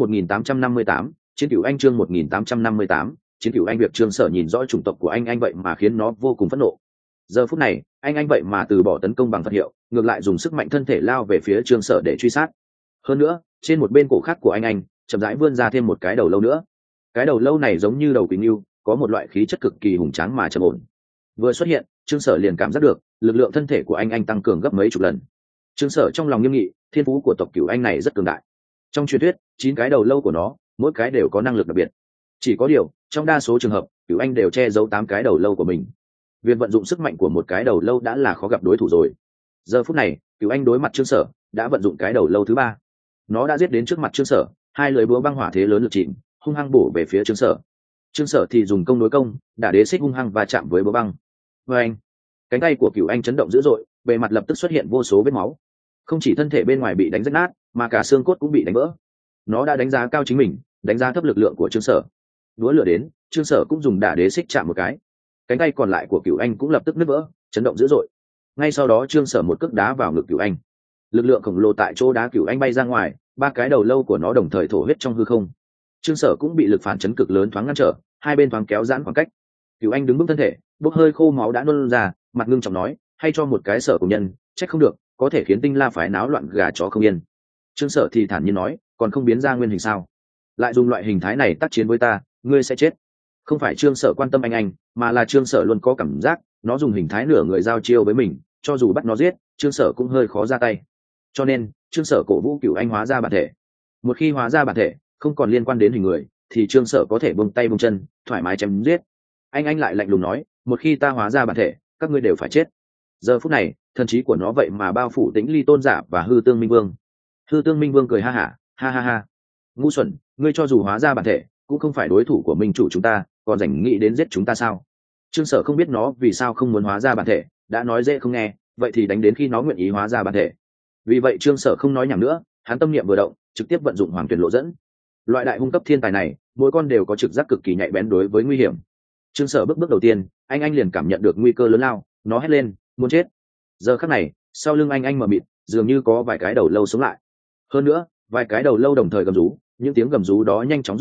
1858, chiến Cửu Anh. Chương 1858, chiến Cửu Anh. Việc Trương Sở nhìn rõ chủng tộc của anh vậy mà khiến nó vô cùng phẫn nộ. Giờ phút này anh vậy mà từ bỏ tấn công bằng Phật hiệu, ngược lại dùng sức mạnh thân thể lao về phía Trương Sở để truy sát. Hơn nữa trên một bên cổ khác của anh chậm rãi vươn ra thêm một cái đầu lâu nữa. Cái đầu lâu này giống như đầu quỳnh ngưu, có một loại khí chất cực kỳ hùng tráng mà trầm ổn. Vừa xuất hiện Trương Sở liền cảm giác được lực lượng thân thể của anh tăng cường gấp mấy chục lần. Trương Sở trong lòng nghiêm nghị, thiên phú của tộc Cửu Anh này rất cường đại. Trong truyền thuyết 9 cái đầu lâu của nó mỗi cái đều có năng lực đặc biệt. Chỉ có điều trong đa số trường hợp Cửu Anh đều che giấu 8 cái đầu lâu của mình. Việc vận dụng sức mạnh của một cái đầu lâu đã là khó gặp đối thủ rồi. Giờ phút này Cửu Anh đối mặt Trương Sở đã vận dụng cái đầu lâu thứ 3. Nó đã giết đến trước mặt Trương Sở, hai lưỡi búa băng hỏa thế lớn lực chìm, hung hăng bổ về phía Trương Sở. Trương Sở thì dùng công đối công, đả đế xích hung hăng và chạm với búa băng. Và anh, cánh tay của Cửu Anh chấn động dữ dội, bề mặt lập tức xuất hiện vô số vết máu. Không chỉ thân thể bên ngoài bị đánh rách nát, mà cả xương cốt cũng bị đánh vỡ. Nó đã đánh giá cao chính mình, đánh giá thấp lực lượng của Trương Sở. Đũa lửa đến, Trương Sở cũng dùng đả đế xích chạm một cái. Cánh tay còn lại của Cửu Anh cũng lập tức nứt vỡ, chấn động dữ dội. Ngay sau đó Trương Sở một cước đá vào ngực Cửu Anh. Lực lượng khổng lồ tại chỗ đá Cửu Anh bay ra ngoài, 3 cái đầu lâu của nó đồng thời thổ huyết trong hư không. Trương Sở cũng bị lực phản chấn cực lớn thoáng ngăn trở, hai bên thoáng kéo giãn khoảng cách. Cửu Anh đứng vững thân thể, bốc hơi khô máu đã nôn ra, mặt ngưng trọng nói, hay cho một cái Sở cùng nhân, trách không được, có thể khiến Tinh La phái náo loạn gà chó không yên. Trương Sở thì thản nhiên nói, còn không biến ra nguyên hình sao? Lại dùng loại hình thái này tác chiến với ta, ngươi sẽ chết. Không phải Trương Sở quan tâm anh, mà là Trương Sở luôn có cảm giác, nó dùng hình thái nửa người giao chiêu với mình, cho dù bắt nó giết, Trương Sở cũng hơi khó ra tay. Cho nên Trương Sở cổ vũ Cửu Anh hóa ra bản thể. Một khi hóa ra bản thể, không còn liên quan đến hình người, thì Trương Sở có thể buông tay buông chân, thoải mái chém giết. Anh lại lạnh lùng nói, một khi ta hóa ra bản thể, các ngươi đều phải chết. Giờ phút này thần trí của nó vậy mà bao phủ Tĩnh Ly tôn giả và Hư Tương Minh Vương. Hư Tương Minh Vương cười ha ha, ngu xuẩn, ngươi cho dù hóa ra bản thể cũng không phải đối thủ của minh chủ chúng ta, còn rảnh nghĩ đến giết chúng ta sao? Trương Sở không biết nó vì sao không muốn hóa ra bản thể, đã nói dễ không nghe, vậy thì đánh đến khi nó nguyện ý hóa ra bản thể. Vì vậy Trương Sở không nói nhảm nữa, hắn tâm niệm vừa động, trực tiếp vận dụng Hoàng Tuyển Lộ dẫn. Loại đại hung cấp thiên tài này mỗi con đều có trực giác cực kỳ nhạy bén đối với nguy hiểm. Trương Sở bước đầu tiên anh liền cảm nhận được nguy cơ lớn lao, nó hét lên, muốn chết. Giờ khắc này sau lưng anh mờ mịt, dường như có vài cái đầu lâu sống lại. Hơn nữa vài cái đầu lâu đồng thời gầm rú, những tiếng gầm rú đó nhanh chóng dung hợp,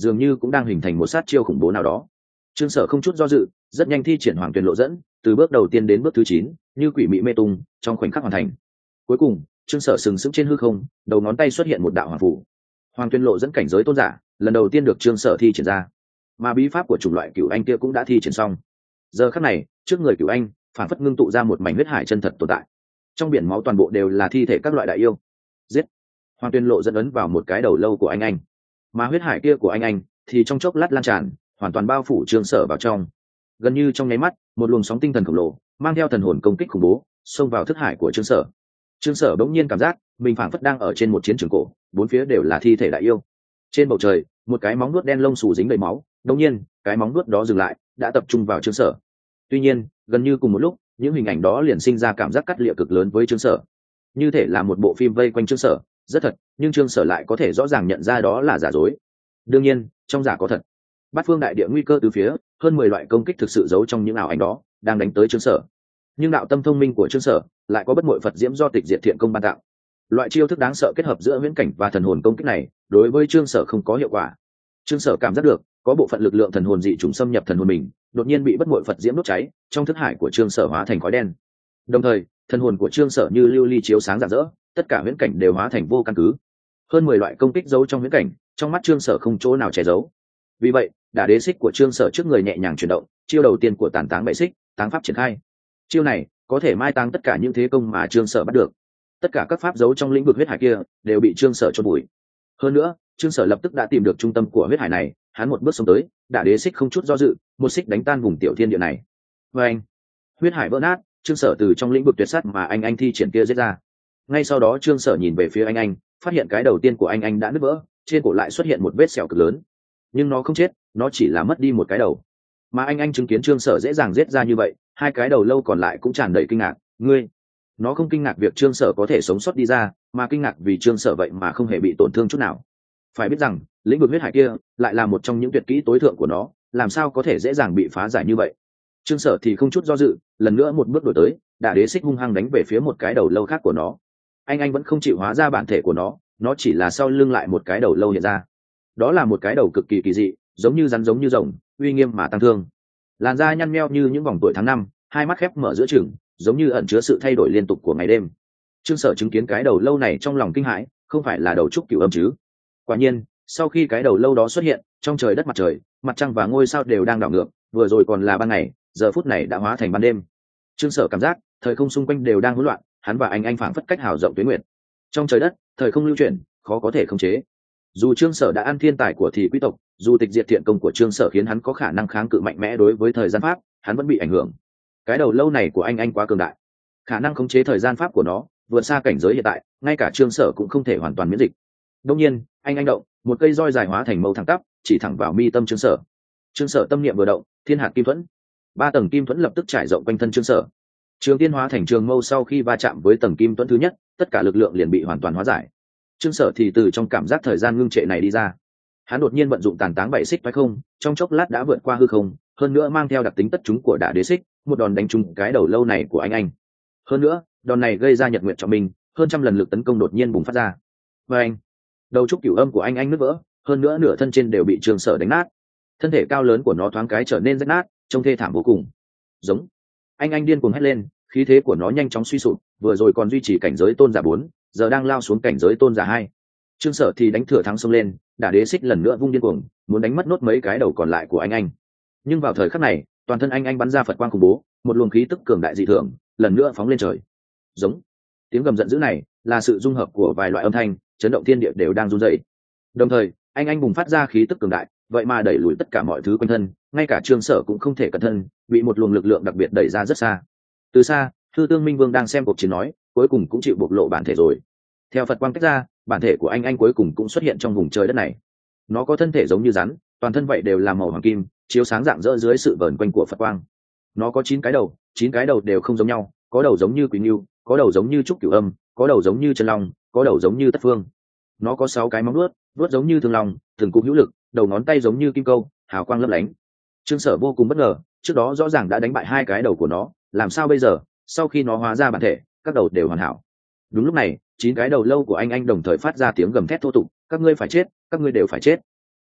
dường như cũng đang hình thành một sát chiêu khủng bố nào đó. Trương Sở không chút do dự, rất nhanh thi triển Hoàng Tuyền Lộ dẫn, từ bước đầu tiên đến bước thứ 9, như quỷ mị mê tung, trong khoảnh khắc hoàn thành. Cuối cùng, Trương Sở sừng sững trên hư không, đầu ngón tay xuất hiện một đạo hoàng phủ. Hoàng Tuyền Lộ dẫn cảnh giới tôn giả, lần đầu tiên được Trương Sở thi triển ra. Mà bí pháp của chủng loại Cửu Anh kia cũng đã thi triển xong. Giờ khắc này, trước người Cửu Anh, phản phất ngưng tụ ra một mảnh huyết hải chân thật tồn tại. Trong biển máu toàn bộ đều là thi thể các loại đại yêu. Giết! Hoàng Tuyền Lộ dẫn ấn vào một cái đầu lâu của anh, mà huyết hải kia của anh thì trong chốc lát lan tràn, hoàn toàn bao phủ Trương Sở vào trong. Gần như trong nháy mắt, một luồng sóng tinh thần khổng lồ mang theo thần hồn công kích khủng bố xông vào thức hải của Trương Sở. Trương Sở bỗng nhiên cảm giác mình phảng phất đang ở trên một chiến trường cổ, bốn phía đều là thi thể đại yêu. Trên bầu trời, một cái móng vuốt đen lông xù dính đầy máu, đột nhiên, cái móng vuốt đó dừng lại, đã tập trung vào Trương Sở. Tuy nhiên, gần như cùng một lúc, những hình ảnh đó liền sinh ra cảm giác cắt lịa cực lớn với Trương Sở. Như thể là một bộ phim vây quanh Trương Sở, rất thật, nhưng Trương Sở lại có thể rõ ràng nhận ra đó là giả dối. Đương nhiên, trong giả có thật. Bát phương đại địa nguy cơ từ phía, hơn 10 loại công kích thực sự giấu trong những ảo ảnh đó, đang đánh tới Trương Sở. Nhưng đạo tâm thông minh của Trương Sở lại có bất muội Phật diễm do tịch diệt thiện công ban tặng. Loại chiêu thức đáng sợ kết hợp giữa viễn cảnh và thần hồn công kích này, đối với Trương Sở không có hiệu quả. Trương Sở cảm giác được, có bộ phận lực lượng thần hồn dị trùng xâm nhập thần hồn mình, đột nhiên bị bất muội Phật diễm đốt cháy, trong thức hải của Trương Sở hóa thành khói đen. Đồng thời, thần hồn của Trương Sở như lưu ly chiếu sáng rạng rỡ, tất cả viễn cảnh đều hóa thành vô căn cứ. Hơn 10 loại công kích giấu trong viễn cảnh, trong mắt Trương Sở không chỗ nào che giấu. Vì vậy, đả đế xích của Trương Sở trước người nhẹ nhàng chuyển động, chiêu đầu tiên của tàn táng bệ xích, táng pháp triển khai. Chiêu này có thể mai táng tất cả những thế công mà Trương Sở bắt được. Tất cả các pháp giấu trong lĩnh vực huyết hải kia đều bị Trương Sở chôn bụi. Hơn nữa, Trương Sở lập tức đã tìm được trung tâm của huyết hải này, hắn một bước xông tới, đả đế xích không chút do dự, một xích đánh tan vùng tiểu thiên địa này. Và anh, huyết hải vỡ nát, Trương Sở từ trong lĩnh vực tuyệt sát mà anh thi triển kia giết ra. Ngay sau đó Trương Sở nhìn về phía anh, phát hiện cái đầu tiên của anh đã nứt vỡ, trên cổ lại xuất hiện một vết sẹo cực lớn. Nhưng nó không chết, nó chỉ là mất đi một cái đầu. Mà anh chứng kiến Trương Sở dễ dàng giết ra như vậy, hai cái đầu lâu còn lại cũng tràn đầy kinh ngạc. Ngươi, nó không kinh ngạc việc Trương Sở có thể sống sót đi ra, mà kinh ngạc vì Trương Sở vậy mà không hề bị tổn thương chút nào. Phải biết rằng, lĩnh vực huyết hải kia lại là một trong những tuyệt kỹ tối thượng của nó, làm sao có thể dễ dàng bị phá giải như vậy. Trương Sở thì không chút do dự, lần nữa một bước đổi tới, đả đế xích hung hăng đánh về phía một cái đầu lâu khác của nó. Anh vẫn không chịu hóa ra bản thể của nó chỉ là sau lưng lại một cái đầu lâu hiện ra. Đó là một cái đầu cực kỳ kỳ dị, giống như rắn giống như rồng, uy nghiêm mà tăng thương. Làn da nhăn nheo như những vòng tuổi tháng năm, hai mắt khép mở giữa chừng, giống như ẩn chứa sự thay đổi liên tục của ngày đêm. Trương Sở chứng kiến cái đầu lâu này trong lòng kinh hãi, không phải là đầu trúc cửu âm chứ? Quả nhiên, sau khi cái đầu lâu đó xuất hiện, trong trời đất mặt trời, mặt trăng và ngôi sao đều đang đảo ngược, vừa rồi còn là ban ngày, giờ phút này đã hóa thành ban đêm. Trương Sở cảm giác thời không xung quanh đều đang hỗn loạn, hắn và anh phảng phất cách hào rộng tuyến nguyệt. Trong trời đất, thời không lưu chuyển, khó có thể khống chế. Dù Trương Sở đã ăn thiên tài của thì quý tộc, dù tịch diệt thiện công của Trương Sở khiến hắn có khả năng kháng cự mạnh mẽ đối với thời gian pháp, hắn vẫn bị ảnh hưởng. Cái đầu lâu này của anh quá cường đại, khả năng khống chế thời gian pháp của nó vượt xa cảnh giới hiện tại, ngay cả Trương Sở cũng không thể hoàn toàn miễn dịch. Đương nhiên, anh động, một cây roi dài hóa thành mâu thẳng tắp, chỉ thẳng vào mi tâm Trương Sở. Trương Sở tâm niệm vừa động, thiên hạt kim thuẫn, 3 tầng kim thuẫn lập tức trải rộng quanh thân Trương Sở. Trường tiên hóa thành trường mâu sau khi va chạm với tầng kim thuẫn thứ nhất, tất cả lực lượng liền bị hoàn toàn hóa giải. Trương Sở thì từ trong cảm giác thời gian ngưng trệ này đi ra. Hắn đột nhiên vận dụng tàn táng bảy xích phải không, trong chốc lát đã vượt qua hư không, hơn nữa mang theo đặc tính tất chúng của đả đế xích, một đòn đánh trúng cái đầu lâu này của anh. Hơn nữa, đòn này gây ra nhật nguyện cho mình, hơn trăm lần lực tấn công đột nhiên bùng phát ra. Và anh, đầu trúc cửu âm của anh nứt vỡ, hơn nữa nửa thân trên đều bị Trương Sở đánh nát. Thân thể cao lớn của nó thoáng cái trở nên rách nát, trông thê thảm vô cùng. Giống. Anh điên cuồng hét lên, khí thế của nó nhanh chóng suy sụp, vừa rồi còn duy trì cảnh giới tôn giả 4, giờ đang lao xuống cảnh giới tôn giả 2. Trương Sở thì đánh thừa thắng xông lên, đả đế xích lần nữa vung điên cuồng, muốn đánh mất nốt mấy cái đầu còn lại của anh. Nhưng vào thời khắc này, toàn thân anh bắn ra Phật quang khủng bố, một luồng khí tức cường đại dị thường, lần nữa phóng lên trời. Giống. Tiếng gầm giận dữ này là sự dung hợp của vài loại âm thanh, chấn động thiên địa đều đang run rẩy. Đồng thời, anh bùng phát ra khí tức cường đại, vậy mà đẩy lùi tất cả mọi thứ quanh thân, ngay cả Trương Sở cũng không thể cẩn thân, bị một luồng lực lượng đặc biệt đẩy ra rất xa. Từ xa, Thư Tương Minh Vương đang xem cuộc chiến nói, cuối cùng cũng chịu bộc lộ bản thể rồi. Theo Phật quang tách ra, bản thể của anh cuối cùng cũng xuất hiện trong vùng trời đất này. Nó có thân thể giống như rắn, toàn thân vậy đều là màu hoàng kim, chiếu sáng rạng rỡ dưới sự vờn quanh của Phật quang. Nó có 9 cái đầu đều không giống nhau, có đầu giống như Quỷ Ngưu, có đầu giống như trúc cửu âm, có đầu giống như chân long, có đầu giống như tất phương. Nó có 6 cái móng vuốt giống như thương long, từng cục hữu lực, đầu ngón tay giống như kim câu, hào quang lấp lánh. Trương Sở vô cùng bất ngờ, trước đó rõ ràng đã đánh bại 2 cái đầu của nó, làm sao bây giờ, sau khi nó hóa ra bản thể, các đầu đều hoàn hảo. Đúng lúc này, 9 cái đầu lâu của anh đồng thời phát ra tiếng gầm thét thô tục, các ngươi phải chết, các ngươi đều phải chết.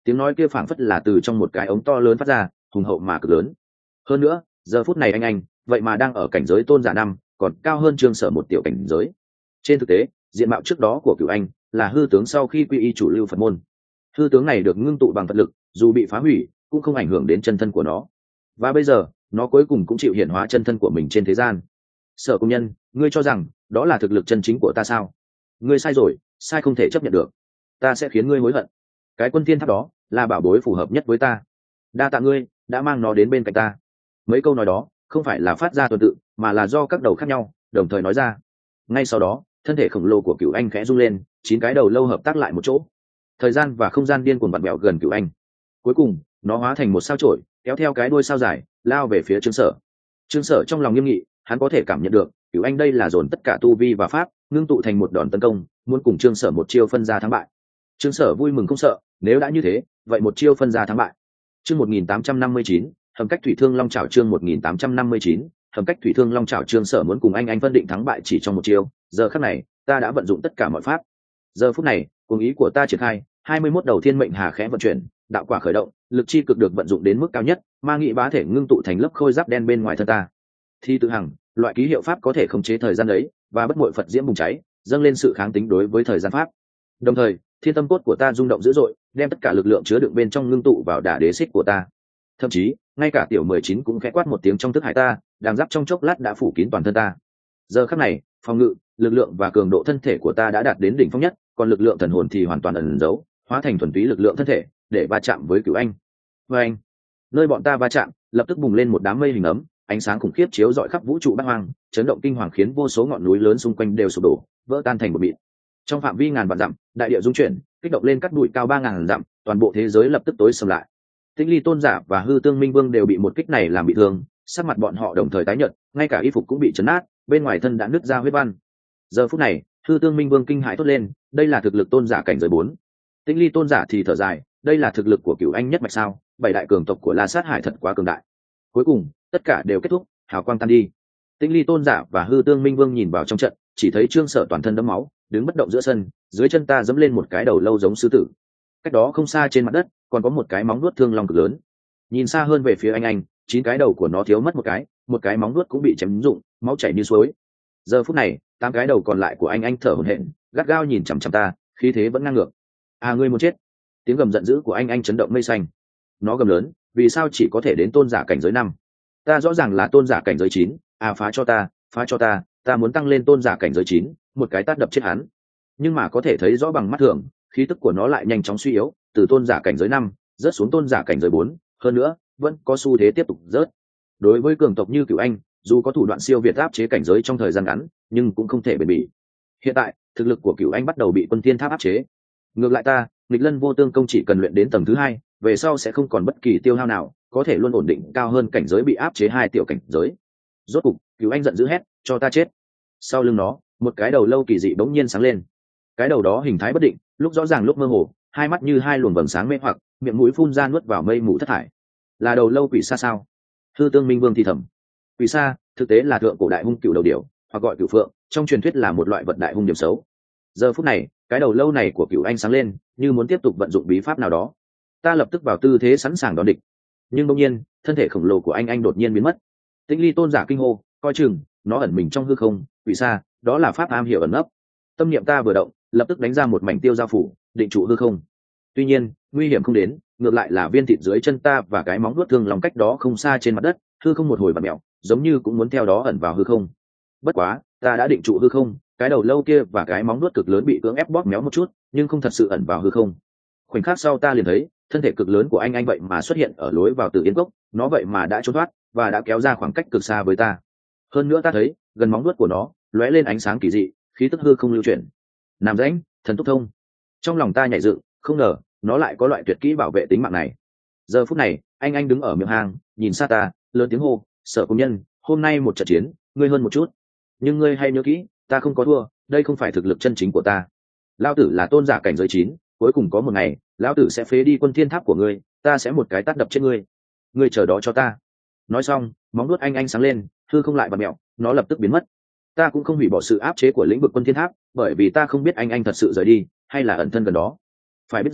tiếng nói kia phảng phất là từ trong một cái ống to lớn phát ra, hùng hậu mà cực lớn. Hơn nữa giờ phút này anh vậy mà đang ở cảnh giới tôn giả năm, còn cao hơn Trương Sở một tiểu cảnh giới. Trên thực tế diện mạo trước đó của Cửu Anh là hư tướng sau khi quy y chủ lưu Phật môn. Hư tướng này được ngưng tụ bằng Phật lực, dù bị phá hủy cũng không ảnh hưởng đến chân thân của nó, và bây giờ nó cuối cùng cũng chịu hiện hóa chân thân của mình trên thế gian. Sở công nhân, ngươi cho rằng đó là thực lực chân chính của ta sao? Ngươi sai rồi, sai không thể chấp nhận được. Ta sẽ khiến ngươi hối hận. Cái quân thiên tháp đó là bảo bối phù hợp nhất với ta, đa tạ ngươi đã mang nó đến bên cạnh ta. Mấy câu nói đó không phải là phát ra tuần tự, mà là do các đầu khác nhau đồng thời nói ra. Ngay sau đó thân thể khổng lồ của Cửu Anh khẽ rung lên, 9 cái đầu lâu hợp tác lại một chỗ, thời gian và không gian điên cuồng vặn vẹo gần Cửu Anh. Cuối cùng nó hóa thành một sao chổi, kéo theo cái đuôi sao dài lao về phía Trương Sở. Trương Sở trong lòng nghiêm nghị, hắn có thể cảm nhận được Cửu Anh đây là dồn tất cả tu vi và pháp ngưng tụ thành một đòn tấn công, muốn cùng Trương Sở một chiêu phân ra thắng bại. Trương Sở vui mừng không sợ, nếu đã như thế vậy một chiêu phân ra thắng bại. Chương 1859, hầm cách thủy thương long chảo. Chương 1859, hầm cách thủy thương long chảo. Trương Sở muốn cùng anh phân định thắng bại chỉ trong một chiêu, giờ khắc này ta đã vận dụng tất cả mọi pháp. Giờ phút này cùng ý của ta triển khai, 21 đầu thiên mệnh hà khẽ vận chuyển, đạo quả khởi động, lực chi cực được vận dụng đến mức cao nhất, ma nghị bá thể ngưng tụ thành lớp khôi giáp đen bên ngoài thân ta. Thi tự hằng, loại ký hiệu pháp có thể khống chế thời gian đấy, và bất muội Phật diễm bùng cháy, dâng lên sự kháng tính đối với thời gian pháp. Đồng thời thiên tâm cốt của ta rung động dữ dội, đem tất cả lực lượng chứa đựng bên trong ngưng tụ vào đả đế xích của ta. Thậm chí ngay cả tiểu 19 cũng khẽ quát một tiếng trong thức hải ta, đàng giáp trong chốc lát đã phủ kín toàn thân ta. Giờ khắc này phòng ngự, lực lượng và cường độ thân thể của ta đã đạt đến đỉnh phong nhất, còn lực lượng thần hồn thì hoàn toàn ẩn giấu, hóa thành thuần túy lực lượng thân thể để va chạm với Cửu Anh. Và anh, nơi bọn ta va chạm lập tức bùng lên một đám mây hình ấm, ánh sáng khủng khiếp chiếu rọi khắp vũ trụ bát hoang, chấn động kinh hoàng khiến vô số ngọn núi lớn xung quanh đều sụp đổ, vỡ tan thành một mịn. Trong phạm vi ngàn vạn dặm, đại địa rung chuyển, kích động lên cắt bụi cao 3000 dặm, toàn bộ thế giới lập tức tối sầm lại. Tĩnh Ly tôn giả và Hư Tương Minh Vương đều bị một kích này làm bị thương, sắc mặt bọn họ đồng thời tái nhợt, ngay cả y phục cũng bị chấn nát, bên ngoài thân đã nứt ra huyết văn. Giờ phút này Hư Tương Minh Vương kinh hãi thốt lên, đây là thực lực tôn giả cảnh giới 4. Tĩnh Ly tôn giả thì thở dài, đây là thực lực của Cửu Anh nhất mạch sao? 7 đại cường tộc của La Sát Hải thật quá cường đại. Cuối cùng tất cả đều kết thúc, hào quang tan đi. Tĩnh Ly tôn giả và Hư Tương Minh Vương nhìn vào trong trận, chỉ thấy Trương Sở toàn thân đẫm máu, đứng bất động giữa sân, dưới chân ta dẫm lên một cái đầu lâu giống sư tử. Cách đó không xa trên mặt đất còn có một cái móng vuốt thương long cực lớn. Nhìn xa hơn về phía anh 9 cái đầu của nó thiếu mất một cái móng vuốt cũng bị chém rụng, máu chảy như suối. Giờ phút này 8 cái đầu còn lại của anh thở hổn hển, gắt gao nhìn chằm chằm ta, khí thế vẫn ngang ngược. À, ngươi muốn chết! Tiếng gầm giận dữ của anh chấn động mây xanh. Nó gầm lớn, vì sao chỉ có thể đến tôn giả cảnh giới 5? Ta rõ ràng là tôn giả cảnh giới 9. À, phá cho ta, ta muốn tăng lên tôn giả cảnh giới 9, một cái tát đập chết hắn. Nhưng mà có thể thấy rõ bằng mắt thường, khí tức của nó lại nhanh chóng suy yếu, từ tôn giả cảnh giới 5 rớt xuống tôn giả cảnh giới 4, hơn nữa vẫn có xu thế tiếp tục rớt. Đối với cường tộc như Cửu Anh, dù có thủ đoạn siêu việt áp chế cảnh giới trong thời gian ngắn, nhưng cũng không thể bền bỉ. Hiện tại thực lực của Cửu Anh bắt đầu bị quân thiên tháp áp chế. Ngược lại ta, nghịch lân vô tương công chỉ cần luyện đến tầng thứ 2, về sau sẽ không còn bất kỳ tiêu hao nào, có thể luôn ổn định cao hơn cảnh giới bị áp chế 2 tiểu cảnh giới. Rốt cục Cửu Anh giận dữ hét, cho ta chết. Sau lưng nó một cái đầu lâu kỳ dị bỗng nhiên sáng lên. Cái đầu đó hình thái bất định, lúc rõ ràng lúc mơ hồ, hai mắt như hai luồng vầng sáng mê hoặc, miệng mũi phun ra nuốt vào mây mù thất thải. Là đầu lâu quỷ sa sao? Hư Tương Minh Vương thì thầm. Quỷ sa thực tế là thượng cổ đại hung cựu đầu điểu, hoặc gọi cựu phượng, trong truyền thuyết là một loại vật đại hung điểm xấu. Giờ phút này cái đầu lâu này của Cửu Anh sáng lên, như muốn tiếp tục vận dụng bí pháp nào đó. Ta lập tức vào tư thế sẵn sàng đón địch, nhưng đột nhiên thân thể khổng lồ của anh đột nhiên biến mất. Tĩnh Ly tôn giả kinh hô, coi chừng nó ẩn mình trong hư không. Quỷ sa, đó là pháp am hiểu ẩn nấp. Tâm niệm ta vừa động, lập tức đánh ra một mảnh tiêu giao phủ, định trụ hư không. Tuy nhiên nguy hiểm không đến, ngược lại là viên thịt dưới chân ta và cái móng vuốt thương lòng cách đó không xa trên mặt đất, hư không một hồi vặn mèo, giống như cũng muốn theo đó ẩn vào hư không. Bất quá ta đã định trụ hư không, cái đầu lâu kia và cái móng vuốt cực lớn bị cưỡng ép bóp méo một chút, nhưng không thật sự ẩn vào hư không. Khoảnh khắc sau ta liền thấy thân thể cực lớn của anh vậy mà xuất hiện ở lối vào Tử Yên Cốc, nó vậy mà đã trốn thoát và đã kéo ra khoảng cách cực xa với ta. Hơn nữa ta thấy gần móng vuốt của nó lóe lên ánh sáng kỳ dị, khí tức hư không lưu chuyển. Nam rãnh thần túc thông. Trong lòng ta nhảy dựng, không ngờ nó lại có loại tuyệt kỹ bảo vệ tính mạng này. Giờ phút này anh đứng ở miệng hang, nhìn xa ta, lớn tiếng hô, Sở công nhân, hôm nay một trận chiến ngươi hơn một chút, nhưng ngươi hay nhớ kỹ, ta không có thua, đây không phải thực lực chân chính của ta. Lão tử là tôn giả cảnh giới 9, cuối cùng có một ngày lão tử sẽ phế đi quân thiên tháp của ngươi, ta sẽ một cái tát đập chết ngươi, ngươi chờ đó cho ta. Nói xong móng vuốt anh sáng lên, hư không lại vặn mèo, nó lập tức biến mất. Ta cũng không hủy bỏ sự áp chế của lĩnh vực quân thiên tháp, bởi vì ta không biết anh thật sự rời đi hay là ẩn thân gần đó. Phải biết rằng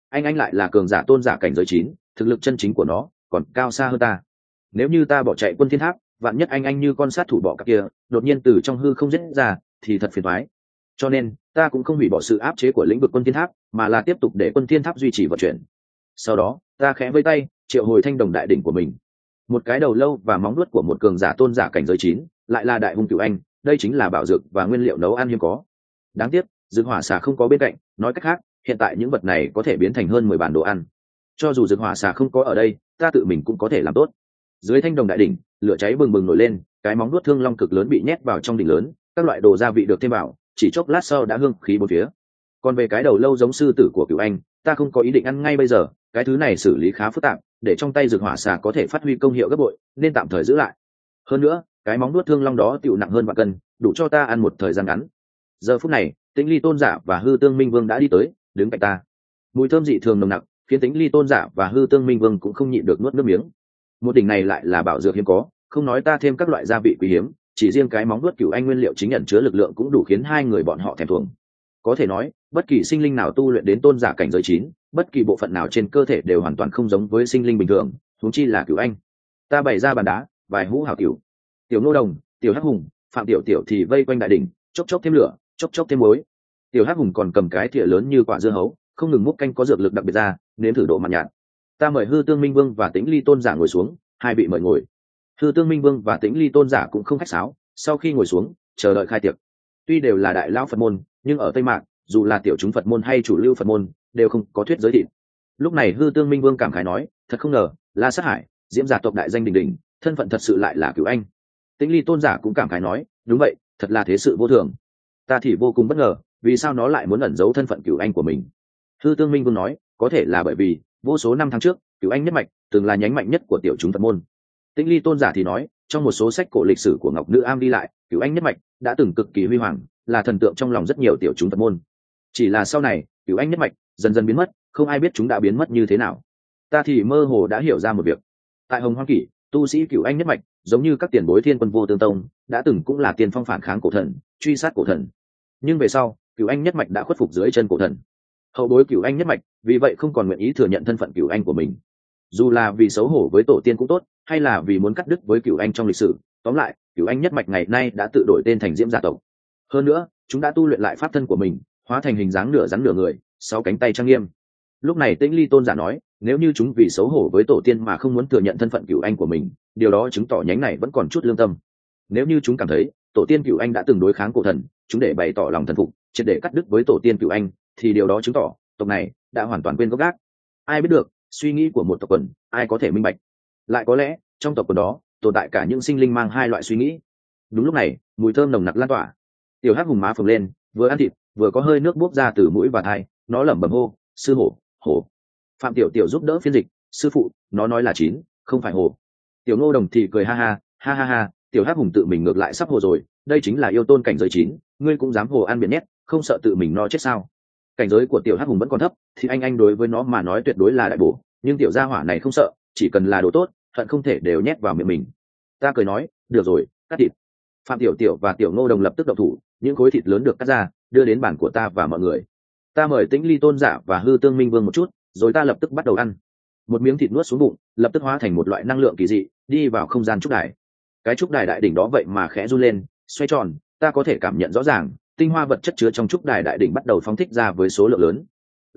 anh lại là cường giả tôn giả cảnh giới 9, thực lực chân chính của nó còn cao xa hơn ta. Nếu như ta bỏ chạy quân thiên tháp, vạn nhất anh như con sát thủ bọ cạp kia đột nhiên từ trong hư không giết ra thì thật phiền toái. Cho nên ta cũng không hủy bỏ sự áp chế của lĩnh vực quân thiên tháp, mà là tiếp tục để quân thiên tháp duy trì vận chuyển. Sau đó ta khẽ vẫy tay triệu hồi thanh đồng đại đỉnh của mình. Một cái đầu lâu và móng vuốt của một cường giả tôn giả cảnh giới 9, lại là đại hung cửu anh, đây chính là bảo dược và nguyên liệu nấu ăn hiếm có. Đáng tiếc dược hỏa xà không có bên cạnh, nói cách khác hiện tại những vật này có thể biến thành hơn 10 bản đồ ăn. Cho dù dược hỏa xà không có ở đây, ta tự mình cũng có thể làm tốt. Dưới thanh đồng đại đỉnh, lửa cháy bừng bừng nổi lên, cái móng vuốt thương long cực lớn bị nhét vào trong đỉnh lớn, các loại đồ gia vị được thêm vào, chỉ chốc lát sau đã hương khí bốn phía. Còn về cái đầu lâu giống sư tử của cửu anh, ta không có ý định ăn ngay bây giờ, cái thứ này xử lý khá phức tạp, để trong tay dược hỏa xà có thể phát huy công hiệu gấp bội, nên tạm thời giữ lại. Hơn nữa cái móng vuốt thương long đó tựu nặng hơn vạn cân, đủ cho ta ăn một thời gian ngắn. Giờ phút này Tĩnh Ly tôn giả và Hư Tương Minh Vương đã đi tới, đứng cạnh ta. Mùi thơm dị thường nồng nặc khiến Tĩnh Ly tôn giả và Hư Tương Minh Vương cũng không nhịn được nuốt nước miếng. Một đỉnh này lại là bảo dược hiếm có, không nói ta thêm các loại gia vị quý hiếm, chỉ riêng cái móng vuốt cửu anh nguyên liệu chính ẩn chứa lực lượng cũng đủ khiến hai người bọn họ thèm thuồng. Có thể nói bất kỳ sinh linh nào tu luyện đến tôn giả cảnh giới 9, bất kỳ bộ phận nào trên cơ thể đều hoàn toàn không giống với sinh linh bình thường, huống chi là cửu anh. Ta bày ra bàn đá, vài hũ hảo tiểu, tiểu Ngô Đồng, tiểu Hắc Hùng, Phạm Tiểu Tiểu thì vây quanh đại đỉnh, chốc chốc thêm lửa, chốc chốc thêm muối. Tiểu Hắc Hùng còn cầm cái thìa lớn như quả dưa hấu, không ngừng múc canh có dược lực đặc biệt ra, nếm thử độ mặn nhạt. Ta mời Hư Tương Minh Vương và Tĩnh Ly tôn giả ngồi xuống, hai vị mời ngồi. Hư Tương Minh Vương và Tĩnh Ly tôn giả cũng không khách sáo, sau khi ngồi xuống chờ đợi khai tiệc. Tuy đều là đại lão Phật môn, nhưng ở Tây Mạc, dù là tiểu chúng Phật môn hay chủ lưu Phật môn, đều không có thuyết giới thịt. Lúc này Hư Tương Minh Vương cảm khái nói, thật không ngờ, La Sát Hải, Diễm gia tộc đại danh đình đình, thân phận thật sự lại là cửu anh. Tĩnh Ly tôn giả cũng cảm khái nói, đúng vậy, thật là thế sự vô thường. Ta thì vô cùng bất ngờ, vì sao nó lại muốn ẩn giấu thân phận cửu anh của mình. Hư Tương Minh Vương nói, có thể là bởi vì vô số năm tháng trước, cửu anh nhất mạch từng là nhánh mạnh nhất của tiểu chúng Phật môn. Tĩnh Ly tôn giả thì nói, trong một số sách cổ lịch sử của Ngọc Nữ Am đi lại, cửu anh nhất mạch đã từng cực kỳ huy hoàng, là thần tượng trong lòng rất nhiều tiểu chúng Phật môn. Chỉ là sau này cửu anh nhất mạch dần dần biến mất, không ai biết chúng đã biến mất như thế nào. Ta thì mơ hồ đã hiểu ra một việc. Tại Hồng Hoang Kỷ, tu sĩ cửu anh nhất mạch giống như các tiền bối Thiên Quân Vô Tương Tông đã từng cũng là tiền phong phản kháng cổ thần, truy sát cổ thần. Nhưng về sau cửu anh nhất mạch đã khuất phục dưới chân cổ thần. Hậu bối cửu anh nhất mạch vì vậy không còn nguyện ý thừa nhận thân phận cửu anh của mình, dù là vì xấu hổ với tổ tiên cũng tốt, hay là vì muốn cắt đứt với cửu anh trong lịch sử. Tóm lại cửu anh nhất mạch ngày nay đã tự đổi tên thành Diễm gia tộc. Hơn nữa chúng đã tu luyện lại pháp thân của mình, hóa thành hình dáng nửa rắn nửa người, 6 cánh tay trang nghiêm. Lúc này Tĩnh Ly tôn giả nói, nếu như chúng vì xấu hổ với tổ tiên mà không muốn thừa nhận thân phận cửu anh của mình, điều đó chứng tỏ nhánh này vẫn còn chút lương tâm. Nếu như chúng cảm thấy tổ tiên cửu anh đã từng đối kháng cổ thần, chúng để bày tỏ lòng thần phục, triệt để cắt đứt với tổ tiên cửu anh, thì điều đó chứng tỏ tộc này đã hoàn toàn quên gốc gác. Ai biết được suy nghĩ của một tộc quần, ai có thể minh bạch. Lại có lẽ trong tộc quần đó tồn tại cả những sinh linh mang hai loại suy nghĩ. Đúng lúc này mùi thơm nồng nặc lan tỏa, tiểu Hắc Hùng má phồng lên, vừa ăn thịt vừa có hơi nước bốc ra từ mũi và tai, nó lẩm bẩm hô, sư hổ, hổ. Phạm Tiểu Tiểu giúp đỡ phiên dịch, sư phụ, nó nói là 9, không phải hổ. Tiểu Ngô Đồng thì cười ha ha, ha ha ha, tiểu Hắc Hùng tự mình ngược lại sắp hồ rồi, đây chính là yêu tôn cảnh giới 9, ngươi cũng dám hồ ăn biển nhét, không sợ tự mình no chết sao? Cảnh giới của tiểu Hắc Hùng vẫn còn thấp, thì anh đối với nó mà nói tuyệt đối là đại bổ, nhưng tiểu gia hỏa này không sợ, chỉ cần là đồ tốt, hận không thể đều nhét vào miệng mình. Ta cười nói, được rồi, cắt thịt. Phạm Tiểu Tiểu và Tiểu Ngô Đồng lập tức động thủ, những khối thịt lớn được cắt ra, đưa đến bàn của ta và mọi người. Ta mời Tĩnh Ly tôn giả và Hư Tương Minh Vương một chút, rồi ta lập tức bắt đầu ăn. Một miếng thịt nuốt xuống bụng, lập tức hóa thành một loại năng lượng kỳ dị, đi vào không gian trúc đài. Cái trúc đài đại đỉnh đó vậy mà khẽ run lên, xoay tròn, ta có thể cảm nhận rõ ràng, tinh hoa vật chất chứa trong trúc đài đại đỉnh bắt đầu phóng thích ra với số lượng lớn.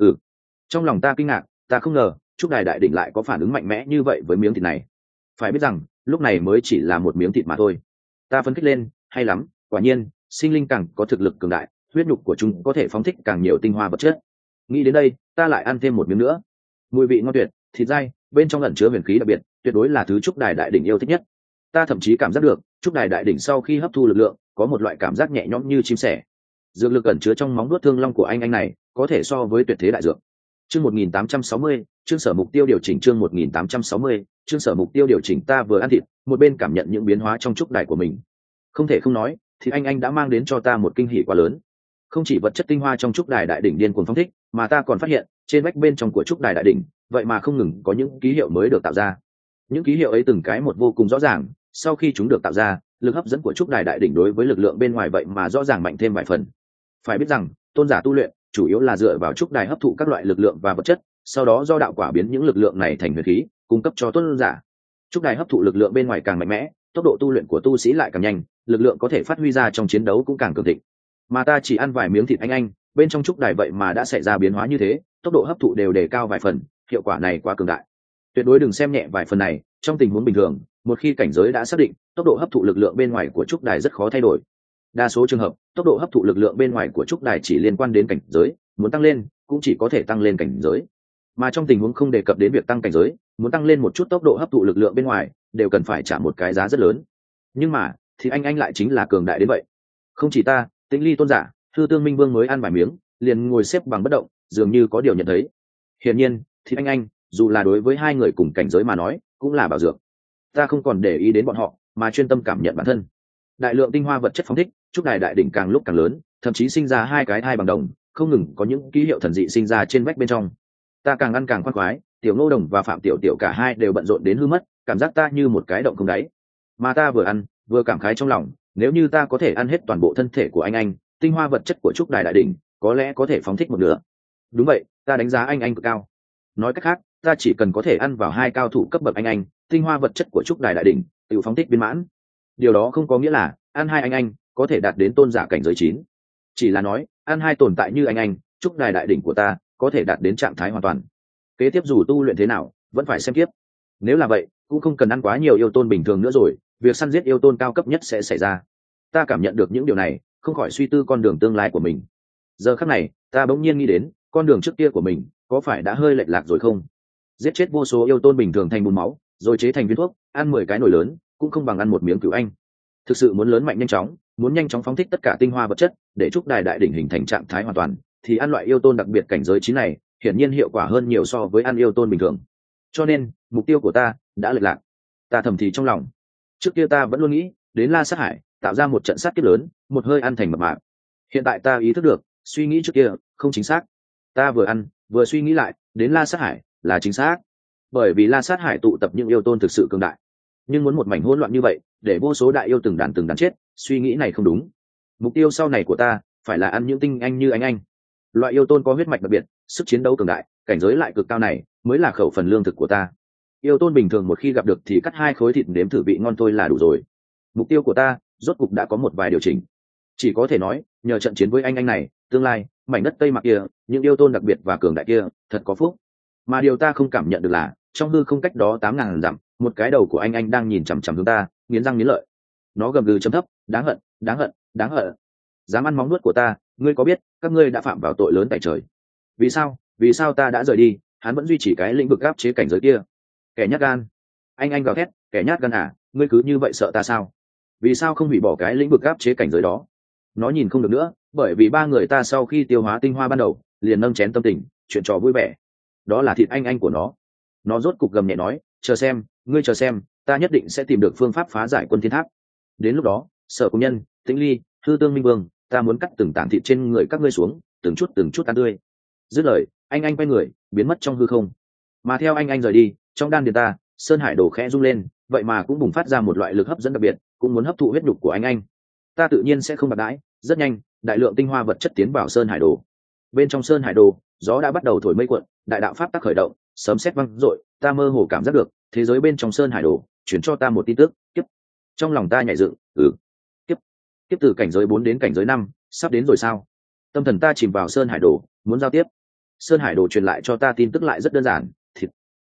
Trong lòng ta kinh ngạc, ta không ngờ trúc đài đại đỉnh lại có phản ứng mạnh mẽ như vậy với miếng thịt này. Phải biết rằng lúc này mới chỉ là một miếng thịt mà thôi. Ta phấn khích lên, hay lắm, quả nhiên sinh linh càng có thực lực cường đại, huyết nhục của chúng có thể phóng thích càng nhiều tinh hoa vật chất. Nghĩ đến đây ta lại ăn thêm một miếng nữa. Mùi vị ngon tuyệt, thịt dai, bên trong ẩn chứa huyền khí đặc biệt, tuyệt đối là thứ trúc đài đại đỉnh yêu thích nhất. Ta thậm chí cảm giác được trúc đài đại đỉnh sau khi hấp thu lực lượng có một loại cảm giác nhẹ nhõm như chim sẻ. Dược lực ẩn chứa trong móng vuốt thương long của anh này có thể so với tuyệt thế đại dược. Chương 1860, chương sở mục tiêu điều chỉnh. Chương 1860, chương sở mục tiêu điều chỉnh. Ta vừa ăn thịt, một bên cảm nhận những biến hóa trong trúc đài của mình. Không thể không nói, thì anh đã mang đến cho ta một kinh hỉ quá lớn. Không chỉ vật chất tinh hoa trong trúc đài đại đỉnh điên cuồng phóng thích, mà ta còn phát hiện trên vách bên trong của trúc đài đại đỉnh vậy mà không ngừng có những ký hiệu mới được tạo ra. Những ký hiệu ấy từng cái một vô cùng rõ ràng, sau khi chúng được tạo ra, lực hấp dẫn của trúc đài đại đỉnh đối với lực lượng bên ngoài vậy mà rõ ràng mạnh thêm vài phần. Phải biết rằng tôn giả tu luyện chủ yếu là dựa vào trúc đài hấp thụ các loại lực lượng và vật chất, sau đó do đạo quả biến những lực lượng này thành huyền khí cung cấp cho tuân giả. Trúc đài hấp thụ lực lượng bên ngoài càng mạnh mẽ, tốc độ tu luyện của tu sĩ lại càng nhanh, lực lượng có thể phát huy ra trong chiến đấu cũng càng cường thịnh. Mà ta chỉ ăn vài miếng thịt anh, bên trong trúc đài vậy mà đã xảy ra biến hóa như thế, tốc độ hấp thụ đều đề cao vài phần, hiệu quả này quá cường đại. Tuyệt đối đừng xem nhẹ vài phần này, trong tình huống bình thường, một khi cảnh giới đã xác định, tốc độ hấp thụ lực lượng bên ngoài của trúc đài rất khó thay đổi. Đa số trường hợp, tốc độ hấp thụ lực lượng bên ngoài của trúc đài chỉ liên quan đến cảnh giới, muốn tăng lên cũng chỉ có thể tăng lên cảnh giới. Mà trong tình huống không đề cập đến việc tăng cảnh giới, muốn tăng lên một chút tốc độ hấp thụ lực lượng bên ngoài, đều cần phải trả một cái giá rất lớn. Nhưng mà, thì anh lại chính là cường đại đến vậy. Không chỉ ta, Tĩnh Ly tôn giả, Thư Tương Minh Vương mới ăn vài miếng, liền ngồi xếp bằng bất động, dường như có điều nhận thấy. Hiển nhiên, thì anh dù là đối với hai người cùng cảnh giới mà nói, cũng là bảo dược. Ta không còn để ý đến bọn họ, mà chuyên tâm cảm nhận bản thân. Đại lượng tinh hoa vật chất phóng thích, trúc đài đại đỉnh càng lúc càng lớn, thậm chí sinh ra hai cái thai bằng đồng, không ngừng có những ký hiệu thần dị sinh ra trên vách bên trong. Ta càng ăn càng khoan khoái, Tiểu Ngô Đồng và Phạm Tiểu Tiểu cả hai đều bận rộn đến hư mất, cảm giác ta như một cái động không đáy. Mà ta vừa ăn, vừa cảm khái trong lòng, nếu như ta có thể ăn hết toàn bộ thân thể của anh, tinh hoa vật chất của trúc đài đại đỉnh, có lẽ có thể phóng thích một nửa. Đúng vậy, ta đánh giá anh cực cao. Nói cách khác, ta chỉ cần có thể ăn vào hai cao thủ cấp bậc anh, tinh hoa vật chất của trúc đài đại đỉnh, tự phóng thích viên mãn. Điều đó không có nghĩa là ăn hai anh có thể đạt đến tôn giả cảnh giới 9. Chỉ là nói, ăn hai tồn tại như anh, trúc đài đại đỉnh của ta có thể đạt đến trạng thái hoàn toàn. Kế tiếp dù tu luyện thế nào, vẫn phải xem tiếp. Nếu là vậy, cũng không cần ăn quá nhiều yêu tôn bình thường nữa rồi, việc săn giết yêu tôn cao cấp nhất sẽ xảy ra. Ta cảm nhận được những điều này, không khỏi suy tư con đường tương lai của mình. Giờ khắc này, ta bỗng nhiên nghĩ đến, con đường trước kia của mình có phải đã hơi lệch lạc rồi không? Giết chết vô số yêu tôn bình thường thành bùn máu, rồi chế thành viên thuốc, ăn 10 cái nồi lớn, cũng không bằng ăn một miếng cửu anh. Thực sự muốn lớn mạnh nhanh chóng, muốn nhanh chóng phóng thích tất cả tinh hoa vật chất, để trúc đài đại đỉnh hình thành trạng thái hoàn toàn, thì ăn loại yêu tôn đặc biệt cảnh giới 9 này, hiển nhiên hiệu quả hơn nhiều so với ăn yêu tôn bình thường. Cho nên, mục tiêu của ta đã lệch lạc. Ta thầm thì trong lòng. Trước kia ta vẫn luôn nghĩ, đến La Sát Hải, tạo ra một trận sát kiếp lớn, một hơi ăn thành mập mạp. Hiện tại ta ý thức được, suy nghĩ trước kia không chính xác. Ta vừa ăn, vừa suy nghĩ lại, đến La Sát Hải là chính xác. Bởi vì La Sát Hải tụ tập những yêu tôn thực sự cường đại. Nhưng muốn một mảnh hỗn loạn như vậy, để vô số đại yêu từng đàn chết, suy nghĩ này không đúng. Mục tiêu sau này của ta phải là ăn những tinh anh như anh. Loại yêu tôn có huyết mạch đặc biệt, sức chiến đấu cường đại, cảnh giới lại cực cao này mới là khẩu phần lương thực của ta. Yêu tôn bình thường một khi gặp được thì cắt 2 khối thịt nếm thử vị ngon thôi là đủ rồi. Mục tiêu của ta rốt cục đã có một vài điều chỉnh. Chỉ có thể nói, nhờ trận chiến với anh này, tương lai mảnh đất Tây Mạc kia, những yêu tôn đặc biệt và cường đại kia thật có phúc. Mà điều ta không cảm nhận được là, trong hư không cách đó 8.000 dặm, một cái đầu của anh đang nhìn chằm chằm hướng ta, nghiến răng nghiến lợi. Nó gầm gừ trầm thấp, đáng hận, đáng hận, đáng hận. Dám ăn móng nuốt của ta, ngươi có biết các ngươi đã phạm vào tội lớn tại trời? Vì sao ta đã rời đi, hắn vẫn duy trì cái lĩnh vực áp chế cảnh giới kia? Kẻ nhát gan. Anh gào thét, kẻ nhát gan à, ngươi cứ như vậy sợ ta sao? Vì sao không hủy bỏ cái lĩnh vực áp chế cảnh giới đó? Nó nhìn không được nữa, bởi vì ba người ta sau khi tiêu hóa tinh hoa ban đầu, liền nâng chén tâm tình, chuyện trò vui vẻ. Đó là thịt anh của nó. Nó rốt cục gầm nhẹ nói, chờ xem, ngươi chờ xem, ta nhất định sẽ tìm được phương pháp phá giải Quân Thiên Tháp. Đến lúc đó, Sở Công Nhân, Tĩnh Ly, Thư Tương Minh Vương, ta muốn cắt từng tảng thịt trên người các ngươi xuống, từng chút ăn tươi. Dứt lời, anh quay người, biến mất trong hư không. Mà theo anh rời đi, trong đan điền ta, Sơn Hải Đồ khẽ rung lên, vậy mà cũng bùng phát ra một loại lực hấp dẫn đặc biệt, cũng muốn hấp thụ huyết nhục của anh. Ta tự nhiên sẽ không bạc đãi, rất nhanh, đại lượng tinh hoa vật chất tiến vào Sơn Hải Đồ. Bên trong Sơn Hải Đồ, gió đã bắt đầu thổi mây cuộn, đại đạo pháp tắc khởi động, sấm sét vang dội, ta mơ hồ cảm giác được, thế giới bên trong Sơn Hải Đồ chuyển cho ta một tin tức, kiếp. Trong lòng ta nhảy dựng, kiếp từ cảnh giới 4 đến cảnh giới 5, sắp đến rồi sao? Tâm thần ta chìm vào Sơn Hải Đồ, muốn giao tiếp. Sơn Hải Đồ truyền lại cho ta tin tức lại rất đơn giản, thịt.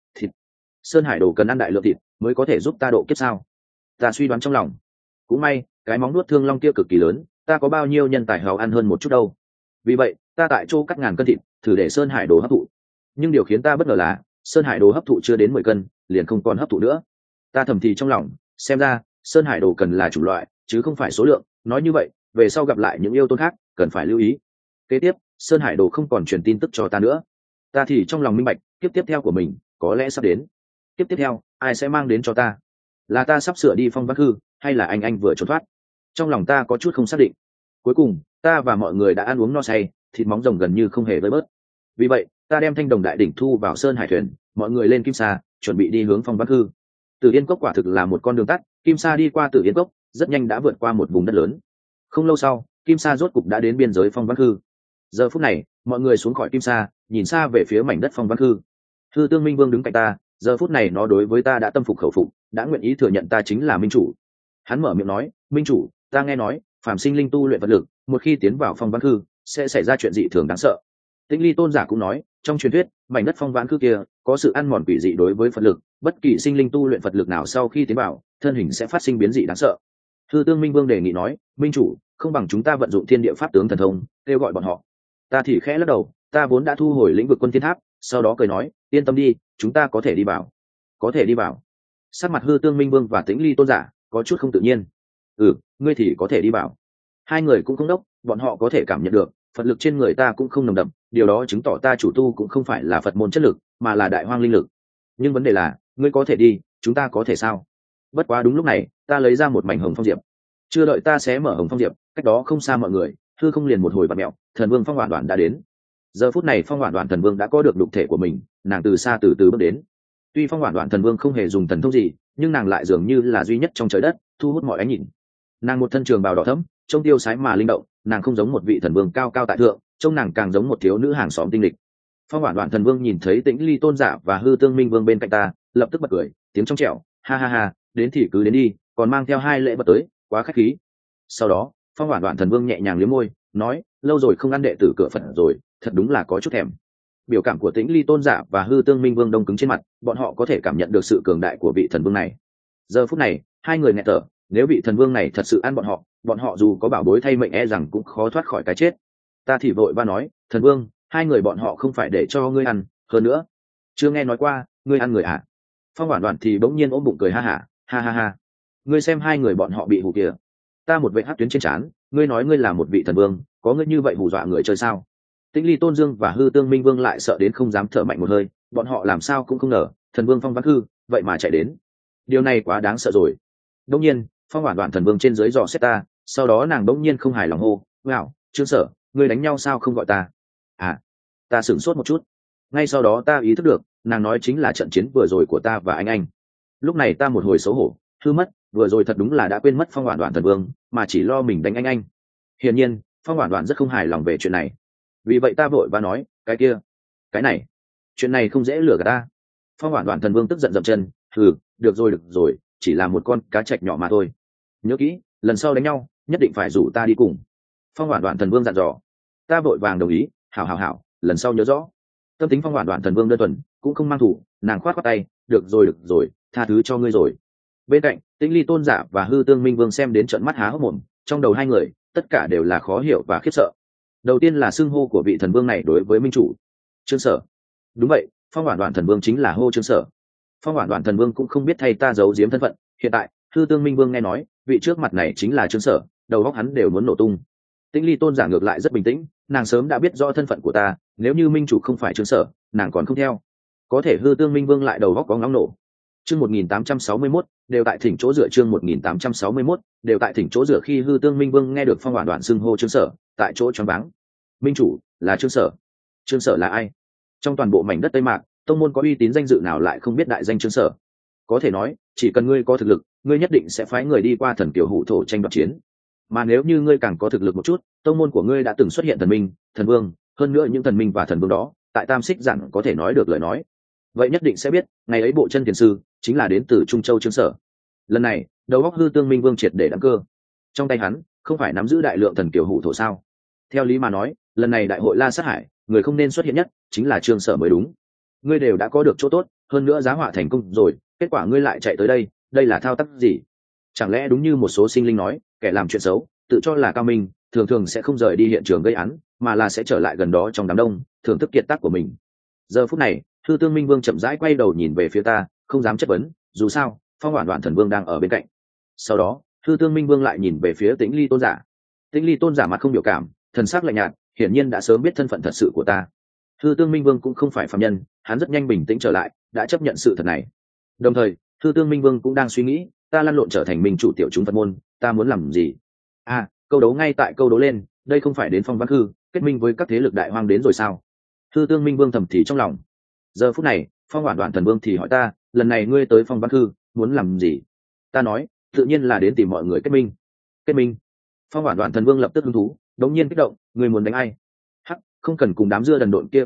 Sơn Hải Đồ cần ăn đại lượng thịt mới có thể giúp ta độ kiếp sao? Ta suy đoán trong lòng. Cũng may, cái móng nuốt thương long kia cực kỳ lớn, ta có bao nhiêu nhân tài hào ăn hơn một chút đâu. Vì vậy, ta tại chỗ cắt ngàn cân thịt, thử để Sơn Hải Đồ hấp thụ. Nhưng điều khiến ta bất ngờ là, Sơn Hải Đồ hấp thụ chưa đến 10 cân, liền không còn hấp thụ nữa. Ta thầm thì trong lòng, xem ra, Sơn Hải Đồ cần là chủng loại, chứ không phải số lượng. Nói như vậy, về sau gặp lại những yêu tôn khác, cần phải lưu ý. Kế tiếp, Sơn Hải Đồ không còn truyền tin tức cho ta nữa. Ta thì trong lòng minh bạch, kiếp tiếp theo của mình có lẽ sắp đến. Kiếp tiếp theo, ai sẽ mang đến cho ta? Là ta sắp sửa đi Phong Vân Hư, hay là anh vừa trốn thoát? Trong lòng ta có chút không xác định. Cuối cùng, ta và mọi người đã ăn uống no say, thịt móng rồng gần như không hề vơi bớt. Vì vậy, ta đem Thanh Đồng Đại Đỉnh thu vào Sơn Hải thuyền, mọi người lên Kim Sa, chuẩn bị đi hướng Phong Vân Hư. Tử Yên Cốc quả thực là một con đường tắt, Kim Sa đi qua Tử Yên Cốc, rất nhanh đã vượt qua một vùng đất lớn. Không lâu sau, Kim Sa rốt cục đã đến biên giới Phong Vân Hư. Giờ phút này, mọi người xuống khỏi Kim Sa, nhìn xa về phía mảnh đất phong văn khư. Hư Tương Minh Vương đứng cạnh ta, giờ phút này nó đối với ta đã tâm phục khẩu phục, đã nguyện ý thừa nhận ta chính là minh chủ. Hắn mở miệng nói, minh chủ, ta nghe nói phàm sinh linh tu luyện vật lực, một khi tiến vào phong văn khư sẽ xảy ra chuyện dị thường đáng sợ. Tĩnh Ly tôn giả cũng nói, trong truyền thuyết mảnh đất phong vãn khư kia có sự ăn mòn quỷ dị đối với phật lực, bất kỳ sinh linh tu luyện phật lực nào sau khi tiến vào thân hình sẽ phát sinh biến dị đáng sợ. Hư Tương Minh Vương đề nghị nói, minh chủ, không bằng chúng ta vận dụng thiên địa pháp tướng thần thông kêu gọi bọn họ. Ta thì khẽ lắc đầu, ta vốn đã thu hồi lĩnh vực quân thiên tháp, sau đó cười nói, yên tâm đi, chúng ta có thể đi vào. Có thể đi vào. Sắc mặt Hư Tương Minh Vương và Tĩnh Ly tôn giả có chút không tự nhiên. Ngươi thì có thể đi vào. Hai người cũng không đốc, bọn họ có thể cảm nhận được phật lực trên người ta cũng không nồng đậm, điều đó chứng tỏ ta chủ tu cũng không phải là phật môn chất lực mà là đại hoang linh lực. Nhưng vấn đề là ngươi có thể đi, chúng ta có thể sao? Bất quá đúng lúc này ta lấy ra một mảnh hồng phong diệp. Chưa đợi ta xé mở hồng phong diệp, cách đó không xa mọi người hư không liền một hồi bạt mẹo, thần vương Phong Hoản Đoạn đã đến. Giờ phút này Phong Hoản Đoạn thần vương đã có được đục thể của mình, nàng từ xa từ từ bước đến. Tuy Phong Hoản Đoạn thần vương không hề dùng thần thông gì, nhưng nàng lại dường như là duy nhất trong trời đất thu hút mọi ánh nhìn. Nàng một thân trường bào đỏ thẫm, trông tiêu sái mà linh động, nàng không giống một vị thần vương cao cao tại thượng, trông nàng càng giống một thiếu nữ hàng xóm tinh lịch. Phong Hoản Đoạn thần vương nhìn thấy Tĩnh Ly tôn giả và Hư Tương Minh Vương bên cạnh ta, lập tức bật cười, tiếng trong trẻo, ha ha ha, đến thì cứ đến đi, còn mang theo hai lễ vật tới, quá khách khí. Sau đó Phong Hoản Đoạn thần vương nhẹ nhàng liếm môi, nói, lâu rồi không ăn đệ tử cửa Phật rồi, thật đúng là có chút thèm. Biểu cảm của Tĩnh Ly tôn giả và Hư Tương Minh Vương đông cứng trên mặt, bọn họ có thể cảm nhận được sự cường đại của vị thần vương này. Giờ phút này hai người nghẹt thở, nếu vị thần vương này thật sự ăn bọn họ dù có bảo bối thay mệnh e rằng cũng khó thoát khỏi cái chết. Ta thì vội va nói, thần vương, hai người bọn họ không phải để cho ngươi ăn, hơn nữa chưa nghe nói qua ngươi ăn người à? Phong Hoản Đoạn thì bỗng nhiên ôm bụng cười ha hả, ha ha ha, ngươi xem hai người bọn họ bị hù kìa. Ta một vệ hát tuyến trên trán, ngươi nói ngươi là một vị thần vương, có ngươi như vậy hù dọa người chơi sao? Tĩnh Ly tôn dương và Hư Tương Minh Vương lại sợ đến không dám thở mạnh một hơi, bọn họ làm sao cũng không ngờ thần vương Phong Văn Hư vậy mà chạy đến. Điều này quá đáng sợ rồi. Đông nhiên Phong Hoản Đoạn thần vương trên dưới dò xét ta, sau đó nàng bỗng nhiên không hài lòng hô, wow, Trương Sở, ngươi đánh nhau sao không gọi ta? À, ta sửng sốt một chút. Ngay sau đó ta ý thức được nàng nói chính là trận chiến vừa rồi của ta và anh. Lúc này ta một hồi xấu hổ hư mất, vừa rồi thật đúng là đã quên mất Phong Hoản Đoạn thần vương mà chỉ lo mình đánh anh. Hiển nhiên Phong Hoản Đoạn rất không hài lòng về chuyện này, vì vậy ta vội và nói, cái kia, cái này, chuyện này không dễ lừa cả ta. Phong Hoản Đoạn thần vương tức giận dậm chân, được rồi, chỉ là một con cá trạch nhỏ mà thôi. Nhớ kỹ, lần sau đánh nhau nhất định phải rủ ta đi cùng. Phong Hoản Đoạn thần vương dặn dò. Ta vội vàng đồng ý, hảo, lần sau nhớ rõ. Tâm tính Phong Hoản Đoạn thần vương đơn thuần, cũng không mang thủ, nàng khoát khoát tay, được rồi, tha thứ cho ngươi rồi. Bên cạnh Tĩnh Ly tôn giả và Hư Tương Minh Vương xem đến trợn mắt há hốc mồm, trong đầu hai người tất cả đều là khó hiểu và khiếp sợ. Đầu tiên là xưng hô của vị thần vương này đối với minh chủ, Trương Sở. Đúng vậy, Phong Hoản Đoạn thần vương chính là hô Trương Sở. Phong Hoản Đoạn thần vương cũng không biết thay ta giấu giếm thân phận, hiện tại Hư Tương Minh Vương nghe nói vị trước mặt này chính là Trương Sở, đầu óc hắn đều muốn nổ tung. Tĩnh Ly tôn giả ngược lại rất bình tĩnh, nàng sớm đã biết rõ thân phận của ta, nếu như minh chủ không phải Trương Sở nàng còn không theo. Có thể Hư Tương Minh Vương lại đầu óc có ngóng nổ. Chương 1861, đều tại thỉnh chỗ dựa. Chương 1861, đều tại thỉnh chỗ dựa. Khi Hư Tương Minh Vương nghe được Phong Hoản Đoạn xưng hô Trương Sở, tại chỗ choáng váng. Minh chủ là Trương Sở? Trương Sở là ai? Trong toàn bộ mảnh đất Tây Mạc, tông môn có uy tín danh dự nào lại không biết đại danh Trương Sở? Có thể nói, chỉ cần ngươi có thực lực, ngươi nhất định sẽ phái người đi qua thần kiều hủ thổ tranh đoạt chiến. Mà nếu như ngươi càng có thực lực một chút, tông môn của ngươi đã từng xuất hiện thần minh, thần vương, hơn nữa những thần minh và thần vương đó, tại Tam Xích Giản có thể nói được lời nói. Vậy nhất định sẽ biết, ngày ấy bộ chân thiền sư chính là đến từ Trung Châu Trương Sở. Lần này, đầu óc Hư Tương Minh Vương triệt để đăng cơ. Trong tay hắn không phải nắm giữ đại lượng thần kiều hủ thổ sao? Theo lý mà nói, lần này đại hội La Sát Hải, người không nên xuất hiện nhất chính là Trương Sở mới đúng. Ngươi đều đã có được chỗ tốt, hơn nữa giá họa thành công rồi, kết quả ngươi lại chạy tới đây, đây là thao tác gì? Chẳng lẽ đúng như một số sinh linh nói, kẻ làm chuyện xấu tự cho là cao minh, thường thường sẽ không rời đi hiện trường gây án, mà là sẽ trở lại gần đó trong đám đông, thưởng thức kiệt tác của mình. Giờ phút này Hư Tương Minh Vương chậm rãi quay đầu nhìn về phía ta, không dám chất vấn, dù sao Phong Hoản Đoạn thần vương đang ở bên cạnh. Sau đó Hư Tương Minh Vương lại nhìn về phía Tĩnh Ly tôn giả. Tĩnh Ly tôn giả mặt không biểu cảm, thần sắc lạnh nhạt, hiển nhiên đã sớm biết thân phận thật sự của ta. Hư Tương Minh Vương cũng không phải phàm nhân, hắn rất nhanh bình tĩnh trở lại, đã chấp nhận sự thật này. Đồng thời Hư Tương Minh Vương cũng đang suy nghĩ, ta lăn lộn trở thành minh chủ tiểu chúng Phật môn, ta muốn làm gì? Câu đấu ngay tại câu đấu lên, đây không phải đến Phong Văn Hư kết minh với các thế lực đại hoang đến rồi sao? Hư Tương Minh Vương thầm thì trong lòng. Giờ phút này Phong Hoản Đoạn thần vương thì hỏi ta, lần này ngươi tới Phong Văn Hư muốn làm gì? Ta nói, tự nhiên là đến tìm mọi người kết minh. Kết minh? Phong Hoản Đoạn thần vương lập tức hứng thú, đống nhiên kích động, ngươi muốn đánh ai? Hắc, không cần cùng đám dưa đần độn kia kết minh,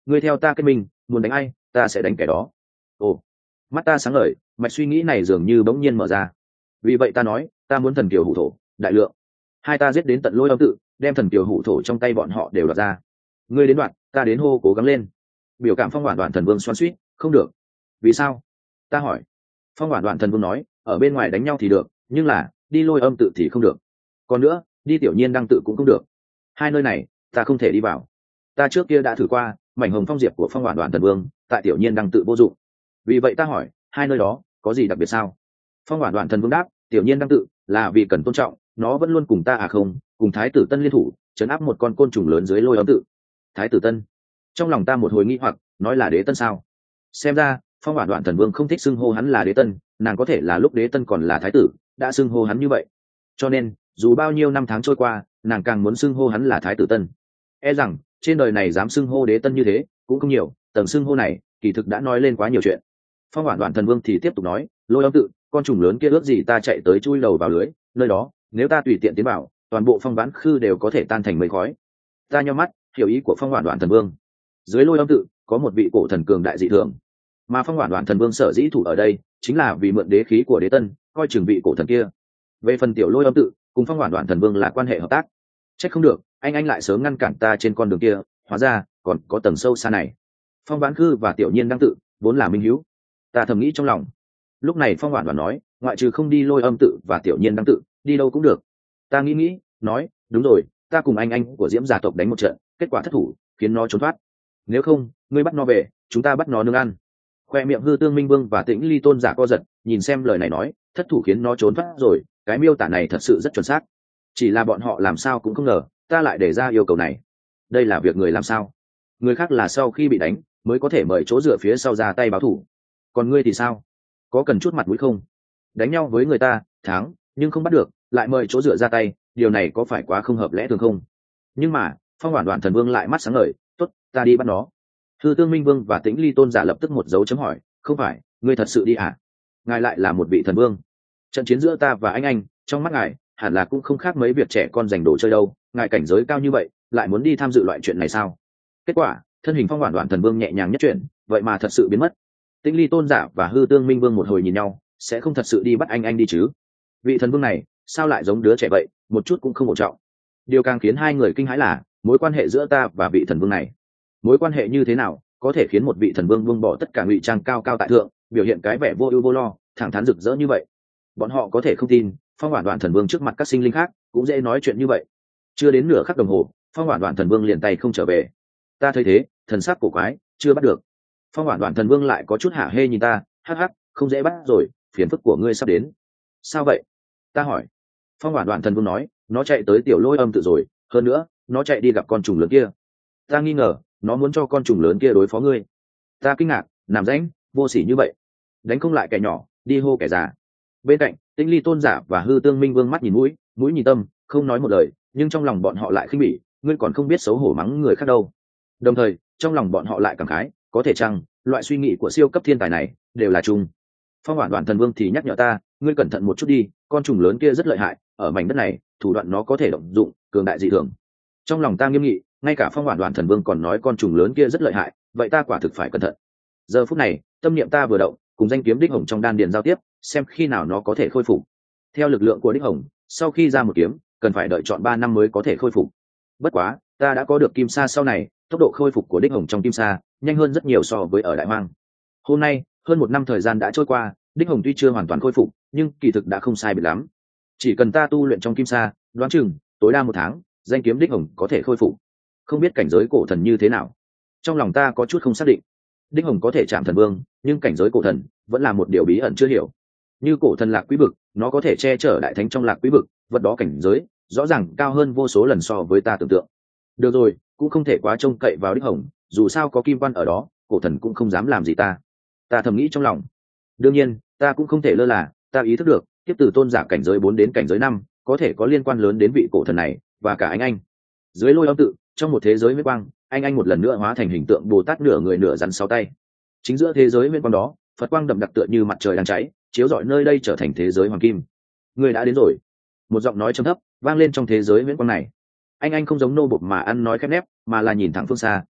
ngươi theo ta kết minh, muốn đánh ai ta sẽ đánh kẻ đó. Ồ, mắt ta sáng ngời, mạch suy nghĩ này dường như bỗng nhiên mở ra. Vì vậy ta nói, ta muốn thần kiều hủ thổ đại lượng. Hai ta giết đến tận Lôi Âm tự, đem thần kiều hủ thổ trong tay bọn họ đều đoạt ra. Ngươi đến đoạn, ta đến hô, cố gắng lên. Biểu cảm Phong Hoản Đoạn thần vương xoắn xuýt, không được. Vì sao? Ta hỏi. Phong Hoản Đoạn thần vương nói, ở bên ngoài đánh nhau thì được, nhưng là đi Lôi Âm tự thì không được. Còn nữa, đi Tiểu Nhiên Đăng tự cũng không được. Hai nơi này ta không thể đi vào. Ta trước kia đã thử qua, mảnh hồng phong diệp của Phong Hoản Đoạn thần vương tại Tiểu Nhiên Đăng tự vô dụng. Vì vậy ta hỏi, hai nơi đó có gì đặc biệt sao? Phong Hoản Đoạn thần vương đáp, Tiểu Nhiên Đăng tự là vì cần tôn trọng, nó vẫn luôn cùng ta à không, cùng Thái tử Tân liên thủ trấn áp một con côn trùng lớn dưới Lôi Âm tự. Thái tử Tân? Trong lòng ta một hồi nghi hoặc, nói là Đế Tân sao? Xem ra Phong Hoản Đoạn thần vương không thích xưng hô hắn là Đế Tân, nàng có thể là lúc Đế Tân còn là thái tử đã xưng hô hắn như vậy, cho nên dù bao nhiêu năm tháng trôi qua, nàng càng muốn xưng hô hắn là Thái tử Tân. E rằng trên đời này dám xưng hô Đế Tân như thế cũng không nhiều, tầng xưng hô này kỳ thực đã nói lên quá nhiều chuyện. Phong Hoản Đoạn thần vương thì tiếp tục nói, Lôi Âm tự, con trùng lớn kia ước gì ta chạy tới chui đầu vào lưới, nơi đó nếu ta tùy tiện tiến vào, toàn bộ Phong Vãn Khư đều có thể tan thành mây khói. Ta nhắm mắt hiểu ý của Phong Hoản Đoạn thần vương. Dưới Lôi Âm tự có một vị cổ thần cường đại dị thường, mà Phong Hoản Đoạn thần vương sở dĩ thủ ở đây chính là vì mượn đế khí của Đế Tân coi chừng vị cổ thần kia. Về phần tiểu Lôi Âm tự cùng Phong Hoản Đoạn thần vương là quan hệ hợp tác. Trách không được anh lại sớm ngăn cản ta trên con đường kia, hóa ra còn có tầng sâu xa này. Phong Vãn Khư và Tiểu Nhiên Đăng tự vốn là minh hữu. Ta thầm nghĩ trong lòng. Lúc này Phong Hoản Đoạn nói, ngoại trừ không đi Lôi Âm tự và Tiểu Nhiên Đăng tự, đi đâu cũng được. Ta nghĩ nói, đúng rồi, ta cùng anh của Diễm gia tộc đánh một trận, kết quả thất thủ, khiến nó trốn thoát. Nếu không, ngươi bắt nó về, chúng ta bắt nó nướng ăn. Khoe miệng Hư Tương Minh Vương và Tĩnh Ly tôn giả co giật, nhìn xem lời này nói, thất thủ khiến nó trốn thoát rồi, cái miêu tả này thật sự rất chuẩn xác. Chỉ là bọn họ làm sao cũng không ngờ, ta lại đề ra yêu cầu này. Đây là việc người làm sao? Người khác là sau khi bị đánh mới có thể mời chỗ dựa phía sau ra tay báo thủ. Còn ngươi thì sao? Có cần chút mặt mũi không? Đánh nhau với người ta, thắng, nhưng không bắt được, lại mời chỗ dựa ra tay, điều này có phải quá không hợp lẽ thường không? Nhưng mà, Phong Hoản Đoạn thần vương lại mắt sáng ngời, tốt, ta đi bắt nó. Hư Tương Minh Vương và Tĩnh Ly tôn giả lập tức một dấu chấm hỏi, không phải, ngươi thật sự đi à? Ngài lại là một vị thần vương. Trận chiến giữa ta và anh, trong mắt ngài, hẳn là cũng không khác mấy việc trẻ con giành đồ chơi đâu, ngài cảnh giới cao như vậy, lại muốn đi tham dự loại chuyện này sao? Kết quả, thân hình Phong Hoản Đoạn thần vương nhẹ nhàng nhất chuyển, vậy mà thật sự biến mất. Tĩnh Ly tôn giả và Hư Tương Minh Vương một hồi nhìn nhau, sẽ không thật sự đi bắt anh đi chứ? Vị thần vương này, sao lại giống đứa trẻ vậy, một chút cũng không ổn trọng. Điều càng khiến hai người kinh hãi là mối quan hệ giữa ta và vị thần vương này. Mối quan hệ như thế nào có thể khiến một vị thần vương buông bỏ tất cả ngụy trang cao cao tại thượng, biểu hiện cái vẻ vô ưu vô lo, thẳng thắn rực rỡ như vậy? Bọn họ có thể không tin, Phong Hoản Đoạn thần vương trước mặt các sinh linh khác cũng dễ nói chuyện như vậy. Chưa đến nửa khắc đồng hồ, Phong Hoản Đoạn thần vương liền tay không trở về. Ta thấy thế, thần sắc cổ quái, chưa bắt được. Phong Hoản Đoạn thần vương lại có chút hả hê nhìn ta, hắc hắc, không dễ bắt rồi, phiền phức của ngươi sắp đến. Sao vậy? Ta hỏi. Phong Hoản Đoạn thần vương nói, nó chạy tới Tiểu Lôi Âm tự rồi, hơn nữa nó chạy đi gặp con trùng lớn kia. Ta nghi ngờ nó muốn cho con trùng lớn kia đối phó ngươi. Ta kinh ngạc, làm rãnh vô sỉ như vậy, đánh không lại kẻ nhỏ, đi hô kẻ già. Bên cạnh Tĩnh Ly tôn giả và Hư Tương Minh Vương mắt nhìn mũi, mũi nhìn tâm, không nói một lời, nhưng trong lòng bọn họ lại khinh bỉ, ngươi còn không biết xấu hổ mắng người khác đâu. Đồng thời trong lòng bọn họ lại cảm khái, có thể chăng loại suy nghĩ của siêu cấp thiên tài này đều là chung. Phong Hoản Đoạn thần vương thì nhắc nhở ta, ngươi cẩn thận một chút đi, con trùng lớn kia rất lợi hại, ở mảnh đất này thủ đoạn nó có thể động dụng cường đại dị thường. Trong lòng ta nghiêm nghị, ngay cả Phong Hoản Đoạn thần vương còn nói con trùng lớn kia rất lợi hại, vậy ta quả thực phải cẩn thận. Giờ phút này tâm niệm ta vừa động, cùng danh kiếm Đích Hồng trong đan điền giao tiếp, xem khi nào nó có thể khôi phục. Theo lực lượng của Đích Hồng, sau khi ra một kiếm cần phải đợi chọn 3 năm mới có thể khôi phục. Bất quá ta đã có được kim sa sau này, tốc độ khôi phục của Đích Hồng trong kim sa nhanh hơn rất nhiều so với ở Đại Hoang. Hôm nay hơn 1 năm thời gian đã trôi qua, Đích Hồng tuy chưa hoàn toàn khôi phục nhưng kỳ thực đã không sai biệt lắm. Chỉ cần ta tu luyện trong kim sa, đoán chừng tối đa 1 tháng danh kiếm Đích Hồng có thể khôi phục. Không biết cảnh giới cổ thần như thế nào, trong lòng ta có chút không xác định. Đích Hồng có thể chạm thần vương, nhưng cảnh giới cổ thần vẫn là một điều bí ẩn chưa hiểu. Như cổ thần Lạc Quý Vực, nó có thể che chở đại thánh trong Lạc Quý Vực, vật đó cảnh giới rõ ràng cao hơn vô số lần so với ta tưởng tượng. Được rồi, cũng không thể quá trông cậy vào Đích Hồng, dù sao có kim quan ở đó, cổ thần cũng không dám làm gì ta. Ta thầm nghĩ trong lòng. Đương nhiên ta cũng không thể lơ là, ta ý thức được tiếp từ tôn giả cảnh giới 4 đến cảnh giới 5 có thể có liên quan lớn đến vị cổ thần này và cả anh. Dưới Lôi Âm tự, trong một thế giới huyết quang, anh một lần nữa hóa thành hình tượng Bồ Tát nửa người nửa rắn 6 tay. Chính giữa thế giới huyết quang đó, Phật quang đậm đặc tựa như mặt trời đang cháy, chiếu rọi nơi đây trở thành thế giới hoàng kim. Người đã đến rồi. Một giọng nói trầm thấp vang lên trong thế giới huyết quang này. Anh không giống nô bộc mà ăn nói khép nép, mà là nhìn thẳng phương xa,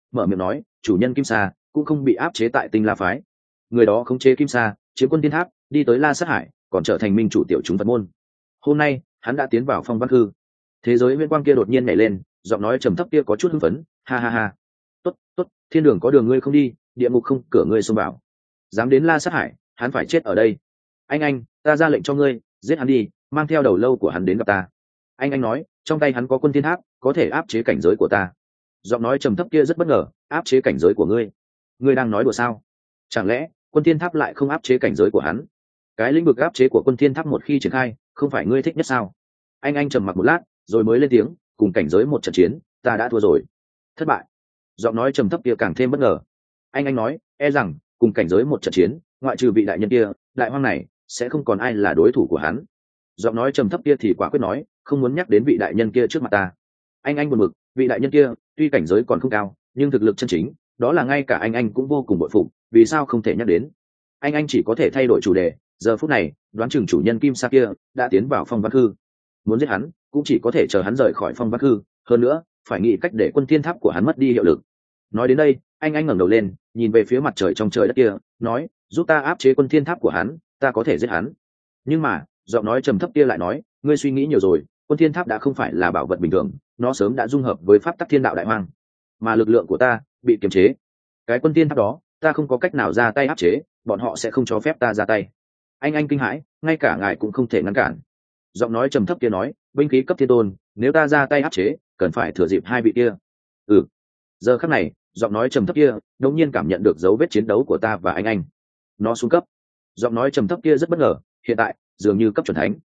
mở miệng nói chủ nhân Kim Sa cũng không bị áp chế tại Tinh La phái. Người đó khống chế Kim Sa chiếm quân Thiên Tháp, đi tới La Sát Hải, còn trở thành minh chủ tiểu chúng Phật môn. Hôm nay hắn đã tiến vào Phong Văn Khư. Thế giới huyễn quang kia đột nhiên nhảy lên, giọng nói trầm thấp kia có chút hưng phấn, ha ha ha, tốt tốt, thiên đường có đường ngươi không đi, địa ngục không cửa ngươi xông vào. Dám đến La Sát Hải, hắn phải chết ở đây. Anh, ta ra lệnh cho ngươi, giết hắn đi, mang theo đầu lâu của hắn đến gặp ta. Anh nói, trong tay hắn có quân Thiên Tháp, có thể áp chế cảnh giới của ta. Giọng nói trầm thấp kia rất bất ngờ, áp chế cảnh giới của ngươi? Ngươi đang nói đùa sao? Chẳng lẽ quân Thiên Tháp lại không áp chế cảnh giới của hắn? Cái lĩnh vực áp chế của quân Thiên Tháp một khi triển khai, không phải ngươi thích nhất sao? Anh trầm mặc một lát, rồi mới lên tiếng, cùng cảnh giới một trận chiến, ta đã thua rồi. Thất bại. Giọng nói trầm thấp kia càng thêm bất ngờ. Anh nói, e rằng cùng cảnh giới một trận chiến, ngoại trừ vị đại nhân kia, đại hoang này sẽ không còn ai là đối thủ của hắn. Giọng nói trầm thấp kia thì quả quyết nói, không muốn nhắc đến vị đại nhân kia trước mặt ta. Anh buồn bực, vị đại nhân kia tuy cảnh giới còn không cao, nhưng thực lực chân chính, đó là ngay cả anh cũng vô cùng bội phục, vì sao không thể nhắc đến? Anh chỉ có thể thay đổi chủ đề, giờ phút này, đoán chừng chủ nhân Kim Sa kia đã tiến vào Phong Văn Khư. Muốn giết hắn, cũng chỉ có thể chờ hắn rời khỏi Phong Văn Khư, hơn nữa, phải nghĩ cách để quân Thiên Tháp của hắn mất đi hiệu lực. Nói đến đây, anh ngẩng đầu lên, nhìn về phía mặt trời trong trời đất kia, nói, giúp ta áp chế quân Thiên Tháp của hắn, ta có thể giết hắn. Nhưng mà, giọng nói trầm thấp kia lại nói, ngươi suy nghĩ nhiều rồi, quân Thiên Tháp đã không phải là bảo vật bình thường, nó sớm đã dung hợp với pháp tắc thiên đạo đại hoang, mà lực lượng của ta bị kiềm chế. Cái quân Thiên Tháp đó, ta không có cách nào ra tay áp chế, bọn họ sẽ không cho phép ta ra tay. Anh kinh hãi, ngay cả ngài cũng không thể ngăn cản. Giọng nói trầm thấp kia nói, binh khí cấp thiên tôn, nếu ta ra tay áp chế, cần phải thừa dịp hai vị kia. Giờ khắc này, giọng nói trầm thấp kia đột nhiên cảm nhận được dấu vết chiến đấu của ta và anh. Nó xuống cấp. Giọng nói trầm thấp kia rất bất ngờ, hiện tại dường như cấp chuẩn thánh.